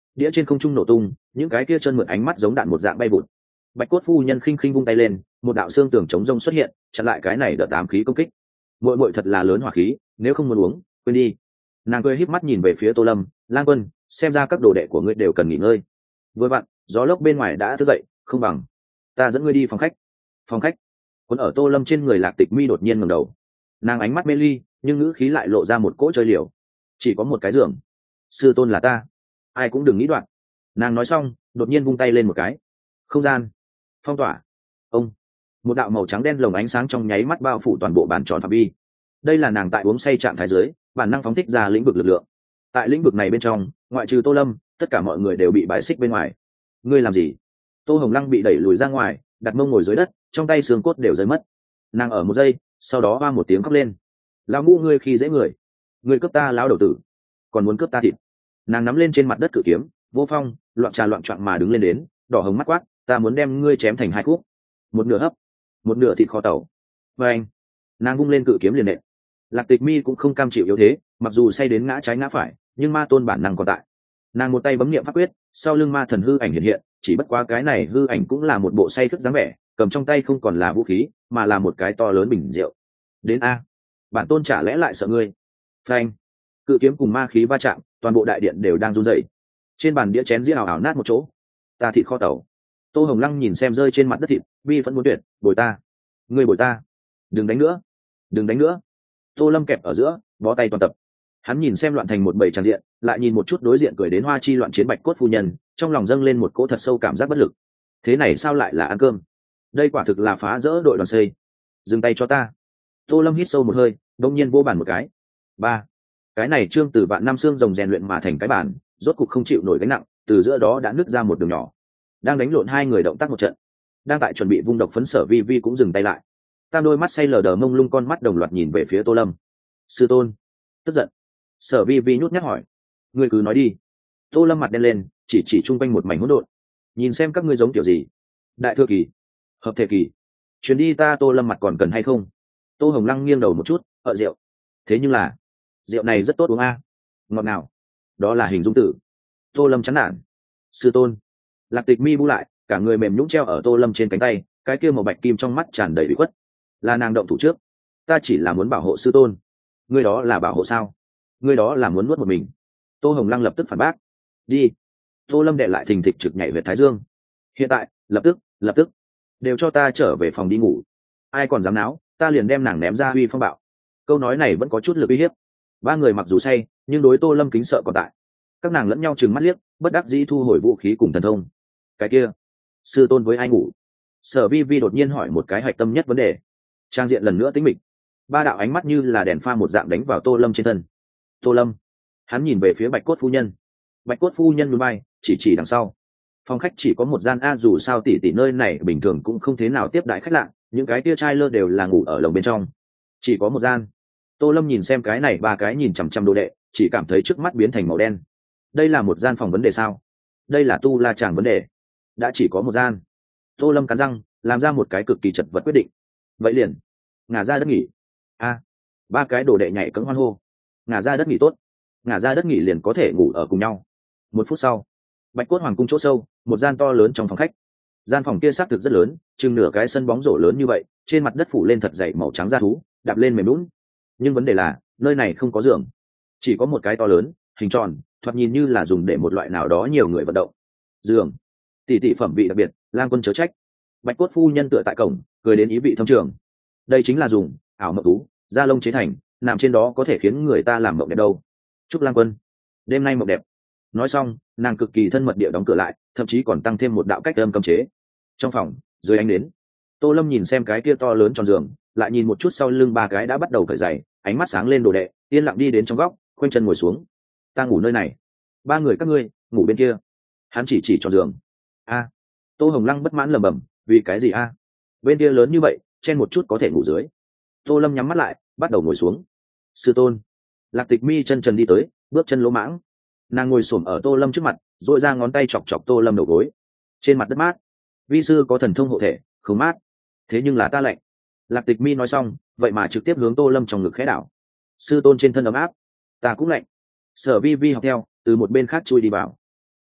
đĩa trên không trung nổ tung, những cái kia chân mượt ánh mắt giống đạn một dạng bay vụt. Bạch cốt phu nhân khinh khinh vung tay lên, một đạo xương tường chống rông xuất hiện, chặn lại cái này đợt ám khí công kích. Muội muội thật là lớn hỏa khí, nếu không muốn uống, quên đi. Nàng cười híp mắt nhìn về phía Tô Lâm, Lang Quân, xem ra các đồ đệ của ngươi đều cần nghỉ ngơi. Vừa vặn, gió lốc bên ngoài đã thức dậy, không bằng ta dẫn ngươi đi phòng khách. Phòng khách? Cuốn ở Tô Lâm trên người Lạc Tịch Mi đột nhiên ngẩng đầu. Nàng ánh mắt mê ly, nhưng ngữ khí lại lộ ra một cỗ chơi liều. Chỉ có một cái giường, sư tôn là ta, ai cũng đừng nghĩ đoạn. Nàng nói xong, đột nhiên vung tay lên một cái. Không gian phong tỏa. Ông, một đạo màu trắng đen lồng ánh sáng trong nháy mắt bao phủ toàn bộ bàn tròn phạm vi. Đây là nàng tại uống say trạng thái dưới bản năng phóng thích ra lĩnh vực lực lượng. Tại lĩnh vực này bên trong, ngoại trừ Tô Lâm, tất cả mọi người đều bị bãi xích bên ngoài. Ngươi làm gì? Tô Hồng Lăng bị đẩy lùi ra ngoài, đặt mông ngồi dưới đất, trong tay xương cốt đều rơi mất. Nàng ở một giây, sau đó hoa một tiếng khóc lên. Lão Ngũ, ngươi khi dễ người, ngươi cướp ta lão đầu tử, còn muốn cướp ta thịt. Nàng nắm lên trên mặt đất cự kiếm, vô phong loạn trà loạn trọn mà đứng lên đến, đỏ hồng mắt quát, ta muốn đem ngươi chém thành hai khúc, một nửa hấp, một nửa thịt kho tàu. Và anh, nàng vung lên cự kiếm liền nện. Lạc Tịch Mi cũng không cam chịu yếu thế, mặc dù say đến ngã trái ngã phải, nhưng ma tôn bản năng còn tại. Nàng một tay bấm niệm pháp quyết, sau lưng ma thần hư ảnh hiện hiện, chỉ bất quá cái này hư ảnh cũng là một bộ say khướt dáng vẻ, cầm trong tay không còn là vũ khí, mà là một cái to lớn bình rượu. Đến a, bản tôn chả lẽ lại sợ ngươi? Phanh, cự kiếm cùng ma khí va chạm, toàn bộ đại điện đều đang run rẩy. Trên bàn đĩa chén dĩa ảo ảo nát một chỗ. Ta thịt kho tàu. Tô Hồng Lăng nhìn xem rơi trên mặt đất thịt, bi vẫn muốn tuyệt, bồi ta, ngươi bồi ta, đừng đánh nữa, đừng đánh nữa. Tô Lâm kẹp ở giữa, bó tay toàn tập. Hắn nhìn xem loạn thành một bầy tràn diện, lại nhìn một chút đối diện cười đến hoa chi loạn chiến Bạch cốt phu nhân, trong lòng dâng lên một cỗ thật sâu cảm giác bất lực. Thế này sao lại là ăn cơm? Đây quả thực là phá rỡ đội đoàn xây. Dừng tay cho ta. Tô Lâm hít sâu một hơi, đông nhiên vô bàn một cái. Ba. Cái này trương từ vạn năm xương rồng rèn luyện mà thành cái bản, rốt cục không chịu nổi gánh nặng, từ giữa đó đã nứt ra một đường nhỏ. Đang đánh lộn hai người động tác một trận, đang tại chuẩn bị vung độc phấn Sở Vi Vi cũng dừng tay lại. Tam đôi mắt say lờ đờ mông lung con mắt đồng loạt nhìn về phía Tô Lâm. Sư tôn, tức giận. Sở Vi Vi nhút nhát hỏi, ngươi cứ nói đi. Tô Lâm mặt đen lên, chỉ chỉ chung quanh một mảnh hỗn độn. Nhìn xem các ngươi giống kiểu gì? Đại thừa kỳ, hợp thể kỳ. Chuyến đi ta Tô Lâm mặt còn cần hay không? Tô Hồng Lăng nghiêng đầu một chút, ợ rượu. Thế nhưng là, rượu này rất tốt uống a. Ngọt nào? Đó là hình dung tử. Tô Lâm chán nản. Sư tôn. Lạc Tịch Mi bu lại, cả người mềm nhũn treo ở Tô Lâm trên cánh tay, cái kia màu bạch kim trong mắt tràn đầy ủy khuất. Là nàng động thủ trước, ta chỉ là muốn bảo hộ sư tôn. Ngươi đó là bảo hộ sao? Ngươi đó là muốn nuốt một mình. Tô Hồng Lăng lập tức phản bác. Đi. Tô Lâm đệ lại thình thịch trực nhảy về thái dương. Hiện tại, lập tức, lập tức, đều cho ta trở về phòng đi ngủ. Ai còn dám náo, ta liền đem nàng ném ra uy phong bạo. Câu nói này vẫn có chút lực uy hiếp. Ba người mặc dù say, nhưng đối Tô Lâm kính sợ còn tại. Các nàng lẫn nhau trừng mắt liếc, bất đắc dĩ thu hồi vũ khí cùng thần thông. Cái kia, sư tôn với ai ngủ? Sở Vi Vi đột nhiên hỏi một cái hạch tâm nhất vấn đề. Trang diện lần nữa tĩnh mịch. Ba đạo ánh mắt như là đèn pha một dạng đánh vào Tô Lâm trên thân. Tô Lâm. Hắn nhìn về phía Bạch cốt phu nhân. Bạch cốt phu nhân núi bay, chỉ chỉ đằng sau. Phòng khách chỉ có một gian a, dù sao tỷ tỷ nơi này bình thường cũng không thế nào tiếp đãi khách lạ, những cái tia trai lơ đều là ngủ ở lồng bên trong. Chỉ có một gian. Tô Lâm nhìn xem cái này ba cái nhìn chằm chằm đồ đệ, chỉ cảm thấy trước mắt biến thành màu đen. Đây là một gian phòng vấn đề sao? Đây là tu la chàng vấn đề. Đã chỉ có một gian. Tô Lâm cắn răng, làm ra một cái cực kỳ chật vật quyết định. Vậy liền, ngả ra đất nghỉ. A, ba cái đồ đệ nhảy cẫng hoan hô. Ngả ra đất nghỉ tốt. Ngả ra đất nghỉ liền có thể ngủ ở cùng nhau. Một phút sau, Bạch cốt hoàng cung chỗ sâu, một gian to lớn trong phòng khách. Gian phòng kia xác thực rất lớn, chừng nửa cái sân bóng rổ lớn như vậy, trên mặt đất phủ lên thật dày màu trắng da thú, đạp lên mềm lún. Nhưng vấn đề là, nơi này không có giường, chỉ có một cái to lớn, hình tròn, thoạt nhìn như là dùng để một loại nào đó nhiều người vận động. Giường, tỷ tỷ phẩm vị đặc biệt, Lang Quân chớ trách. Bạch cốt phu nhân tựa tại cổng, cười đến ý vị thâm trường. Đây chính là dùng ảo mộng tú, da lông chế thành, nằm trên đó có thể khiến người ta làm mộng đẹp đâu. Chúc Lang Quân đêm nay mộng đẹp. Nói xong, nàng cực kỳ thân mật địa đóng cửa lại, thậm chí còn tăng thêm một đạo cách âm cấm chế. Trong phòng, dưới ánh nến, Tô Lâm nhìn xem cái kia to lớn tròn giường, lại nhìn một chút sau lưng ba cái đã bắt đầu cởi giày, ánh mắt sáng lên đồ đệ, yên lặng đi đến trong góc, khoanh chân ngồi xuống. Ta ngủ nơi này, ba người các ngươi ngủ bên kia. Hắn chỉ chỉ tròn giường. A. Tô Hồng Lăng bất mãn lẩm bẩm, vì cái gì a? Bên kia lớn như vậy, chen một chút có thể ngủ dưới. Tô Lâm nhắm mắt lại, bắt đầu ngồi xuống. Sư tôn. Lạc Tịch Mi chân trần đi tới, bước chân lỗ mãng. Nàng ngồi xổm ở Tô Lâm trước mặt, duỗi ra ngón tay chọc chọc Tô Lâm đầu gối. Trên mặt đất mát. Vi sư có thần thông hộ thể, không mát. Thế nhưng là ta lạnh. Lạc Tịch Mi nói xong, vậy mà trực tiếp hướng Tô Lâm trong ngực khẽ đảo. Sư tôn trên thân ấm áp, ta cũng lạnh. Sở Vi Vi học theo, từ một bên khác chui đi vào.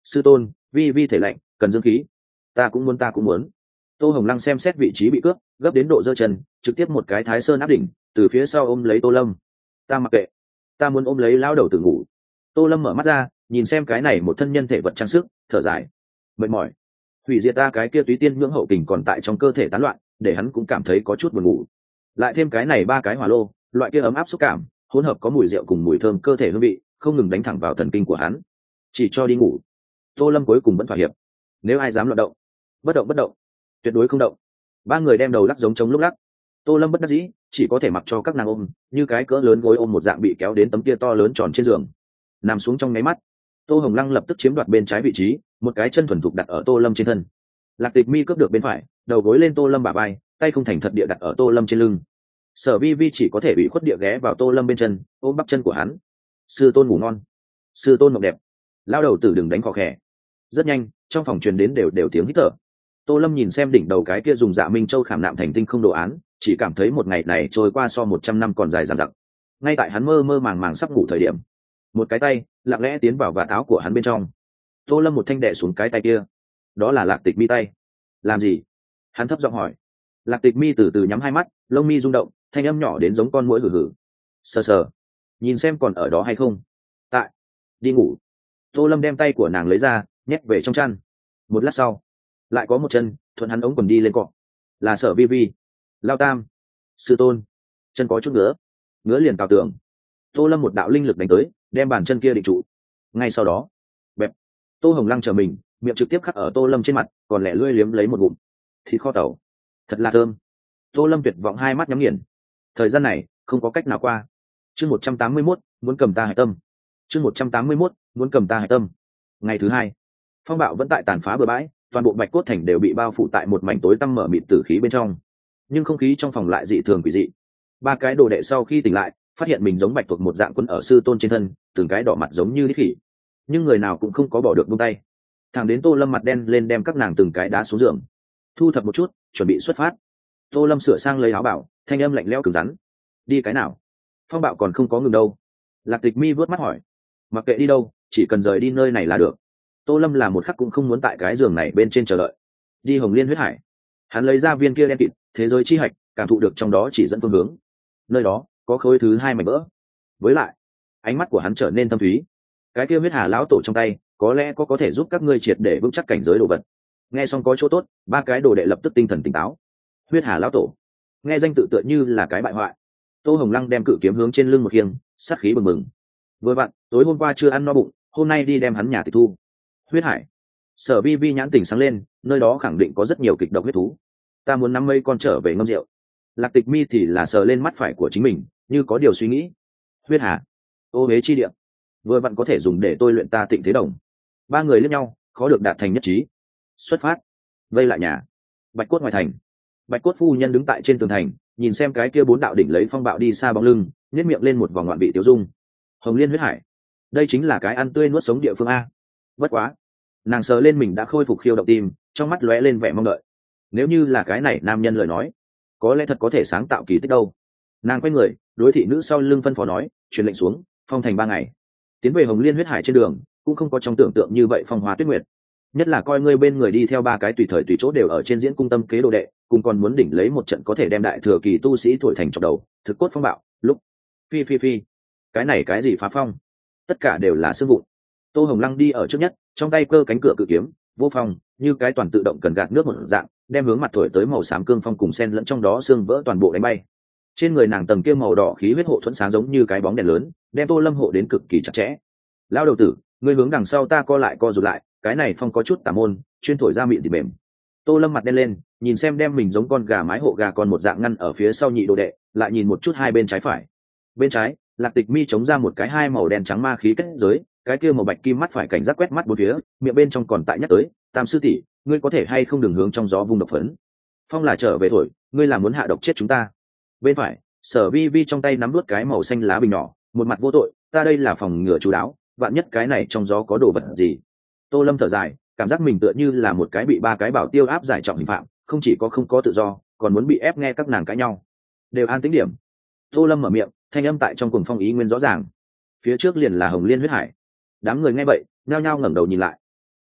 sư tôn, vi vi thể lạnh cần dưỡng khí. Ta cũng muốn ta cũng muốn. Tô Hồng Lăng xem xét vị trí bị cướp, gấp đến độ giơ chân, trực tiếp một cái thái sơn áp đỉnh, từ phía sau ôm lấy Tô Lâm. Ta mặc kệ, ta muốn ôm lấy lão đầu tử ngủ. Tô Lâm mở mắt ra, nhìn xem cái này một thân nhân thể vật trang sức, thở dài, mệt mỏi. Hủy diệt ta cái kia túy tiên nhưỡng hậu kình còn tại trong cơ thể tán loạn, để hắn cũng cảm thấy có chút buồn ngủ. Lại thêm cái này ba cái hỏa lô, loại kia ấm áp xúc cảm, hỗn hợp có mùi rượu cùng mùi thơm cơ thể hương vị, không ngừng đánh thẳng vào thần kinh của hắn. Chỉ cho đi ngủ. Tô Lâm cuối cùng vẫn thỏa hiệp. Nếu ai dám loạn động, bất động bất động, tuyệt đối không động. Ba người đem đầu lắc giống trống lúc lắc. Tô Lâm bất đắc dĩ, chỉ có thể mặc cho các nàng ôm, như cái cỡ lớn gối ôm một dạng bị kéo đến tấm kia to lớn tròn trên giường. Nằm xuống trong nháy mắt, Tô Hồng Lăng lập tức chiếm đoạt bên trái vị trí, một cái chân thuần thục đặt ở Tô Lâm trên thân. Lạc Tịch Mi cướp được bên phải, đầu gối lên Tô Lâm bả vai, tay không thành thật địa đặt ở Tô Lâm trên lưng. Sở Vi Vi chỉ có thể bị khuất địa ghé vào Tô Lâm bên chân, ôm bắp chân của hắn. Sư tôn ngủ ngon, sư tôn mộng đẹp. Lao đầu tử đừng đánh khó khè. Rất nhanh, trong phòng truyền đến đều đều tiếng hít thở. Tô Lâm nhìn xem đỉnh đầu cái kia dùng Dạ Minh Châu khảm nạm thành tinh không đồ án, chỉ cảm thấy một ngày này trôi qua so một trăm năm còn dài dằng dặc. Ngay tại hắn mơ mơ màng màng sắp ngủ thời điểm, một cái tay lặng lẽ tiến vào vạt áo của hắn bên trong. Tô Lâm một thanh đè xuống cái tay kia. Đó là Lạc Tịch Mi tay. Làm gì? Hắn thấp giọng hỏi. Lạc Tịch Mi từ từ nhắm hai mắt, lông mi rung động, thanh âm nhỏ đến giống con muỗi hử hử. Sờ sờ, nhìn xem còn ở đó hay không. Tại. Đi ngủ. Tô Lâm đem tay của nàng lấy ra, nhét về trong chăn. Một lát sau, lại có một chân thuận hắn ống quần đi lên cọ. Là Sở Vi Vi. Lao Tam. Sư tôn. Chân có chút ngứa, ngứa liền cào tường. Tô Lâm một đạo linh lực đánh tới, đem bàn chân kia định trụ. Ngay sau đó, bẹp. Tô Hồng Lăng chờ mình, miệng trực tiếp khắc ở Tô Lâm trên mặt, còn lẻ lươi liếm lấy một ngụm. Thịt kho tàu, thật là thơm. Tô Lâm tuyệt vọng hai mắt nhắm nghiền. Thời gian này không có cách nào qua. Chương một trăm tám mươi mốt, muốn cầm ta hải tâm. Chương một trăm tám mươi mốt, muốn cầm ta hải tâm. Ngày thứ hai, phong bạo vẫn tại tàn phá bừa bãi, toàn bộ Bạch Cốt Thành đều bị bao phủ tại một mảnh tối tăm mở mịt tử khí bên trong. Nhưng không khí trong phòng lại dị thường quỷ dị. Ba cái đồ đệ sau khi tỉnh lại, phát hiện mình giống bạch tuộc một dạng quấn ở sư tôn trên thân, từng cái đỏ mặt giống như đít khỉ. Nhưng người nào cũng không có bỏ được buông tay. Thằng đến Tô Lâm mặt đen lên đem các nàng từng cái đá xuống giường, thu thập một chút, chuẩn bị xuất phát. Tô Lâm sửa sang lấy áo bảo, thanh âm lạnh lẽo cứng rắn. Đi cái nào? Phong bạo còn không có ngừng đâu. Lạc Tịch Mi vớt mắt hỏi. Mặc kệ đi đâu, chỉ cần rời đi nơi này là được. Tô Lâm là một khắc cũng không muốn tại cái giường này bên trên chờ đợi. Đi Hồng Liên huyết hải. Hắn lấy ra viên kia đen kịt thế giới chi hạch, cảm thụ được trong đó chỉ dẫn phương hướng. Nơi đó có khối thứ hai mảnh vỡ. Với lại, ánh mắt của hắn trở nên thâm thúy. Cái kia huyết hà lão tổ trong tay, có lẽ có có thể giúp các ngươi triệt để vững chắc cảnh giới đồ vật. Nghe xong có chỗ tốt, ba cái đồ đệ lập tức tinh thần tỉnh táo. Huyết hà lão tổ, nghe danh tự tựa như là cái bại hoại. Tô Hồng Lăng đem cự kiếm hướng trên lưng một khiêng, sát khí bừng bừng. Vừa vặn, tối hôm qua chưa ăn no bụng, hôm nay đi đem hắn nhà tịch thu. Huyết hải. Sở Vi Vi nhãn tỉnh sáng lên, nơi đó khẳng định có rất nhiều kịch độc huyết thú. Ta muốn nắm mấy con trở về ngâm rượu. Lạc Tịch Mi thì là sờ lên mắt phải của chính mình, như có điều suy nghĩ. Huyết hà, ô hế chi địa, vừa vặn có thể dùng để tôi luyện ta Tịnh Thế Đồng. Ba người liếc nhau, khó được đạt thành nhất trí. Xuất phát. Vây lại nhà. Bạch Cốt ngoài thành. Bạch Cốt phu nhân đứng tại trên tường thành, nhìn xem cái kia bốn đạo đỉnh lấy phong bạo đi xa bóng lưng, nhếch miệng lên một vòng ngoạn vị tiêu dung. Hồng Liên huyết hải, đây chính là cái ăn tươi nuốt sống địa phương a. Bất quá, nàng sờ lên mình đã khôi phục khiêu động tim, trong mắt lóe lên vẻ mong đợi. Nếu như là cái này nam nhân lời nói, có lẽ thật có thể sáng tạo kỳ tích đâu. Nàng quay người, đối thị nữ sau lưng phân phó nói, truyền lệnh xuống, phong thành ba ngày. Tiến về Hồng Liên huyết hải trên đường, cũng không có trong tưởng tượng như vậy phong hóa tuyết nguyệt. Nhất là coi ngươi bên người đi theo ba cái tùy thời tùy chỗ đều ở trên diễn cung tâm kế đồ đệ, cùng còn muốn đỉnh lấy một trận có thể đem đại thừa kỳ tu sĩ thổi thành chọc đầu, thực cốt phong bạo, lúc phi phi phi, cái này cái gì phá phong, tất cả đều là sương vụn. Tô Hồng Lăng đi ở trước nhất, trong tay cơ cánh cửa cự kiếm, vô phong, như cái toàn tự động cần gạt nước một dạng, đem hướng mặt thổi tới màu xám cương phong cùng sen lẫn trong đó xương vỡ toàn bộ đánh bay. Trên người nàng tầng kia màu đỏ khí huyết hộ thuẫn sáng giống như cái bóng đèn lớn, đem Tô Lâm hộ đến cực kỳ chặt chẽ. Lao đầu tử, ngươi hướng đằng sau ta co lại co rụt lại, cái này phong có chút tà môn, chuyên thổi ra miệng thì mềm. Tô Lâm mặt đen lên, nhìn xem đem mình giống con gà mái hộ gà con một dạng ngăn ở phía sau nhị đồ đệ, lại nhìn một chút hai bên trái phải. Bên trái, Lạc Tịch Mi chống ra một cái hai màu đen trắng ma khí kết giới, cái kia màu bạch kim mắt phải cảnh giác quét mắt bốn phía, miệng bên trong còn tại nhắc tới, Tam sư tỷ, ngươi có thể hay không đừng hướng trong gió vung độc phấn. Phong là trở về thổi, ngươi là muốn hạ độc chết chúng ta. Bên phải, Sở Vi Vi trong tay nắm đuốt cái màu xanh lá bình nhỏ, một mặt vô tội, ta đây là phòng ngừa chú đáo, vạn nhất cái này trong gió có đồ vật gì. Tô Lâm thở dài, cảm giác mình tựa như là một cái bị ba cái bảo tiêu áp giải trọng hình phạm, không chỉ có không có tự do, còn muốn bị ép nghe các nàng cãi nhau. Đều an tĩnh điểm. Tô Lâm mở miệng, thanh âm tại trong cuồng phong ý nguyên rõ ràng. Phía trước liền là Hồng Liên huyết hải. Đám người nghe vậy, nhao nhao ngẩng đầu nhìn lại.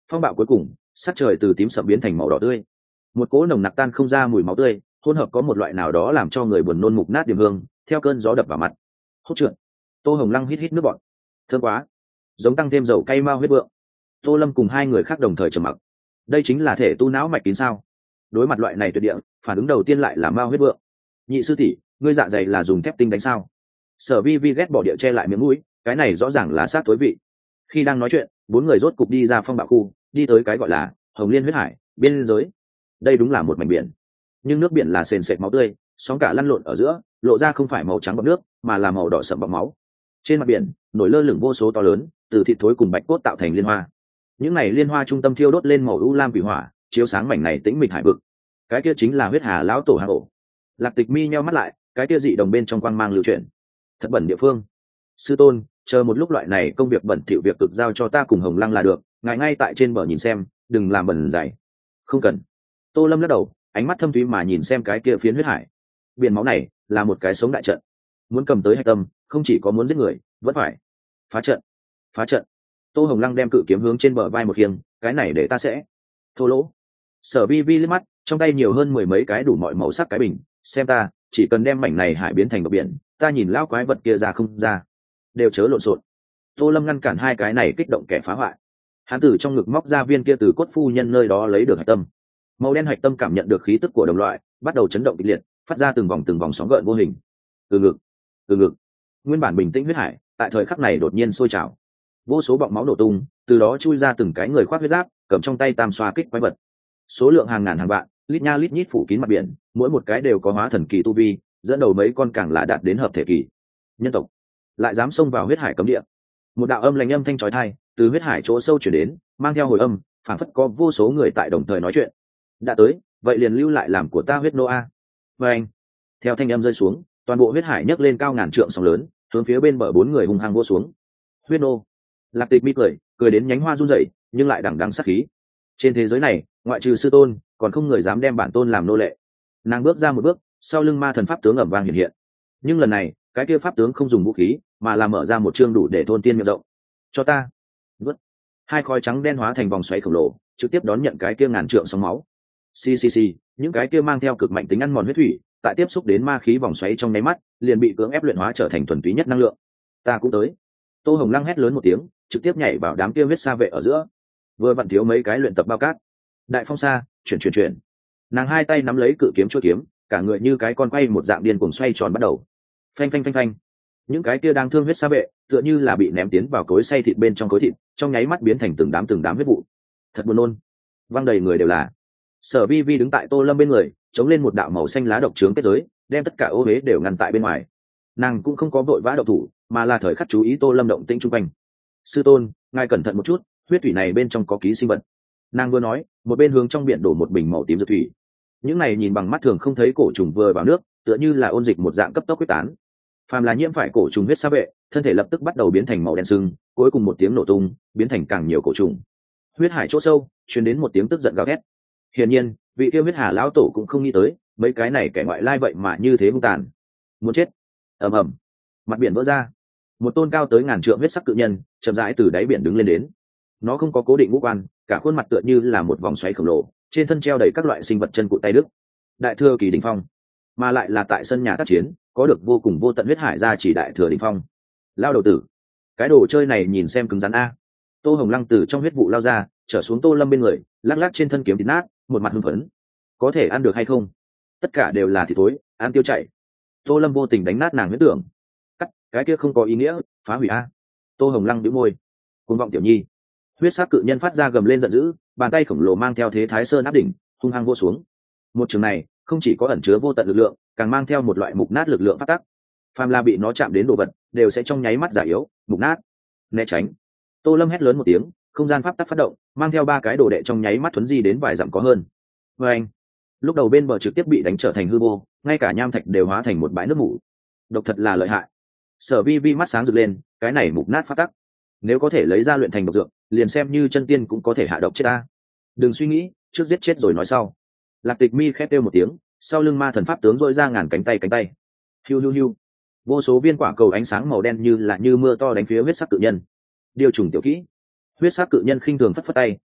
Phong bạo cuối cùng, sắc trời từ tím sậm biến thành màu đỏ tươi, một cỗ nồng nặc tan không ra mùi máu tươi, hỗn hợp có một loại nào đó làm cho người buồn nôn mục nát điểm hương, theo cơn gió đập vào mặt. Hốt trượt. Tô Hồng Lăng hít hít nước bọt. Thơm quá, giống tăng thêm dầu cay mao huyết vượng. Tô Lâm cùng hai người khác đồng thời trầm mặc. Đây chính là thể tu não mạch kín sao? Đối mặt loại này tuyệt địa, phản ứng đầu tiên lại là mao huyết vượng. Nhị sư tỷ, ngươi dạ dày là dùng thép tinh đánh sao? Sở Vi Vi ghét bỏ địa che lại miếng mũi, cái này rõ ràng là sát tối vị. Khi đang nói chuyện, bốn người rốt cục đi ra phong bạo khu, đi tới cái gọi là Hồng Liên huyết hải, biên giới. Đây đúng là một mảnh biển, nhưng nước biển là sền sệt máu tươi, sóng cả lăn lộn ở giữa, lộ ra không phải màu trắng bọt nước, mà là màu đỏ sậm bọt máu. Trên mặt biển, nổi lơ lửng vô số to lớn, từ thịt thối cùng bạch cốt tạo thành liên hoa. Những này liên hoa trung tâm thiêu đốt lên màu u lam quỷ hỏa, chiếu sáng mảnh này tĩnh mịch hải vực. Cái kia chính là huyết hà lão tổ hang ổ. Lạc Tịch Mi nheo mắt lại, cái kia dị đồng bên trong quang mang lưu chuyển. Thật bẩn địa phương. Sư tôn, chờ một lúc loại này công việc bẩn thỉu việc cực giao cho ta cùng Hồng Lăng là được, ngài ngay tại trên bờ nhìn xem, đừng làm bẩn dày. Không cần. Tô Lâm lắc đầu, ánh mắt thâm thúy mà nhìn xem cái kia phiến huyết hải. Biển máu này là một cái sống đại trận, muốn cầm tới hạch tâm, không chỉ có muốn giết người, vẫn phải phá trận. Phá trận. Tô Hồng Lăng đem cự kiếm hướng trên bờ vai một khiêng, cái này để ta sẽ thô lỗ. Sở Vi Vi liếc mắt, trong tay nhiều hơn mười mấy cái đủ mọi màu sắc cái bình, xem ta, chỉ cần đem mảnh này hải biến thành bờ biển, ta nhìn lao quái vật kia ra không ra, đều chớ lộn xộn. Tô Lâm ngăn cản hai cái này kích động kẻ phá hoại. Hắn từ trong ngực móc ra viên kia từ cốt phu nhân nơi đó lấy được hạch tâm. Màu đen hạch tâm cảm nhận được khí tức của đồng loại, bắt đầu chấn động kịch liệt, phát ra từng vòng từng vòng sóng gợn vô hình. Từ ngực, từ ngực. Nguyên bản bình tĩnh huyết hải, tại thời khắc này đột nhiên sôi trào. Vô số bọng máu nổ tung, từ đó chui ra từng cái người khoác huyết giáp, cầm trong tay tam xoa kích quái vật. Số lượng hàng ngàn hàng vạn, lít nha lít nhít phủ kín mặt biển, mỗi một cái đều có hóa thần kỳ tu vi, dẫn đầu mấy con càng là đạt đến hợp thể kỳ. Nhân tộc lại dám xông vào huyết hải cấm địa. Một đạo âm lạnh âm thanh chói tai từ huyết hải chỗ sâu chuyển đến, mang theo hồi âm, phảng phất có vô số người tại đồng thời nói chuyện. Đã tới, vậy liền lưu lại làm của ta huyết nô a. Và anh, theo thanh âm rơi xuống, toàn bộ huyết hải nhấc lên cao ngàn trượng sóng lớn, hướng phía bên bờ bốn người hung hăng vô xuống. Huyết nô. Lạc Tịch Mi cười, cười đến nhánh hoa run rẩy, nhưng lại đằng đằng sát khí. Trên thế giới này, ngoại trừ sư tôn, còn không người dám đem bản tôn làm nô lệ. Nàng bước ra một bước, sau lưng ma thần pháp tướng ầm vang hiện hiện. Nhưng lần này, cái kia pháp tướng không dùng vũ khí, mà là mở ra một chương đủ để thôn tiên miệng rộng. Cho ta. Vứt. Hai khói trắng đen hóa thành vòng xoáy khổng lồ, trực tiếp đón nhận cái kia ngàn trượng sóng máu. Xì xì xì, những cái kia mang theo cực mạnh tính ăn mòn huyết thủy, tại tiếp xúc đến ma khí vòng xoáy trong nháy mắt, liền bị cưỡng ép luyện hóa trở thành thuần túy nhất năng lượng. Ta cũng tới. Tô Hồng Lăng hét lớn một tiếng, trực tiếp nhảy vào đám kia huyết sa vệ ở giữa. Vừa vặn thiếu mấy cái luyện tập bao cát. Đại phong sa, chuyển chuyển chuyển. Nàng hai tay nắm lấy cự kiếm chuôi kiếm, cả người như cái con quay một dạng điên cuồng xoay tròn bắt đầu. Phanh phanh phanh phanh. Những cái kia đang thương huyết sa vệ, tựa như là bị ném tiến vào cối xay thịt bên trong cối thịt, trong nháy mắt biến thành từng đám từng đám huyết vụ. Thật buồn nôn. Văng đầy người đều là. Sở Vi Vi đứng tại Tô Lâm bên người, chống lên một đạo màu xanh lá độc trướng kết giới, đem tất cả ô huế đều ngăn tại bên ngoài. Nàng cũng không có vội vã động thủ, mà là thời khắc chú ý Tô Lâm động tĩnh chung quanh. Sư tôn, ngài cẩn thận một chút, huyết thủy này bên trong có ký sinh vật. Nàng vừa nói, một bên hướng trong biển đổ một bình màu tím dược thủy. Những này nhìn bằng mắt thường không thấy cổ trùng vừa vào nước, tựa như là ôn dịch một dạng cấp tốc quyết tán. Phàm là nhiễm phải cổ trùng huyết sa vệ, thân thể lập tức bắt đầu biến thành màu đen sưng, cuối cùng một tiếng nổ tung, biến thành càng nhiều cổ trùng. Huyết hải chỗ sâu, truyền đến một tiếng tức giận gào thét. Hiển nhiên, vị tiêu huyết hà lão tổ cũng không nghĩ tới, mấy cái này kẻ ngoại lai vậy mà như thế hung tàn. Muốn chết. Ầm ầm. Mặt biển vỡ ra. Một tôn cao tới ngàn trượng huyết sắc cự nhân, chậm rãi từ đáy biển đứng lên đến. Nó không có cố định ngũ quan, cả khuôn mặt tựa như là một vòng xoáy khổng lồ, trên thân treo đầy các loại sinh vật chân cụt tay đứt. Đại thừa kỳ đỉnh phong, mà lại là tại sân nhà tác chiến, có được vô cùng vô tận huyết hải ra chỉ đại thừa đỉnh phong. Lao đầu tử, cái đồ chơi này nhìn xem cứng rắn a. Tô Hồng Lăng từ trong huyết vụ lao ra, trở xuống Tô Lâm bên người, lắc lắc trên thân kiếm thịt nát, một mặt hưng phấn. Có thể ăn được hay không? Tất cả đều là thịt thối, ăn tiêu chảy. Tô Lâm vô tình đánh nát nàng huyết tưởng. Cắt, cái kia không có ý nghĩa, phá hủy a. Tô Hồng Lăng bĩu môi. Cuồng vọng tiểu nhi. Huyết sắc cự nhân phát ra gầm lên giận dữ, bàn tay khổng lồ mang theo thế thái sơn áp đỉnh, hung hăng vô xuống. Một trường này, không chỉ có ẩn chứa vô tận lực lượng, càng mang theo một loại mục nát lực lượng phát tắc. Phàm là bị nó chạm đến đồ vật, đều sẽ trong nháy mắt giả yếu, mục nát. Né tránh. Tô Lâm hét lớn một tiếng, không gian pháp tắc phát động, mang theo ba cái đồ đệ trong nháy mắt thuấn di đến vài dặm có hơn. Và anh, lúc đầu bên bờ trực tiếp bị đánh trở thành hư vô, ngay cả nham thạch đều hóa thành một bãi nước mủ. Độc thật là lợi hại. Sở Vi Vi mắt sáng rực lên, cái này mục nát phát tắc, nếu có thể lấy ra luyện thành độc dược, liền xem như chân tiên cũng có thể hạ độc chết ta. Đừng suy nghĩ, trước giết chết rồi nói sau. Lạc Tịch Mi khét kêu một tiếng, sau lưng ma thần pháp tướng dội ra ngàn cánh tay cánh tay. Hiu hiu hiu. Vô số viên quả cầu ánh sáng màu đen như là như mưa to đánh phía huyết sắc cự nhân. Điều trùng tiểu kỹ. Huyết sắc cự nhân khinh thường phất phất tay,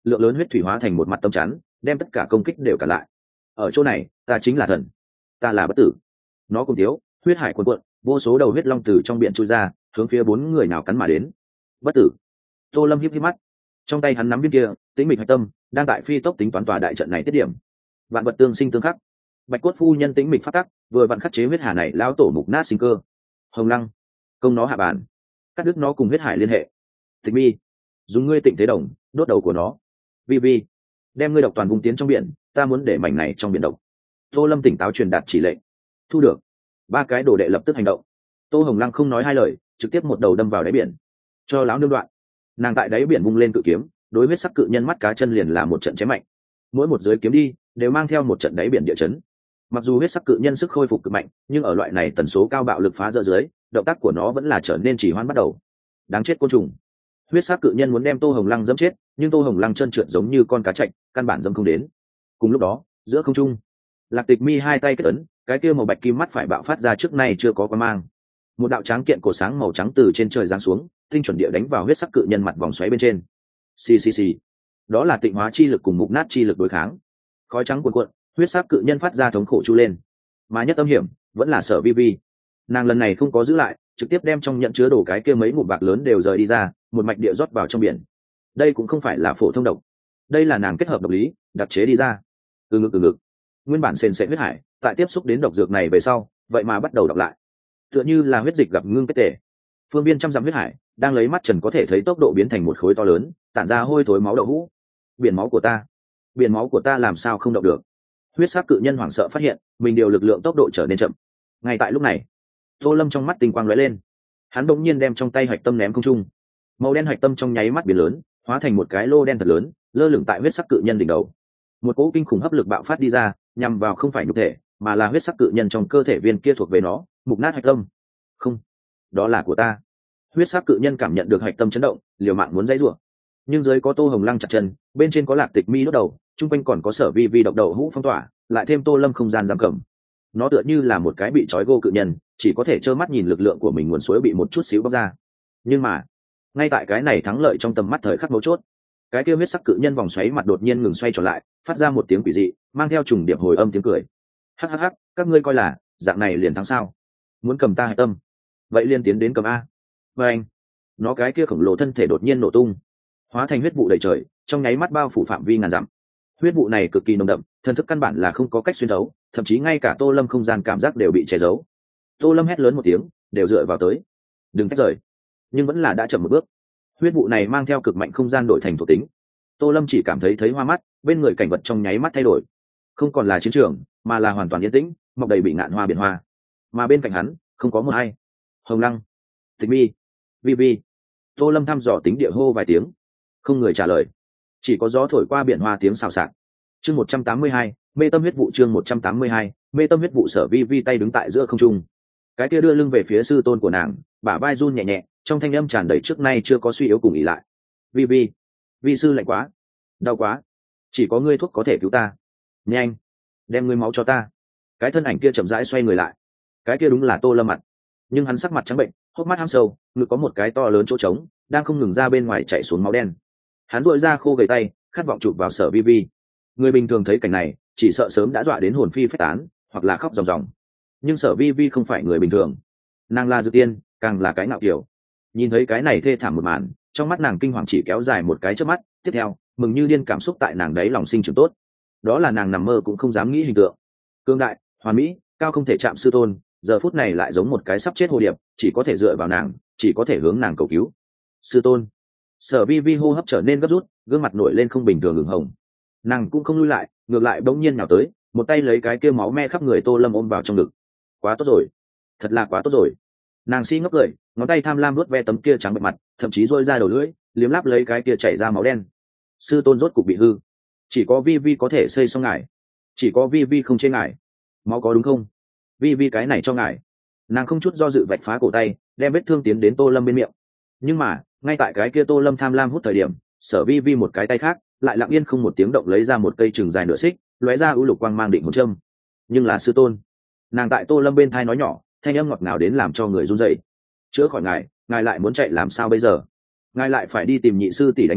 lượng lớn huyết thủy hóa thành một mặt tâm chắn, đem tất cả công kích đều cản lại. Ở chỗ này, ta chính là thần, ta là bất tử. Nó cùng thiếu, huyết hải cuồn cuộn, vô số đầu huyết long từ trong biển trôi ra, hướng phía bốn người nào cắn mà đến. Bất tử. Tô Lâm híp híp mắt, trong tay hắn nắm viên kia tĩnh mịch hạch tâm, đang tại phi tốc tính toán tòa đại trận này tiết điểm. Vạn vật tương sinh tương khắc, bạch cốt phu nhân tĩnh mịch phát tắc, vừa vặn khắc chế huyết hà này lão tổ mục nát sinh cơ. Hồng Lăng, công nó hạ bản, cắt đứt nó cùng huyết hải liên hệ. Tịch Mi, dùng ngươi tịnh thế đồng đốt đầu của nó. Vi Vi, đem ngươi độc toàn vùng tiến trong biển, ta muốn để mảnh này trong biển độc. Tô Lâm tỉnh táo truyền đạt chỉ lệnh. Thu được. Ba cái đồ đệ lập tức hành động. Tô Hồng Lăng không nói hai lời, trực tiếp một đầu đâm vào đáy biển. Cho lão nương đoạn. Nàng tại đáy biển vung lên cự kiếm, đối huyết sắc cự nhân mắt cá chân liền là một trận chém mạnh. Mỗi một giới kiếm đi đều mang theo một trận đáy biển địa chấn. Mặc dù huyết sắc cự nhân sức khôi phục cực mạnh, nhưng ở loại này tần số cao bạo lực phá rỡ dưới, động tác của nó vẫn là trở nên chỉ hoãn bắt đầu. Đáng chết côn trùng. Huyết sắc cự nhân muốn đem Tô Hồng Lăng dẫm chết, nhưng Tô Hồng Lăng chân trượt giống như con cá chạch, căn bản dẫm không đến. Cùng lúc đó, giữa không trung, Lạc Tịch Mi hai tay kết ấn, cái kia màu bạch kim mắt phải bạo phát ra trước nay chưa có quan mang. Một đạo tráng kiện cổ sáng màu trắng từ trên trời giáng xuống, tinh chuẩn địa đánh vào huyết sắc cự nhân mặt vòng xoáy bên trên. Xì xì xì. Đó là tịnh hóa chi lực cùng mục nát chi lực đối kháng. Khói trắng cuồn cuộn, huyết sắc cự nhân phát ra thống khổ chu lên. Mà nhất âm hiểm, vẫn là Sở Vi Vi. Nàng lần này không có giữ lại, trực tiếp đem trong nhận chứa đồ cái kia mấy ngụm bạc lớn đều rời đi ra, một mạch địa rót vào trong biển. Đây cũng không phải là phổ thông độc, đây là nàng kết hợp độc lý đặc chế đi ra. từ ngực từ ngực nguyên bản sền sệt huyết hải tại tiếp xúc đến độc dược này về sau vậy mà bắt đầu đọc lại, tựa như là huyết dịch gặp ngưng kết tể. Phương biên trăm dặm huyết hải đang lấy mắt trần có thể thấy tốc độ biến thành một khối to lớn, tản ra hôi thối máu đậu hũ. Biển máu của ta, biển máu của ta làm sao không động được? Huyết sắc cự nhân hoảng sợ phát hiện mình điều lực lượng tốc độ trở nên chậm. Ngay tại lúc này, Tô Lâm trong mắt tinh quang lóe lên, hắn đột nhiên đem trong tay hạch tâm ném không trung. Màu đen hạch tâm trong nháy mắt biến lớn, hóa thành một cái lô đen thật lớn, lơ lửng tại huyết sắc cự nhân đỉnh đầu. Một cỗ kinh khủng hấp lực bạo phát đi ra, nhằm vào không phải nhục thể, mà là huyết sắc cự nhân trong cơ thể viên kia thuộc về nó, mục nát hạch tâm. Không, đó là của ta. Huyết sắc cự nhân cảm nhận được hạch tâm chấn động, liều mạng muốn dãy rủa. Nhưng dưới có Tô Hồng Lăng chặt chân, bên trên có Lạc Tịch Mi đốt đầu, trung quanh còn có Sở Vi Vi độc đầu hũ phong tỏa, lại thêm Tô Lâm không gian giam cầm. Nó tựa như là một cái bị trói gô cự nhân, chỉ có thể trơ mắt nhìn lực lượng của mình nguồn suối bị một chút xíu bóc ra. Nhưng mà, ngay tại cái này thắng lợi trong tầm mắt thời khắc mấu chốt, cái kia huyết sắc cự nhân vòng xoáy mặt đột nhiên ngừng xoay trở lại, phát ra một tiếng quỷ dị, mang theo trùng điệp hồi âm tiếng cười. Hắc hắc hắc, các ngươi coi là dạng này liền thắng sao? Muốn cầm ta hạch tâm, vậy liên tiến đến cầm a. Và anh, nó cái kia khổng lồ thân thể đột nhiên nổ tung, hóa thành huyết vụ đầy trời, trong nháy mắt bao phủ phạm vi ngàn dặm. Huyết vụ này cực kỳ nồng đậm, thần thức căn bản là không có cách xuyên thấu, thậm chí ngay cả Tô Lâm không gian cảm giác đều bị che giấu. Tô Lâm hét lớn một tiếng, đều dựa vào tới, đừng tách rời. Nhưng vẫn là đã chậm một bước. Huyết vụ này mang theo cực mạnh không gian đổi thành thuộc tính. Tô Lâm chỉ cảm thấy thấy hoa mắt, bên người cảnh vật trong nháy mắt thay đổi, không còn là chiến trường, mà là hoàn toàn yên tĩnh, mọc đầy bị ngạn hoa biển hoa. Mà bên cạnh hắn không có một ai. Hồng Lăng, Tịch Mi, Vi Vi. Tô Lâm thăm dò tính địa hô vài tiếng, không người trả lời, chỉ có gió thổi qua biển hoa tiếng xào xạc. Chương một trăm tám mươi hai, mê tâm huyết vụ. Chương một trăm tám mươi hai, mê tâm huyết vụ. Sở Vi Vi tay đứng tại giữa không trung, cái kia đưa lưng về phía sư tôn của nàng, bả vai run nhẹ nhẹ, trong thanh âm tràn đầy trước nay chưa có suy yếu cùng ỉ lại. Vi Vi, Vi sư lạnh quá, đau quá, chỉ có ngươi thuốc có thể cứu ta, nhanh đem ngươi máu cho ta. Cái thân ảnh kia chậm rãi xoay người lại, cái kia đúng là Tô Lâm mặt, nhưng hắn sắc mặt trắng bệnh, hốc mắt hăm sâu, ngực có một cái to lớn chỗ trống, đang không ngừng ra bên ngoài chảy xuống máu đen. Hắn duỗi ra khô gầy tay, khát vọng chụp vào Sở Vi Vi. Người bình thường thấy cảnh này chỉ sợ sớm đã dọa đến hồn phi phách tán, hoặc là khóc ròng ròng. Nhưng Sở Vi Vi không phải người bình thường, nàng là dược tiên, càng là cái ngạo kiểu. Nhìn thấy cái này thê thảm một màn, trong mắt nàng kinh hoàng chỉ kéo dài một cái chớp mắt, tiếp theo mừng như điên cảm xúc tại nàng đấy lòng sinh trưởng tốt. Đó là nàng nằm mơ cũng không dám nghĩ hình tượng. Cương đại, hoàn mỹ, cao không thể chạm sư tôn, giờ phút này lại giống một cái sắp chết hồ điệp, chỉ có thể dựa vào nàng, chỉ có thể hướng nàng cầu cứu. Sư tôn. Sở Vi Vi hô hấp trở nên gấp rút, gương mặt nổi lên không bình thường ửng hồng. Nàng cũng không lui lại, ngược lại bỗng nhiên nhào tới, một tay lấy cái kia máu me khắp người Tô Lâm ôm vào trong ngực. Quá tốt rồi, thật là quá tốt rồi. Nàng si ngốc cười, ngón tay tham lam vuốt ve tấm kia trắng bệch mặt, thậm chí rôi ra đầu lưỡi liếm láp lấy cái kia chảy ra máu đen. Sư tôn rốt cục bị hư, chỉ có Vi Vi có thể xây xong ngài, chỉ có Vi Vi không chê ngài máu, có đúng không? Vi Vi cái này cho ngài. Nàng không chút do dự vạch phá cổ tay, đem vết thương tiến đến Tô Lâm bên miệng. Nhưng mà ngay tại cái kia Tô Lâm tham lam hút thời điểm, Sở Vi Vi một cái tay khác lại lặng yên không một tiếng động lấy ra một cây chừng dài nửa xích, lóe ra ưu lục quang mang định hồn châm. Nhưng là sư tôn. Nàng tại Tô Lâm bên thai nói nhỏ, thanh âm ngọt ngào đến làm cho người run rẩy. Chữa khỏi ngài, ngài lại muốn chạy làm sao bây giờ? Ngài lại phải đi tìm nhị sư tỷ đánh nhau,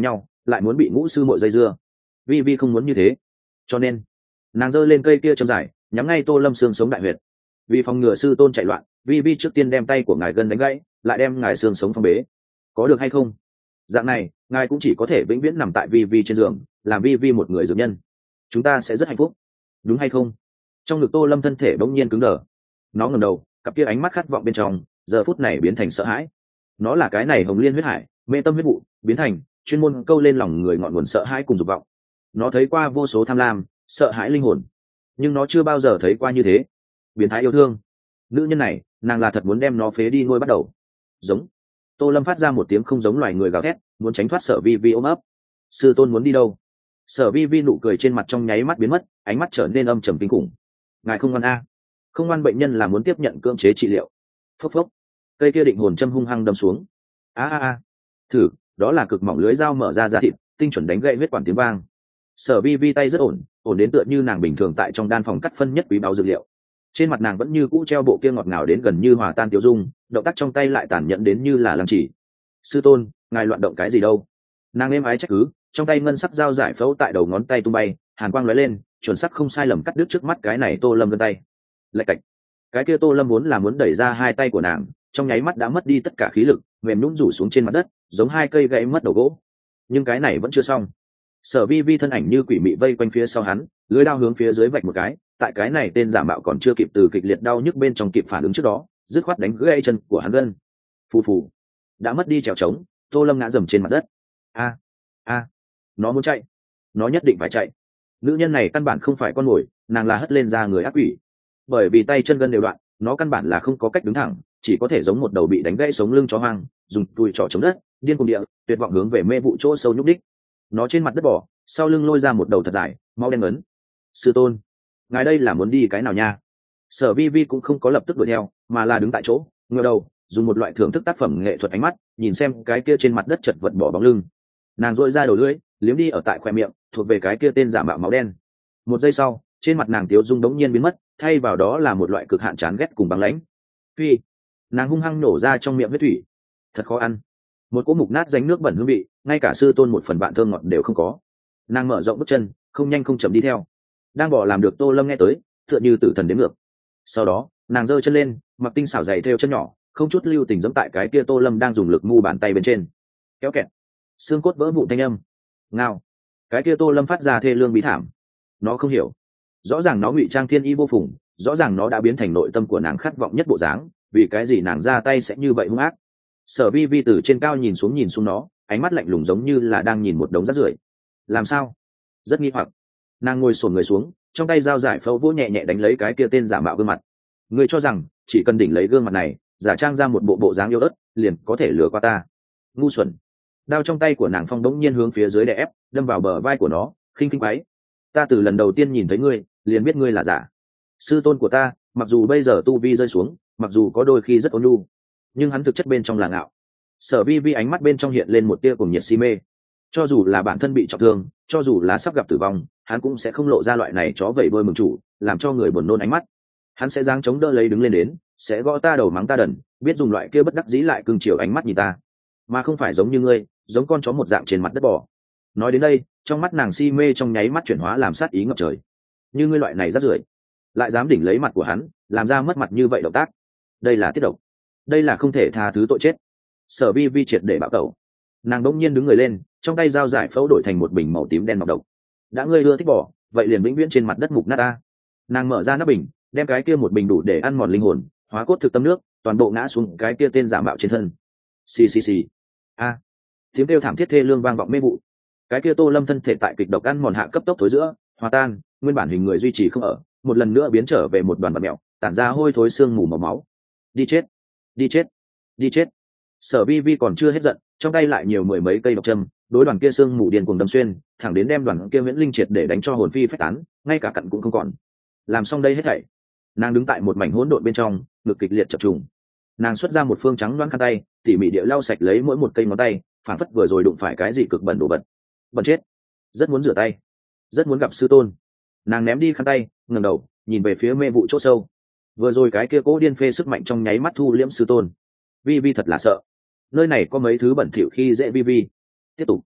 lại muốn bị ngũ sư muội dây dưa. Vi Vi không muốn như thế, cho nên nàng giơ lên cây kia châm dài, nhắm ngay Tô Lâm xương sống đại huyệt. Vì phòng ngừa sư tôn chạy loạn, Vi Vi trước tiên đem tay của ngài gân đánh gãy, lại đem ngài xương sống phong bế. Có được hay không? Dạng này, ngài cũng chỉ có thể vĩnh viễn nằm tại Vi Vi trên giường, làm Vi Vi một người dược nhân. Chúng ta sẽ rất hạnh phúc, đúng hay không? Trong ngực Tô Lâm thân thể bỗng nhiên cứng đờ. Nó ngẩng đầu, cặp kia ánh mắt khát vọng bên trong, giờ phút này biến thành sợ hãi. Nó là cái này hồng liên huyết hải, mê tâm huyết vụ, biến thành chuyên môn câu lên lòng người ngọn nguồn sợ hãi cùng dục vọng. Nó thấy qua vô số tham lam, sợ hãi linh hồn, nhưng nó chưa bao giờ thấy qua như thế biến thái yêu thương. Nữ nhân này, nàng là thật muốn đem nó phế đi nuôi bắt đầu. Giống. Tô Lâm phát ra một tiếng không giống loài người gào thét, muốn tránh thoát Sở Vi Vi ôm ấp. Sư tôn muốn đi đâu? Sở Vi Vi nụ cười trên mặt trong nháy mắt biến mất, ánh mắt trở nên âm trầm kinh khủng. Ngài không ngoan a? Không ngoan bệnh nhân là muốn tiếp nhận cưỡng chế trị liệu. Phốc phốc. Cây kia định hồn châm hung hăng đâm xuống. A a a. Thử, đó là cực mỏng lưới dao mở ra da thịt, tinh chuẩn đánh gãy huyết quản tiếng vang. Sở Vi Vi tay rất ổn, ổn đến tựa như nàng bình thường tại trong đan phòng cắt phân nhất quý báu dược liệu. Trên mặt nàng vẫn như cũ treo bộ kia ngọt ngào đến gần như hòa tan tiêu dung, động tác trong tay lại tàn nhẫn đến như là làm chỉ. Sư tôn, ngài loạn động cái gì đâu? Nàng êm ái trách cứ, trong tay ngân sắc dao giải phẫu tại đầu ngón tay tung bay, hàn quang lóe lên, chuẩn xác không sai lầm cắt đứt trước mắt cái này Tô Lâm gân tay. Lạch cạch. Cái kia Tô Lâm vốn là muốn đẩy ra hai tay của nàng, trong nháy mắt đã mất đi tất cả khí lực, mềm nhũn rủ xuống trên mặt đất, giống hai cây gãy mất đầu gỗ. Nhưng cái này vẫn chưa xong. Sở Vi Vi thân ảnh như quỷ mị vây quanh phía sau hắn, lưỡi đao hướng phía dưới vạch một cái, tại cái này tên giả mạo còn chưa kịp từ kịch liệt đau nhức bên trong kịp phản ứng trước đó, dứt khoát đánh gãy chân của hắn gân. Phù phù. Đã mất đi trèo trống, Tô Lâm ngã dầm trên mặt đất. A, a, nó muốn chạy, nó nhất định phải chạy. Nữ nhân này căn bản không phải con mồi, nàng là hất lên ra người ác quỷ. Bởi vì tay chân gân đều đoạn, nó căn bản là không có cách đứng thẳng, chỉ có thể giống một đầu bị đánh gãy sống lưng chó hoang, dùng đùi trỏ chống đất, điên cuồng địa, tuyệt vọng hướng về mê vụ chỗ sâu nhúc đích. Nó trên mặt đất bỏ, sau lưng lôi ra một đầu thật dài, máu đen ấn. Sư tôn, ngài đây là muốn đi cái nào nha? Sở Vi Vi cũng không có lập tức đuổi theo, mà là đứng tại chỗ, ngửa đầu, dùng một loại thưởng thức tác phẩm nghệ thuật ánh mắt, nhìn xem cái kia trên mặt đất chật vật bỏ bóng lưng. Nàng dội ra đầu lưỡi, liếm đi ở tại khoe miệng, thuộc về cái kia tên giả mạo máu đen. Một giây sau, trên mặt nàng tiếu dung đống nhiên biến mất, thay vào đó là một loại cực hạn chán ghét cùng băng lãnh. Phi, nàng hung hăng nổ ra trong miệng huyết thủy. Thật khó ăn. Một cỗ mục nát ránh nước bẩn hương vị, ngay cả sư tôn một phần bạn thơm ngọt đều không có. Nàng mở rộng bước chân, không nhanh không chậm đi theo. Đang bỏ làm được Tô Lâm nghe tới, tựa như tử thần đến ngược. Sau đó, nàng giơ chân lên, mặc tinh xảo giày theo chân nhỏ, không chút lưu tình giống tại cái kia Tô Lâm đang dùng lực mu bàn tay bên trên. Kéo kẹt, xương cốt vỡ vụn thanh âm. Ngao. Cái kia Tô Lâm phát ra thê lương bí thảm. Nó không hiểu. Rõ ràng nó ngụy trang thiên y vô phùng, rõ ràng nó đã biến thành nội tâm của nàng khát vọng nhất bộ dáng, vì cái gì nàng ra tay sẽ như vậy hung ác? Sở Vi Vi từ trên cao nhìn xuống nhìn xuống nó, ánh mắt lạnh lùng giống như là đang nhìn một đống rác rưởi. Làm sao? Rất nghi hoặc. Nàng ngồi xổm người xuống, trong tay dao giải phẫu vỗ nhẹ nhẹ đánh lấy cái kia tên giả mạo gương mặt. Ngươi cho rằng chỉ cần đỉnh lấy gương mặt này, giả trang ra một bộ bộ dáng yêu ớt, liền có thể lừa qua ta? Ngu xuẩn. Đao trong tay của nàng phong đống nhiên hướng phía dưới đè ép, đâm vào bờ vai của nó, khinh khinh quái. Ta từ lần đầu tiên nhìn thấy ngươi, liền biết ngươi là giả. Sư tôn của ta, mặc dù bây giờ tu vi rơi xuống, mặc dù có đôi khi rất ôn nhu, nhưng hắn thực chất bên trong là ngạo. Sở Vi Vi ánh mắt bên trong hiện lên một tia cùng nhiệt si mê. Cho dù là bản thân bị trọng thương, cho dù là sắp gặp tử vong, hắn cũng sẽ không lộ ra loại này chó vẩy đuôi mừng chủ, làm cho người buồn nôn ánh mắt. Hắn sẽ giang chống đỡ lấy đứng lên đến, sẽ gõ ta đầu mắng ta đần, biết dùng loại kia bất đắc dĩ lại cưng chiều ánh mắt nhìn ta, mà không phải giống như ngươi, giống con chó một dạng trên mặt đất bò. Nói đến đây, trong mắt nàng si mê trong nháy mắt chuyển hóa làm sát ý ngập trời. Như ngươi loại này rất rưởi, lại dám đỉnh lấy mặt của hắn, làm ra mất mặt như vậy động tác, đây là tiết độc, đây là không thể tha thứ tội chết. Sở Vi Vi triệt để bạo tẩu. Nàng đỗng nhiên đứng người lên, trong tay dao giải phẫu đổi thành một bình màu tím đen nọc độc. Đã ngươi ưa thích bỏ, vậy liền vĩnh viễn trên mặt đất mục nát ta. Nàng mở ra nắp bình, đem cái kia một bình đủ để ăn mòn linh hồn, hóa cốt thực tâm nước, toàn bộ ngã xuống cái kia tên giả mạo trên thân. Xì xì xì. A. Tiếng kêu thảm thiết thê lương vang vọng mê vụ. Cái kia Tô Lâm thân thể tại kịch độc ăn mòn hạ cấp tốc thối giữa, hòa tan, nguyên bản hình người duy trì không ở, một lần nữa biến trở về một đoàn bạt mèo, tản ra hôi thối xương mù màu máu. Đi chết, đi chết, đi chết. Sở Vi Vi còn chưa hết giận, trong tay lại nhiều mười mấy cây độc châm, đối đoàn kia xương mù điên cuồng đâm xuyên, thẳng đến đem đoàn kia Viễn Linh triệt để đánh cho hồn phi phách tán, ngay cả cặn cũng không còn. Làm xong đây hết thảy, nàng đứng tại một mảnh hỗn độn bên trong, ngực kịch liệt chập trùng. Nàng xuất ra một phương trắng loáng khăn tay, tỉ mỉ địa lau sạch lấy mỗi một cây ngón tay, phản phất vừa rồi đụng phải cái gì cực bẩn đồ vật. Bẩn chết. Rất muốn rửa tay, rất muốn gặp sư tôn. Nàng ném đi khăn tay, ngẩng đầu, nhìn về phía mê vụ chỗ sâu. Vừa rồi cái kia cố điên phê sức mạnh trong nháy mắt thu liễm sư tôn. Vi Vi thật là sợ. Nơi này có mấy thứ bẩn thỉu khi dễ Vi Vi. Tiếp tục.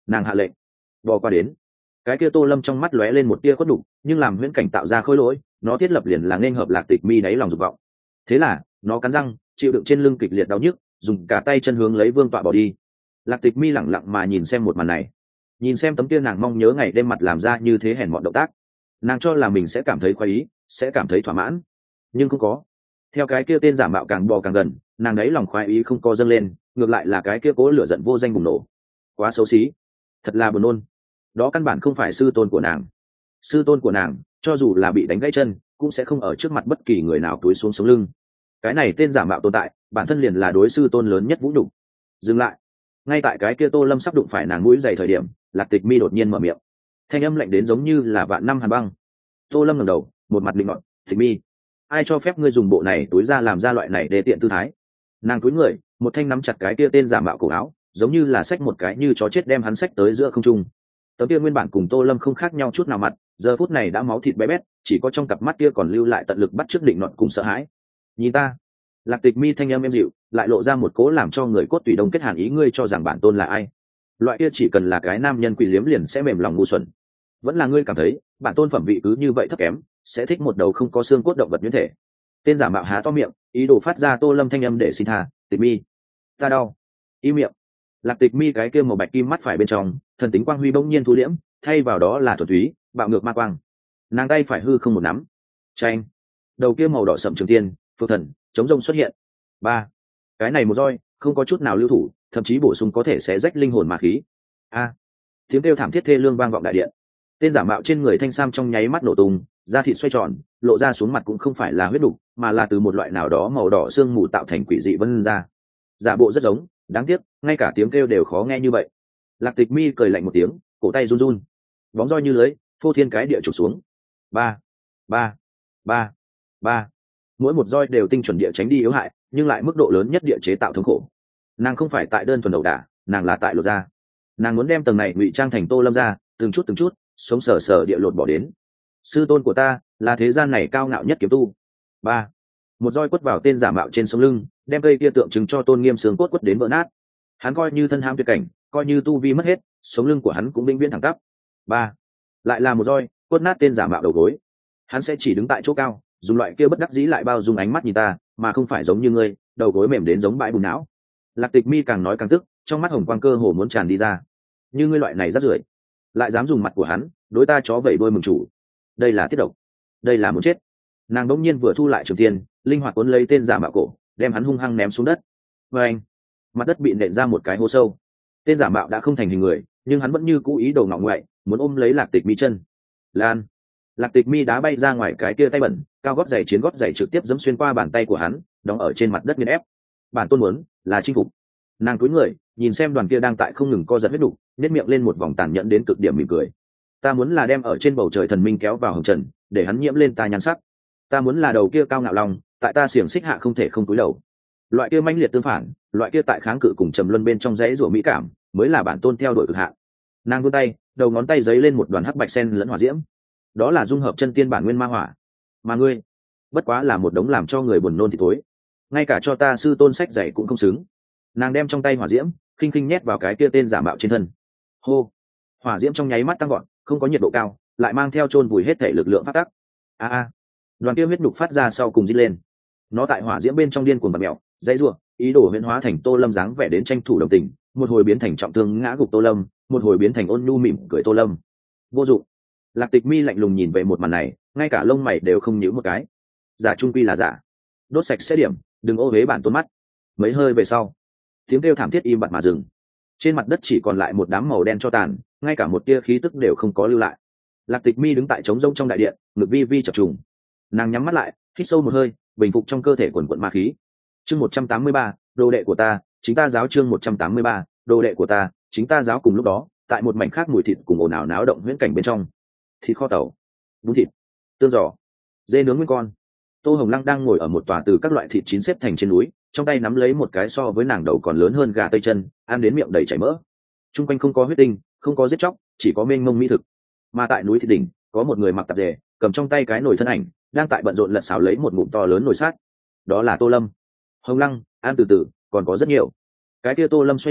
nàng hạ lệnh. Bò qua đến. Cái kia Tô Lâm trong mắt lóe lên một tia khuất đục, nhưng làm huyễn cảnh tạo ra khối lỗi, nó thiết lập liền là nên hợp Lạc Tịch Mi đáy lòng dục vọng. Thế là nó cắn răng chịu đựng trên lưng kịch liệt đau nhức, dùng cả tay chân hướng lấy vương tọa bỏ đi. Lạc Tịch Mi lẳng lặng mà nhìn xem một màn này, nhìn xem tấm kia nàng mong nhớ ngày đêm mặt làm ra như thế hèn mọn động tác, nàng cho là mình sẽ cảm thấy khoái ý, sẽ cảm thấy thỏa mãn, nhưng không có. Theo cái kia tên giả mạo càng bò càng gần, nàng đấy lòng khoái ý không co dâng lên, ngược lại là cái kia cố lửa giận vô danh bùng nổ. Quá xấu xí, thật là buồn nôn. Đó căn bản không phải sư tôn của nàng. Sư tôn của nàng cho dù là bị đánh gãy chân cũng sẽ không ở trước mặt bất kỳ người nào túi xuống sống lưng. Cái này tên giả mạo tồn tại bản thân liền là đối sư tôn lớn nhất vũ nhục. Dừng lại. Ngay tại cái kia Tô Lâm sắp đụng phải nàng mũi dày thời điểm, Lạc Tịch Mi đột nhiên mở miệng, thanh âm lạnh đến giống như là vạn năm hàn băng. Tô Lâm ngẩng đầu, một mặt định ngọn. Tịch Mi, ai cho phép ngươi dùng bộ này túi ra làm ra loại này để tiện tư thái? Nàng túi người, một thanh nắm chặt cái kia tên giả mạo cổ áo, giống như là xách một cái như chó chết đem hắn xách tới giữa không trung. Tấm kia nguyên bản cùng Tô Lâm không khác nhau chút nào mặt, giờ phút này đã máu thịt bé bét, chỉ có trong cặp mắt kia còn lưu lại tận lực bắt chước định nọt cùng sợ hãi. Nhìn ta. Lạc Tịch Mi thanh âm êm dịu, lại lộ ra một cố làm cho người cốt tủy đông kết hàn ý, ngươi cho rằng bản tôn là ai? Loại kia chỉ cần là cái nam nhân quỷ liếm liền sẽ mềm lòng ngu xuẩn. Vẫn là ngươi cảm thấy bản tôn phẩm vị cứ như vậy thấp kém, sẽ thích một đầu không có xương cốt động vật nhuyễn thể? Tên giả mạo há to miệng, ý đồ phát ra Tô Lâm thanh âm để xin tha. Tịch Mi, ta đau. Im miệng. Lạc Tịch Mi cái kia màu bạch kim mắt phải bên trong, thần tính quang huy bỗng nhiên thu liễm, thay vào đó là thuần túy bạo ngược ma quang. Nàng tay phải hư không một nắm, tranh đầu kia màu đỏ sậm trường tiên phượng thần chống rông xuất hiện. Ba, cái này một roi không có chút nào lưu thủ, thậm chí bổ sung có thể sẽ rách linh hồn ma khí. A, tiếng kêu thảm thiết thê lương vang vọng đại điện. Tên giả mạo trên người thanh sam trong nháy mắt nổ tung, da thịt xoay tròn, lộ ra xuống mặt cũng không phải là huyết đục, mà là từ một loại nào đó màu đỏ xương mù tạo thành quỷ dị vân ra. Giả bộ rất giống, đáng tiếc ngay cả tiếng kêu đều khó nghe như vậy. Lạc Tịch Mi cười lạnh một tiếng, cổ tay run run, bóng roi như lưới phô thiên cái địa trục xuống. Ba, ba, ba, ba, mỗi một roi đều tinh chuẩn địa tránh đi yếu hại, nhưng lại mức độ lớn nhất địa chế tạo thống khổ. Nàng không phải tại đơn thuần đầu đả, nàng là tại lột ra. Nàng muốn đem tầng này ngụy trang thành Tô Lâm ra, từng chút từng chút sống sờ sờ địa lột bỏ đến. Sư tôn của ta là thế gian này cao ngạo nhất kiếm tu. Ba, một roi quất vào tên giả mạo trên sống lưng, đem cây kia tượng trưng cho tôn nghiêm xương cốt quất đến vỡ nát. Hắn coi như thân hãm tuyệt cảnh, coi như tu vi mất hết, sống lưng của hắn cũng vĩnh viễn thẳng tắp. Ba, lại là một roi quất nát tên giả mạo đầu gối. Hắn sẽ chỉ đứng tại chỗ cao, dùng loại kia bất đắc dĩ lại bao dung ánh mắt nhìn ta, mà không phải giống như ngươi, đầu gối mềm đến giống bãi bùn não. Lạc Tịch Mi càng nói càng tức, trong mắt hồng quang cơ hồ muốn tràn đi ra. Như ngươi loại này rất rưởi, lại dám dùng mặt của hắn đối ta chó vẩy đuôi mừng chủ, đây là tiết độc, đây là muốn chết. Nàng đống nhiên vừa thu lại trường tiên, linh hoạt cuốn lấy tên giả mạo cổ, đem hắn hung hăng ném xuống đất. Và anh, mặt đất bị nện ra một cái hố sâu. Tên giả mạo đã không thành hình người, nhưng hắn vẫn như cũ ý đồ ngọng ngoại, muốn ôm lấy Lạc Tịch Mi chân. Lan. Lạc Tịch Mi đá bay ra ngoài cái kia tay bẩn, cao gót giày chiến gót giày trực tiếp giẫm xuyên qua bàn tay của hắn, đóng ở trên mặt đất nghiền ép. Bản tôn muốn là chinh phục. Nàng cúi người, nhìn xem đoàn kia đang tại không ngừng co giật huyết đục, nét miệng lên một vòng tàn nhẫn đến cực điểm mỉm cười. Ta muốn là đem ở trên bầu trời thần minh kéo vào hồng trần, để hắn nhiễm lên ta nhan sắc. Ta muốn là đầu kia cao ngạo lòng, tại ta xiềng xích hạ không thể không cúi đầu. Loại kia manh liệt tương phản, loại kia tại kháng cự cùng trầm luân bên trong dãy rủa mỹ cảm, mới là bản tôn theo đuổi cực hạn. Nàng vươn tay, đầu ngón tay giấy lên một đoàn hắc bạch sen lẫn hỏa diễm. Đó là dung hợp chân tiên bản nguyên ma hỏa. Mà ngươi, bất quá là một đống làm cho người buồn nôn thì tối. Ngay cả cho ta sư tôn sách dạy cũng không xứng. Nàng đem trong tay hỏa diễm khinh khinh nhét vào cái kia tên giả mạo trên thân. Hô, hỏa diễm trong nháy mắt tăng gọn, không có nhiệt độ cao, lại mang theo chôn vùi hết thể lực lượng phát tắc. A a, đoàn kia huyết nhục phát ra sau cùng rít lên. Nó tại hỏa diễm bên trong điên cuồng bật mèo, dãy rủa, ý đồ huyễn hóa thành Tô Lâm dáng vẻ đến tranh thủ đồng tình, một hồi biến thành trọng thương ngã gục Tô Lâm, một hồi biến thành ôn nhu mỉm cười Tô Lâm. Vô dụng. Lạc Tịch Mi lạnh lùng nhìn về một màn này, ngay cả lông mày đều không nhíu một cái. Giả trung quy là giả, đốt sạch sẽ điểm, đừng ô uế bản tôn mắt. Mấy hơi về sau, tiếng kêu thảm thiết im bặt mà dừng. Trên mặt đất chỉ còn lại một đám màu đen cho tàn, ngay cả một tia khí tức đều không có lưu lại. Lạc Tịch Mi đứng tại trống rỗng trong đại điện, ngực vi vi chập trùng. Nàng nhắm mắt lại, hít sâu một hơi, bình phục trong cơ thể quần quần ma khí. Chương một trăm tám mươi ba, đồ đệ của ta, chính ta giáo. Chương một trăm tám mươi ba, đồ đệ của ta, chính ta giáo. Cùng lúc đó, tại một mảnh khác mùi thịt cùng ồn ào náo động huyễn cảnh bên trong, thịt kho tàu, bún thịt, tương giò, dê nướng nguyên con. Tô Hồng Lăng đang ngồi ở một tòa từ các loại thịt chín xếp thành trên núi, trong tay nắm lấy một cái so với nàng đầu còn lớn hơn gà tây chân, ăn đến miệng đầy chảy mỡ. Trung quanh không có huyết tinh, không có giết chóc, chỉ có mênh mông mỹ thực. Mà tại núi thịt đỉnh, có một người mặc tạp dề, cầm trong tay cái nồi thân ảnh, đang tại bận rộn lật xào lấy một ngụm to lớn nồi sát. Đó là Tô Lâm. Hồng Lăng, ăn từ từ, còn có rất nhiều. Cái kia Tô Lâm xoay người,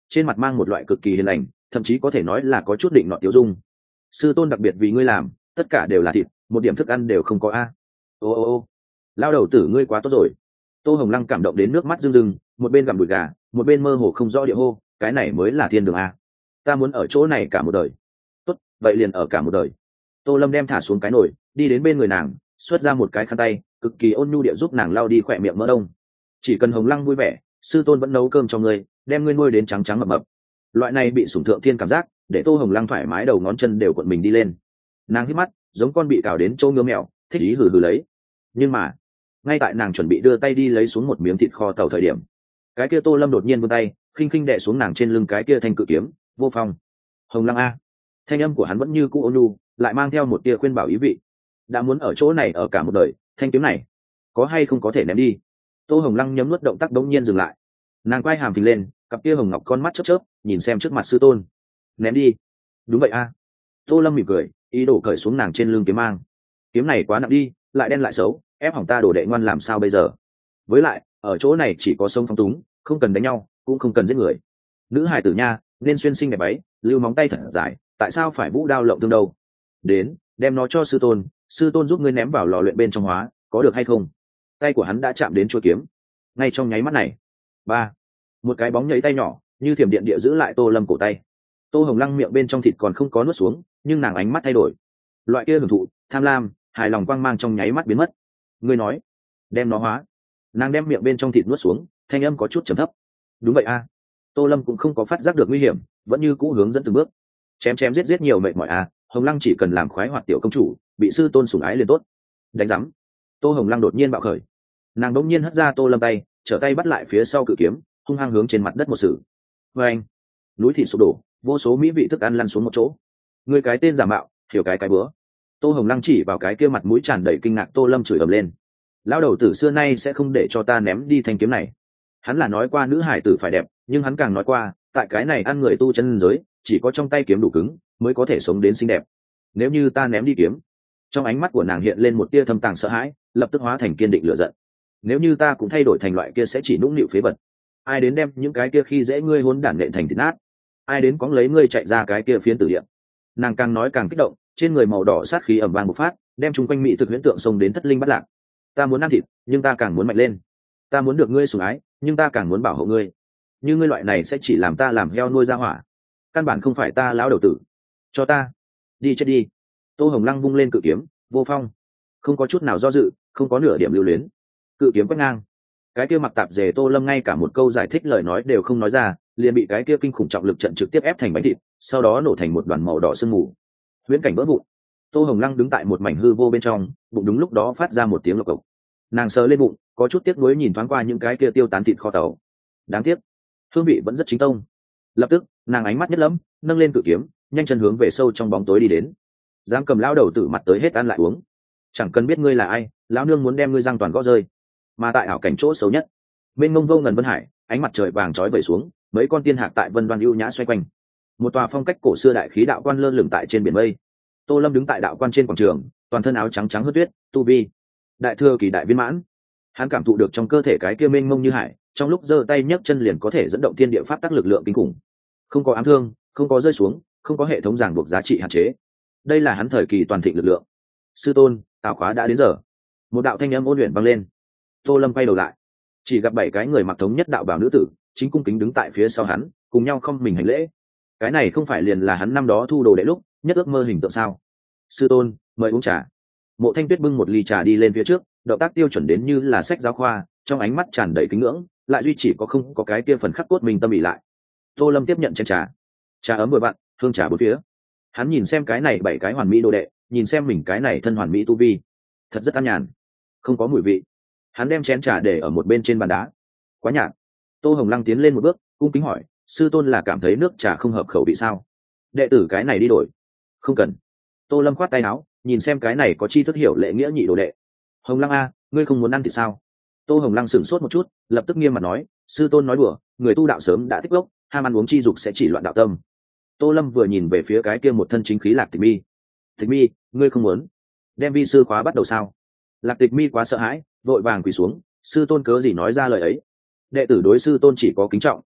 trên mặt mang một loại cực kỳ hiền lành, thậm chí có thể nói là có chút định nọ tiêu dung. Sư tôn đặc biệt vì ngươi làm, tất cả đều là thịt, một điểm thức ăn đều không có a. Ô ô ô, lao đầu tử ngươi quá tốt rồi. Tô Hồng Lăng cảm động đến nước mắt rưng rưng, một bên gặm đùi gà, một bên mơ hồ không rõ địa hô, cái này mới là thiên đường a. Ta muốn ở chỗ này cả một đời. Tốt, vậy liền ở cả một đời. Tô Lâm đem thả xuống cái nồi, đi đến bên người nàng, xuất ra một cái khăn tay, cực kỳ ôn nhu địa giúp nàng lau đi khỏe miệng mỡ đông. Chỉ cần Hồng Lăng vui vẻ, sư tôn vẫn nấu cơm cho ngươi, đem ngươi nuôi đến trắng trắng mập mập. Loại này bị sủng thượng thiên cảm giác, để Tô Hồng Lăng thoải mái đầu ngón chân đều cuộn mình đi lên. Nàng hít mắt, giống con bị cào đến trâu ngứa mèo, thích ý hừ hừ lấy. Nhưng mà, ngay tại nàng chuẩn bị đưa tay đi lấy xuống một miếng thịt kho tàu thời điểm, cái kia Tô Lâm đột nhiên vươn tay, khinh khinh đè xuống nàng trên lưng cái kia thanh cự kiếm. Vô Phong, Hồng Lăng a. Thanh âm của hắn vẫn như cũ ôn nhu, lại mang theo một tia khuyên bảo ý vị. Đã muốn ở chỗ này ở cả một đời, thanh kiếm này có hay không có thể ném đi? Tô Hồng Lăng nhấm nuốt động tác đống nhiên dừng lại, nàng quay hàm phình lên, cặp kia hồng ngọc con mắt chớp chớp nhìn xem trước mặt sư tôn. Ném đi? Đúng vậy a. Tô Lâm mỉm cười, ý đồ cởi xuống nàng trên lưng kiếm mang. Kiếm này quá nặng đi, lại đen lại xấu, ép hỏng ta đồ đệ ngoan làm sao bây giờ? Với lại ở chỗ này chỉ có sông phong túng, không cần đánh nhau, cũng không cần giết người. Nữ hài tử nha, nên xuyên xinh đẹp váy, lưu móng tay thật dài, tại sao phải vũ đao lộng tương đâu? Đến, đem nó cho sư tôn, sư tôn giúp ngươi ném vào lò luyện bên trong hóa, có được hay không? Tay của hắn đã chạm đến chuôi kiếm. Ngay trong nháy mắt này, ba, một cái bóng nhảy tay nhỏ như thiểm điện địa giữ lại Tô Lâm cổ tay. Tô Hồng Lăng miệng bên trong thịt còn không có nuốt xuống, nhưng nàng ánh mắt thay đổi, loại kia hưởng thụ, tham lam, hài lòng quang mang trong nháy mắt biến mất. Ngươi nói, đem nó hóa? Nàng đem miệng bên trong thịt nuốt xuống, thanh âm có chút trầm thấp. Đúng vậy a. Tô Lâm cũng không có phát giác được nguy hiểm, vẫn như cũ hướng dẫn từng bước. Chém chém giết giết nhiều mệt mỏi a, Hồng Lăng chỉ cần làm khoái hoạt tiểu công chủ, bị sư tôn sủng ái liền tốt. Đánh rắm. Tô Hồng Lăng đột nhiên bạo khởi, nàng đột nhiên hất ra Tô Lâm tay, trở tay bắt lại phía sau cự kiếm, hung hăng hướng trên mặt đất một sử. Và anh, núi thịt sụp đổ, vô số mỹ vị thức ăn lăn xuống một chỗ. Ngươi cái tên giả mạo, hiểu cái cái bữa. Tô Hồng Lăng chỉ vào cái kia mặt mũi tràn đầy kinh ngạc Tô Lâm chửi ầm lên. Lão đầu tử xưa nay sẽ không để cho ta ném đi thanh kiếm này. Hắn là nói qua nữ hải tử phải đẹp, nhưng hắn càng nói qua, tại cái này ăn người tu chân giới, chỉ có trong tay kiếm đủ cứng, mới có thể sống đến xinh đẹp. Nếu như ta ném đi kiếm, trong ánh mắt của nàng hiện lên một tia thâm tàng sợ hãi, lập tức hóa thành kiên định lửa giận. Nếu như ta cũng thay đổi thành loại kia sẽ chỉ nũng nịu phế vật, ai đến đem những cái kia khi dễ ngươi hôn đản nện thành thịt nát, ai đến cóng lấy ngươi chạy ra cái kia phiến tử địa. Nàng càng nói càng kích động, trên người màu đỏ sát khí ẩm vang một phát, đem chung quanh mỹ thực huyễn tượng xông đến thất linh bắt lạc. Ta muốn ăn thịt, nhưng ta càng muốn mạnh lên. Ta muốn được ngươi sủng ái, nhưng ta càng muốn bảo hộ ngươi. Như ngươi loại này sẽ chỉ làm ta làm heo nuôi ra hỏa, căn bản không phải ta lão đầu tử. Cho ta đi chết đi. Tô Hồng Lăng vung lên cự kiếm. Vô Phong, không có chút nào do dự, không có nửa điểm lưu luyến. Cự kiếm quét ngang. Cái kia mặc tạp dề Tô Lâm ngay cả một câu giải thích lời nói đều không nói ra, liền bị cái kia kinh khủng trọng lực trận trực tiếp ép thành bánh thịt, sau đó nổ thành một đoàn màu đỏ sương mù. Huyễn cảnh vỡ vụn. Tô Hồng Lăng đứng tại một mảnh hư vô bên trong, bụng đúng lúc đó phát ra một tiếng lộc cộc. Nàng sờ lên bụng, có chút tiếc nuối nhìn thoáng qua những cái kia tiêu tán thịt kho tàu. Đáng tiếc, hương vị vẫn rất chính tông. Lập tức, nàng ánh mắt nhất lẫm, nâng lên cự kiếm, nhanh chân hướng về sâu trong bóng tối đi đến. Dám cầm lão đầu tử mặt tới hết ăn lại uống. Chẳng cần biết ngươi là ai, lão nương muốn đem ngươi răng toàn gõ rơi. Mà tại ảo cảnh chỗ xấu nhất, bên ngông vô ngần vân hải, ánh mặt trời vàng chói vẩy xuống, mấy con tiên hạc tại vân đoan ưu nhã xoay quanh. Một tòa phong cách cổ xưa đại khí đạo quan lơ lửng tại trên biển mây. Tô Lâm đứng tại đạo quan trên quảng trường, toàn thân áo trắng trắng hớt tuyết, tu vi đại thừa kỳ đại viên mãn. Hắn cảm thụ được trong cơ thể cái kia mênh mông như hải, trong lúc giơ tay nhấc chân liền có thể dẫn động thiên địa pháp tắc lực lượng kinh khủng. Không có ám thương, không có rơi xuống, không có hệ thống ràng buộc giá trị hạn chế. Đây là hắn thời kỳ toàn thịnh lực lượng. Sư tôn, tào khóa đã đến giờ. Một đạo thanh âm ôn luyện vang lên. Tô Lâm quay đầu lại, chỉ gặp bảy cái người mặc thống nhất đạo bào nữ tử, chính cung kính đứng tại phía sau hắn, cùng nhau không mình hành lễ. Cái này không phải liền là hắn năm đó thu đồ đệ lúc nhất ước mơ hình tượng sao? Sư tôn, mời uống trà. Mộ Thanh Tuyết bưng một ly trà đi lên phía trước, động tác tiêu chuẩn đến như là sách giáo khoa, trong ánh mắt tràn đầy kính ngưỡng, lại duy chỉ có không có cái kia phần khắc cốt mình tâm ỉ lại. Tô Lâm tiếp nhận chén trà, trà ấm vừa vặn, hương trà bốn phía. Hắn nhìn xem cái này bảy cái hoàn mỹ đồ đệ, nhìn xem mình cái này thân hoàn mỹ tu vi, thật rất an nhàn, không có mùi vị. Hắn đem chén trà để ở một bên trên bàn đá. Quá nhạt. Tô Hồng Lăng tiến lên một bước, cung kính hỏi, sư tôn là cảm thấy nước trà không hợp khẩu vị sao? Đệ tử cái này đi đổi. Không cần. Tô Lâm khoát tay áo, nhìn xem cái này có chi thức hiểu lễ nghĩa nhị đồ đệ. Hồng Lăng a, ngươi không muốn ăn thì sao? Tô Hồng Lăng sửng sốt một chút, lập tức nghiêm mặt nói, sư tôn nói đùa, người tu đạo sớm đã tích gốc, ham ăn uống chi dục sẽ chỉ loạn đạo tâm. Tô Lâm vừa nhìn về phía cái kia một thân chính khí Lạc Tịch Mi. Tịch Mi, ngươi không muốn đem vi sư khóa bắt đầu sao? Lạc Tịch Mi quá sợ hãi, vội vàng quỳ xuống, sư tôn cớ gì nói ra lời ấy? Đệ tử đối sư tôn chỉ có kính trọng,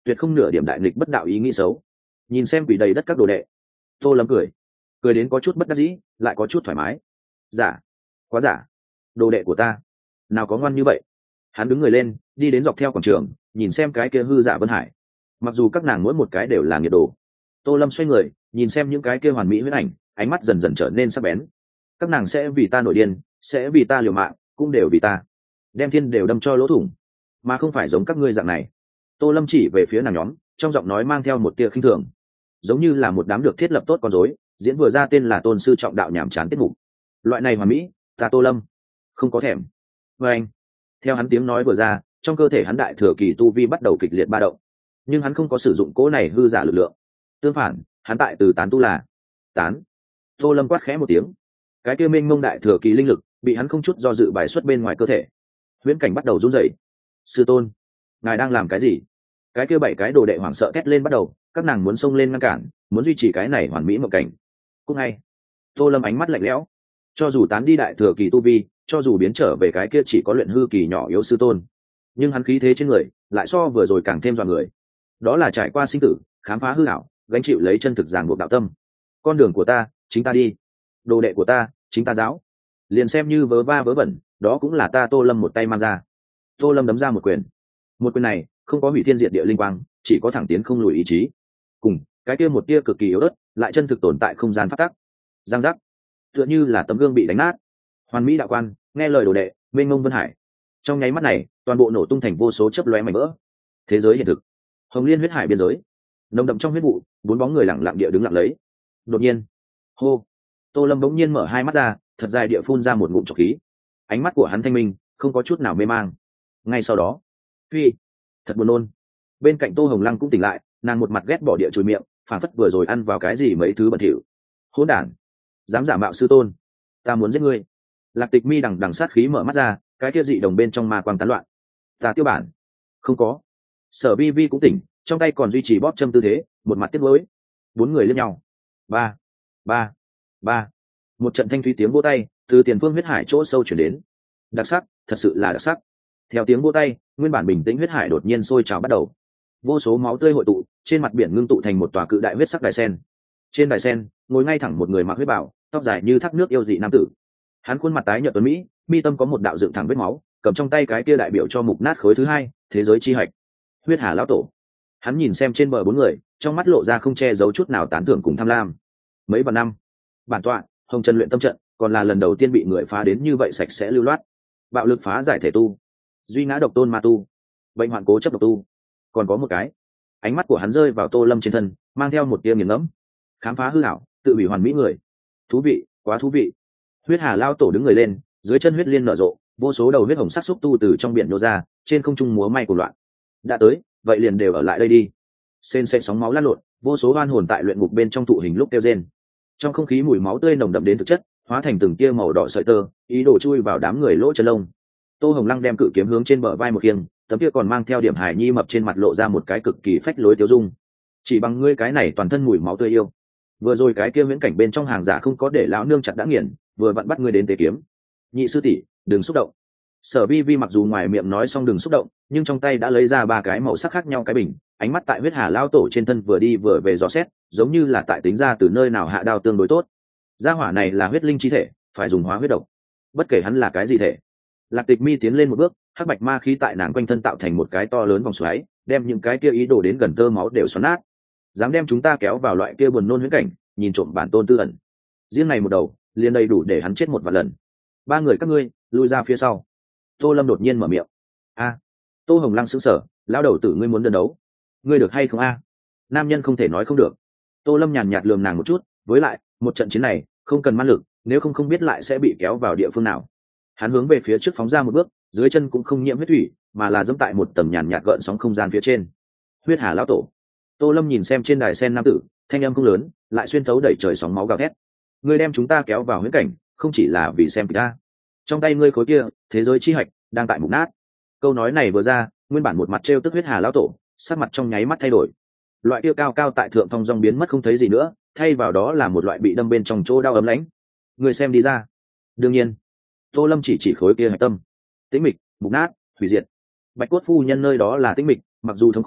tuyệt không nửa điểm đại nghịch bất đạo ý nghĩ xấu. Nhìn xem quỷ đầy đất các đồ đệ, Tô Lâm cười cười đến có chút bất đắc dĩ, lại có chút thoải mái. Giả, quá giả. Đồ đệ của ta nào có ngoan như vậy. Hắn đứng người lên, đi đến dọc theo quảng trường, nhìn xem cái kia hư giả Vân Hải. Mặc dù các nàng mỗi một cái đều là nghiệt đồ. Tô Lâm xoay người, nhìn xem những cái kia hoàn mỹ huyết ảnh, ánh mắt dần dần trở nên sắc bén. Các nàng sẽ vì ta nổi điên, sẽ vì ta liều mạng, cũng đều vì ta đem thiên đều đâm cho lỗ thủng, mà không phải giống các ngươi dạng này. Tô Lâm chỉ về phía nàng nhóm, trong giọng nói mang theo một tia khinh thường, giống như là một đám được thiết lập tốt con rối diễn vừa ra tên là tôn sư trọng đạo nhảm chán tiết mục. Loại này hoàn mỹ, ta Tô Lâm không có thèm. Và anh, theo hắn tiếng nói vừa ra, trong cơ thể hắn đại thừa kỳ tu vi bắt đầu kịch liệt ba động, nhưng hắn không có sử dụng cỗ này hư giả lực lượng. Tương phản, hắn tại từ tán tu là tán. Tô Lâm quát khẽ một tiếng, cái kia mênh mông đại thừa kỳ linh lực bị hắn không chút do dự bài xuất bên ngoài cơ thể. Huyễn cảnh bắt đầu run rẩy. Sư tôn, ngài đang làm cái gì? Cái kia bảy cái đồ đệ hoảng sợ thét lên bắt đầu, các nàng muốn xông lên ngăn cản, muốn duy trì cái này hoàn mỹ mộng cảnh. Cũng ngay, Tô Lâm ánh mắt lạnh lẽo, cho dù tán đi đại thừa kỳ tu vi, cho dù biến trở về cái kia chỉ có luyện hư kỳ nhỏ yếu sư tôn, nhưng hắn khí thế trên người lại so vừa rồi càng thêm dọa người. Đó là trải qua sinh tử, khám phá hư ảo, gánh chịu lấy chân thực ràng buộc đạo tâm. Con đường của ta, chính ta đi. Đồ đệ của ta, chính ta giáo. Liền xem như vớ va vớ vẩn, đó cũng là ta Tô Lâm một tay mang ra. Tô Lâm đấm ra một quyền. Một quyền này không có hủy thiên diệt địa linh quang, chỉ có thẳng tiến không lùi ý chí. Cùng cái kia một tia cực kỳ yếu ớt, lại chân thực tồn tại không gian phát tắc. Giang giác, tựa như là tấm gương bị đánh nát. Hoàn mỹ đạo quan, nghe lời đồ đệ, mênh mông Vân Hải. Trong nháy mắt này, toàn bộ nổ tung thành vô số chớp lóe mảnh vỡ. Thế giới hiện thực, Hồng Liên huyết hải biên giới, nồng đậm trong huyết vụ, bốn bóng người lặng lặng địa đứng lặng lấy. Đột nhiên, hô, Tô Lâm bỗng nhiên mở hai mắt ra, thật dài địa phun ra một ngụm trọc khí. Ánh mắt của hắn thanh minh, không có chút nào mê mang. Ngay sau đó, phi, thật buồn nôn. Bên cạnh Tô Hồng Lăng cũng tỉnh lại, nàng một mặt ghét bỏ địa chùi miệng, phản phất vừa rồi ăn vào cái gì mấy thứ bẩn thỉu. Hỗn đản, dám giả mạo sư tôn, ta muốn giết ngươi. Lạc Tịch Mi đằng đằng sát khí mở mắt ra, cái kia dị đồng bên trong ma quang tán loạn. Ta tiêu bản, không có. Sở Vi Vi cũng tỉnh, trong tay còn duy trì bóp châm tư thế, một mặt tiếc nuối. Bốn người liếc nhau. Ba, ba, ba. Một trận thanh thúy tiếng vỗ tay từ tiền phương huyết hải chỗ sâu chuyển đến. Đặc sắc, thật sự là đặc sắc. Theo tiếng vỗ tay, nguyên bản bình tĩnh huyết hải đột nhiên sôi trào bắt đầu. Vô số máu tươi hội tụ, trên mặt biển ngưng tụ thành một tòa cự đại huyết sắc đài sen. Trên đài sen, ngồi ngay thẳng một người mặc huyết bào, tóc dài như thác nước yêu dị nam tử. Hắn khuôn mặt tái nhợt tuấn mỹ, mi tâm có một đạo dựng thẳng vết máu, cầm trong tay cái kia đại biểu cho mục nát khối thứ hai, thế giới chi hạch. Huyết Hà lão tổ. Hắn nhìn xem trên bờ bốn người, trong mắt lộ ra không che giấu chút nào tán thưởng cùng tham lam. Mấy vạn năm, bản tọa Hồng Trần luyện tâm trận, còn là lần đầu tiên bị người phá đến như vậy sạch sẽ lưu loát. Bạo lực phá giải thể tu, duy ngã độc tôn ma tu, bệnh hoạn cố chấp độc tu, còn có một cái. Ánh mắt của hắn rơi vào Tô Lâm trên thân, mang theo một tia nghiền ngẫm. Khám phá hư ảo, tự hủy hoàn mỹ người. Thú vị, quá thú vị. Huyết Hà lao tổ đứng người lên, dưới chân huyết liên nở rộ, vô số đầu huyết hồng sắc xúc tu từ trong biển nô ra, trên không trung múa may của loạn. Đã tới, vậy liền đều ở lại đây đi. Sên sệt sóng máu lăn lộn, vô số oan hồn tại luyện ngục bên trong tụ hình lúc kêu rên. Trong không khí mùi máu tươi nồng đậm đến thực chất, hóa thành từng tia màu đỏ sợi tơ, ý đồ chui vào đám người lỗ chân lông. Tô Hồng Lăng đem cự kiếm hướng trên bờ vai một khiêng, tấm kia còn mang theo điểm hài nhi mập trên mặt lộ ra một cái cực kỳ phách lối tiêu dung. Chỉ bằng ngươi cái này toàn thân mùi máu tươi yêu. Vừa rồi cái kia viễn cảnh bên trong hàng giả không có để lão nương chặt đã nghiền, vừa vặn bắt ngươi đến tế kiếm. Nhị sư tỷ, đừng xúc động. Sở Vi Vi mặc dù ngoài miệng nói xong đừng xúc động, nhưng trong tay đã lấy ra ba cái màu sắc khác nhau cái bình, ánh mắt tại huyết hà lao tổ trên thân vừa đi vừa về dò xét, giống như là tại tính ra từ nơi nào hạ đao tương đối tốt. Gia hỏa này là huyết linh chi thể, phải dùng hóa huyết độc. Bất kể hắn là cái gì thể. Lạc Tịch Mi tiến lên một bước, hắc bạch ma khí tại nàng quanh thân tạo thành một cái to lớn vòng xoáy, đem những cái kia ý đồ đến gần tơ máu đều xoắn nát. Dám đem chúng ta kéo vào loại kia buồn nôn huyễn cảnh, nhìn trộm bản tôn tư ẩn. Riêng này một đầu, liền đầy đủ để hắn chết một vạn lần. Ba người các ngươi, lui ra phía sau. Tô Lâm đột nhiên mở miệng. A. Tô Hồng Lăng sững sờ, lão đầu tử ngươi muốn đơn đấu, ngươi được hay không a? Nam nhân không thể nói không được. Tô Lâm nhàn nhạt lườm nàng một chút, với lại một trận chiến này không cần man lực, nếu không không biết lại sẽ bị kéo vào địa phương nào. Hắn hướng về phía trước phóng ra một bước, dưới chân cũng không nhiễm huyết thủy, mà là dẫm tại một tầng nhàn nhạt gợn sóng không gian phía trên. Huyết Hà lão tổ. Tô Lâm nhìn xem trên đài sen nam tử, thanh âm không lớn, lại xuyên thấu đẩy trời sóng máu gào thét. Ngươi đem chúng ta kéo vào huyễn cảnh, không chỉ là vì xem kịch ta. Trong tay ngươi khối kia, thế giới chi hạch đang tại mục nát. Câu nói này vừa ra, nguyên bản một mặt trêu tức Huyết Hà lão tổ, sắc mặt trong nháy mắt thay đổi. Loại kia cao cao tại thượng phong dong biến mất không thấy gì nữa, thay vào đó là một loại bị đâm bên trong chỗ đau ấm lãnh. Người xem đi ra. Đương nhiên, Tô Lâm chỉ chỉ khối kia hạch tâm. Tĩnh mịch, mục nát, hủy diệt. Bạch cốt phu nhân nơi đó là tĩnh mịch, mặc dù thống khổ,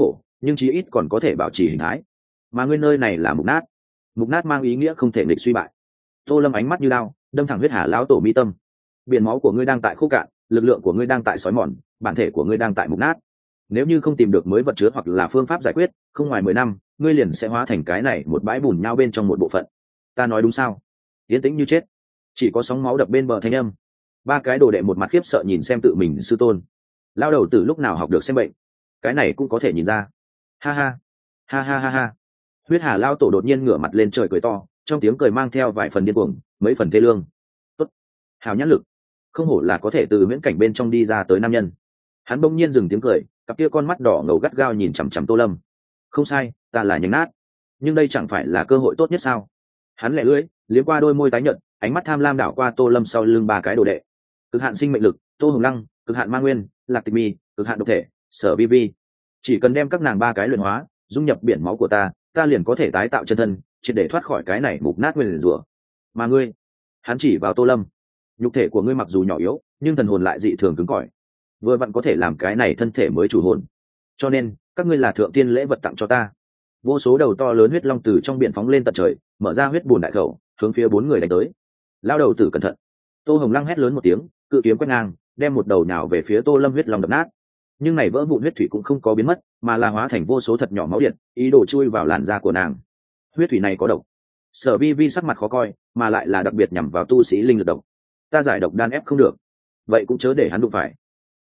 nhưng chí ít còn có thể bảo trì hình thái. Mà ngươi nơi này là mục nát. Mục nát mang ý nghĩa không thể nghịch suy bại. Tô Lâm ánh mắt như đao đâm thẳng huyết hà lão tổ mi tâm. Biển máu của ngươi đang tại khô cạn, lực lượng của ngươi đang tại sói mòn, bản thể của ngươi đang tại mục nát. Nếu như không tìm được mới vật chứa hoặc là phương pháp giải quyết, không ngoài mười năm ngươi liền sẽ hóa thành cái này một bãi bùn nhau bên trong một bộ phận. Ta nói đúng sao? Yên tĩnh như chết, chỉ có sóng máu đập bên bờ thanh âm. Ba cái đồ đệ một mặt khiếp sợ nhìn xem tự mình sư tôn. Lao đầu từ lúc nào học được xem bệnh, cái này cũng có thể nhìn ra. Ha ha ha ha ha ha. Huyết hà lao tổ đột nhiên ngửa mặt lên trời cười to, trong tiếng cười mang theo vài phần điên cuồng, mấy phần thê lương. Tốt, hào nhãn lực, không hổ là có thể từ miễn cảnh bên trong đi ra tới nam nhân. Hắn bỗng nhiên dừng tiếng cười, cặp kia con mắt đỏ ngầu gắt gao nhìn chằm chằm Tô Lâm. Không sai, ta là nhánh nát, nhưng đây chẳng phải là cơ hội tốt nhất sao? Hắn lẹ lưỡi liếm qua đôi môi tái nhợt, ánh mắt tham lam đảo qua Tô Lâm sau lưng ba cái đồ đệ. Cực hạn sinh mệnh lực, Tô Hồng Lăng, cực hạn ma nguyên, Lạc Tịch Mi, cực hạn độc thể, Sở Vi Vi. Chỉ cần đem các nàng ba cái luyện hóa, dung nhập biển máu của ta, ta liền có thể tái tạo chân thân, triệt để thoát khỏi cái này mục nát nguyên rủa. Mà ngươi, hắn chỉ vào Tô Lâm, nhục thể của ngươi mặc dù nhỏ yếu, nhưng thần hồn lại dị thường cứng cỏi, vừa vặn có thể làm cái này thân thể mới chủ hồn. Cho nên, các ngươi là thượng tiên lễ vật tặng cho ta. Vô số đầu to lớn huyết long từ trong biển phóng lên tận trời, mở ra huyết bùn đại khẩu, hướng phía bốn người đánh tới. Lao đầu tử cẩn thận. Tô Hồng Lăng hét lớn một tiếng, cự kiếm quét ngang, đem một đầu nhào về phía Tô Lâm huyết long đập nát. Nhưng này vỡ vụn huyết thủy cũng không có biến mất, mà là hóa thành vô số thật nhỏ máu điện, ý đồ chui vào làn da của nàng. Huyết thủy này có độc. Sở Vi Vi sắc mặt khó coi, mà lại là đặc biệt nhằm vào tu sĩ linh lực độc. Ta giải độc đan ép không được, vậy cũng chớ để hắn đụng phải.